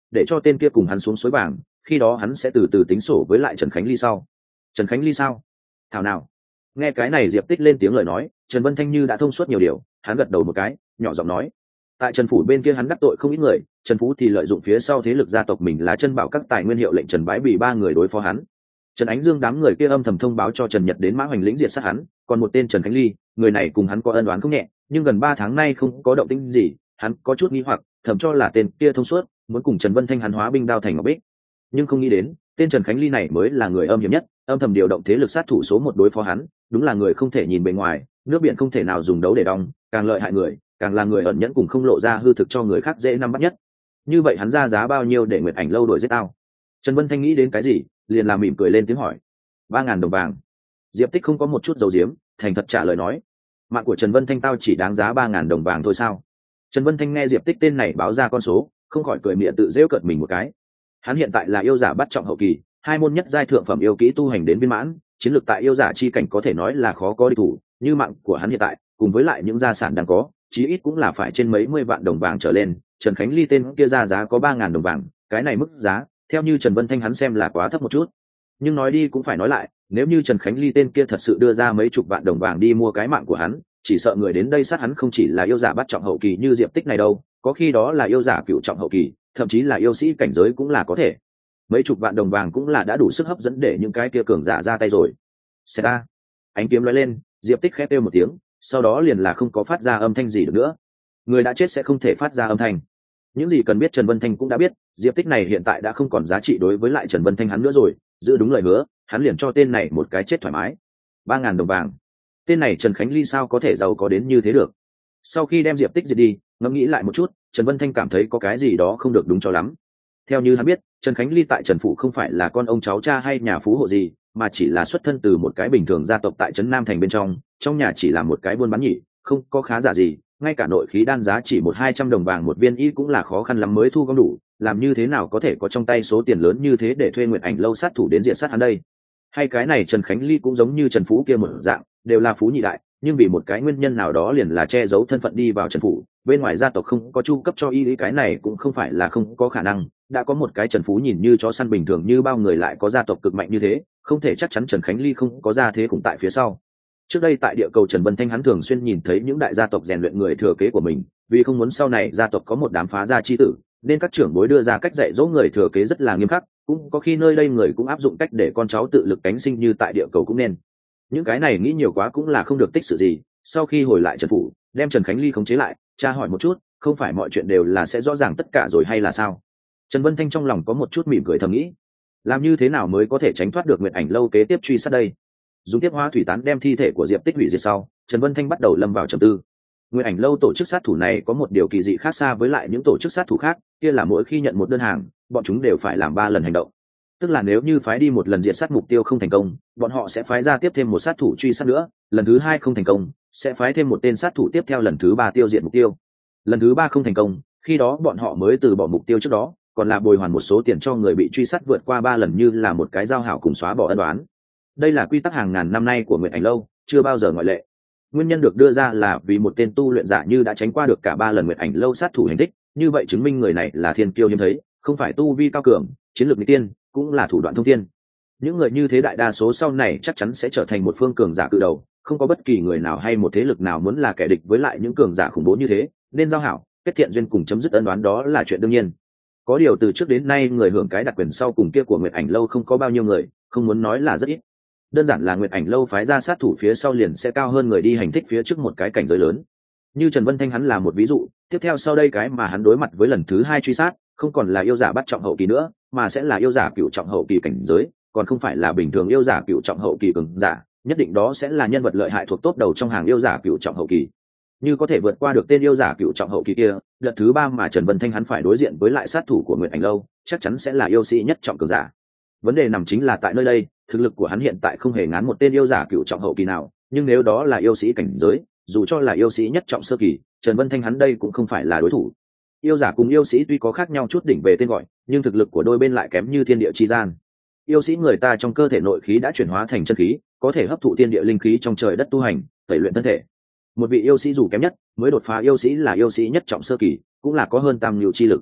để cho tên kia cùng hắn xuống suối vàng, khi đó hắn sẽ từ từ tính sổ với lại Trần Khánh Ly sau. Trần Khánh Ly sao? Thảo nào? Nghe cái này Diệp Tích lên tiếng lời nói, Trần Vân Thanh như đã thông suốt nhiều điều, hắn gật đầu một cái, nhỏ giọng nói: tại Trần phủ bên kia hắn đắc tội không ít người, Trần Phú thì lợi dụng phía sau thế lực gia tộc mình là chân bảo các tài nguyên hiệu lệnh Trần Bái Bì ba người đối phó hắn. Trần Ánh Dương đám người kia âm thầm thông báo cho Trần Nhật đến Mã Hoành lĩnh diệt sát hắn, còn một tên Trần Khánh Ly, người này cùng hắn có ân oán không nhẹ, nhưng gần 3 tháng nay không có động tĩnh gì, hắn có chút nghi hoặc, thầm cho là tên kia thông suốt, muốn cùng Trần Vân Thanh hắn hóa binh đao thành ngọc bích. Nhưng không nghĩ đến, tên Trần Khánh Ly này mới là người âm hiểm nhất, âm thầm điều động thế lực sát thủ số 1 đối phó hắn, đúng là người không thể nhìn bề ngoài, nước biển không thể nào dùng đấu để đong, càng lợi hại người, càng là người ẩn nhẫn cùng không lộ ra hư thực cho người khác dễ nắm bắt nhất. Như vậy hắn ra giá bao nhiêu để Nguyệt Ảnh lâu đổi giết tao? Trần Vân Thanh nghĩ đến cái gì, liền làm mỉm cười lên tiếng hỏi. 3.000 đồng vàng. Diệp Tích không có một chút dầu diếm, thành thật trả lời nói. Mạng của Trần Vân Thanh tao chỉ đáng giá 3.000 đồng vàng thôi sao? Trần Vân Thanh nghe Diệp Tích tên này báo ra con số, không khỏi cười mỉa tự giễu cợt mình một cái. Hắn hiện tại là yêu giả bắt trọng hậu kỳ, 2 môn nhất giai thượng phẩm yêu kỹ tu hành đến viên mãn, chiến lược tại yêu giả chi cảnh có thể nói là khó có địch thủ, như mạng của hắn hiện tại, cùng với lại những gia sản đang có, chí ít cũng là phải trên mấy mươi vạn đồng vàng trở lên. Trần Khánh Ly tên kia ra giá có 3.000 đồng vàng, cái này mức giá, theo như Trần Vân Thanh hắn xem là quá thấp một chút. Nhưng nói đi cũng phải nói lại, nếu như Trần Khánh Ly tên kia thật sự đưa ra mấy chục vạn đồng vàng đi mua cái mạng của hắn, chỉ sợ người đến đây sát hắn không chỉ là yêu giả bắt trọng hậu kỳ như Diệp Tích này đâu, có khi đó là yêu giả cửu trọng hậu kỳ, thậm chí là yêu sĩ cảnh giới cũng là có thể. Mấy chục vạn đồng vàng cũng là đã đủ sức hấp dẫn để những cái kia cường giả ra tay rồi. Xe ta, ánh kiếm lóe lên, Diệp Tích khẽ kêu một tiếng, sau đó liền là không có phát ra âm thanh gì được nữa. Người đã chết sẽ không thể phát ra âm thanh. Những gì cần biết Trần Vân Thanh cũng đã biết, Diệp Tích này hiện tại đã không còn giá trị đối với lại Trần Vân Thanh hắn nữa rồi, giữ đúng lời hứa, hắn liền cho tên này một cái chết thoải mái. 3.000 đồng vàng. Tên này Trần Khánh Ly sao có thể giàu có đến như thế được? Sau khi đem Diệp Tích diệt đi, ngẫm nghĩ lại một chút, Trần Vân Thanh cảm thấy có cái gì đó không được đúng cho lắm. Theo như hắn biết, Trần Khánh Ly tại Trần phủ không phải là con ông cháu cha hay nhà phú hộ gì, mà chỉ là xuất thân từ một cái bình thường gia tộc tại trấn Nam thành bên trong nhà chỉ là một cái buôn bán nhỉ, không có khá giả gì, ngay cả nội khí đan giá chỉ 100-200 đồng vàng một viên y cũng là khó khăn lắm mới thu gom đủ, làm như thế nào có thể có trong tay số tiền lớn như thế để thuê Nguyệt Ảnh lâu sát thủ đến diện sát hắn đây? Hay cái này Trần Khánh Ly cũng giống như Trần Phú kia một dạng, đều là phú nhị đại, nhưng vì một cái nguyên nhân nào đó liền là che giấu thân phận đi vào Trần phủ, bên ngoài gia tộc không có chu cấp cho y lý, cái này cũng không phải là không có khả năng, đã có một cái Trần Phú nhìn như chó săn bình thường như bao người lại có gia tộc cực mạnh như thế, không thể chắc chắn Trần Khánh Ly không có gia thế cùng tại phía sau. Trước đây tại địa cầu Trần Vân Thanh hắn thường xuyên nhìn thấy những đại gia tộc rèn luyện người thừa kế của mình, vì không muốn sau này gia tộc có một đám phá gia chi tử, nên các trưởng bối đưa ra cách dạy dỗ người thừa kế rất là nghiêm khắc, cũng có khi nơi đây người cũng áp dụng cách để con cháu tự lực cánh sinh như tại địa cầu cũng nên. Những cái này nghĩ nhiều quá cũng là không được tích sự gì. Sau khi hồi lại Trần phủ, đem Trần Khánh Ly khống chế lại, tra hỏi một chút, không phải mọi chuyện đều là sẽ rõ ràng tất cả rồi hay là sao? Trần Vân Thanh trong lòng có một chút mỉm cười thầm nghĩ, làm như thế nào mới có thể tránh thoát được Nguyệt Ảnh lâu kế tiếp truy sát đây? Dùng tiếp hóa thủy tán đem thi thể của Diệp Tích hủy diệt sau, Trần Vân Thanh bắt đầu lâm vào trầm tư. Nguyệt Ảnh lâu tổ chức sát thủ này có một điều kỳ dị khác xa với lại những tổ chức sát thủ khác, kia là mỗi khi nhận một đơn hàng, bọn chúng đều phải làm 3 lần hành động. Tức là nếu như phái đi một lần diệt sát mục tiêu không thành công, bọn họ sẽ phái ra tiếp thêm một sát thủ truy sát nữa, lần thứ 2 không thành công, sẽ phái thêm một tên sát thủ tiếp theo, lần thứ 3 tiêu diệt mục tiêu. Lần thứ 3 không thành công, khi đó bọn họ mới từ bỏ mục tiêu trước đó, còn là bồi hoàn một số tiền cho người bị truy sát vượt qua 3 lần như là một cái giao hảo cùng xóa bỏ ân oán. Đây là quy tắc hàng ngàn năm nay của Nguyệt Ảnh lâu, chưa bao giờ ngoại lệ. Nguyên nhân được đưa ra là vì một tên tu luyện giả như đã tránh qua được cả 3 lần Nguyệt Ảnh lâu sát thủ hành tích, như vậy chứng minh người này là thiên kiêu hiếm thấy, không phải tu vi cao cường, chiến lược mỹ tiên, cũng là thủ đoạn thông thiên. Những người như thế đại đa số sau này chắc chắn sẽ trở thành một phương cường giả cự đầu, không có bất kỳ người nào hay một thế lực nào muốn là kẻ địch với lại những cường giả khủng bố như thế, nên giao hảo, kết thiện duyên cùng chấm dứt ân oán đó là chuyện đương nhiên. Có điều từ trước đến nay người hưởng cái đặc quyền sau cùng kia của Nguyệt Ảnh lâu không có bao nhiêu người, không muốn nói là rất ít. Đơn giản là Nguyệt Ảnh lâu phái ra sát thủ phía sau liền sẽ cao hơn người đi hành thích phía trước một cái cảnh giới lớn. Như Trần Vân Thanh hắn là một ví dụ, tiếp theo sau đây cái mà hắn đối mặt với lần thứ 2 truy sát, không còn là yêu giả bắt trọng hậu kỳ nữa, mà sẽ là yêu giả cửu trọng hậu kỳ cảnh giới, còn không phải là bình thường yêu giả cửu trọng hậu kỳ cường giả, nhất định đó sẽ là nhân vật lợi hại thuộc top đầu trong hàng yêu giả cửu trọng hậu kỳ. Như có thể vượt qua được tên yêu giả cửu trọng hậu kỳ kia, đợt thứ 3 mà Trần Vân Thanh hắn phải đối diện với lại sát thủ của Nguyệt Ảnh lâu, chắc chắn sẽ là yêu sĩ nhất trọng cường giả. Vấn đề nằm chính là tại nơi đây, thực lực của hắn hiện tại không hề ngán một tên yêu giả cửu trọng hậu kỳ nào, nhưng nếu đó là yêu sĩ cảnh giới, dù cho là yêu sĩ nhất trọng sơ kỳ, Trần Vân Thanh hắn đây cũng không phải là đối thủ. Yêu giả cùng yêu sĩ tuy có khác nhau chút đỉnh về tên gọi, nhưng thực lực của đôi bên lại kém như thiên địa chi gian. Yêu sĩ người ta trong cơ thể nội khí đã chuyển hóa thành chân khí, có thể hấp thụ thiên địa linh khí trong trời đất tu hành, tẩy luyện thân thể. Một vị yêu sĩ dù kém nhất, mới đột phá yêu sĩ là yêu sĩ nhất trọng sơ kỳ, cũng là có hơn tam nhiều chi lực.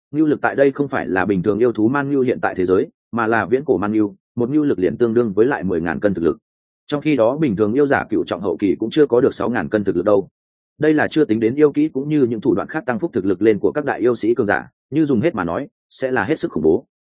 ngưu lực tại đây không phải là bình thường yêu thú man ngưu hiện tại thế giới, mà là viễn cổ man ngưu, một ngưu lực liền tương đương với lại 10.000 cân thực lực. Trong khi đó bình thường yêu giả cựu trọng hậu kỳ cũng chưa có được 6.000 cân thực lực đâu. Đây là chưa tính đến yêu kỹ cũng như những thủ đoạn khác tăng phúc thực lực lên của các đại yêu sĩ cường giả, như dùng hết mà nói sẽ là hết sức khủng bố.